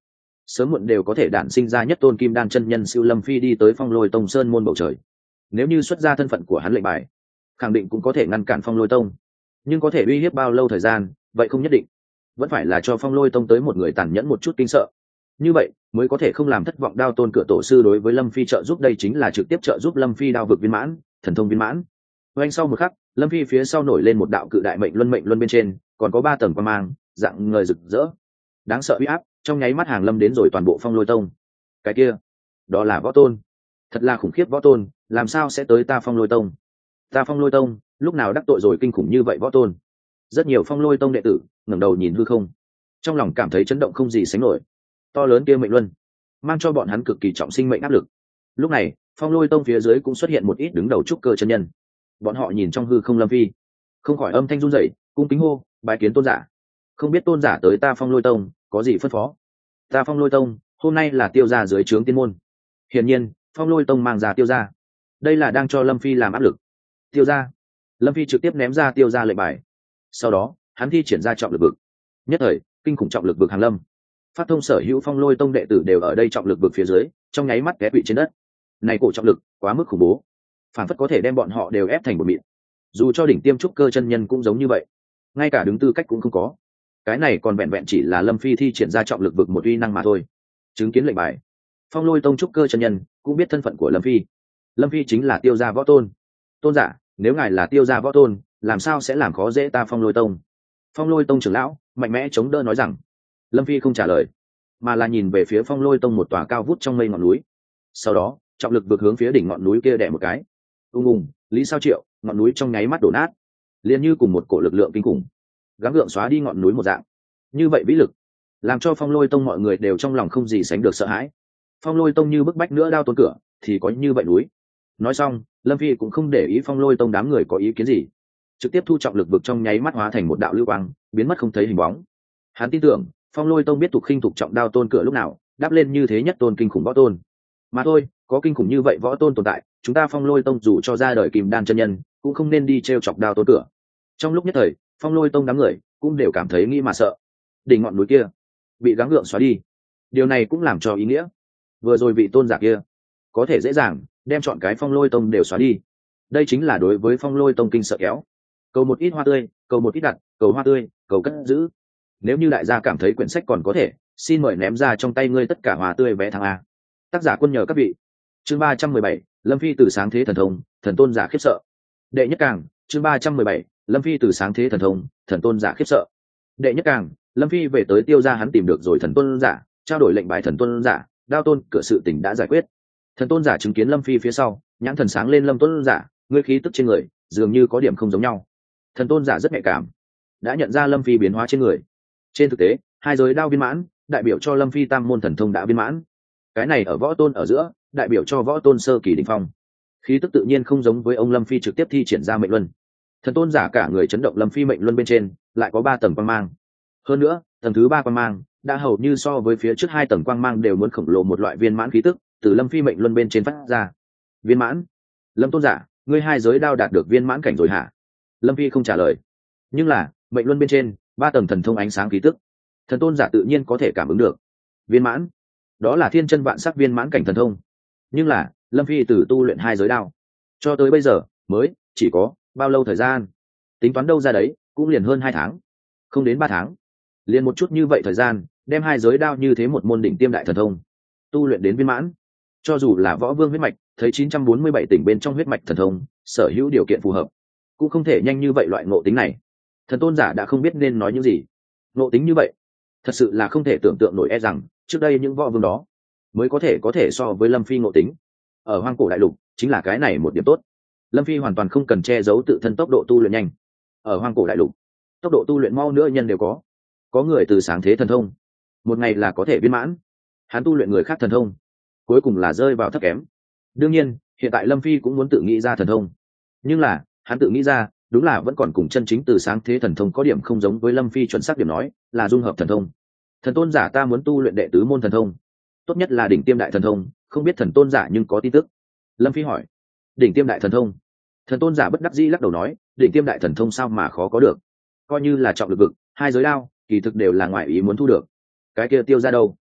sớm muộn đều có thể đản sinh ra nhất tôn kim đan chân nhân siêu lâm phi đi tới phong lôi tông sơn môn bầu trời. Nếu như xuất ra thân phận của hắn lệnh bài, khẳng định cũng có thể ngăn cản phong lôi tông, nhưng có thể uy hiếp bao lâu thời gian vậy không nhất định, vẫn phải là cho phong lôi tông tới một người tàn nhẫn một chút kinh sợ, như vậy mới có thể không làm thất vọng đao tôn cửa tổ sư đối với lâm phi trợ giúp. Đây chính là trực tiếp trợ giúp lâm phi đao vực viên mãn, thần thông viên mãn. Oanh sau một khắc, lâm phi phía sau nổi lên một đạo cự đại mệnh luân, mệnh luân bên trên còn có ba tầng quan mang dạng ngời rực rỡ, đáng sợ uy áp trong nháy mắt hàng lâm đến rồi toàn bộ phong lôi tông. Cái kia đó là võ tôn, thật là khủng khiếp võ tôn, làm sao sẽ tới ta phong lôi tông? Ta phong lôi tông lúc nào đắc tội rồi kinh khủng như vậy võ tôn? Rất nhiều phong lôi tông đệ tử ngẩng đầu nhìn hư không, trong lòng cảm thấy chấn động không gì sánh nổi. To lớn kia mệnh luân mang cho bọn hắn cực kỳ trọng sinh mệnh áp lực. Lúc này phong lôi tông phía dưới cũng xuất hiện một ít đứng đầu trúc cơ chân nhân, bọn họ nhìn trong hư không lâm phi, không khỏi âm thanh run rẩy, cung kính hô bái kiến tôn giả. Không biết tôn giả tới ta phong lôi tông có gì phân phó? Ta phong lôi tông hôm nay là tiêu gia dưới trướng tiên môn. Hiển nhiên phong lôi tông mang ra tiêu gia, đây là đang cho lâm phi làm áp lực. Tiêu gia. Lâm phi trực tiếp ném ra tiêu gia lệnh bài, sau đó hắn thi triển ra trọng lực vực. Nhất thời kinh khủng trọng lực vực hàng lâm, phát thông sở hữu phong lôi tông đệ tử đều ở đây trọng lực vực phía dưới trong nháy mắt té quỵ trên đất. Này cổ trọng lực quá mức khủng bố, phản phất có thể đem bọn họ đều ép thành một mịn. Dù cho đỉnh tiêm trúc cơ chân nhân cũng giống như vậy, ngay cả đứng tư cách cũng không có. Cái này còn vẹn vẹn chỉ là lâm phi thi triển ra trọng lực vực một uy năng mà thôi. Chứng kiến lệnh bài, phong lôi tông trúc cơ chân nhân cũng biết thân phận của lâm phi. Lâm phi chính là tiêu gia võ tôn. Tôn giả, nếu ngài là tiêu gia võ tôn, làm sao sẽ làm khó dễ ta phong lôi tông? Phong lôi tông trưởng lão mạnh mẽ chống đỡ nói rằng. Lâm phi không trả lời, mà là nhìn về phía phong lôi tông một tòa cao vút trong mây ngọn núi. Sau đó trọng lực vực hướng phía đỉnh ngọn núi kia đè một cái, ung ung, lý sao triệu, ngọn núi trong nháy mắt đổ nát, liền như cùng một cổ lực lượng kinh khủng gắng gượng xóa đi ngọn núi một dạng. Như vậy vĩ lực làm cho phong lôi tông mọi người đều trong lòng không gì sánh được sợ hãi. Phong lôi tông như bức bách nữa đao tôn cửa thì có như vậy núi. Nói xong lâm phi cũng không để ý phong lôi tông đám người có ý kiến gì, trực tiếp thu trọng lực vực trong nháy mắt hóa thành một đạo lưu quang biến mất không thấy hình bóng. Hắn tin tưởng phong lôi tông biết tục khinh tục trọng đao tôn cửa lúc nào đáp lên như thế nhất tôn kinh khủng võ tôn mà thôi. Có kinh khủng như vậy võ tôn tồn tại, chúng ta phong lôi tông dù cho ra đời kim đan chân nhân cũng không nên đi t r e o chọc đao tôn cửa. Trong lúc nhất thời phong lôi tông đám người cũng đều cảm thấy nghĩ mà sợ. Đỉnh ngọn núi kia bị gắng gượng xóa đi, điều này cũng làm cho ý nghĩa vừa rồi vị tôn giả kia có thể dễ dàng đem chọn cái phong lôi tông đều xóa đi. Đây chính là đối với phong lôi tông kinh sợ kéo. Cầu một ít hoa tươi, cầu một ít đặt, cầu hoa tươi, cầu cất giữ. Nếu như đại gia cảm thấy quyển sách còn có thể, xin mời ném ra trong tay ngươi tất cả hoa tươi vé thằng A. Tác giả quân nhờ các vị. Chương ba trăm mười bảy, lâm phi từ sáng thế thần thông, thần tôn giả khiếp sợ. Đệ nhất càng. Chương ba trăm mười bảy, lâm phi từ sáng thế thần thông, thần tôn giả khiếp sợ. Đệ nhất càng. Lâm phi về tới tiêu gia, hắn tìm được rồi thần tôn giả, trao đổi lệnh bài thần tôn giả, đao tôn cửa sự tình đã giải quyết. Thần tôn giả chứng kiến lâm phi phía sau, nhãn thần sáng lên. Lâm tôn giả, ngươi khí tức trên người dường như có điểm không giống nhau. Thần tôn giả rất nhạy cảm, đã nhận ra lâm phi biến hóa trên người. Trên thực tế hai giới đao viên mãn đại biểu cho lâm phi tam môn thần thông đã viên mãn, cái này ở võ tôn ở giữa đại biểu cho võ tôn sơ kỳ đỉnh phong. Khí tức tự nhiên không giống với ông lâm phi trực tiếp thi triển ra mệnh luân. Thần tôn giả cả người chấn động, lâm phi mệnh luân bên trên lại có ba tầng quang mang, hơn nữa tầng thứ ba quang mang đã hầu như so với phía trước hai tầng quang mang đều muốn khổng lồ một loại viên mãn khí tức từ lâm phi mệnh luân bên trên phát ra. Viên mãn? Lâm tôn giả, ngươi hai giới đao đạt được viên mãn cảnh rồi hả? Lâm phi không trả lời, nhưng là mệnh luân bên trên ba tầng thần thông ánh sáng khí tức thần tôn giả tự nhiên có thể cảm ứng được. Viên mãn đó là thiên chân vạn sắc viên mãn cảnh thần thông, nhưng là lâm phi từ tu luyện hai giới đao cho tới bây giờ mới chỉ có bao lâu thời gian? Tính toán đâu ra đấy cũng liền hơn hai tháng, không đến ba tháng, liền một chút như vậy thời gian đem hai giới đao như thế một môn đỉnh tiêm đại thần thông tu luyện đến viên mãn. Cho dù là võ vương huyết mạch thấy chín trăm bốn mươi bảy tỉnh bên trong huyết mạch thần thông sở hữu điều kiện phù hợp cũng không thể nhanh như vậy. Loại ngộ tính này thần tôn giả đã không biết nên nói những gì. Ngộ tính như vậy thật sự là không thể tưởng tượng nổi, e rằng trước đây những võ vương đó mới có thể có thể so với lâm phi ngộ tính. Ở hoang cổ đại lục chính là cái này một điểm tốt, lâm phi hoàn toàn không cần che giấu tự thân tốc độ tu luyện nhanh. Ở hoang cổ đại lục tốc độ tu luyện mau nữa nhân đều có, có người từ sáng thế thần thông một ngày là có thể viên mãn, hắn tu luyện người khác thần thông cuối cùng là rơi vào thấp kém. Đương nhiên hiện tại lâm phi cũng muốn tự nghĩ ra thần thông, nhưng là hắn tự nghĩ ra đúng là vẫn còn cùng chân chính từ sáng thế thần thông có điểm không giống với lâm phi. Chuẩn xác điểm nói là dung hợp thần thông. Thần tôn giả, ta muốn tu luyện đệ tứ môn thần thông, tốt nhất là đỉnh tiêm đại thần thông, không biết thần tôn giả nhưng có tin tức? Lâm phi hỏi. Đỉnh tiêm đại thần thông? Thần tôn giả bất đắc dĩ lắc đầu nói, đỉnh tiêm đại thần thông sao mà khó có được, coi như là trọng lực vực hai giới đao kỳ thực đều là ngoại ý muốn thu được. Cái kia tiêu ra đâu?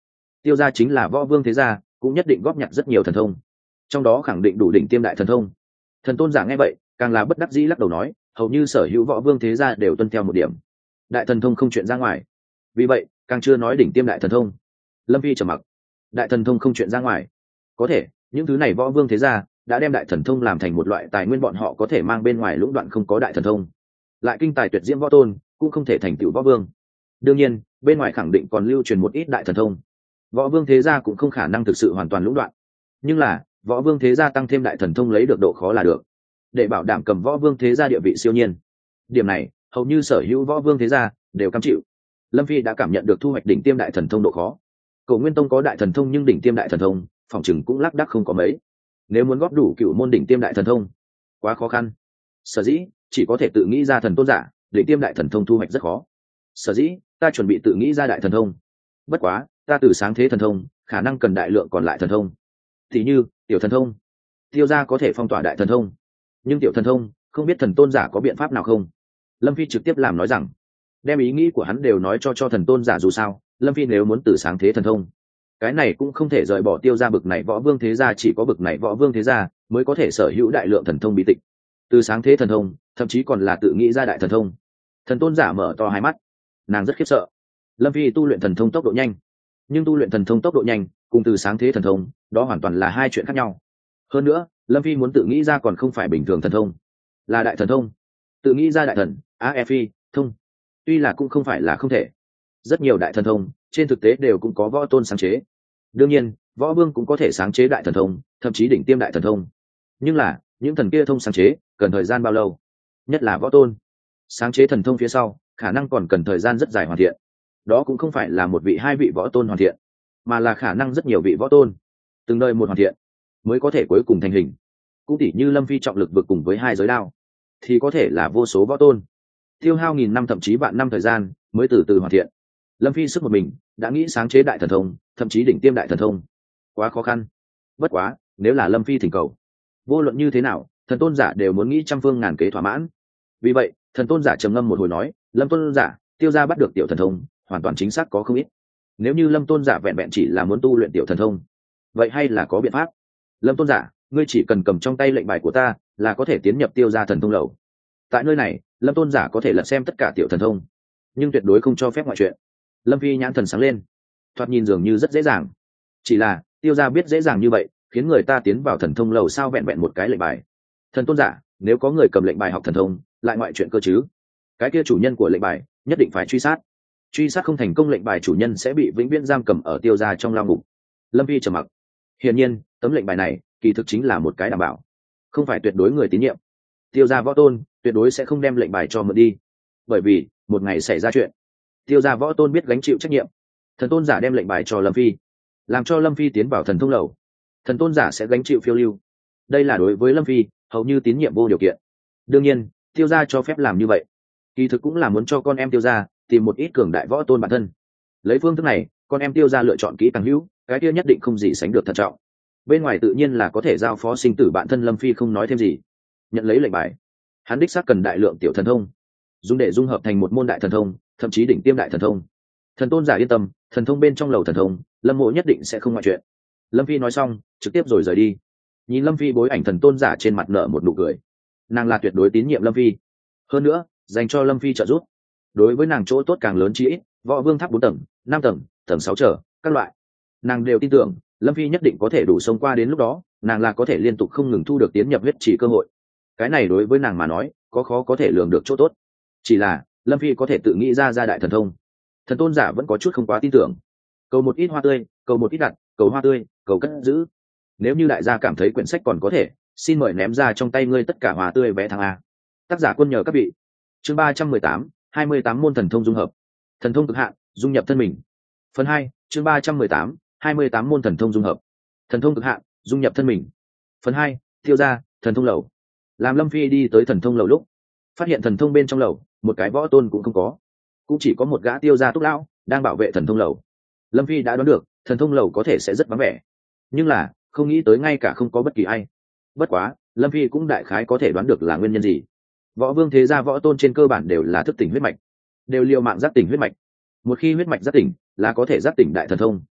tiêu gia chính là võ vương thế gia, cũng nhất định góp nhặt rất nhiều thần thông, trong đó khẳng định đủ đỉnh tiêm đại thần thông. Thần tôn giả nghe vậy càng là bất đắc dĩ lắc đầu nói, hầu như sở hữu võ vương thế gia đều tuân theo một điểm, đại thần thông không chuyện ra ngoài, vì vậy càng chưa nói đỉnh tiêm đại thần thông. Lâm Phi trầm mặc. Đại thần thông không chuyện ra ngoài, có thể những thứ này võ vương thế gia đã đem đại thần thông làm thành một loại tài nguyên bọn họ có thể mang bên ngoài lũng đoạn không có đại thần thông, lại kinh tài tuyệt diễm võ tôn cũng không thể thành tựu võ vương. Đương nhiên bên ngoài khẳng định còn lưu truyền một ít đại thần thông, võ vương thế gia cũng không khả năng thực sự hoàn toàn lũng đoạn, nhưng là võ vương thế gia tăng thêm đại thần thông lấy được độ khó là được, để bảo đảm cầm võ vương thế gia địa vị siêu nhiên. Điểm này hầu như sở hữu võ vương thế gia đều cam chịu. Lâm Phi đã cảm nhận được thu hoạch đỉnh tiêm đại thần thông độ khó. Cổ Nguyên Tông có đại thần thông nhưng đỉnh tiêm đại thần thông phòng chừng cũng lác đác không có mấy, nếu muốn góp đủ cựu môn đỉnh tiêm đại thần thông quá khó khăn. Sở dĩ chỉ có thể tự nghĩ ra thần tôn giả, đỉnh tiêm đại thần thông thu hoạch rất khó. Sở dĩ ta chuẩn bị tự nghĩ ra đại thần thông, bất quá ta từ sáng thế thần thông khả năng cần đại lượng còn lại thần thông, thì như tiểu thần thông. Tiêu gia có thể phong tỏa đại thần thông, nhưng tiểu thần thông không biết thần tôn giả có biện pháp nào không. Lâm Phi trực tiếp làm nói rằng, đem ý nghĩ của hắn đều nói cho cho thần tôn giả. Dù sao Lâm Phi nếu muốn từ sáng thế thần thông, cái này cũng không thể rời bỏ tiêu gia bực này võ vương thế gia, chỉ có bực này võ vương thế gia mới có thể sở hữu đại lượng thần thông bí tịch. Từ sáng thế thần thông thậm chí còn là tự nghĩ ra đại thần thông. Thần tôn giả mở to hai mắt, nàng rất khiếp sợ. Lâm Phi tu luyện thần thông tốc độ nhanh, nhưng tu luyện thần thông tốc độ nhanh cùng từ sáng thế thần thông đó hoàn toàn là hai chuyện khác nhau. Hơn nữa Lâm Phi muốn tự nghĩ ra còn không phải bình thường thần thông, là đại thần thông. Tự nghĩ ra đại thần a e phi thông tuy là cũng không phải là không thể, rất nhiều đại thần thông trên thực tế đều cũng có võ tôn sáng chế. Đương nhiên võ vương cũng có thể sáng chế đại thần thông, thậm chí đỉnh tiêm đại thần thông, nhưng là những thần kia thông sáng chế cần thời gian bao lâu, nhất là võ tôn sáng chế thần thông phía sau khả năng còn cần thời gian rất dài hoàn thiện. Đó cũng không phải là một vị hai vị võ tôn hoàn thiện, mà là khả năng rất nhiều vị võ tôn từng đời một hoàn thiện mới có thể cuối cùng thành hình. Cũng tỉ như Lâm Phi trọng lực vực cùng với hai giới đao thì có thể là vô số võ tôn tiêu hao nghìn năm thậm chí vạn năm thời gian mới từ từ hoàn thiện. Lâm Phi sức một mình đã nghĩ sáng chế đại thần thông, thậm chí đỉnh tiêm đại thần thông, quá khó khăn. Bất quá nếu là Lâm Phi thỉnh cầu, vô luận như thế nào thần tôn giả đều muốn nghĩ trăm phương ngàn kế thỏa mãn. Vì vậy thần tôn giả trầm ngâm một hồi nói, Lâm tôn giả, tiêu gia bắt được tiểu thần thông hoàn toàn chính xác có không ít. Nếu như Lâm tôn giả vẹn vẹn chỉ là muốn tu luyện tiểu thần thông, vậy hay là có biện pháp. Lâm tôn giả, ngươi chỉ cần cầm trong tay lệnh bài của ta là có thể tiến nhập tiêu gia thần thông lầu. Tại nơi này Lâm tôn giả có thể lật xem tất cả tiểu thần thông, nhưng tuyệt đối không cho phép ngoại chuyện. Lâm Phi nhãn thần sáng lên, thoạt nhìn dường như rất dễ dàng. Chỉ là tiêu gia biết dễ dàng như vậy khiến người ta tiến vào thần thông lầu sao vẹn vẹn một cái lệnh bài. Thần tôn giả, nếu có người cầm lệnh bài học thần thông lại ngoại chuyện cơ chứ, cái kia chủ nhân của lệnh bài nhất định phải truy sát. Truy sát không thành công, lệnh bài chủ nhân sẽ bị vĩnh viễn giam cầm ở tiêu gia trong lao ngục. Lâm Phi trầm mặc. Hiển nhiên tấm lệnh bài này kỳ thực chính là một cái đảm bảo, không phải tuyệt đối người tín nhiệm. Tiêu gia võ tôn tuyệt đối sẽ không đem lệnh bài cho mượn đi, bởi vì một ngày xảy ra chuyện tiêu gia võ tôn biết gánh chịu trách nhiệm. Thần tôn giả đem lệnh bài cho Lâm Phi, làm cho Lâm Phi tiến vào thần thông lầu, thần tôn giả sẽ gánh chịu phiêu lưu. Đây là đối với Lâm Phi hầu như tín nhiệm vô điều kiện. Đương nhiên tiêu gia cho phép làm như vậy kỳ thực cũng là muốn cho con em tiêu gia tìm một ít cường đại võ tôn bản thân. Lấy phương thức này con em tiêu gia lựa chọn kỹ càng hữu, cái kia nhất định không gì sánh được thận trọng. Bên ngoài tự nhiên là có thể giao phó sinh tử bản thân. Lâm Phi không nói thêm gì, nhận lấy lệnh bài. Hắn đích xác cần đại lượng tiểu thần thông dùng để dung hợp thành một môn đại thần thông, thậm chí đỉnh tiêm đại thần thông. Thần tôn giả yên tâm, thần thông bên trong lầu thần thông Lâm mộ nhất định sẽ không ngoại chuyện. Lâm Phi nói xong trực tiếp rồi rời đi. Nhìn Lâm Phi bối ảnh, thần tôn giả trên mặt nở một nụ cười. Nàng là tuyệt đối tín nhiệm Lâm Phi, hơn nữa dành cho Lâm Phi trợ giúp. Đối với nàng chỗ tốt càng lớn, chỉ ít võ vương tháp bốn tầng, năm tầng, tầng sáu trở các loại, nàng đều tin tưởng Lâm Phi nhất định có thể đủ xông qua. Đến lúc đó nàng là có thể liên tục không ngừng thu được tiến nhập huyết chỉ cơ hội. Cái này đối với nàng mà nói có khó có thể lường được chỗ tốt. Chỉ là Lâm Phi có thể tự nghĩ ra ra đại thần thông, thần tôn giả vẫn có chút không quá tin tưởng. Cầu một ít hoa tươi, cầu một ít đặt, cầu hoa tươi, cầu cất giữ. Nếu như đại gia cảm thấy quyển sách còn có thể, xin mời ném ra trong tay ngươi tất cả hoa tươi vé thằng A. Tác giả Quân nhờ các vị. Chương ba trăm mười tám, hai mươi tám môn thần thông dung hợp. Thần thông cực hạn, dung nhập thân mình. Phần hai, chương ba trăm mười tám, hai mươi tám môn thần thông dung hợp. Thần thông cực hạn, dung nhập thân mình. Phần hai, tiêu gia, thần thông lầu. Làm Lâm Phi đi tới thần thông lầu lúc, phát hiện thần thông bên trong lầu một cái võ tôn cũng không có, cũng chỉ có một gã tiêu gia túc lão đang bảo vệ thần thông lầu. Lâm Phi đã đoán được thần thông lầu có thể sẽ rất vắng vẻ, nhưng là không nghĩ tới ngay cả không có bất kỳ ai. Bất quá Lâm Phi cũng đại khái có thể đoán được là nguyên nhân gì. Võ vương thế gia võ tôn trên cơ bản đều là thức tỉnh huyết mạch, đều liều mạng giác tỉnh huyết mạch. Một khi huyết mạch giác tỉnh là có thể giác tỉnh đại thần thông.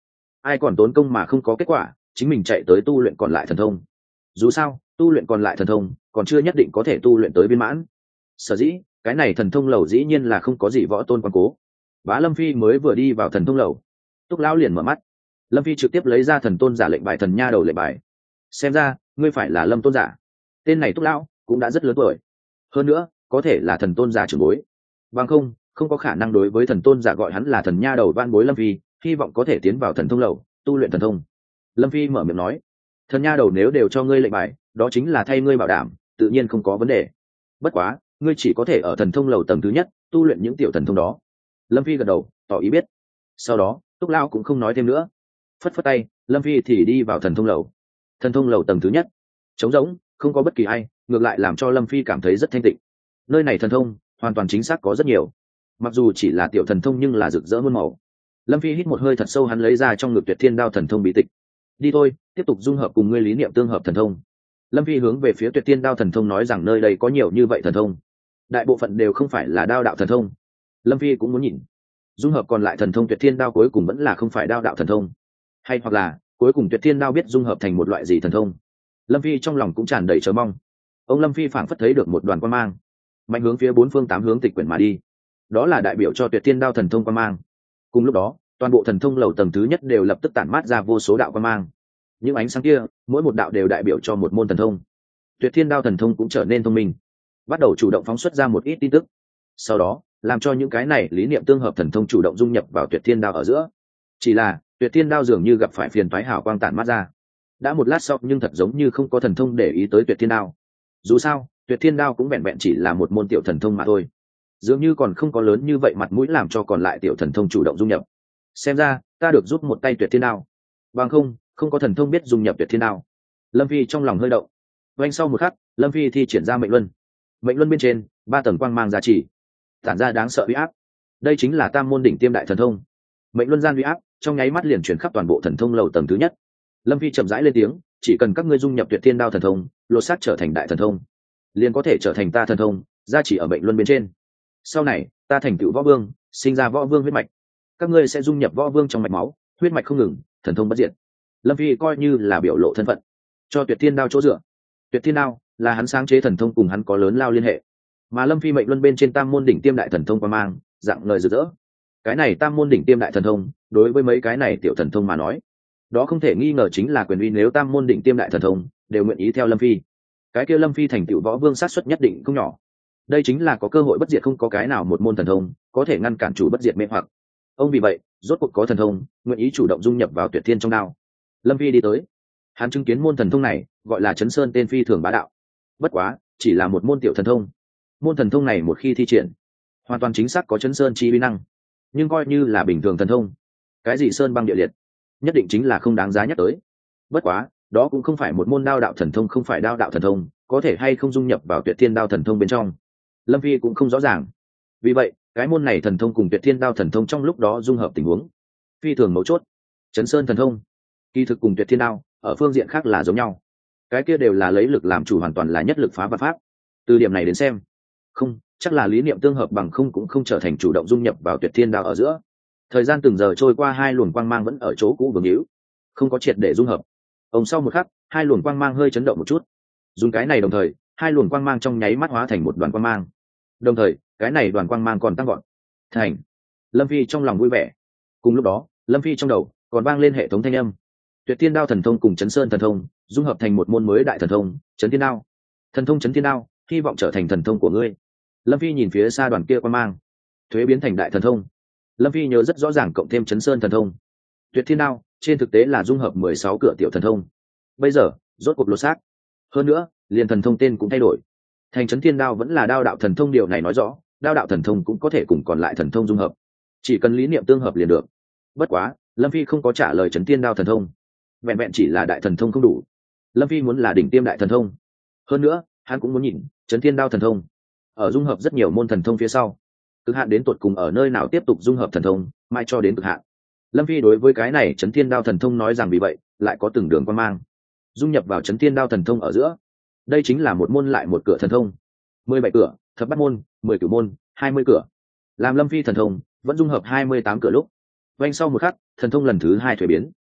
ai còn tốn công mà không có kết quả, chính mình chạy tới tu luyện còn lại thần thông. Dù sao tu luyện còn lại thần thông còn chưa nhất định có thể tu luyện tới viên mãn. Sở dĩ cái này thần thông lầu dĩ nhiên là không có gì võ tôn quan cố. Bá Lâm Phi mới vừa đi vào thần thông lầu, Túc lão liền mở mắt. Lâm Phi trực tiếp lấy ra thần tôn giả lệnh bài thần nha đầu lệnh bài. Xem ra ngươi phải là Lâm tôn giả. Tên này Túc lão cũng đã rất lớn tuổi, hơn nữa có thể là thần tôn giả trưởng bối, bằng không không có khả năng đối với thần tôn giả gọi hắn là thần nha đầu van bối. Lâm Phi hy vọng có thể tiến vào thần thông lầu tu luyện thần thông. Lâm Phi mở miệng nói, thần nha đầu nếu đều cho ngươi lệnh bài, đó chính là thay ngươi bảo đảm, tự nhiên không có vấn đề. Bất quá ngươi chỉ có thể ở thần thông lầu tầng thứ nhất tu luyện những tiểu thần thông đó. Lâm Phi gật đầu tỏ ý biết. Sau đó Túc lão cũng không nói thêm nữa, phất phất tay, Lâm Phi thì đi vào thần thông lầu. Thần thông lầu tầng thứ nhất trống rỗng, không có bất kỳ ai, ngược lại làm cho Lâm Phi cảm thấy rất thanh tịnh. Nơi này thần thông hoàn toàn chính xác có rất nhiều, mặc dù chỉ là tiểu thần thông nhưng là rực rỡ muôn màu. Lâm Phi hít một hơi thật sâu, hắn lấy ra trong ngực Tuyệt Thiên Đao thần thông bí tịch. Đi thôi, tiếp tục dung hợp cùng ngươi lý niệm tương hợp thần thông. Lâm Phi hướng về phía Tuyệt Thiên Đao thần thông nói rằng nơi đây có nhiều như vậy thần thông, đại bộ phận đều không phải là đao đạo thần thông. Lâm Phi cũng muốn nhìn dung hợp còn lại thần thông Tuyệt Thiên Đao cuối cùng vẫn là không phải đao đạo thần thông, hay hoặc là cuối cùng Tuyệt Thiên Đao biết dung hợp thành một loại gì thần thông. Lâm Phi trong lòng cũng tràn đầy chờ mong. Ông Lâm Phi phảng phất thấy được một đoàn quang mang mạnh hướng phía bốn phương tám hướng tịch quyển mà đi, đó là đại biểu cho Tuyệt Thiên Đao thần thông quang mang. Cùng lúc đó toàn bộ thần thông lầu tầng thứ nhất đều lập tức tản mát ra vô số đạo quang mang, những ánh sáng kia mỗi một đạo đều đại biểu cho một môn thần thông. Tuyệt Thiên Đao thần thông cũng trở nên thông minh, bắt đầu chủ động phóng xuất ra một ít tin tức, sau đó làm cho những cái này lý niệm tương hợp thần thông chủ động dung nhập vào Tuyệt Thiên Đao ở giữa. Chỉ là Tuyệt Thiên Đao dường như gặp phải phiền toái, hào quang tản mát ra đã một lát sau nhưng thật giống như không có thần thông để ý tới Tuyệt Thiên Đao. Dù sao Tuyệt Thiên Đao cũng vẹn vẹn chỉ là một môn tiểu thần thông mà thôi, dường như còn không có lớn như vậy mặt mũi làm cho còn lại tiểu thần thông chủ động dung nhập. Xem ra ta được giúp một tay Tuyệt Thiên Đao, bằng không không có thần thông biết dung nhập Tuyệt Thiên Đao. Lâm Phi trong lòng hơi động. Vanh sau một khắc, Lâm Phi thi triển ra mệnh luân. Mệnh luân bên trên ba tầng quang mang giá trị tản ra đáng sợ uy áp. Đây chính là tam môn đỉnh tiêm đại thần thông. Mệnh luân gian uy áp trong nháy mắt liền chuyển khắp toàn bộ thần thông lầu tầng thứ nhất. Lâm Phi chậm rãi lên tiếng, chỉ cần các ngươi dung nhập Tuyệt Thiên Đao thần thông, lột xác trở thành đại thần thông, liền có thể trở thành ta thần thông gia chỉ ở mệnh luân bên trên. Sau này ta thành tựu võ vương, sinh ra võ vương huyết mạch, các ngươi sẽ dung nhập võ vương trong mạch máu, huyết mạch không ngừng, thần thông bất diệt. Lâm Phi coi như là biểu lộ thân phận cho Tuyệt Thiên Đao chỗ dựa. Tuyệt Thiên Đao là hắn sáng chế thần thông, cùng hắn có lớn lao liên hệ, mà Lâm Phi mệnh luân bên trên tam môn đỉnh tiêm đại thần thông qua mang dạng lời rực rỡ. Cái này tam môn đỉnh tiêm đại thần thông đối với mấy cái này tiểu thần thông mà nói, đó không thể nghi ngờ chính là quyền uy. Nếu tam môn đỉnh tiêm đại thần thông đều nguyện ý theo Lâm Phi, cái kia Lâm Phi thành tựu võ vương sát suất nhất định không nhỏ. Đây chính là có cơ hội bất diệt, không có cái nào một môn thần thông có thể ngăn cản chủ bất diệt mê hoặc. Ông vì vậy rốt cuộc có thần thông nguyện ý chủ động dung nhập vào Tuyệt Thiên trong đao. Lâm Phi đi tới, hắn chứng kiến môn thần thông này gọi là Chấn Sơn tên phi thường bá đạo. Bất quá chỉ là một môn tiểu thần thông, môn thần thông này một khi thi triển hoàn toàn chính xác có Chấn Sơn chi uy năng, nhưng coi như là bình thường thần thông, cái gì sơn băng địa liệt, nhất định chính là không đáng giá nhắc tới. Bất quá đó cũng không phải một môn đao đạo thần thông, không phải đao đạo thần thông có thể hay không dung nhập vào Tuyệt Thiên Đao thần thông bên trong, Lâm Phi cũng không rõ ràng. Vì vậy cái môn này thần thông cùng Tuyệt Thiên Đao thần thông trong lúc đó dung hợp tình huống phi thường mấu chốt. Chấn Sơn thần thông kỳ thực cùng Tuyệt Thiên Đao ở phương diện khác là giống nhau, cái kia đều là lấy lực làm chủ, hoàn toàn là nhất lực phá vạn pháp. Từ điểm này đến xem, không chắc là lý niệm tương hợp, bằng không cũng không trở thành chủ động dung nhập vào Tuyệt Thiên Đao ở giữa. Thời gian từng giờ trôi qua, hai luồng quang mang vẫn ở chỗ cũ vương hữu, không có triệt để dung hợp. Ông sau một khắc, hai luồng quang mang hơi chấn động một chút. Dùng cái này đồng thời, hai luồng quang mang trong nháy mắt hóa thành một đoàn quang mang. Đồng thời, cái này đoàn quang mang còn tăng gọn thành. Lâm Phi trong lòng vui vẻ. Cùng lúc đó, Lâm Phi trong đầu còn vang lên hệ thống thanh âm. Tuyệt Thiên Đao thần thông cùng Chấn Sơn thần thông dung hợp thành một môn mới đại thần thông, Chấn Thiên Đao. Thần thông Chấn Thiên Đao, hy vọng trở thành thần thông của ngươi. Lâm Phi nhìn phía xa đoàn kia quang mang, thuế biến thành đại thần thông. Lâm Phi nhớ rất rõ ràng, cộng thêm Chấn Sơn thần thông, Tuyệt Thiên Đao trên thực tế là dung hợp mười sáu cửa tiểu thần thông. Bây giờ rốt cuộc lột xác, hơn nữa liền thần thông tên cũng thay đổi thành Chấn Thiên Đao, vẫn là đao đạo thần thông. Điều này nói rõ đao đạo thần thông cũng có thể cùng còn lại thần thông dung hợp, chỉ cần lý niệm tương hợp liền được. Bất quá Lâm Phi không có trả lời Chấn Thiên Đao thần thông vẹn vẹn chỉ là đại thần thông không đủ, Lâm Phi muốn là đỉnh tiêm đại thần thông. Hơn nữa hắn cũng muốn nhìn Chấn Thiên Đao thần thông ở dung hợp rất nhiều môn thần thông phía sau, cực hạn đến tột cùng ở nơi nào tiếp tục dung hợp thần thông mai cho đến cực hạn. Lâm Phi đối với cái này Chấn Thiên Đao thần thông nói rằng vì vậy lại có từng đường quan mang dung nhập vào Chấn Thiên Đao thần thông ở giữa. Đây chính là một môn lại một cửa thần thông, mười bảy cửa, thập bát môn, mười cửu môn, hai mươi cửa. Làm Lâm Phi thần thông vẫn dung hợp hai mươi tám cửa lúc, vanh sau một khắc, thần thông lần thứ hai thuế biến.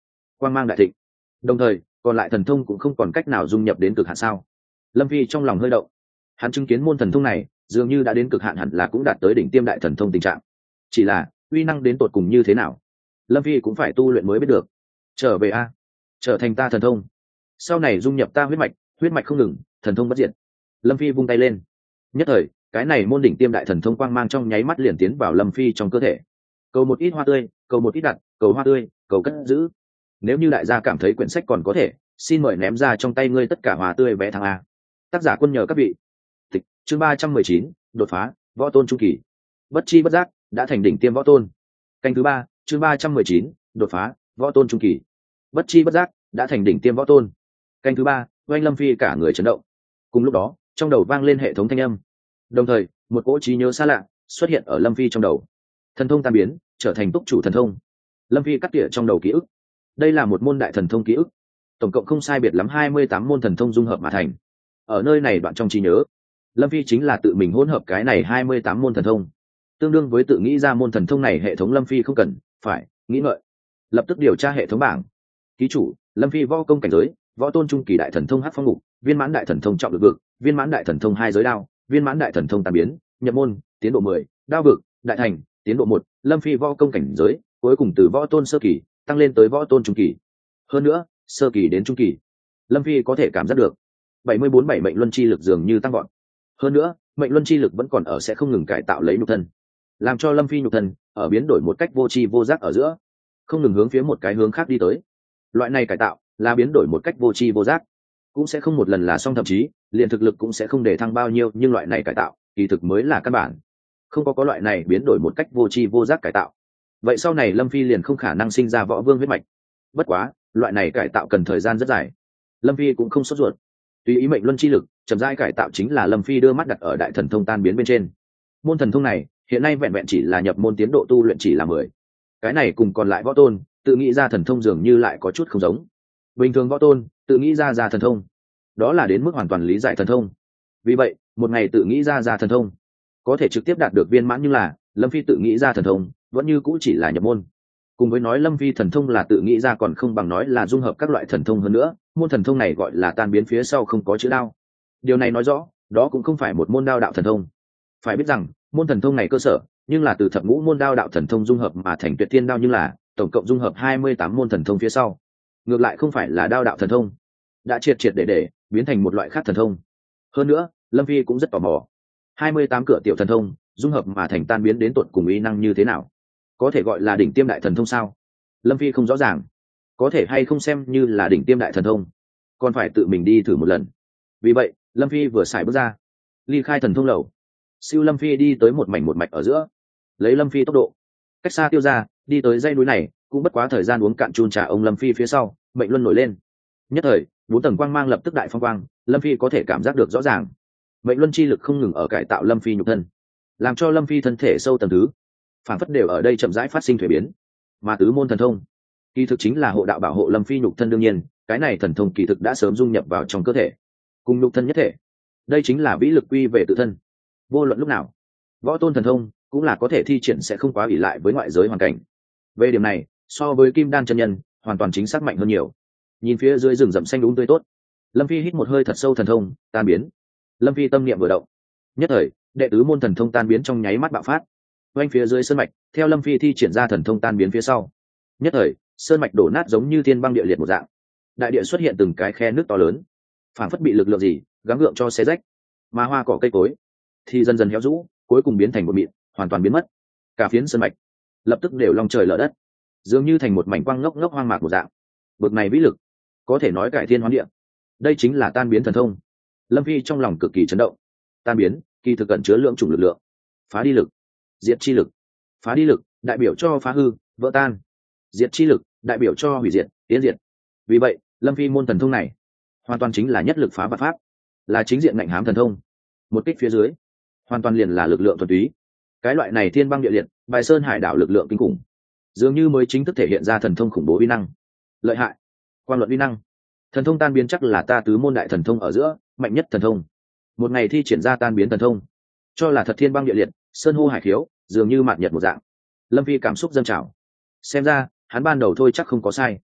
quang mang đại thịnh. Đồng thời còn lại thần thông cũng không còn cách nào dung nhập đến cực hạn sao? Lâm Phi trong lòng hơi động. Hắn chứng kiến môn thần thông này dường như đã đến cực hạn, hẳn là cũng đạt tới đỉnh tiêm đại thần thông tình trạng. Chỉ là uy năng đến tột cùng như thế nào, Lâm Phi cũng phải tu luyện mới biết được. Trở về a, trở thành ta thần thông, sau này dung nhập ta huyết mạch, huyết mạch không ngừng, thần thông bất diệt. Lâm Phi vung tay lên, nhất thời cái này môn đỉnh tiêm đại thần thông quang mang trong nháy mắt liền tiến vào Lâm Phi trong cơ thể. Cầu một ít hoa tươi, cầu một ít đặt, cầu hoa tươi, cầu cất giữ. Nếu như đại gia cảm thấy quyển sách còn có thể, xin mời ném ra trong tay ngươi tất cả hoa tươi vé thằng a. Tác giả quân nhờ các vị. Tịch chương ba trăm mười chín, đột phá võ tôn trung kỳ. Bất chi bất giác đã thành đỉnh tiêm võ tôn. Canh thứ ba, chương ba trăm mười chín, đột phá võ tôn trung kỳ. Bất chi bất giác đã thành đỉnh tiêm võ tôn. Canh thứ ba, oanh Lâm Phi cả người chấn động. Cùng lúc đó trong đầu vang lên hệ thống thanh âm, đồng thời một cỗ trí nhớ xa lạ xuất hiện ở Lâm Phi trong đầu. Thần thông tan biến trở thành túc chủ thần thông. Lâm Phi cắt tỉa trong đầu ký ức. Đây là một môn đại thần thông ký ức, tổng cộng không sai biệt lắm hai mươi tám môn thần thông dung hợp mà thành. Ở nơi này đoạn trong trí nhớ, Lâm Phi chính là tự mình hỗn hợp cái này hai mươi tám môn thần thông, tương đương với tự nghĩ ra môn thần thông này. Hệ thống Lâm Phi không cần phải nghĩ ngợi, lập tức điều tra hệ thống bảng. Ký chủ Lâm Phi võ công cảnh giới võ tôn trung kỳ, đại thần thông hắc phong ngục, viên mãn đại thần thông trọng lực vực, viên mãn đại thần thông hai giới đao, viên mãn đại thần thông tàn biến, nhập môn tiến độ mười, đao vực đại thành tiến độ một. Lâm Phi võ công cảnh giới cuối cùng từ võ tôn sơ kỳ tăng lên tới võ tôn trung kỳ. Hơn nữa sơ kỳ đến trung kỳ, Lâm Phi có thể cảm giác được bảy mươi bốn bảy mệnh luân chi lực dường như tăng gọn. Hơn nữa mệnh luân chi lực vẫn còn ở, sẽ không ngừng cải tạo lấy nhục thân, làm cho Lâm Phi nhục thân ở biến đổi một cách vô tri vô giác ở giữa, không ngừng hướng phía một cái hướng khác đi tới. Loại này cải tạo là biến đổi một cách vô tri vô giác, cũng sẽ không một lần là xong, thậm chí liền thực lực cũng sẽ không để thăng bao nhiêu. Nhưng loại này cải tạo kỳ thực mới là căn bản. Không có có loại này biến đổi một cách vô tri vô giác cải tạo, vậy sau này Lâm Phi liền không khả năng sinh ra võ vương huyết mạch. Bất quá loại này cải tạo cần thời gian rất dài, Lâm Phi cũng không sốt ruột. Tùy ý mệnh luân chi lực chậm rãi cải tạo chính là Lâm Phi đưa mắt đặt ở đại thần thông tan biến bên trên. Môn thần thông này hiện nay vẹn vẹn chỉ là nhập môn, tiến độ tu luyện chỉ là mười. Cái này cùng còn lại võ tôn tự nghĩ ra thần thông dường như lại có chút không giống. Bình thường võ tôn tự nghĩ ra ra thần thông, đó là đến mức hoàn toàn lý giải thần thông. Vì vậy một ngày tự nghĩ ra ra thần thông có thể trực tiếp đạt được viên mãn, nhưng là Lâm Phi tự nghĩ ra thần thông vẫn như cũ chỉ là nhập môn. Cùng với nói Lâm Phi thần thông là tự nghĩ ra còn không bằng nói là dung hợp các loại thần thông. Hơn nữa môn thần thông này gọi là tan biến phía sau không có chữ đao. Điều này nói rõ đó cũng không phải một môn đao đạo thần thông. Phải biết rằng môn thần thông này cơ sở nhưng là từ thập ngũ môn đao đạo thần thông dung hợp mà thành tuyệt thiên đao, nhưng là tổng cộng dung hợp hai mươi tám môn thần thông phía sau ngược lại không phải là đao đạo thần thông, đã triệt triệt để để biến thành một loại khác thần thông. Hơn nữa Lâm Phi cũng rất tò mò, hai mươi tám cửa tiểu thần thông dung hợp mà thành tan biến đến tột cùng uy năng như thế nào, có thể gọi là đỉnh tiêm đại thần thông sao? Lâm Phi không rõ ràng, có thể hay không xem như là đỉnh tiêm đại thần thông, còn phải tự mình đi thử một lần. Vì vậy Lâm Phi vừa xài bước ra, ly khai thần thông lầu. Siêu Lâm Phi đi tới một mảnh một mạch ở giữa, lấy Lâm Phi tốc độ cách xa tiêu ra, đi tới dãy núi này cũng bất quá thời gian uống cạn chun trà ông Lâm Phi phía sau mệnh luân nổi lên. Nhất thời bốn tầng quang mang lập tức đại phong quang, Lâm Phi có thể cảm giác được rõ ràng mệnh luân chi lực không ngừng ở cải tạo Lâm Phi nhục thân, làm cho Lâm Phi thân thể sâu tầng thứ phản phất đều ở đây chậm rãi phát sinh thuế biến. Mà tứ môn thần thông kỳ thực chính là hộ đạo bảo hộ Lâm Phi nhục thân. Đương nhiên cái này thần thông kỳ thực đã sớm dung nhập vào trong cơ thể, cùng nhục thân nhất thể. Đây chính là vĩ lực quy về tự thân. Vô luận lúc nào võ tôn thần thông cũng là có thể thi triển, sẽ không quá ỷ lại với ngoại giới hoàn cảnh. Về điểm này so với kim đan chân nhân hoàn toàn chính xác mạnh hơn nhiều. Nhìn phía dưới rừng rậm xanh đúng tươi tốt, Lâm Phi hít một hơi thật sâu. Thần thông tan biến, Lâm Phi tâm niệm vừa động, nhất thời đệ tứ môn thần thông tan biến trong nháy mắt bạo phát. Quanh phía dưới sơn mạch theo Lâm Phi thi triển ra thần thông tan biến phía sau, nhất thời sơn mạch đổ nát giống như thiên băng địa liệt một dạng, đại địa xuất hiện từng cái khe nước to lớn, phảng phất bị lực lượng gì gắng gượng cho xé rách. Mà hoa cỏ cây cối thì dần dần héo rũ, cuối cùng biến thành một mịn, hoàn toàn biến mất. Cả phiến sơn mạch lập tức đều long trời lở đất, dường như thành một mảnh quang ngốc ngốc hoang mạc một dạng. Bực này vĩ lực có thể nói cải thiên hoán địa. Đây chính là tan biến thần thông. Lâm Phi trong lòng cực kỳ chấn động. Tan biến kỳ thực cận chứa lượng chủng lực lượng. Phá đi lực, diệt chi lực. Phá đi lực đại biểu cho phá hư, vỡ tan. Diệt chi lực đại biểu cho hủy diệt, tiến diệt. Vì vậy Lâm Phi môn thần thông này hoàn toàn chính là nhất lực phá vạn pháp, là chính diện ngạnh hám thần thông. Một kích phía dưới hoàn toàn liền là lực lượng thuần túy. Cái loại này thiên băng địa liệt, bài sơn hải đảo lực lượng kinh khủng, dường như mới chính thức thể hiện ra thần thông khủng bố uy năng. Lợi hại, quan luận uy năng. Thần thông tan biến chắc là ta tứ môn đại thần thông ở giữa mạnh nhất thần thông. Một ngày thi triển ra tan biến thần thông, cho là thật thiên băng địa liệt, sơn hô hải khiếu, dường như mạt nhật một dạng. Lâm Phi cảm xúc dâng trào. Xem ra hắn ban đầu thôi chắc không có sai.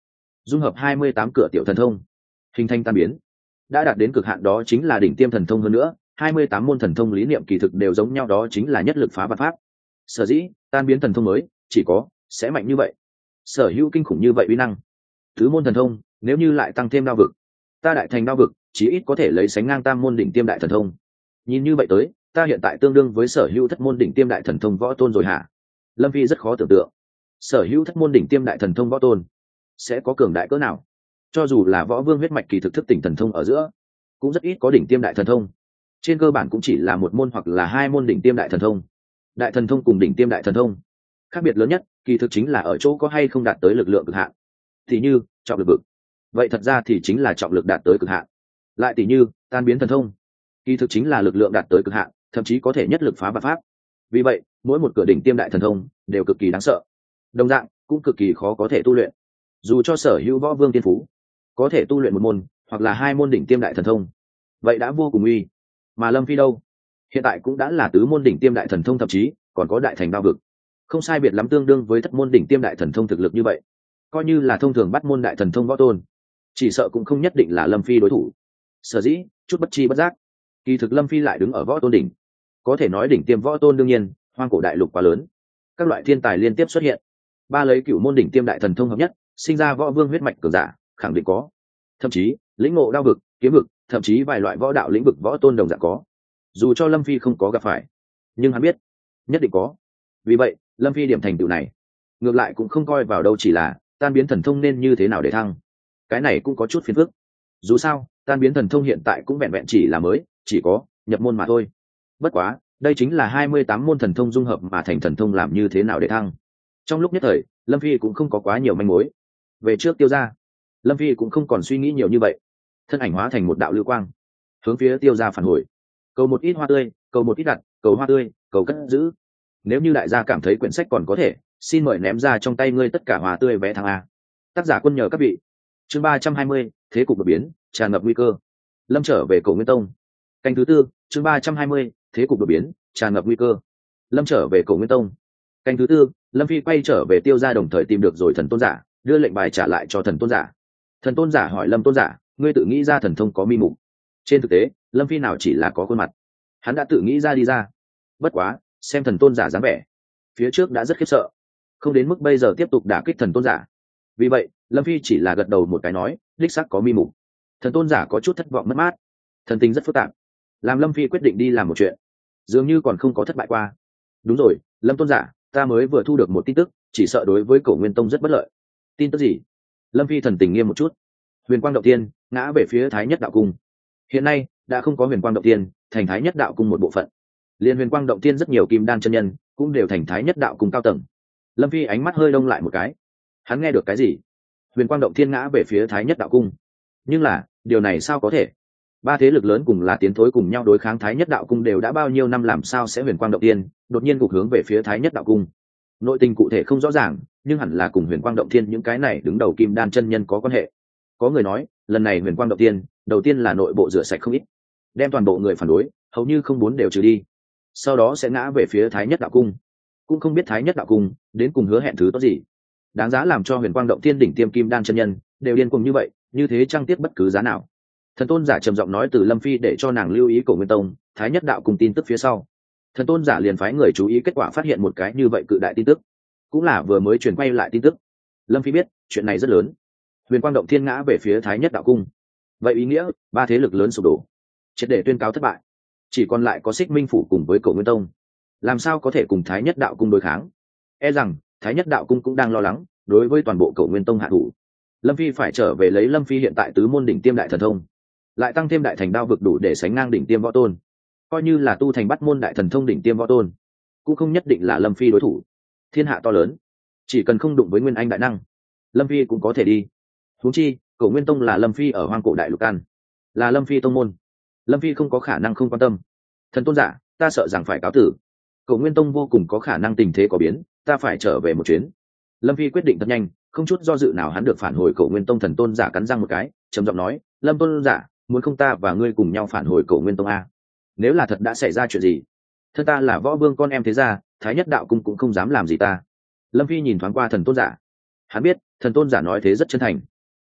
dung hợp hai mươi tám cửa tiểu thần thông, hình thành tan biến. Đã đạt đến cực hạn đó chính là đỉnh tiêm thần thông, hơn nữa hai mươi tám môn thần thông lý niệm kỳ thực đều giống nhau, đó chính là nhất lực phá vạn pháp. Sở dĩ tan biến thần thông mới chỉ có sẽ mạnh như vậy, sở hữu kinh khủng như vậy uy năng. Thứ môn thần thông nếu như lại tăng thêm đao vực, ta đại thành đao vực chí ít có thể lấy sánh ngang tam môn đỉnh tiêm đại thần thông. Nhìn như vậy tới, ta hiện tại tương đương với sở hữu thất môn đỉnh tiêm đại thần thông võ tôn rồi hả? Lâm Phi rất khó tưởng tượng sở hữu thất môn đỉnh tiêm đại thần thông võ tôn sẽ có cường đại cỡ nào. Cho dù là võ vương huyết mạch kỳ thực thức tỉnh thần thông ở giữa, cũng rất ít có đỉnh tiêm đại thần thông, trên cơ bản cũng chỉ là một môn hoặc là hai môn đỉnh tiêm đại thần thông. Đại thần thông cùng đỉnh tiêm đại thần thông khác biệt lớn nhất kỳ thực chính là ở chỗ có hay không đạt tới lực lượng cực hạn. Thì như trọng lực vực, vậy thật ra thì chính là trọng lực đạt tới cực hạn. Lại tỷ như tan biến thần thông, kỳ thực chính là lực lượng đạt tới cực hạn, thậm chí có thể nhất lực phá vạn pháp. Vì vậy mỗi một cửa đỉnh tiêm đại thần thông đều cực kỳ đáng sợ, đồng dạng cũng cực kỳ khó có thể tu luyện. Dù cho sở hữu võ vương tiên phú có thể tu luyện một môn hoặc là hai môn đỉnh tiêm đại thần thông, vậy đã vô cùng uy. Mà Lâm Phi đâu, hiện tại cũng đã là tứ môn đỉnh tiêm đại thần thông, thậm chí còn có đại thành đao vực, không sai biệt lắm tương đương với thất môn đỉnh tiêm đại thần thông. Thực lực như vậy, coi như là thông thường bắt môn đại thần thông võ tôn, chỉ sợ cũng không nhất định là Lâm Phi đối thủ. Sở dĩ chút bất chi bất giác, kỳ thực Lâm Phi lại đứng ở võ tôn đỉnh. Có thể nói đỉnh tiêm võ tôn, đương nhiên hoang cổ đại lục quá lớn, các loại thiên tài liên tiếp xuất hiện, ba lấy cửu môn đỉnh tiêm đại thần thông hợp nhất sinh ra võ vương huyết mạch cường giả khẳng định có, thậm chí lĩnh ngộ đao vực, kiếm vực, thậm chí vài loại võ đạo lĩnh vực võ tôn đồng dạng có. Dù cho Lâm Phi không có gặp phải, nhưng hắn biết nhất định có. Vì vậy Lâm Phi điểm thành tựu này ngược lại cũng không coi vào đâu, chỉ là tan biến thần thông nên như thế nào để thăng, cái này cũng có chút phiền phức. Dù sao tan biến thần thông hiện tại cũng vẹn vẹn chỉ là mới, chỉ có nhập môn mà thôi. Bất quá đây chính là hai mươi tám môn thần thông dung hợp mà thành thần thông, làm như thế nào để thăng. Trong lúc nhất thời Lâm Phi cũng không có quá nhiều manh mối. Về trước Tiêu Gia, Lâm Phi cũng không còn suy nghĩ nhiều như vậy, thân ảnh hóa thành một đạo lưu quang hướng phía Tiêu Gia phản hồi. Cầu một ít hoa tươi, cầu một ít đặt, cầu hoa tươi, cầu cất giữ. Nếu như đại gia cảm thấy quyển sách còn có thể, xin mời ném ra trong tay ngươi tất cả hoa tươi vé thắng A. Tác giả Quân Nhờ các vị. Chương ba trăm hai mươi, thế cục đột biến, tràn ngập nguy cơ. Lâm trở về Cổ Nguyên Tông. Canh thứ tư, chương ba trăm hai mươi, thế cục đột biến, tràn ngập nguy cơ. Lâm trở về Cổ Nguyên Tông. Canh thứ tư, Lâm Phi quay trở về Tiêu Gia, đồng thời tìm được rồi thần tôn giả, đưa lệnh bài trả lại cho thần tôn giả. Thần tôn giả hỏi Lâm tôn giả, ngươi tự nghĩ ra thần thông có mi mục? Trên thực tế Lâm Phi nào chỉ là có khuôn mặt, hắn đã tự nghĩ ra đi ra. Bất quá xem thần tôn giả dáng vẻ, phía trước đã rất khiếp sợ, không đến mức bây giờ tiếp tục đả kích thần tôn giả. Vì vậy Lâm Phi chỉ là gật đầu một cái nói, đích xác có mi mục. Thần tôn giả có chút thất vọng mất mát, thần tình rất phức tạp, làm Lâm Phi quyết định đi làm một chuyện dường như còn không có thất bại qua. Đúng rồi Lâm tôn giả, ta mới vừa thu được một tin tức, chỉ sợ đối với Cổ Nguyên Tông rất bất lợi. Tin tức gì? Lâm Phi thần tình nghiêm một chút. Huyền Quang Động Tiên ngã về phía Thái Nhất Đạo Cung. Hiện nay đã không có Huyền Quang Động Tiên, thành Thái Nhất Đạo Cung một bộ phận. Liên Huyền Quang Động Tiên rất nhiều kim đan chân nhân cũng đều thành Thái Nhất Đạo Cung cao tầng. Lâm Phi ánh mắt hơi đông lại một cái, hắn nghe được cái gì? Huyền Quang Động Tiên ngã về phía Thái Nhất Đạo Cung. Nhưng là điều này sao có thể? Ba thế lực lớn cùng là tiến thối cùng nhau đối kháng Thái Nhất Đạo Cung đều đã bao nhiêu năm, làm sao sẽ Huyền Quang Động Tiên đột nhiên gục hướng về phía Thái Nhất Đạo Cung? Nội tình cụ thể không rõ ràng, nhưng hẳn là cùng Huyền Quang Động Thiên những cái này đứng đầu kim đan chân nhân có quan hệ. Có người nói lần này Huyền Quang Động Tiên đầu tiên là nội bộ rửa sạch không ít, đem toàn bộ người phản đối hầu như không muốn đều trừ đi, sau đó sẽ ngã về phía Thái Nhất Đạo Cung. Cũng không biết Thái Nhất Đạo Cung đến cùng hứa hẹn thứ tốt gì, đáng giá làm cho Huyền Quang Động Thiên đỉnh tiêm kim đan chân nhân đều điên cuồng như vậy, như thế trang tiếp bất cứ giá nào. Thần tôn giả trầm giọng nói từ Lâm Phi để cho nàng lưu ý Cổ Nguyên Tông Thái Nhất Đạo Cung tin tức phía sau, thần tôn giả liền phái người chú ý, kết quả phát hiện một cái như vậy cự đại tin tức, cũng là vừa mới truyền quay lại tin tức. Lâm Phi biết chuyện này rất lớn, Huyền Quang Động Thiên ngã về phía Thái Nhất Đạo Cung, vậy ý nghĩa ba thế lực lớn sụp đổ, triệt để tuyên cáo thất bại, chỉ còn lại có Xích Minh Phủ cùng với Cổ Nguyên Tông, làm sao có thể cùng Thái Nhất Đạo Cung đối kháng. E rằng Thái Nhất Đạo Cung cũng đang lo lắng đối với toàn bộ Cổ Nguyên Tông hạ thủ. Lâm Phi phải trở về lấy Lâm Phi hiện tại tứ môn đỉnh tiêm đại thần thông, lại tăng thêm đại thành đao vực đủ để sánh ngang đỉnh tiêm võ tôn, coi như là tu thành bắt môn đại thần thông đỉnh tiêm võ tôn cũng không nhất định là Lâm Phi đối thủ. Thiên hạ to lớn, chỉ cần không đụng với Nguyên Anh đại năng, Lâm Phi cũng có thể đi. Huống chi Cổ Nguyên Tông là Lâm Phi ở hoang cổ đại lục căn, là Lâm Phi tông môn, Lâm Phi không có khả năng không quan tâm. Thần tôn giả, ta sợ rằng phải cáo tử, Cổ Nguyên Tông vô cùng có khả năng tình thế có biến, ta phải trở về một chuyến. Lâm Phi quyết định thật nhanh, không chút do dự nào hắn được phản hồi Cổ Nguyên Tông. Thần tôn giả cắn răng một cái, trầm giọng nói, Lâm tôn giả, muốn không ta và ngươi cùng nhau phản hồi Cổ Nguyên Tông a? Nếu là thật đã xảy ra chuyện gì, thân ta là võ vương con em thế gia, Thái Nhất Đạo Cung cũng không dám làm gì ta. Lâm Phi nhìn thoáng qua thần tôn giả, hắn biết thần tôn giả nói thế rất chân thành,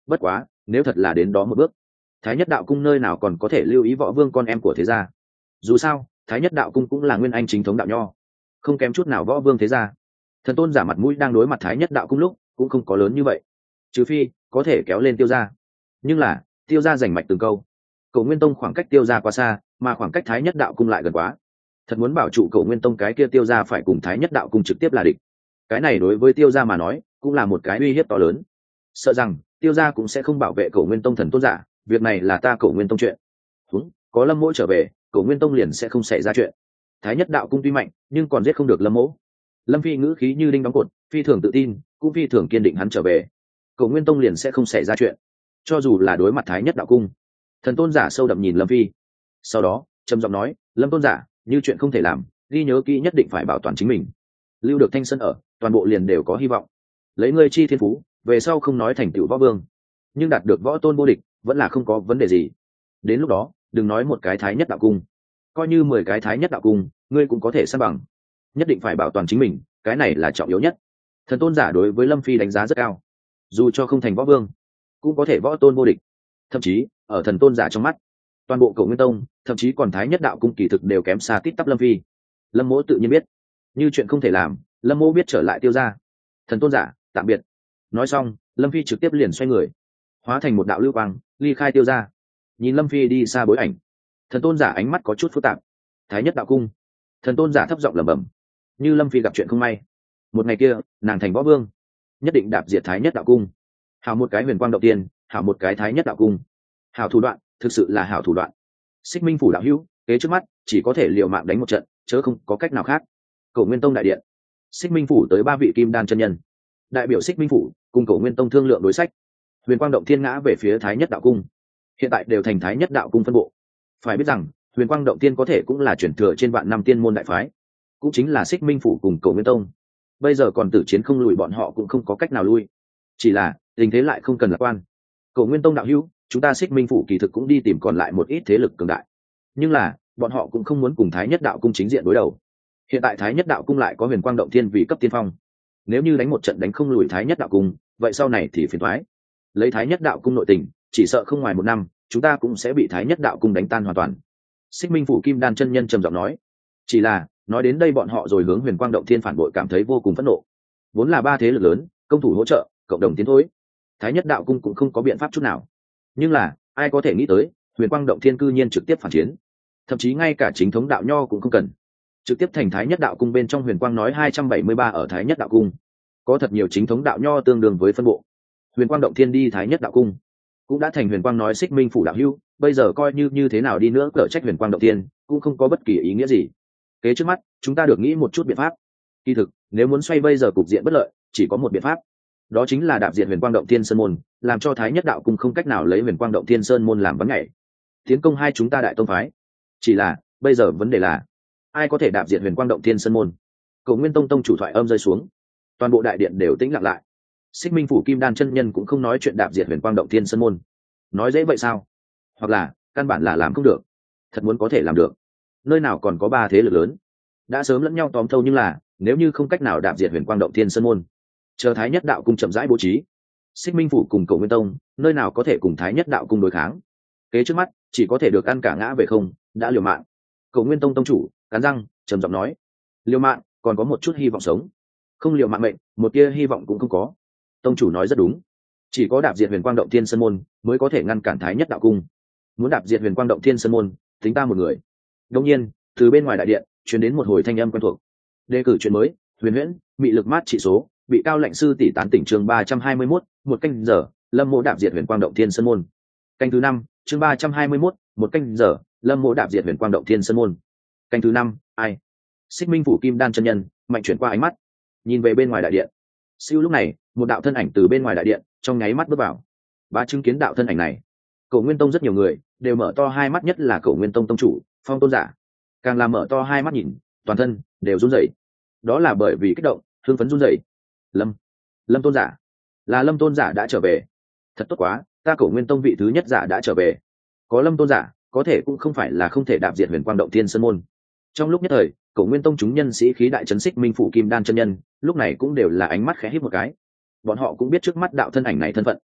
Bất quá nếu thật là đến đó một bước, thái nhất đạo cung nơi nào còn có thể lưu ý võ vương con em của thế gia. Dù sao thái nhất đạo cung cũng là nguyên anh chính thống đạo nho, không kém chút nào võ vương thế gia. Thần tôn giả mặt mũi đang đối mặt thái nhất đạo cung lúc cũng không có lớn như vậy, trừ phi có thể kéo lên tiêu gia. Nhưng là tiêu gia giành mạch từng câu, Cổ Nguyên Tông khoảng cách tiêu gia quá xa, mà khoảng cách thái nhất đạo cung lại gần quá. Thật muốn bảo trụ Cổ Nguyên Tông, cái kia tiêu gia phải cùng thái nhất đạo cung trực tiếp là địch. Cái này đối với tiêu gia mà nói cũng là một cái uy hiếp to lớn. Sợ rằng tiêu gia cũng sẽ không bảo vệ Cổ Nguyên Tông thần tôn giả, việc này là ta Cổ Nguyên Tông chuyện. Đúng, có Lâm Mỗ trở về, Cổ Nguyên Tông liền sẽ không xảy ra chuyện. Thái nhất đạo cung tuy mạnh, nhưng còn giết không được Lâm Mỗ. Lâm Phi ngữ khí như đinh đóng cột, phi thường tự tin, cũng phi thường kiên định hắn trở về, Cổ Nguyên Tông liền sẽ không xảy ra chuyện. Cho dù là đối mặt thái nhất đạo cung. Thần tôn giả sâu đậm nhìn Lâm Phi, sau đó trầm giọng nói, Lâm tôn giả, như chuyện không thể làm, ghi nhớ kỹ, nhất định phải bảo toàn chính mình, lưu được thanh sơn ở, toàn bộ liền đều có hy vọng. Lấy ngươi chi thiên phú, về sau không nói thành tựu võ vương, nhưng đạt được võ tôn vô địch vẫn là không có vấn đề gì. Đến lúc đó đừng nói một cái thái nhất đạo cung, coi như mười cái thái nhất đạo cung ngươi cũng có thể san bằng. Nhất định phải bảo toàn chính mình, cái này là trọng yếu nhất. Thần tôn giả đối với Lâm Phi đánh giá rất cao, dù cho không thành võ vương cũng có thể võ tôn vô địch. Thậm chí ở thần tôn giả trong mắt, toàn bộ Cổ Nguyên Tông, thậm chí còn thái nhất đạo cung kỳ thực đều kém xa tít tắp Lâm Phi. Lâm Mỗ tự nhiên biết, như chuyện không thể làm, Lâm Mỗ biết trở lại tiêu gia. Thần tôn giả tạm biệt. Nói xong Lâm Phi trực tiếp liền xoay người, hóa thành một đạo lưu quang ly khai tiêu gia. Nhìn Lâm Phi đi xa bối ảnh, thần tôn giả ánh mắt có chút phức tạp. Thái nhất đạo cung, thần tôn giả thấp giọng lẩm bẩm, như Lâm Phi gặp chuyện không may, một ngày kia nàng thành võ vương, nhất định đạp diệt thái nhất đạo cung. Hảo một cái huyền quang đầu tiên, hảo một cái thái nhất đạo cung, hảo thủ đoạn, thực sự là hảo thủ đoạn. Xích Minh phủ đạo hữu, kế trước mắt chỉ có thể liều mạng đánh một trận, chớ không có cách nào khác. Cổ Nguyên Tông đại điện, Xích Minh phủ tới ba vị kim đan chân nhân, đại biểu Xích Minh phủ cùng Cổ Nguyên Tông thương lượng đối sách. Huyền quang động thiên ngã về phía thái nhất đạo cung, hiện tại đều thành thái nhất đạo cung phân bộ. Phải biết rằng huyền quang động thiên có thể cũng là chuyển thừa trên vạn năm tiên môn đại phái, cũng chính là Xích Minh phủ cùng Cổ Nguyên Tông. Bây giờ còn tử chiến không lùi, bọn họ cũng không có cách nào lui. Chỉ là tình thế lại không cần lạc quan. Cổ Nguyên Tông đạo hữu, chúng ta Xích Minh phủ kỳ thực cũng đi tìm còn lại một ít thế lực cường đại, nhưng là bọn họ cũng không muốn cùng thái nhất đạo cung chính diện đối đầu. Hiện tại thái nhất đạo cung lại có huyền quang động thiên vì cấp tiên phong, nếu như đánh một trận đánh không lùi thái nhất đạo cung, vậy sau này thì phiền thoái. Lấy thái nhất đạo cung nội tình, chỉ sợ không ngoài một năm chúng ta cũng sẽ bị thái nhất đạo cung đánh tan hoàn toàn. Xích Minh phủ kim đan chân nhân trầm giọng nói. Chỉ là nói đến đây, bọn họ rồi hướng huyền quang động thiên phản bội cảm thấy vô cùng phẫn nộ. Vốn là ba thế lực lớn công thủ hỗ trợ, cộng đồng tiến thối, thái nhất đạo cung cũng không có biện pháp chút nào. Nhưng là ai có thể nghĩ tới huyền quang động thiên cư nhiên trực tiếp phản chiến, thậm chí ngay cả chính thống đạo nho cũng không cần, trực tiếp thành thái nhất đạo cung bên trong. Huyền quang nói hai trăm bảy mươi ba ở thái nhất đạo cung có thật nhiều chính thống đạo nho tương đương với phân bộ. Huyền quang động thiên đi thái nhất đạo cung cũng đã thành huyền quang nói Xích Minh phủ đạo hữu, bây giờ coi như như thế nào đi nữa cở trách huyền quang động thiên cũng không có bất kỳ ý nghĩa gì. Kế trước mắt chúng ta được nghĩ một chút biện pháp. Kỳ thực nếu muốn xoay bây giờ cục diện bất lợi, chỉ có một biện pháp, đó chính là đạp diệt huyền quang động thiên sơn môn, làm cho thái nhất đạo cung không cách nào lấy huyền quang động thiên sơn môn làm vấn nhảy, tiến công hai chúng ta đại tông phái. Chỉ là bây giờ vấn đề là ai có thể đạp diệt huyền quang động thiên sơn môn. Cổ Nguyên Tông tông chủ thoại âm rơi xuống, toàn bộ đại điện đều tĩnh lặng lại. Xích Minh phủ kim đan chân nhân cũng không nói chuyện đạp diệt huyền quang động thiên sơn môn. Nói dễ vậy sao? Hoặc là căn bản là làm không được. Thật muốn có thể làm được, nơi nào còn có ba thế lực lớn đã sớm lẫn nhau tóm thâu. Nhưng là nếu như không cách nào đạp diệt huyền quang động thiên sơn môn, chờ thái nhất đạo cung chậm rãi bố trí, Xích Minh phủ cùng Cổ Nguyên Tông nơi nào có thể cùng thái nhất đạo cung đối kháng. Kế trước mắt chỉ có thể được ăn cả ngã về không, đã liều mạng. Cổ Nguyên Tông tông chủ cắn răng trầm giọng nói, liều mạng còn có một chút hy vọng sống, không liều mạng mệnh một tia hy vọng cũng không có. Tông chủ nói rất đúng, chỉ có đạp diệt huyền quang động thiên sơn môn mới có thể ngăn cản thái nhất đạo cung. Muốn đạp diệt huyền quang động thiên sơn môn, tính ta một người. Đông nhiên từ bên ngoài đại điện truyền đến một hồi thanh âm quen thuộc. Đề cử chuyện mới, huyền huyễn mị lực mát trị số, bị cao lệnh sư tỷ tán tỉnh. Chương ba trăm hai mươi mốt, một canh giờ, Lâm Mộ đạp diệt huyền quang động thiên sơn môn. Canh thứ năm, chương ba trăm hai mươi mốt, một canh giờ, Lâm Mộ đạp diệt huyền quang động thiên sơn môn. Canh thứ năm, ai? Xích Minh phủ kim đan chân nhân mạnh chuyển qua ánh mắt, nhìn về bên ngoài đại điện. Siêu lúc này, một đạo thân ảnh từ bên ngoài đại điện trong nháy mắt bước vào. Ba chứng kiến đạo thân ảnh này, Cổ Nguyên Tông rất nhiều người đều mở to hai mắt, nhất là Cổ Nguyên Tông tông chủ Phong tôn giả, càng làm mở to hai mắt nhìn, toàn thân đều run rẩy. Đó là bởi vì kích động, hưng phấn run rẩy. Lâm, Lâm tôn giả, là Lâm tôn giả đã trở về. Thật tốt quá, ta Cổ Nguyên Tông vị thứ nhất giả đã trở về. Có Lâm tôn giả, có thể cũng không phải là không thể đạp diệt huyền quang động thiên sơn môn. Trong lúc nhất thời, Cổ Nguyên Tông chúng nhân sĩ khí đại trấn. Xích Minh phủ kim đan chân nhân lúc này cũng đều là ánh mắt khẽ híp một cái. Bọn họ cũng biết trước mắt đạo thân ảnh này thân phận,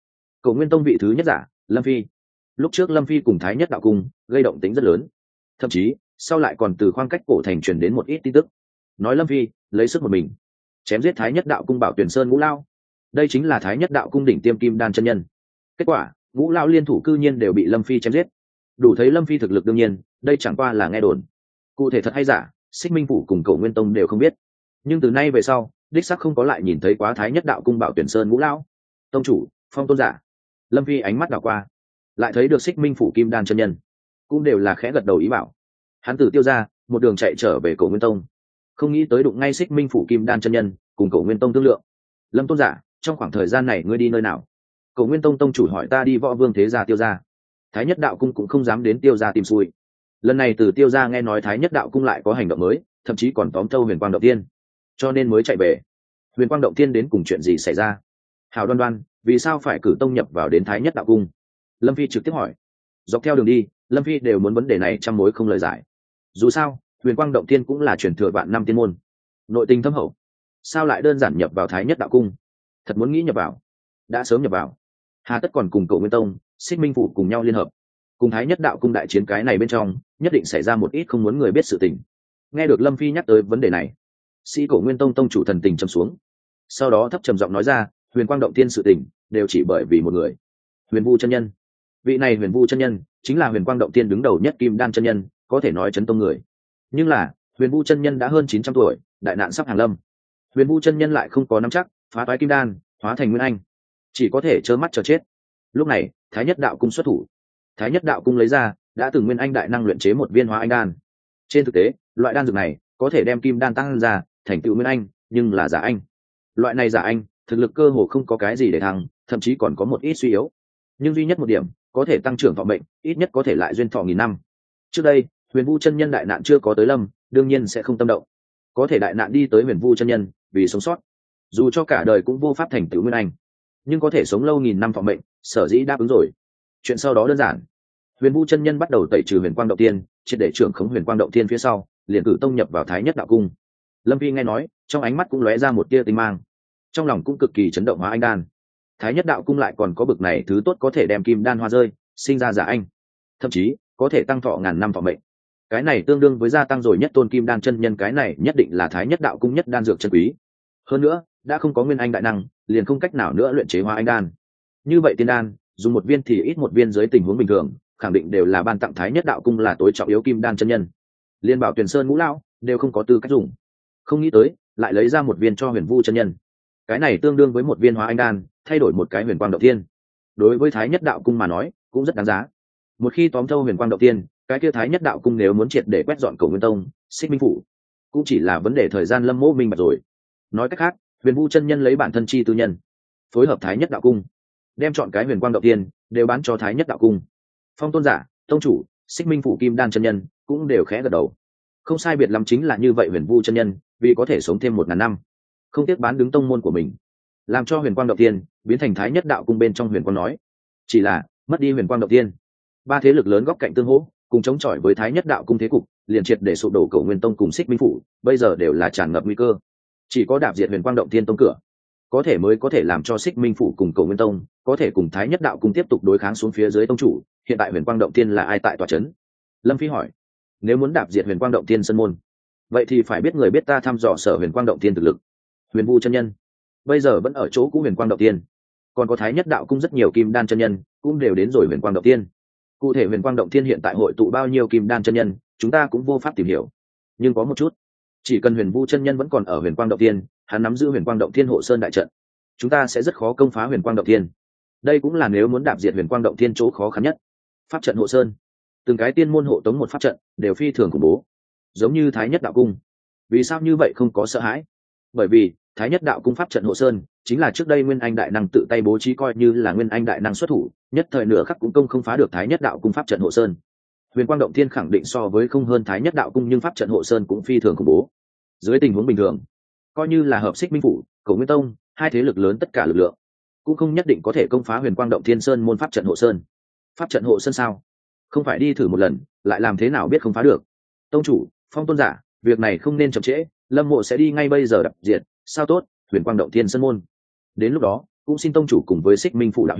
Cổ Nguyên Tông vị thứ nhất giả Lâm Phi. Lúc trước Lâm Phi cùng Thái Nhất đạo cung gây động tính rất lớn, thậm chí sau lại còn từ khoang cách cổ thành truyền đến một ít tin tức, nói Lâm Phi lấy sức một mình chém giết Thái Nhất đạo cung Bảo Tuyển Sơn ngũ lao. Đây chính là Thái Nhất đạo cung đỉnh tiêm kim đan chân nhân. Kết quả ngũ lao liên thủ cư nhiên đều bị Lâm Phi chém giết, đủ thấy Lâm Phi thực lực. Đương nhiên đây chẳng qua là nghe đồn, cụ thể thật hay giả Xích Minh phủ cùng Cổ Nguyên Tông đều không biết. Nhưng từ nay về sau đích sắc không có lại nhìn thấy quá Thái Nhất đạo cung Bảo Tuyển Sơn ngũ lao. Tông chủ, Phong tôn giả. Lâm Phi ánh mắt đảo qua, lại thấy được Xích Minh phủ kim đan chân nhân, cũng đều là khẽ gật đầu ý bảo. Hắn từ Tiêu ra một đường chạy trở về Cổ Nguyên Tông, không nghĩ tới đụng ngay Xích Minh phủ kim đan chân nhân cùng Cổ Nguyên Tông thương lượng. Lâm tôn giả, trong khoảng thời gian này ngươi đi nơi nào? Cổ Nguyên Tông tông chủ hỏi. Ta đi Võ Vương thế gia Tiêu gia. Thái Nhất đạo cung cũng không dám đến Tiêu gia tìm xui. Lần này từ Tiêu gia nghe nói Thái Nhất đạo cung lại có hành động mới, thậm chí còn tóm thâu Huyền Quang động tiên, cho nên mới chạy về. Huyền Quang động tiên đến cùng chuyện gì xảy ra? Hào Đoan Đoan, vì sao phải cử tông nhập vào đến Thái Nhất đạo cung? Lâm Phi trực tiếp hỏi. Dọc theo đường đi Lâm Phi đều muốn vấn đề này trăm mối không lời giải. Dù sao Huyền Quang động tiên cũng là truyền thừa vạn năm tiên môn, nội tình thâm hậu, sao lại đơn giản nhập vào Thái Nhất đạo cung? Thật muốn nghĩ nhập vào, đã sớm nhập vào, hà tất còn cùng Cổ Nguyên Tông, Xích Minh phủ cùng nhau liên hợp, cùng Thái Nhất đạo cung đại chiến? Cái này bên trong nhất định xảy ra một ít không muốn người biết sự tình. Nghe được Lâm Phi nhắc tới vấn đề này, sĩ Cổ Nguyên Tông tông chủ thần tình trầm xuống, sau đó thấp trầm giọng nói ra. Huyền Quang động tiên sự tình đều chỉ bởi vì một người, Huyền Vu chân nhân. Vị này Huyền Vu chân nhân chính là Huyền Quang động tiên đứng đầu nhất kim đan chân nhân, có thể nói chấn tông người. Nhưng là Huyền Vu chân nhân đã hơn chín trăm tuổi, đại nạn sắp hàng lâm. Huyền Vu chân nhân lại không có nắm chắc phá toái kim đan, hóa thành nguyên anh, chỉ có thể trơ mắt chờ chết. Lúc này Thái Nhất đạo cung xuất thủ. Thái Nhất đạo cung lấy ra đã từng nguyên anh đại năng luyện chế một viên hóa anh đan. Trên thực tế loại đan dược này có thể đem kim đan tăng ra thành tựu nguyên anh, nhưng là giả anh. Loại này giả anh thực lực cơ hồ không có cái gì để thăng, thậm chí còn có một ít suy yếu, nhưng duy nhất một điểm có thể tăng trưởng thọ mệnh, ít nhất có thể lại duyên thọ nghìn năm. Trước đây Huyền Vu chân nhân đại nạn chưa có tới lâm, đương nhiên sẽ không tâm động. Có thể đại nạn đi tới Huyền Vu chân nhân, vì sống sót, dù cho cả đời cũng vô pháp thành tựu nguyên anh, nhưng có thể sống lâu nghìn năm thọ mệnh, sở dĩ đáp ứng rồi. Chuyện sau đó đơn giản, Huyền Vu chân nhân bắt đầu tẩy trừ Huyền Quang động tiên, triệt để trưởng khống Huyền Quang động tiên phía sau, liền cử tông nhập vào Thái Nhất đạo cung. Lâm Phi nghe nói, trong ánh mắt cũng lóe ra một tia tinh mang, trong lòng cũng cực kỳ chấn động. Hóa anh đan, Thái Nhất đạo cung lại còn có bực này thứ tốt, có thể đem kim đan hoa rơi, sinh ra giả anh, thậm chí có thể tăng thọ ngàn năm thọ mệnh. Cái này tương đương với gia tăng rồi nhất tôn kim đan chân nhân, cái này nhất định là Thái Nhất đạo cung nhất đan dược chân quý. Hơn nữa đã không có nguyên anh đại năng, liền không cách nào nữa luyện chế hóa anh đan. Như vậy tiên đan dùng một viên thì ít một viên, dưới tình huống bình thường khẳng định đều là ban tặng Thái Nhất đạo cung là tối trọng yếu kim đan chân nhân. Liên Bảo Tuyển Sơn ngũ lão đều không có tư cách dùng, không nghĩ tới lại lấy ra một viên cho Huyền Vu chân nhân. Cái này tương đương với một viên hóa anh đan, thay đổi một cái Huyền Quang động tiên. Đối với Thái Nhất đạo cung mà nói cũng rất đáng giá. Một khi tóm thâu Huyền Quang động tiên, cái kia Thái Nhất đạo cung nếu muốn triệt để quét dọn Cổ Nguyên Tông, Xích Minh phủ, cũng chỉ là vấn đề thời gian. Lâm Mộ minh bạch rồi. Nói cách khác, Huyền Vu chân nhân lấy bản thân chi tư nhân, phối hợp Thái Nhất đạo cung, đem chọn cái Huyền Quang động tiên đều bán cho Thái Nhất đạo cung. Phong tôn giả, tông chủ, Xích Minh phủ kim đan chân nhân cũng đều khẽ gật đầu. Không sai biệt lắm chính là như vậy. Huyền Vu chân nhân vì có thể sống thêm một ngàn năm, không tiếc bán đứng tông môn của mình, làm cho Huyền Quang động tiên biến thành Thái Nhất đạo cung bên trong Huyền Quang nói. Chỉ là mất đi Huyền Quang động tiên, ba thế lực lớn góc cạnh tương hỗ, cùng chống chọi với Thái Nhất đạo cung thế cục liền triệt để sụp đổ. Cổ Nguyên Tông cùng Xích Minh phủ bây giờ đều là tràn ngập nguy cơ, chỉ có đạp diệt Huyền Quang động tiên tông cửa, có thể mới có thể làm cho Xích Minh phủ cùng Cổ Nguyên Tông có thể cùng Thái Nhất đạo cung tiếp tục đối kháng xuống phía dưới tông chủ. Hiện tại Huyền Quang động tiên là ai tại tòa trấn? Lâm Phi hỏi. Nếu muốn đạp diệt Huyền Quang động tiên sân môn, vậy thì phải biết người biết ta thăm dò sở Huyền Quang động tiên thực lực. Huyền Vu chân nhân bây giờ vẫn ở chỗ cũ Huyền Quang động tiên, còn có Thái Nhất đạo cung rất nhiều kim đan chân nhân cũng đều đến rồi Huyền Quang động tiên. Cụ thể Huyền Quang động tiên hiện tại hội tụ bao nhiêu kim đan chân nhân, chúng ta cũng vô pháp tìm hiểu. Nhưng có một chút, chỉ cần Huyền Vu chân nhân vẫn còn ở Huyền Quang động tiên, hắn nắm giữ Huyền Quang động tiên hộ sơn đại trận, chúng ta sẽ rất khó công phá Huyền Quang động tiên. Đây cũng là nếu muốn đạp diệt Huyền Quang động tiên chỗ khó khăn nhất. Pháp trận hộ sơn, từng cái tiên môn hộ tống một pháp trận đều phi thường khủng bố, giống như Thái Nhất đạo cung. Vì sao như vậy không có sợ hãi? Bởi vì Thái Nhất đạo cung pháp trận hộ sơn chính là trước đây Nguyên Anh đại năng tự tay bố trí, coi như là Nguyên Anh đại năng xuất thủ, nhất thời nửa khắc cũng công không phá được Thái Nhất đạo cung pháp trận hộ sơn. Huyền Quang động tiên khẳng định so với không hơn Thái Nhất đạo cung, nhưng pháp trận hộ sơn cũng phi thường khủng bố. Dưới tình huống bình thường, coi như là hợp Xích Minh phủ, Cổ Nguyên Tông, hai thế lực lớn tất cả lực lượng cũng không nhất định có thể công phá Huyền Quang động tiên sơn môn pháp trận hộ sơn. Pháp trận hộ sơn sao? Không phải đi thử một lần lại làm thế nào biết không phá được? Tông chủ, Phong tôn giả, việc này không nên chậm trễ, Lâm Mộ sẽ đi ngay bây giờ đập diệt. Sao tốt, Huyền Quang động tiên sơn môn. Đến lúc đó cũng xin tông chủ cùng với Xích Minh phủ đạo hữu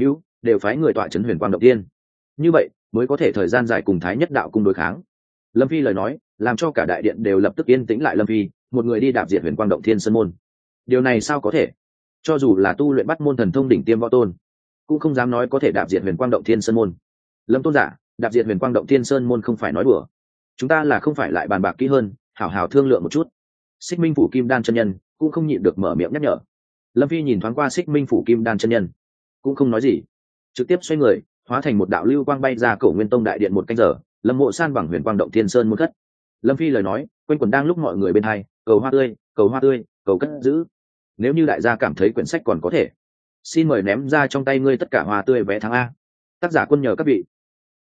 đều phái người tọa trấn huyền quang động tiên, như vậy mới có thể thời gian dài cùng thái nhất đạo cung đối kháng. Lâm Phi lời nói làm cho cả đại điện đều lập tức yên tĩnh lại. Lâm Phi một người đi đạp diệt huyền quang động thiên sơn môn, điều này sao có thể? Cho dù là tu luyện bắt môn thần thông đỉnh tiêm võ tôn cũng không dám nói có thể đạp diệt huyền quang động thiên sơn môn. Lâm tôn giả, đạp diệt huyền quang động thiên sơn môn không phải nói đùa, chúng ta là không phải lại bàn bạc kỹ hơn, hảo hảo thương lượng một chút. Xích Minh phủ kim đan chân nhân cũng không nhịn được mở miệng nhắc nhở. Lâm Phi nhìn thoáng qua Xích Minh phủ kim đan chân nhân cũng không nói gì, trực tiếp xoay người hóa thành một đạo lưu quang bay ra Cổ Nguyên Tông đại điện. Một canh giờ, Lâm Mộ san bằng huyền quang động thiên sơn môn khất. Lâm Phi lời nói quanh quẩn đang lúc mọi người bên hai, cầu hoa tươi, cầu hoa tươi, cầu cất giữ. Nếu như đại gia cảm thấy quyển sách còn có thể, xin mời ném ra trong tay ngươi tất cả hoa tươi vé tháng A. Tác giả quân nhờ các vị